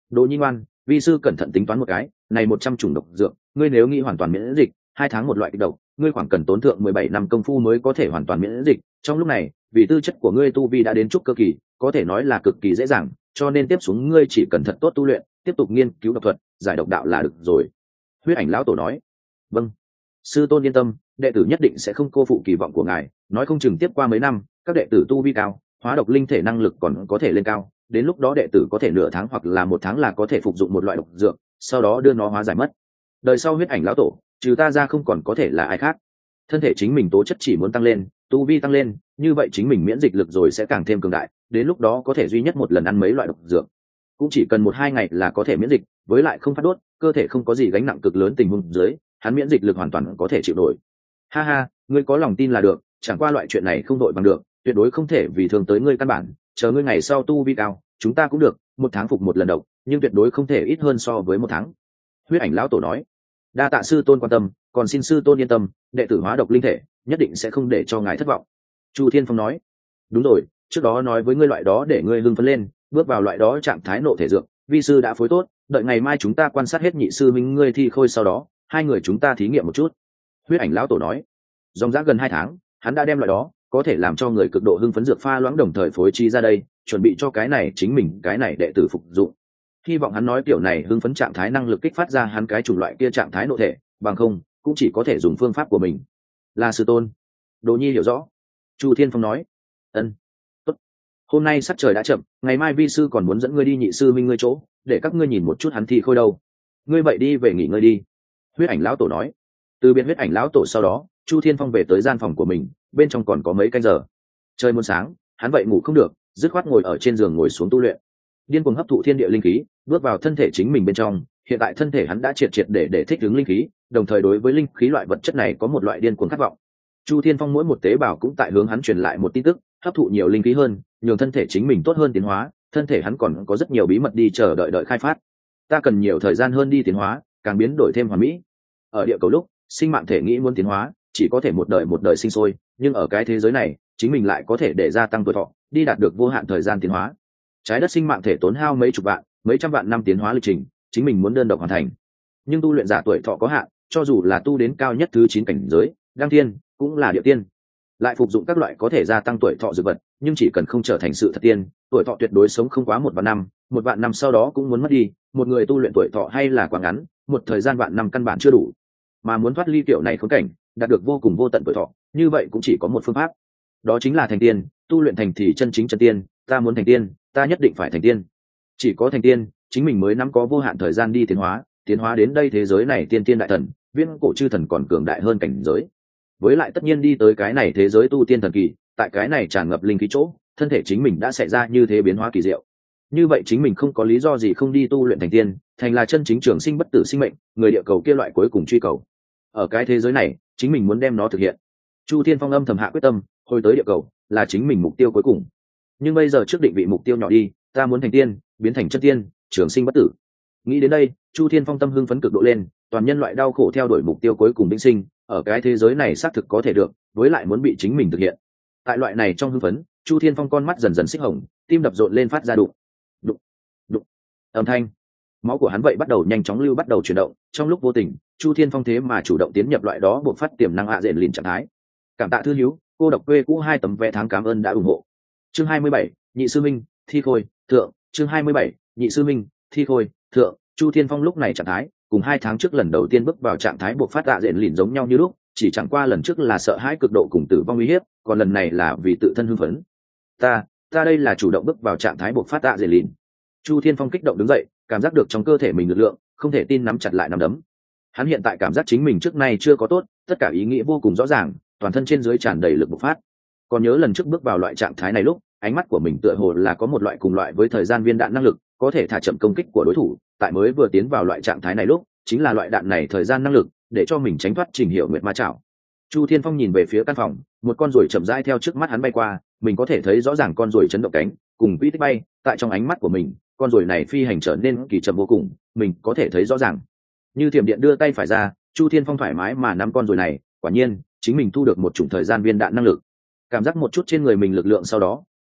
Đồ Nhi ngoan, vi sư cẩn thận tính toán một cái, này một trăm chủng độc dược, ngươi nếu nghĩ hoàn toàn miễn dịch, hai tháng một loại kịch độc, ngươi khoảng cần tốn thượng mười bảy năm công phu mới có thể hoàn toàn miễn dịch. Trong lúc này, vì tư chất của ngươi tu vi đã đến trúc cơ kỳ, có thể nói là cực kỳ dễ dàng, cho nên tiếp xuống ngươi chỉ cần thật tốt tu luyện, tiếp tục nghiên cứu độc thuật, giải độc đạo là được rồi. Huyết Ảnh lão tổ nói. Vâng, sư tôn yên tâm, đệ tử nhất định sẽ không cô phụ kỳ vọng của ngài. Nói không chừng tiếp qua mấy năm, các đệ tử tu vi cao, hóa độc linh thể năng lực còn có thể lên cao, đến lúc đó đệ tử có thể nửa tháng hoặc là một tháng là có thể phục dụng một loại độc dược, sau đó đưa nó hóa giải mất. Đời sau Huyết Ảnh lão tổ, trừ ta ra không còn có thể là ai khác. Thân thể chính mình tố chất chỉ muốn tăng lên, tu vi tăng lên, như vậy chính mình miễn dịch lực rồi sẽ càng thêm cường đại, đến lúc đó có thể duy nhất một lần ăn mấy loại độc dược, cũng chỉ cần một hai ngày là có thể miễn dịch, với lại không phát đốt, cơ thể không có gì gánh nặng cực lớn tình huống dưới, hắn miễn dịch lực hoàn toàn có thể chịu nổi. Ha ha, ngươi có lòng tin là được, chẳng qua loại chuyện này không đội bằng được, tuyệt đối không thể vì thương tới ngươi căn bản, chờ ngươi ngày sau tu vi cao, chúng ta cũng được, một tháng phục một lần độc, nhưng tuyệt đối không thể ít hơn so với một tháng. Huyết Ảnh lão tổ nói. Đa tạ sư tôn quan tâm, còn xin sư tôn yên tâm, đệ tử hóa độc linh thể nhất định sẽ không để cho ngài thất vọng. Chu Thiên Phong nói. Đúng rồi, trước đó nói với ngươi loại đó để ngươi hưng phấn lên, bước vào loại đó trạng thái nộ thể dược, vi sư đã phối tốt, đợi ngày mai chúng ta quan sát hết nhị sư minh ngươi thi khôi, sau đó hai người chúng ta thí nghiệm một chút. Huyết Ảnh lão tổ nói. Dòng dã gần hai tháng, hắn đã đem loại đó có thể làm cho người cực độ hưng phấn dược pha loãng đồng thời phối trí ra đây, chuẩn bị cho cái này chính mình cái này đệ tử phục dụng. Hy vọng hắn nói kiểu này hưng phấn trạng thái năng lực kích phát ra hắn cái chủng loại kia trạng thái nội thể, bằng không cũng chỉ có thể dùng phương pháp của mình. Là sư tôn. Đồ Nhi hiểu rõ. Chu Thiên Phong nói. Ân. Tốt. Hôm nay sắc trời đã chậm, ngày mai vi sư còn muốn dẫn ngươi đi nhị sư minh ngươi chỗ, để các ngươi nhìn một chút hắn thi khôi đâu. Ngươi vậy đi về nghỉ ngơi đi. Huyết Ảnh lão tổ nói. Từ biệt Huyết Ảnh lão tổ sau đó, Chu Thiên Phong về tới gian phòng của mình, bên trong còn có mấy canh giờ. Trời muôn sáng, hắn vậy ngủ không được, dứt khoát ngồi ở trên giường ngồi xuống tu luyện, điên cuồng hấp thụ thiên địa linh khí, bước vào thân thể chính mình bên trong. Hiện tại thân thể hắn đã triệt triệt để để thích ứng linh khí, đồng thời đối với linh khí loại vật chất này có một loại điên cuồng khát vọng. Chu Thiên Phong mỗi một tế bào cũng tại hướng hắn truyền lại một tin tức, hấp thụ nhiều linh khí hơn, nhường thân thể chính mình tốt hơn tiến hóa. Thân thể hắn còn có rất nhiều bí mật đi chờ đợi đợi khai phát. Ta cần nhiều thời gian hơn đi tiến hóa, càng biến đổi thêm hoàn mỹ. Ở địa cầu lúc, sinh mạng thể nghĩ muốn tiến hóa, chỉ có thể một đời một đời sinh sôi, nhưng ở cái thế giới này, chính mình lại có thể để gia tăng tuổi thọ, đi đạt được vô hạn thời gian tiến hóa. Trái đất sinh mạng thể tốn hao mấy chục vạn, mấy trăm vạn năm tiến hóa lịch trình, chính mình muốn đơn độc hoàn thành. Nhưng tu luyện giả tuổi thọ có hạn, cho dù là tu đến cao nhất thứ chín cảnh giới, đăng tiên, cũng là địa tiên. Lại phục dụng các loại có thể gia tăng tuổi thọ dược vật, nhưng chỉ cần không trở thành sự thật tiên, tuổi thọ tuyệt đối sống không quá một vạn năm, một vạn năm sau đó cũng muốn mất đi. Một người tu luyện tuổi thọ hay là quá ngắn, một thời gian vạn năm căn bản chưa đủ. Mà muốn thoát ly kiểu này khốn cảnh, đạt được vô cùng vô tận tuổi thọ, như vậy cũng chỉ có một phương pháp, đó chính là thành tiên. Tu luyện thành thì chân chính chân tiên, ta muốn thành tiên, ta nhất định phải thành tiên. Chỉ có thành tiên, chính mình mới nắm có vô hạn thời gian đi tiến hóa, tiến hóa đến đây thế giới này tiên tiên đại thần, viễn cổ chư thần còn cường đại hơn cảnh giới. Với lại tất nhiên đi tới cái này thế giới tu tiên thần kỳ, tại cái này tràn ngập linh khí chỗ, thân thể chính mình đã xảy ra như thế biến hóa kỳ diệu. Như vậy chính mình không có lý do gì không đi tu luyện thành tiên, thành là chân chính trường sinh bất tử sinh mệnh, người địa cầu kia loại cuối cùng truy cầu. Ở cái thế giới này, chính mình muốn đem nó thực hiện. Chu Thiên Phong âm thầm hạ quyết tâm, hồi tới địa cầu là chính mình mục tiêu cuối cùng. Nhưng bây giờ trước định vị mục tiêu nhỏ đi, ta muốn thành tiên, biến thành chân tiên, trường sinh bất tử. Nghĩ đến đây, Chu Thiên Phong tâm hưng phấn cực độ lên, toàn nhân loại đau khổ theo đuổi mục tiêu cuối cùng vĩnh sinh, ở cái thế giới này xác thực có thể được, với lại muốn bị chính mình thực hiện. Tại loại này trong hưng phấn, Chu Thiên Phong con mắt dần dần xích hồng, tim đập rộn lên phát ra đụng, đụng, đụng âm thanh. Máu của hắn vậy bắt đầu nhanh chóng lưu bắt đầu chuyển động, trong lúc vô tình, Chu Thiên Phong thế mà chủ động tiến nhập loại đó buộc phát tiềm năng hạ diện lìn trạng thái. Cảm tạ thư hiếu, cô độc quê cũ hai tấm vé tháng cảm ơn đã ủng hộ. Chương hai mươi bảy, nhị sư minh, thi khôi, thượng. Chương hai mươi bảy, nhị sư minh, thi khôi, thượng. Chu Thiên Phong lúc này trạng thái cùng hai tháng trước lần đầu tiên bước vào trạng thái buộc phát hạ diện lìn giống nhau như lúc, chỉ chẳng qua lần trước là sợ hãi cực độ cùng tử vong uy hiếp, còn lần này là vì tự thân hưng phấn. Ta, ta đây là chủ động bước vào trạng thái buộc phát hạ diện lìn. Chu Thiên Phong kích động đứng dậy, cảm giác được trong cơ thể mình lực lượng, không thể tin nắm chặt lại nắm đấm. Hắn hiện tại cảm giác chính mình trước nay chưa có tốt, tất cả ý nghĩ vô cùng rõ ràng, toàn thân trên dưới tràn đầy lực bộc phát. Còn nhớ lần trước bước vào loại trạng thái này lúc, ánh mắt của mình tựa hồ là có một loại cùng loại với thời gian viên đạn năng lực, có thể thả chậm công kích của đối thủ. Tại mới vừa tiến vào loại trạng thái này lúc, chính là loại đạn này thời gian năng lực, để cho mình tránh thoát Trình Hiểu Nguyệt ma chảo. Chu Thiên Phong nhìn về phía căn phòng, một con ruồi chậm rãi theo trước mắt hắn bay qua, mình có thể thấy rõ ràng con ruồi chấn động cánh, cùng quỹ tích bay, tại trong ánh mắt của mình, con ruồi này phi hành trở nên kỳ chậm vô cùng, mình có thể thấy rõ ràng. Như thiểm điện đưa tay phải ra, Chu Thiên Phong thoải mái mà nắm con ruồi này, quả nhiên, chính mình thu được một chủng thời gian viên đạn năng lực. Cảm giác một chút trên người mình lực lượng sau đó,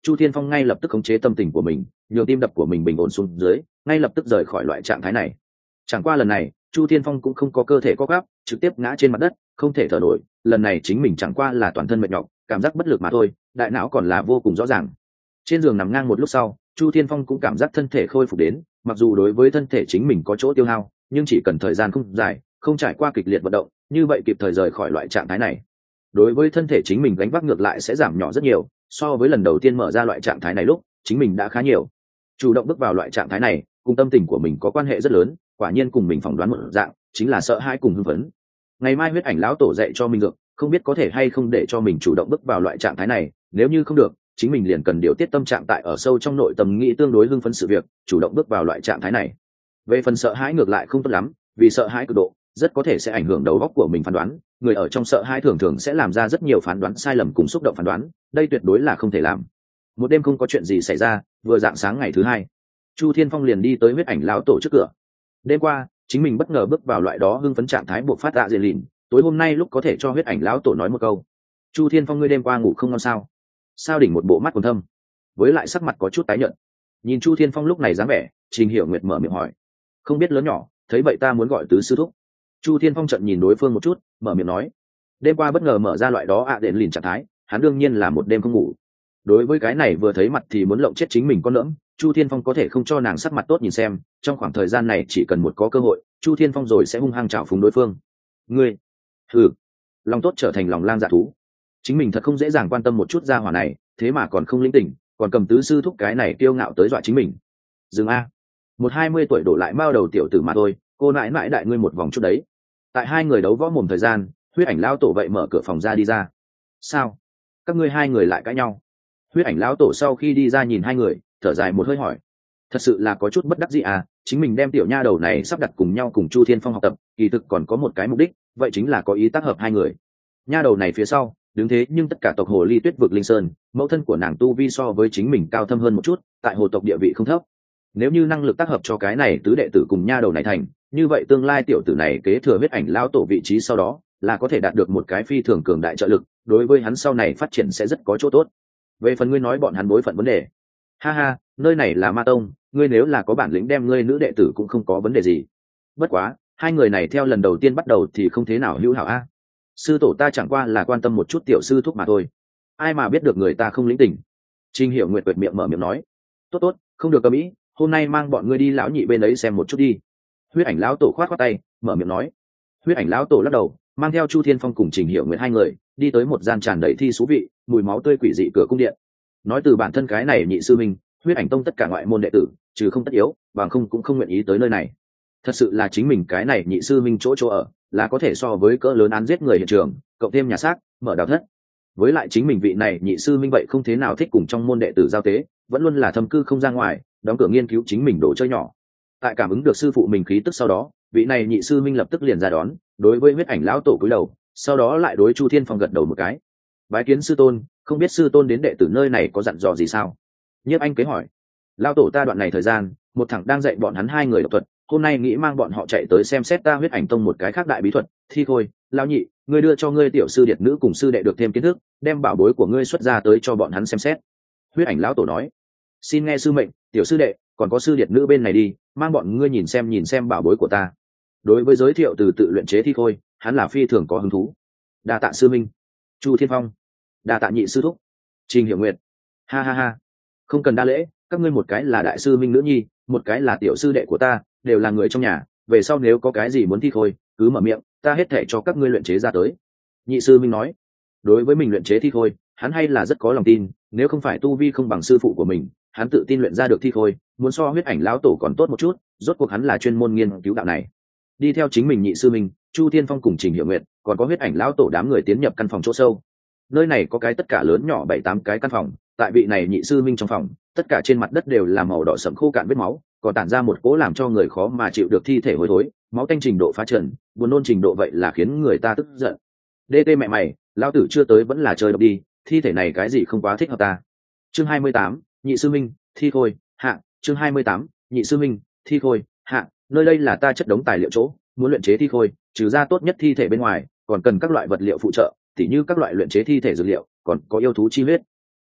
Chu Thiên Phong ngay lập tức khống chế tâm tình của mình, nhường tim đập của mình bình ổn xuống dưới, ngay lập tức rời khỏi loại trạng thái này. Chẳng qua lần này Chu Thiên Phong cũng không có cơ thể co quắp, trực tiếp ngã trên mặt đất, không thể thở nổi. Lần này chính mình chẳng qua là toàn thân mệt nhọc, cảm giác bất lực mà thôi, đại não còn là vô cùng rõ ràng. Trên giường nằm ngang một lúc sau, Chu Thiên Phong cũng cảm giác thân thể khôi phục đến, mặc dù đối với thân thể chính mình có chỗ tiêu hao, nhưng chỉ cần thời gian không dài, không trải qua kịch liệt vận động, như vậy kịp thời rời khỏi loại trạng thái này, đối với thân thể chính mình gánh vác ngược lại sẽ giảm nhỏ rất nhiều. So với lần đầu tiên mở ra loại trạng thái này lúc, chính mình đã khá nhiều. Chủ động bước vào loại trạng thái này, cùng tâm tình của mình có quan hệ rất lớn, quả nhiên cùng mình phỏng đoán một dạng, chính là sợ hãi cùng hưng phấn. Ngày mai huyết ảnh lão tổ dạy cho mình được, không biết có thể hay không để cho mình chủ động bước vào loại trạng thái này, nếu như không được, chính mình liền cần điều tiết tâm trạng tại ở sâu trong nội tâm nghĩ tương đối hưng phấn sự việc, chủ động bước vào loại trạng thái này. Về phần sợ hãi ngược lại không tốt lắm, vì sợ hãi cực độ rất có thể sẽ ảnh hưởng đầu óc của mình phán đoán, người ở trong sợ hãi thường thường sẽ làm ra rất nhiều phán đoán sai lầm cùng xúc động phán đoán, đây tuyệt đối là không thể làm. Một đêm không có chuyện gì xảy ra, vừa rạng sáng ngày thứ hai, Chu Thiên Phong liền đi tới huyết ảnh lão tổ trước cửa. Đêm qua chính mình bất ngờ bước vào loại đó hưng phấn trạng thái buộc phát dạ dễ lìn, tối hôm nay lúc có thể cho huyết ảnh lão tổ nói một câu. Chu Thiên Phong, ngươi đêm qua ngủ không ngon sao? Sao đỉnh một bộ mắt còn thâm, với lại sắc mặt có chút tái nhợt. Nhìn Chu Thiên Phong lúc này dáng vẻ, Trình Hiểu Nguyệt mở miệng hỏi. Không biết lớn nhỏ, thấy vậy ta muốn gọi tứ sư thúc. Chu Thiên Phong trận nhìn đối phương một chút, mở miệng nói. Đêm qua bất ngờ mở ra loại đó ạ à đền lìn trạng thái, hắn đương nhiên là một đêm không ngủ. Đối với cái này vừa thấy mặt thì muốn lộng chết chính mình con lỡm, Chu Thiên Phong có thể không cho nàng sắc mặt tốt nhìn xem, trong khoảng thời gian này chỉ cần một có cơ hội, Chu Thiên Phong rồi sẽ hung hăng trào phúng đối phương. Ngươi, ừ, lòng tốt trở thành lòng lang dạ thú. Chính mình thật không dễ dàng quan tâm một chút gia hỏa này, thế mà còn không lĩnh tỉnh, còn cầm tứ sư thúc cái này kiêu ngạo tới dọa chính mình. Dừng a, một hai mươi tuổi đổ lại mao đầu tiểu tử mà thôi, cô nãi nãi đại ngươi một vòng chút đấy. Tại hai người đấu võ mồm thời gian, huyết ảnh lão tổ vậy mở cửa phòng ra đi ra. Sao? Các ngươi hai người lại cãi nhau? Huyết ảnh lão tổ sau khi đi ra nhìn hai người, thở dài một hơi hỏi. Thật sự là có chút bất đắc dĩ à, chính mình đem tiểu nha đầu này sắp đặt cùng nhau cùng Chu Thiên Phong học tập, kỳ thực còn có một cái mục đích, vậy chính là có ý tác hợp hai người. Nha đầu này phía sau đứng thế nhưng tất cả tộc hồ ly tuyết vực linh sơn, mẫu thân của nàng tu vi so với chính mình cao thâm hơn một chút, tại hồ tộc địa vị không thấp. Nếu như năng lực tác hợp cho cái này tứ đệ tử cùng nha đầu này thành, như vậy tương lai tiểu tử này kế thừa huyết ảnh lão tổ vị trí sau đó là có thể đạt được một cái phi thường cường đại trợ lực, đối với hắn sau này phát triển sẽ rất có chỗ tốt. Về phần ngươi nói bọn hắn bối phận vấn đề, ha ha, nơi này là ma tông, ngươi nếu là có bản lĩnh đem ngươi nữ đệ tử cũng không có vấn đề gì. Bất quá hai người này theo lần đầu tiên bắt đầu thì không thế nào hữu hảo a. Sư tổ ta chẳng qua là quan tâm một chút tiểu sư thúc mà thôi, ai mà biết được người ta không lĩnh tình. Trình Hiểu Nguyệt quệt miệng mở miệng nói. Tốt tốt, không được cầm ý, hôm nay mang bọn ngươi đi lão nhị bên ấy xem một chút đi. Huyết ảnh lão tổ khoát khoát tay, mở miệng nói. Huyết ảnh lão tổ lắc đầu, mang theo Chu Thiên Phong cùng Trình Hiểu Nguyệt hai người đi tới một gian tràn đầy thi thú vị, mùi máu tươi quỷ dị cửa cung điện. Nói từ bản thân cái này nhị sư minh, huyết ảnh tông tất cả ngoại môn đệ tử trừ không tất yếu, bằng không cũng không nguyện ý tới nơi này. Thật sự là chính mình cái này nhị sư minh chỗ chỗ ở là có thể so với cỡ lớn án giết người hiện trường, cộng thêm nhà xác, mở đào thất. Với lại chính mình vị này nhị sư minh vậy không thế nào thích cùng trong môn đệ tử giao tế, vẫn luôn là thâm cư không ra ngoài, đóng cửa nghiên cứu chính mình đồ chơi nhỏ. Tại cảm ứng được sư phụ mình khí tức sau đó, vị này nhị sư minh lập tức liền ra đón, đối với huyết ảnh lão tổ cúi đầu, sau đó lại đối Chu Thiên Phong gật đầu một cái. Bái kiến sư tôn, không biết sư tôn đến đệ tử nơi này có dặn dò gì sao? Nhiếp Anh kế hỏi. Lão tổ ta đoạn này thời gian, một thằng đang dạy bọn hắn hai người độc thuật, hôm nay nghĩ mang bọn họ chạy tới xem xét ta huyết ảnh tông một cái khác đại bí thuật, thi khôi. Lão nhị, ngươi đưa cho ngươi tiểu sư điệt nữ cùng sư đệ được thêm kiến thức, đem bảo bối của ngươi xuất ra tới cho bọn hắn xem xét. Huyết ảnh lão tổ nói. Xin nghe sư mệnh, tiểu sư đệ, còn có sư điệt nữ bên này đi, mang bọn ngươi nhìn xem nhìn xem bảo bối của ta. Đối với giới thiệu từ tự luyện chế thi khôi, hắn là phi thường có hứng thú. Đa tạ sư minh. Chu Thiên Phong. Đa tạ nhị sư thúc. Trình Hiểu Nguyệt. Ha ha ha, không cần đa lễ, các ngươi một cái là đại sư minh nữ nhi, một cái là tiểu sư đệ của ta, đều là người trong nhà, về sau nếu có cái gì muốn thi khôi cứ mở miệng, ta hết thể cho các ngươi luyện chế ra tới. Nhị sư minh nói. Đối với mình luyện chế thi khôi, hắn hay là rất có lòng tin, nếu không phải tu vi không bằng sư phụ của mình, hắn tự tin luyện ra được thi khôi, muốn so huyết ảnh lão tổ còn tốt một chút, rốt cuộc hắn là chuyên môn nghiên cứu đạo này. Đi theo chính mình nhị sư minh, Chu Thiên Phong cùng Trình Hiểu Nguyệt, còn có huyết ảnh lão tổ đám người tiến nhập căn phòng chỗ sâu. Nơi này có cái tất cả lớn nhỏ bảy tám cái căn phòng, tại vị này nhị sư minh trong phòng, tất cả trên mặt đất đều là màu đỏ sẫm khô cạn vết máu, còn tản ra một cỗ làm cho người khó mà chịu được thi thể hôi thối, máu tanh trình độ phá trần, buồn nôn trình độ vậy là khiến người ta tức giận. Đê tê mẹ mày, lão tử chưa tới vẫn là chơi độc đi, thi thể này cái gì không quá thích hợp ta. Chương hai mươi tám, nhị sư minh, thi khôi, hạ. Chương hai mươi tám, nhị sư minh, thi khôi, hạ. Nơi đây là ta chất đống tài liệu chỗ, muốn luyện chế thi khôi, trừ ra tốt nhất thi thể bên ngoài, còn cần các loại vật liệu phụ trợ, tỉ như các loại luyện chế thi thể dược liệu, còn có yêu thú chi huyết.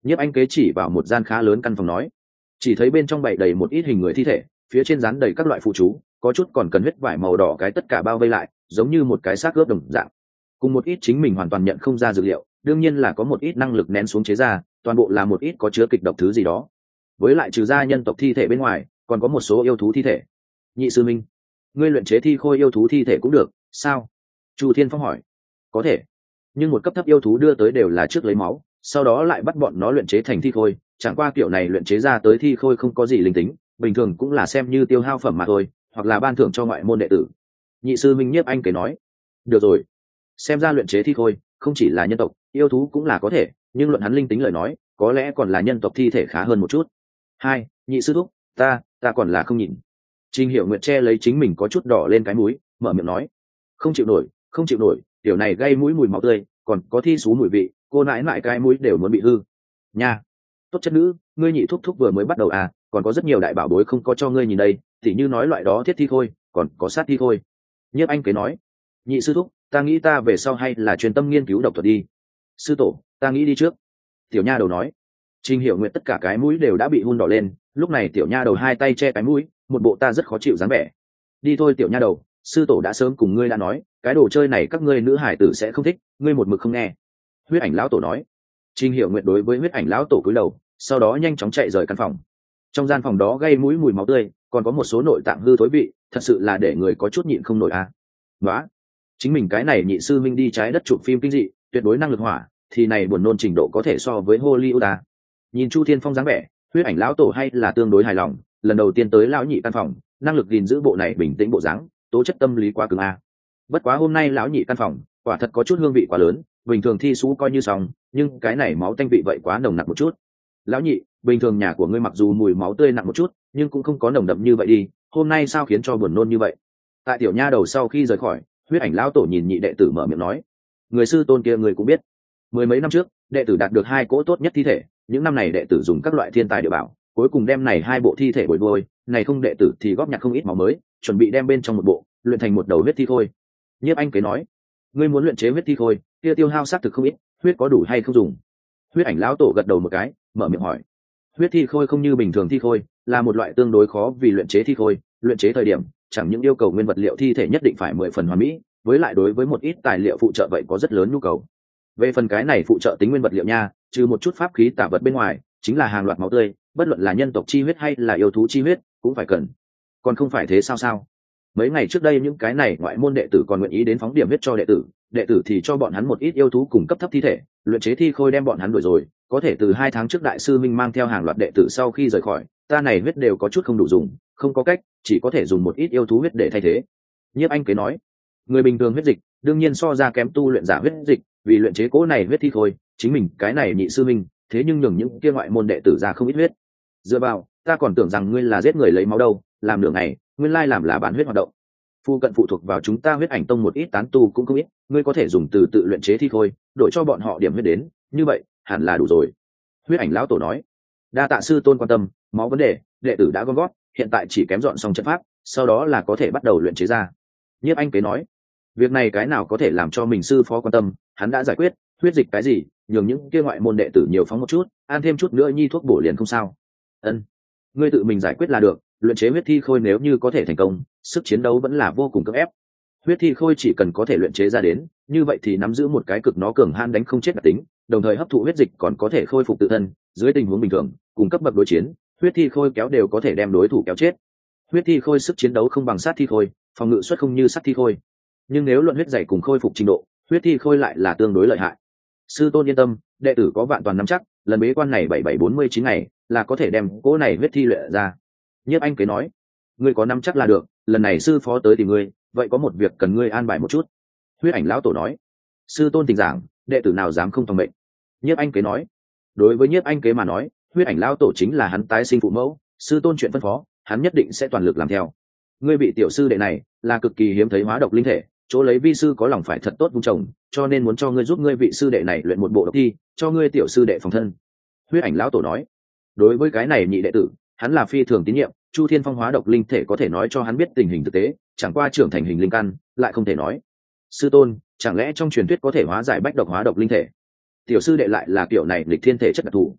Nhiếp Anh Kế chỉ vào một gian khá lớn căn phòng nói, chỉ thấy bên trong bày đầy một ít hình người thi thể, phía trên dán đầy các loại phụ chú, có chút còn cần huyết vải màu đỏ cái tất cả bao vây lại, giống như một cái xác ướp đồng dạng. Cùng một ít chính mình hoàn toàn nhận không ra dược liệu, đương nhiên là có một ít năng lực nén xuống chế ra, toàn bộ là một ít có chứa kịch độc thứ gì đó. Với lại trừ ra nhân tộc thi thể bên ngoài, còn có một số yêu thú thi thể. Nhị sư minh, ngươi luyện chế thi khôi yêu thú thi thể cũng được, sao? Chu Thiên Phong hỏi. Có thể, nhưng một cấp thấp yêu thú đưa tới đều là trước lấy máu, sau đó lại bắt bọn nó luyện chế thành thi khôi, chẳng qua kiểu này luyện chế ra tới thi khôi không có gì linh tính, bình thường cũng là xem như tiêu hao phẩm mà thôi, hoặc là ban thưởng cho ngoại môn đệ tử. Nhị sư minh Nhiếp Anh Kế nói. Được rồi, xem ra luyện chế thi khôi không chỉ là nhân tộc, yêu thú cũng là có thể, nhưng luận hắn linh tính lời nói, có lẽ còn là nhân tộc thi thể khá hơn một chút. Hai, nhị sư thúc, ta, ta còn là không nhìn. Trình Hiểu Nguyệt che lấy chính mình có chút đỏ lên cái mũi, mở miệng nói, không chịu nổi, không chịu nổi, tiểu này gây mũi mùi máu tươi, còn có thi sú mùi vị, cô nãi nãi cái mũi đều muốn bị hư. Nha, tốt chất nữ, ngươi nhị thúc thúc vừa mới bắt đầu à, còn có rất nhiều đại bảo bối không có cho ngươi nhìn đây, tỉ như nói loại đó thiết thi khôi, còn có sát thi khôi. Nhiếp Anh Kế nói, nhị sư thúc, ta nghĩ ta về sau hay là chuyên tâm nghiên cứu độc thuật đi. Sư tổ, ta nghĩ đi trước. Tiểu nha đầu nói. Trình Hiểu Nguyệt tất cả cái mũi đều đã bị hun đỏ lên, lúc này tiểu nha đầu hai tay che cái mũi, một bộ ta rất khó chịu dáng vẻ. Đi thôi tiểu nha đầu, sư tổ đã sớm cùng ngươi đã nói, cái đồ chơi này các ngươi nữ hải tử sẽ không thích, ngươi một mực không nghe. Huyết Ảnh lão tổ nói. Trình Hiểu Nguyệt đối với Huyết Ảnh lão tổ cúi đầu, sau đó nhanh chóng chạy rời căn phòng. Trong gian phòng đó gây mũi mùi máu tươi, còn có một số nội tạng hư thối vị, thật sự là để người có chút nhịn không nổi à. Nóa, chính mình cái này nhị sư minh đi trái đất chụp phim kinh dị, tuyệt đối năng lực hỏa, thì này buồn nôn trình độ có thể so với Hollywood à. Nhìn Chu Thiên Phong dáng vẻ, Huyết Ảnh lão tổ hay là tương đối hài lòng, lần đầu tiên tới lão nhị căn phòng, năng lực gìn giữ bộ này bình tĩnh bộ dáng, tố chất tâm lý quá cứng a. Bất quá hôm nay lão nhị căn phòng, quả thật có chút hương vị quá lớn, bình thường thi sú coi như xong, nhưng cái này máu tanh vị vậy quá nồng nặc một chút. Lão nhị, bình thường nhà của ngươi mặc dù mùi máu tươi nặng một chút, nhưng cũng không có nồng đậm như vậy đi, hôm nay sao khiến cho buồn nôn như vậy? Tại tiểu nha đầu sau khi rời khỏi, Huyết Ảnh lão tổ nhìn nhị đệ tử mở miệng nói, người sư tôn kia người cũng biết, mười mấy năm trước, đệ tử đạt được hai cỗ tốt nhất thi thể, những năm này đệ tử dùng các loại thiên tài địa bảo, cuối cùng đem này hai bộ thi thể bồi đuôi, này không đệ tử thì góp nhặt không ít máu mới, chuẩn bị đem bên trong một bộ, luyện thành một đầu huyết thi khôi. Nhiếp Anh Kế nói, ngươi muốn luyện chế huyết thi khôi, kia tiêu hao xác thực không ít, huyết có đủ hay không dùng? Huyết Ảnh lão tổ gật đầu một cái, mở miệng hỏi, huyết thi khôi không như bình thường thi khôi, là một loại tương đối khó vì luyện chế thi khôi, luyện chế thời điểm chẳng những yêu cầu nguyên vật liệu thi thể nhất định phải mười phần hoàn mỹ, với lại đối với một ít tài liệu phụ trợ vậy có rất lớn nhu cầu. Về phần cái này phụ trợ tính nguyên vật liệu nha, trừ một chút pháp khí tả vật bên ngoài, chính là hàng loạt máu tươi, bất luận là nhân tộc chi huyết hay là yêu thú chi huyết, cũng phải cần. Còn không phải thế sao sao? Mấy ngày trước đây những cái này ngoại môn đệ tử còn nguyện ý đến phóng điểm huyết cho đệ tử, đệ tử thì cho bọn hắn một ít yêu thú cùng cấp thấp thi thể, luyện chế thi khôi đem bọn hắn đuổi rồi, có thể từ hai tháng trước đại sư minh mang theo hàng loạt đệ tử sau khi rời khỏi, ta này huyết đều có chút không đủ dùng, không có cách, chỉ có thể dùng một ít yêu thú huyết để thay thế. Nhiếp Anh Kế nói, người bình thường huyết dịch đương nhiên so ra kém tu luyện giả huyết dịch, vì luyện chế cố này huyết thi khôi, chính mình cái này nhị sư minh, thế nhưng nhường những kia ngoại môn đệ tử ra không ít huyết. Dựa vào, ta còn tưởng rằng ngươi là giết người lấy máu đâu, làm nửa ngày, nguyên lai làm là bán huyết hoạt động. Phu cận phụ thuộc vào chúng ta Huyết Ảnh tông một ít tán tu cũng không ít, ngươi có thể dùng từ tự luyện chế thi khôi, đổi cho bọn họ điểm huyết đến, như vậy hẳn là đủ rồi. Huyết Ảnh lão tổ nói, đa tạ sư tôn quan tâm, máu vấn đề đệ tử đã gom gót, hiện tại chỉ kém dọn xong trận pháp, sau đó là có thể bắt đầu luyện chế ra. Nhiếp Anh Kế nói, việc này cái nào có thể làm cho mình sư phó quan tâm, hắn đã giải quyết, huyết dịch cái gì, nhường những kia ngoại môn đệ tử nhiều phóng một chút, ăn thêm chút nữa nhi thuốc bổ liền không sao. Ân, ngươi tự mình giải quyết là được, luyện chế huyết thi khôi nếu như có thể thành công, sức chiến đấu vẫn là vô cùng cưỡng ép. Huyết thi khôi chỉ cần có thể luyện chế ra đến, như vậy thì nắm giữ một cái cực nó cường han đánh không chết đặc tính, đồng thời hấp thụ huyết dịch còn có thể khôi phục tự thân, dưới tình huống bình thường, cùng cấp bậc đối chiến, huyết thi khôi kéo đều có thể đem đối thủ kéo chết. Huyết thi khôi sức chiến đấu không bằng sát thi khôi, phòng ngự suất không như sát thi khôi, nhưng nếu luận huyết dày cùng khôi phục trình độ, huyết thi khôi lại là tương đối lợi hại. Sư tôn yên tâm, đệ tử có vạn toàn nắm chắc, lần bế quan này bảy bảy bốn mươi chín ngày là có thể đem cỗ này huyết thi luyện ra. Nhiếp Anh Kế nói, ngươi có nắm chắc là được, lần này sư phó tới tìm ngươi, vậy có một việc cần ngươi an bài một chút. Huyết Ảnh lão tổ nói, sư tôn tình giảng, đệ tử nào dám không phòng mệnh. Nhiếp Anh Kế nói, đối với Nhiếp Anh Kế mà nói, Huyết Ảnh lão tổ chính là hắn tái sinh phụ mẫu, sư tôn chuyện phân phó, hắn nhất định sẽ toàn lực làm theo. Ngươi bị tiểu sư đệ này là cực kỳ hiếm thấy hóa độc linh thể, chỗ lấy vi sư có lòng phải thật tốt vun trồng, cho nên muốn cho ngươi giúp ngươi vị sư đệ này luyện một bộ độc thi, cho ngươi tiểu sư đệ phòng thân. Huyết Ảnh lão tổ nói, đối với cái này nhị đệ tử, hắn là phi thường tín nhiệm, Chu Thiên Phong hóa độc linh thể có thể nói cho hắn biết tình hình thực tế, chẳng qua trưởng thành hình linh căn, lại không thể nói. Sư tôn, chẳng lẽ trong truyền thuyết có thể hóa giải bách độc hóa độc linh thể? Tiểu sư đệ lại là kiểu này lịch thiên thể chất đặc thù.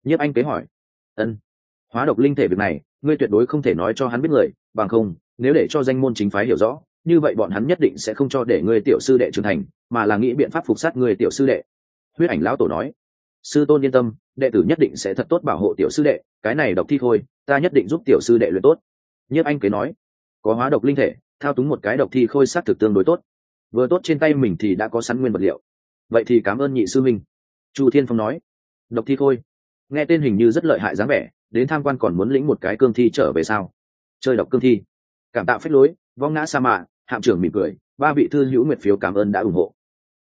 Nhiếp Anh kế hỏi. Ân. Hóa độc linh thể việc này ngươi tuyệt đối không thể nói cho hắn biết người, bằng không nếu để cho danh môn chính phái hiểu rõ, như vậy bọn hắn nhất định sẽ không cho để ngươi tiểu sư đệ trưởng thành, mà là nghĩ biện pháp phục sát ngươi tiểu sư đệ. Huyết Ảnh lão tổ nói. Sư tôn yên tâm, đệ tử nhất định sẽ thật tốt bảo hộ tiểu sư đệ, cái này độc thi thôi ta nhất định giúp tiểu sư đệ luyện tốt. Nhiếp Anh kế nói. Có hóa độc linh thể, thao túng một cái độc thi khôi sát thực tương đối tốt, vừa tốt trên tay mình thì đã có sẵn nguyên vật liệu. Vậy thì cảm ơn nhị sư minh. Chu Thiên Phong nói. Độc thi khôi, nghe tên hình như rất lợi hại dáng vẻ, đến tham quan còn muốn lĩnh một cái cương thi trở về sao? Chơi độc cương thi. Cảm tạ phách lối, vong ngã sa mạ, hạm trưởng mỉm cười, ba vị thư hữu nguyệt phiếu cảm ơn đã ủng hộ.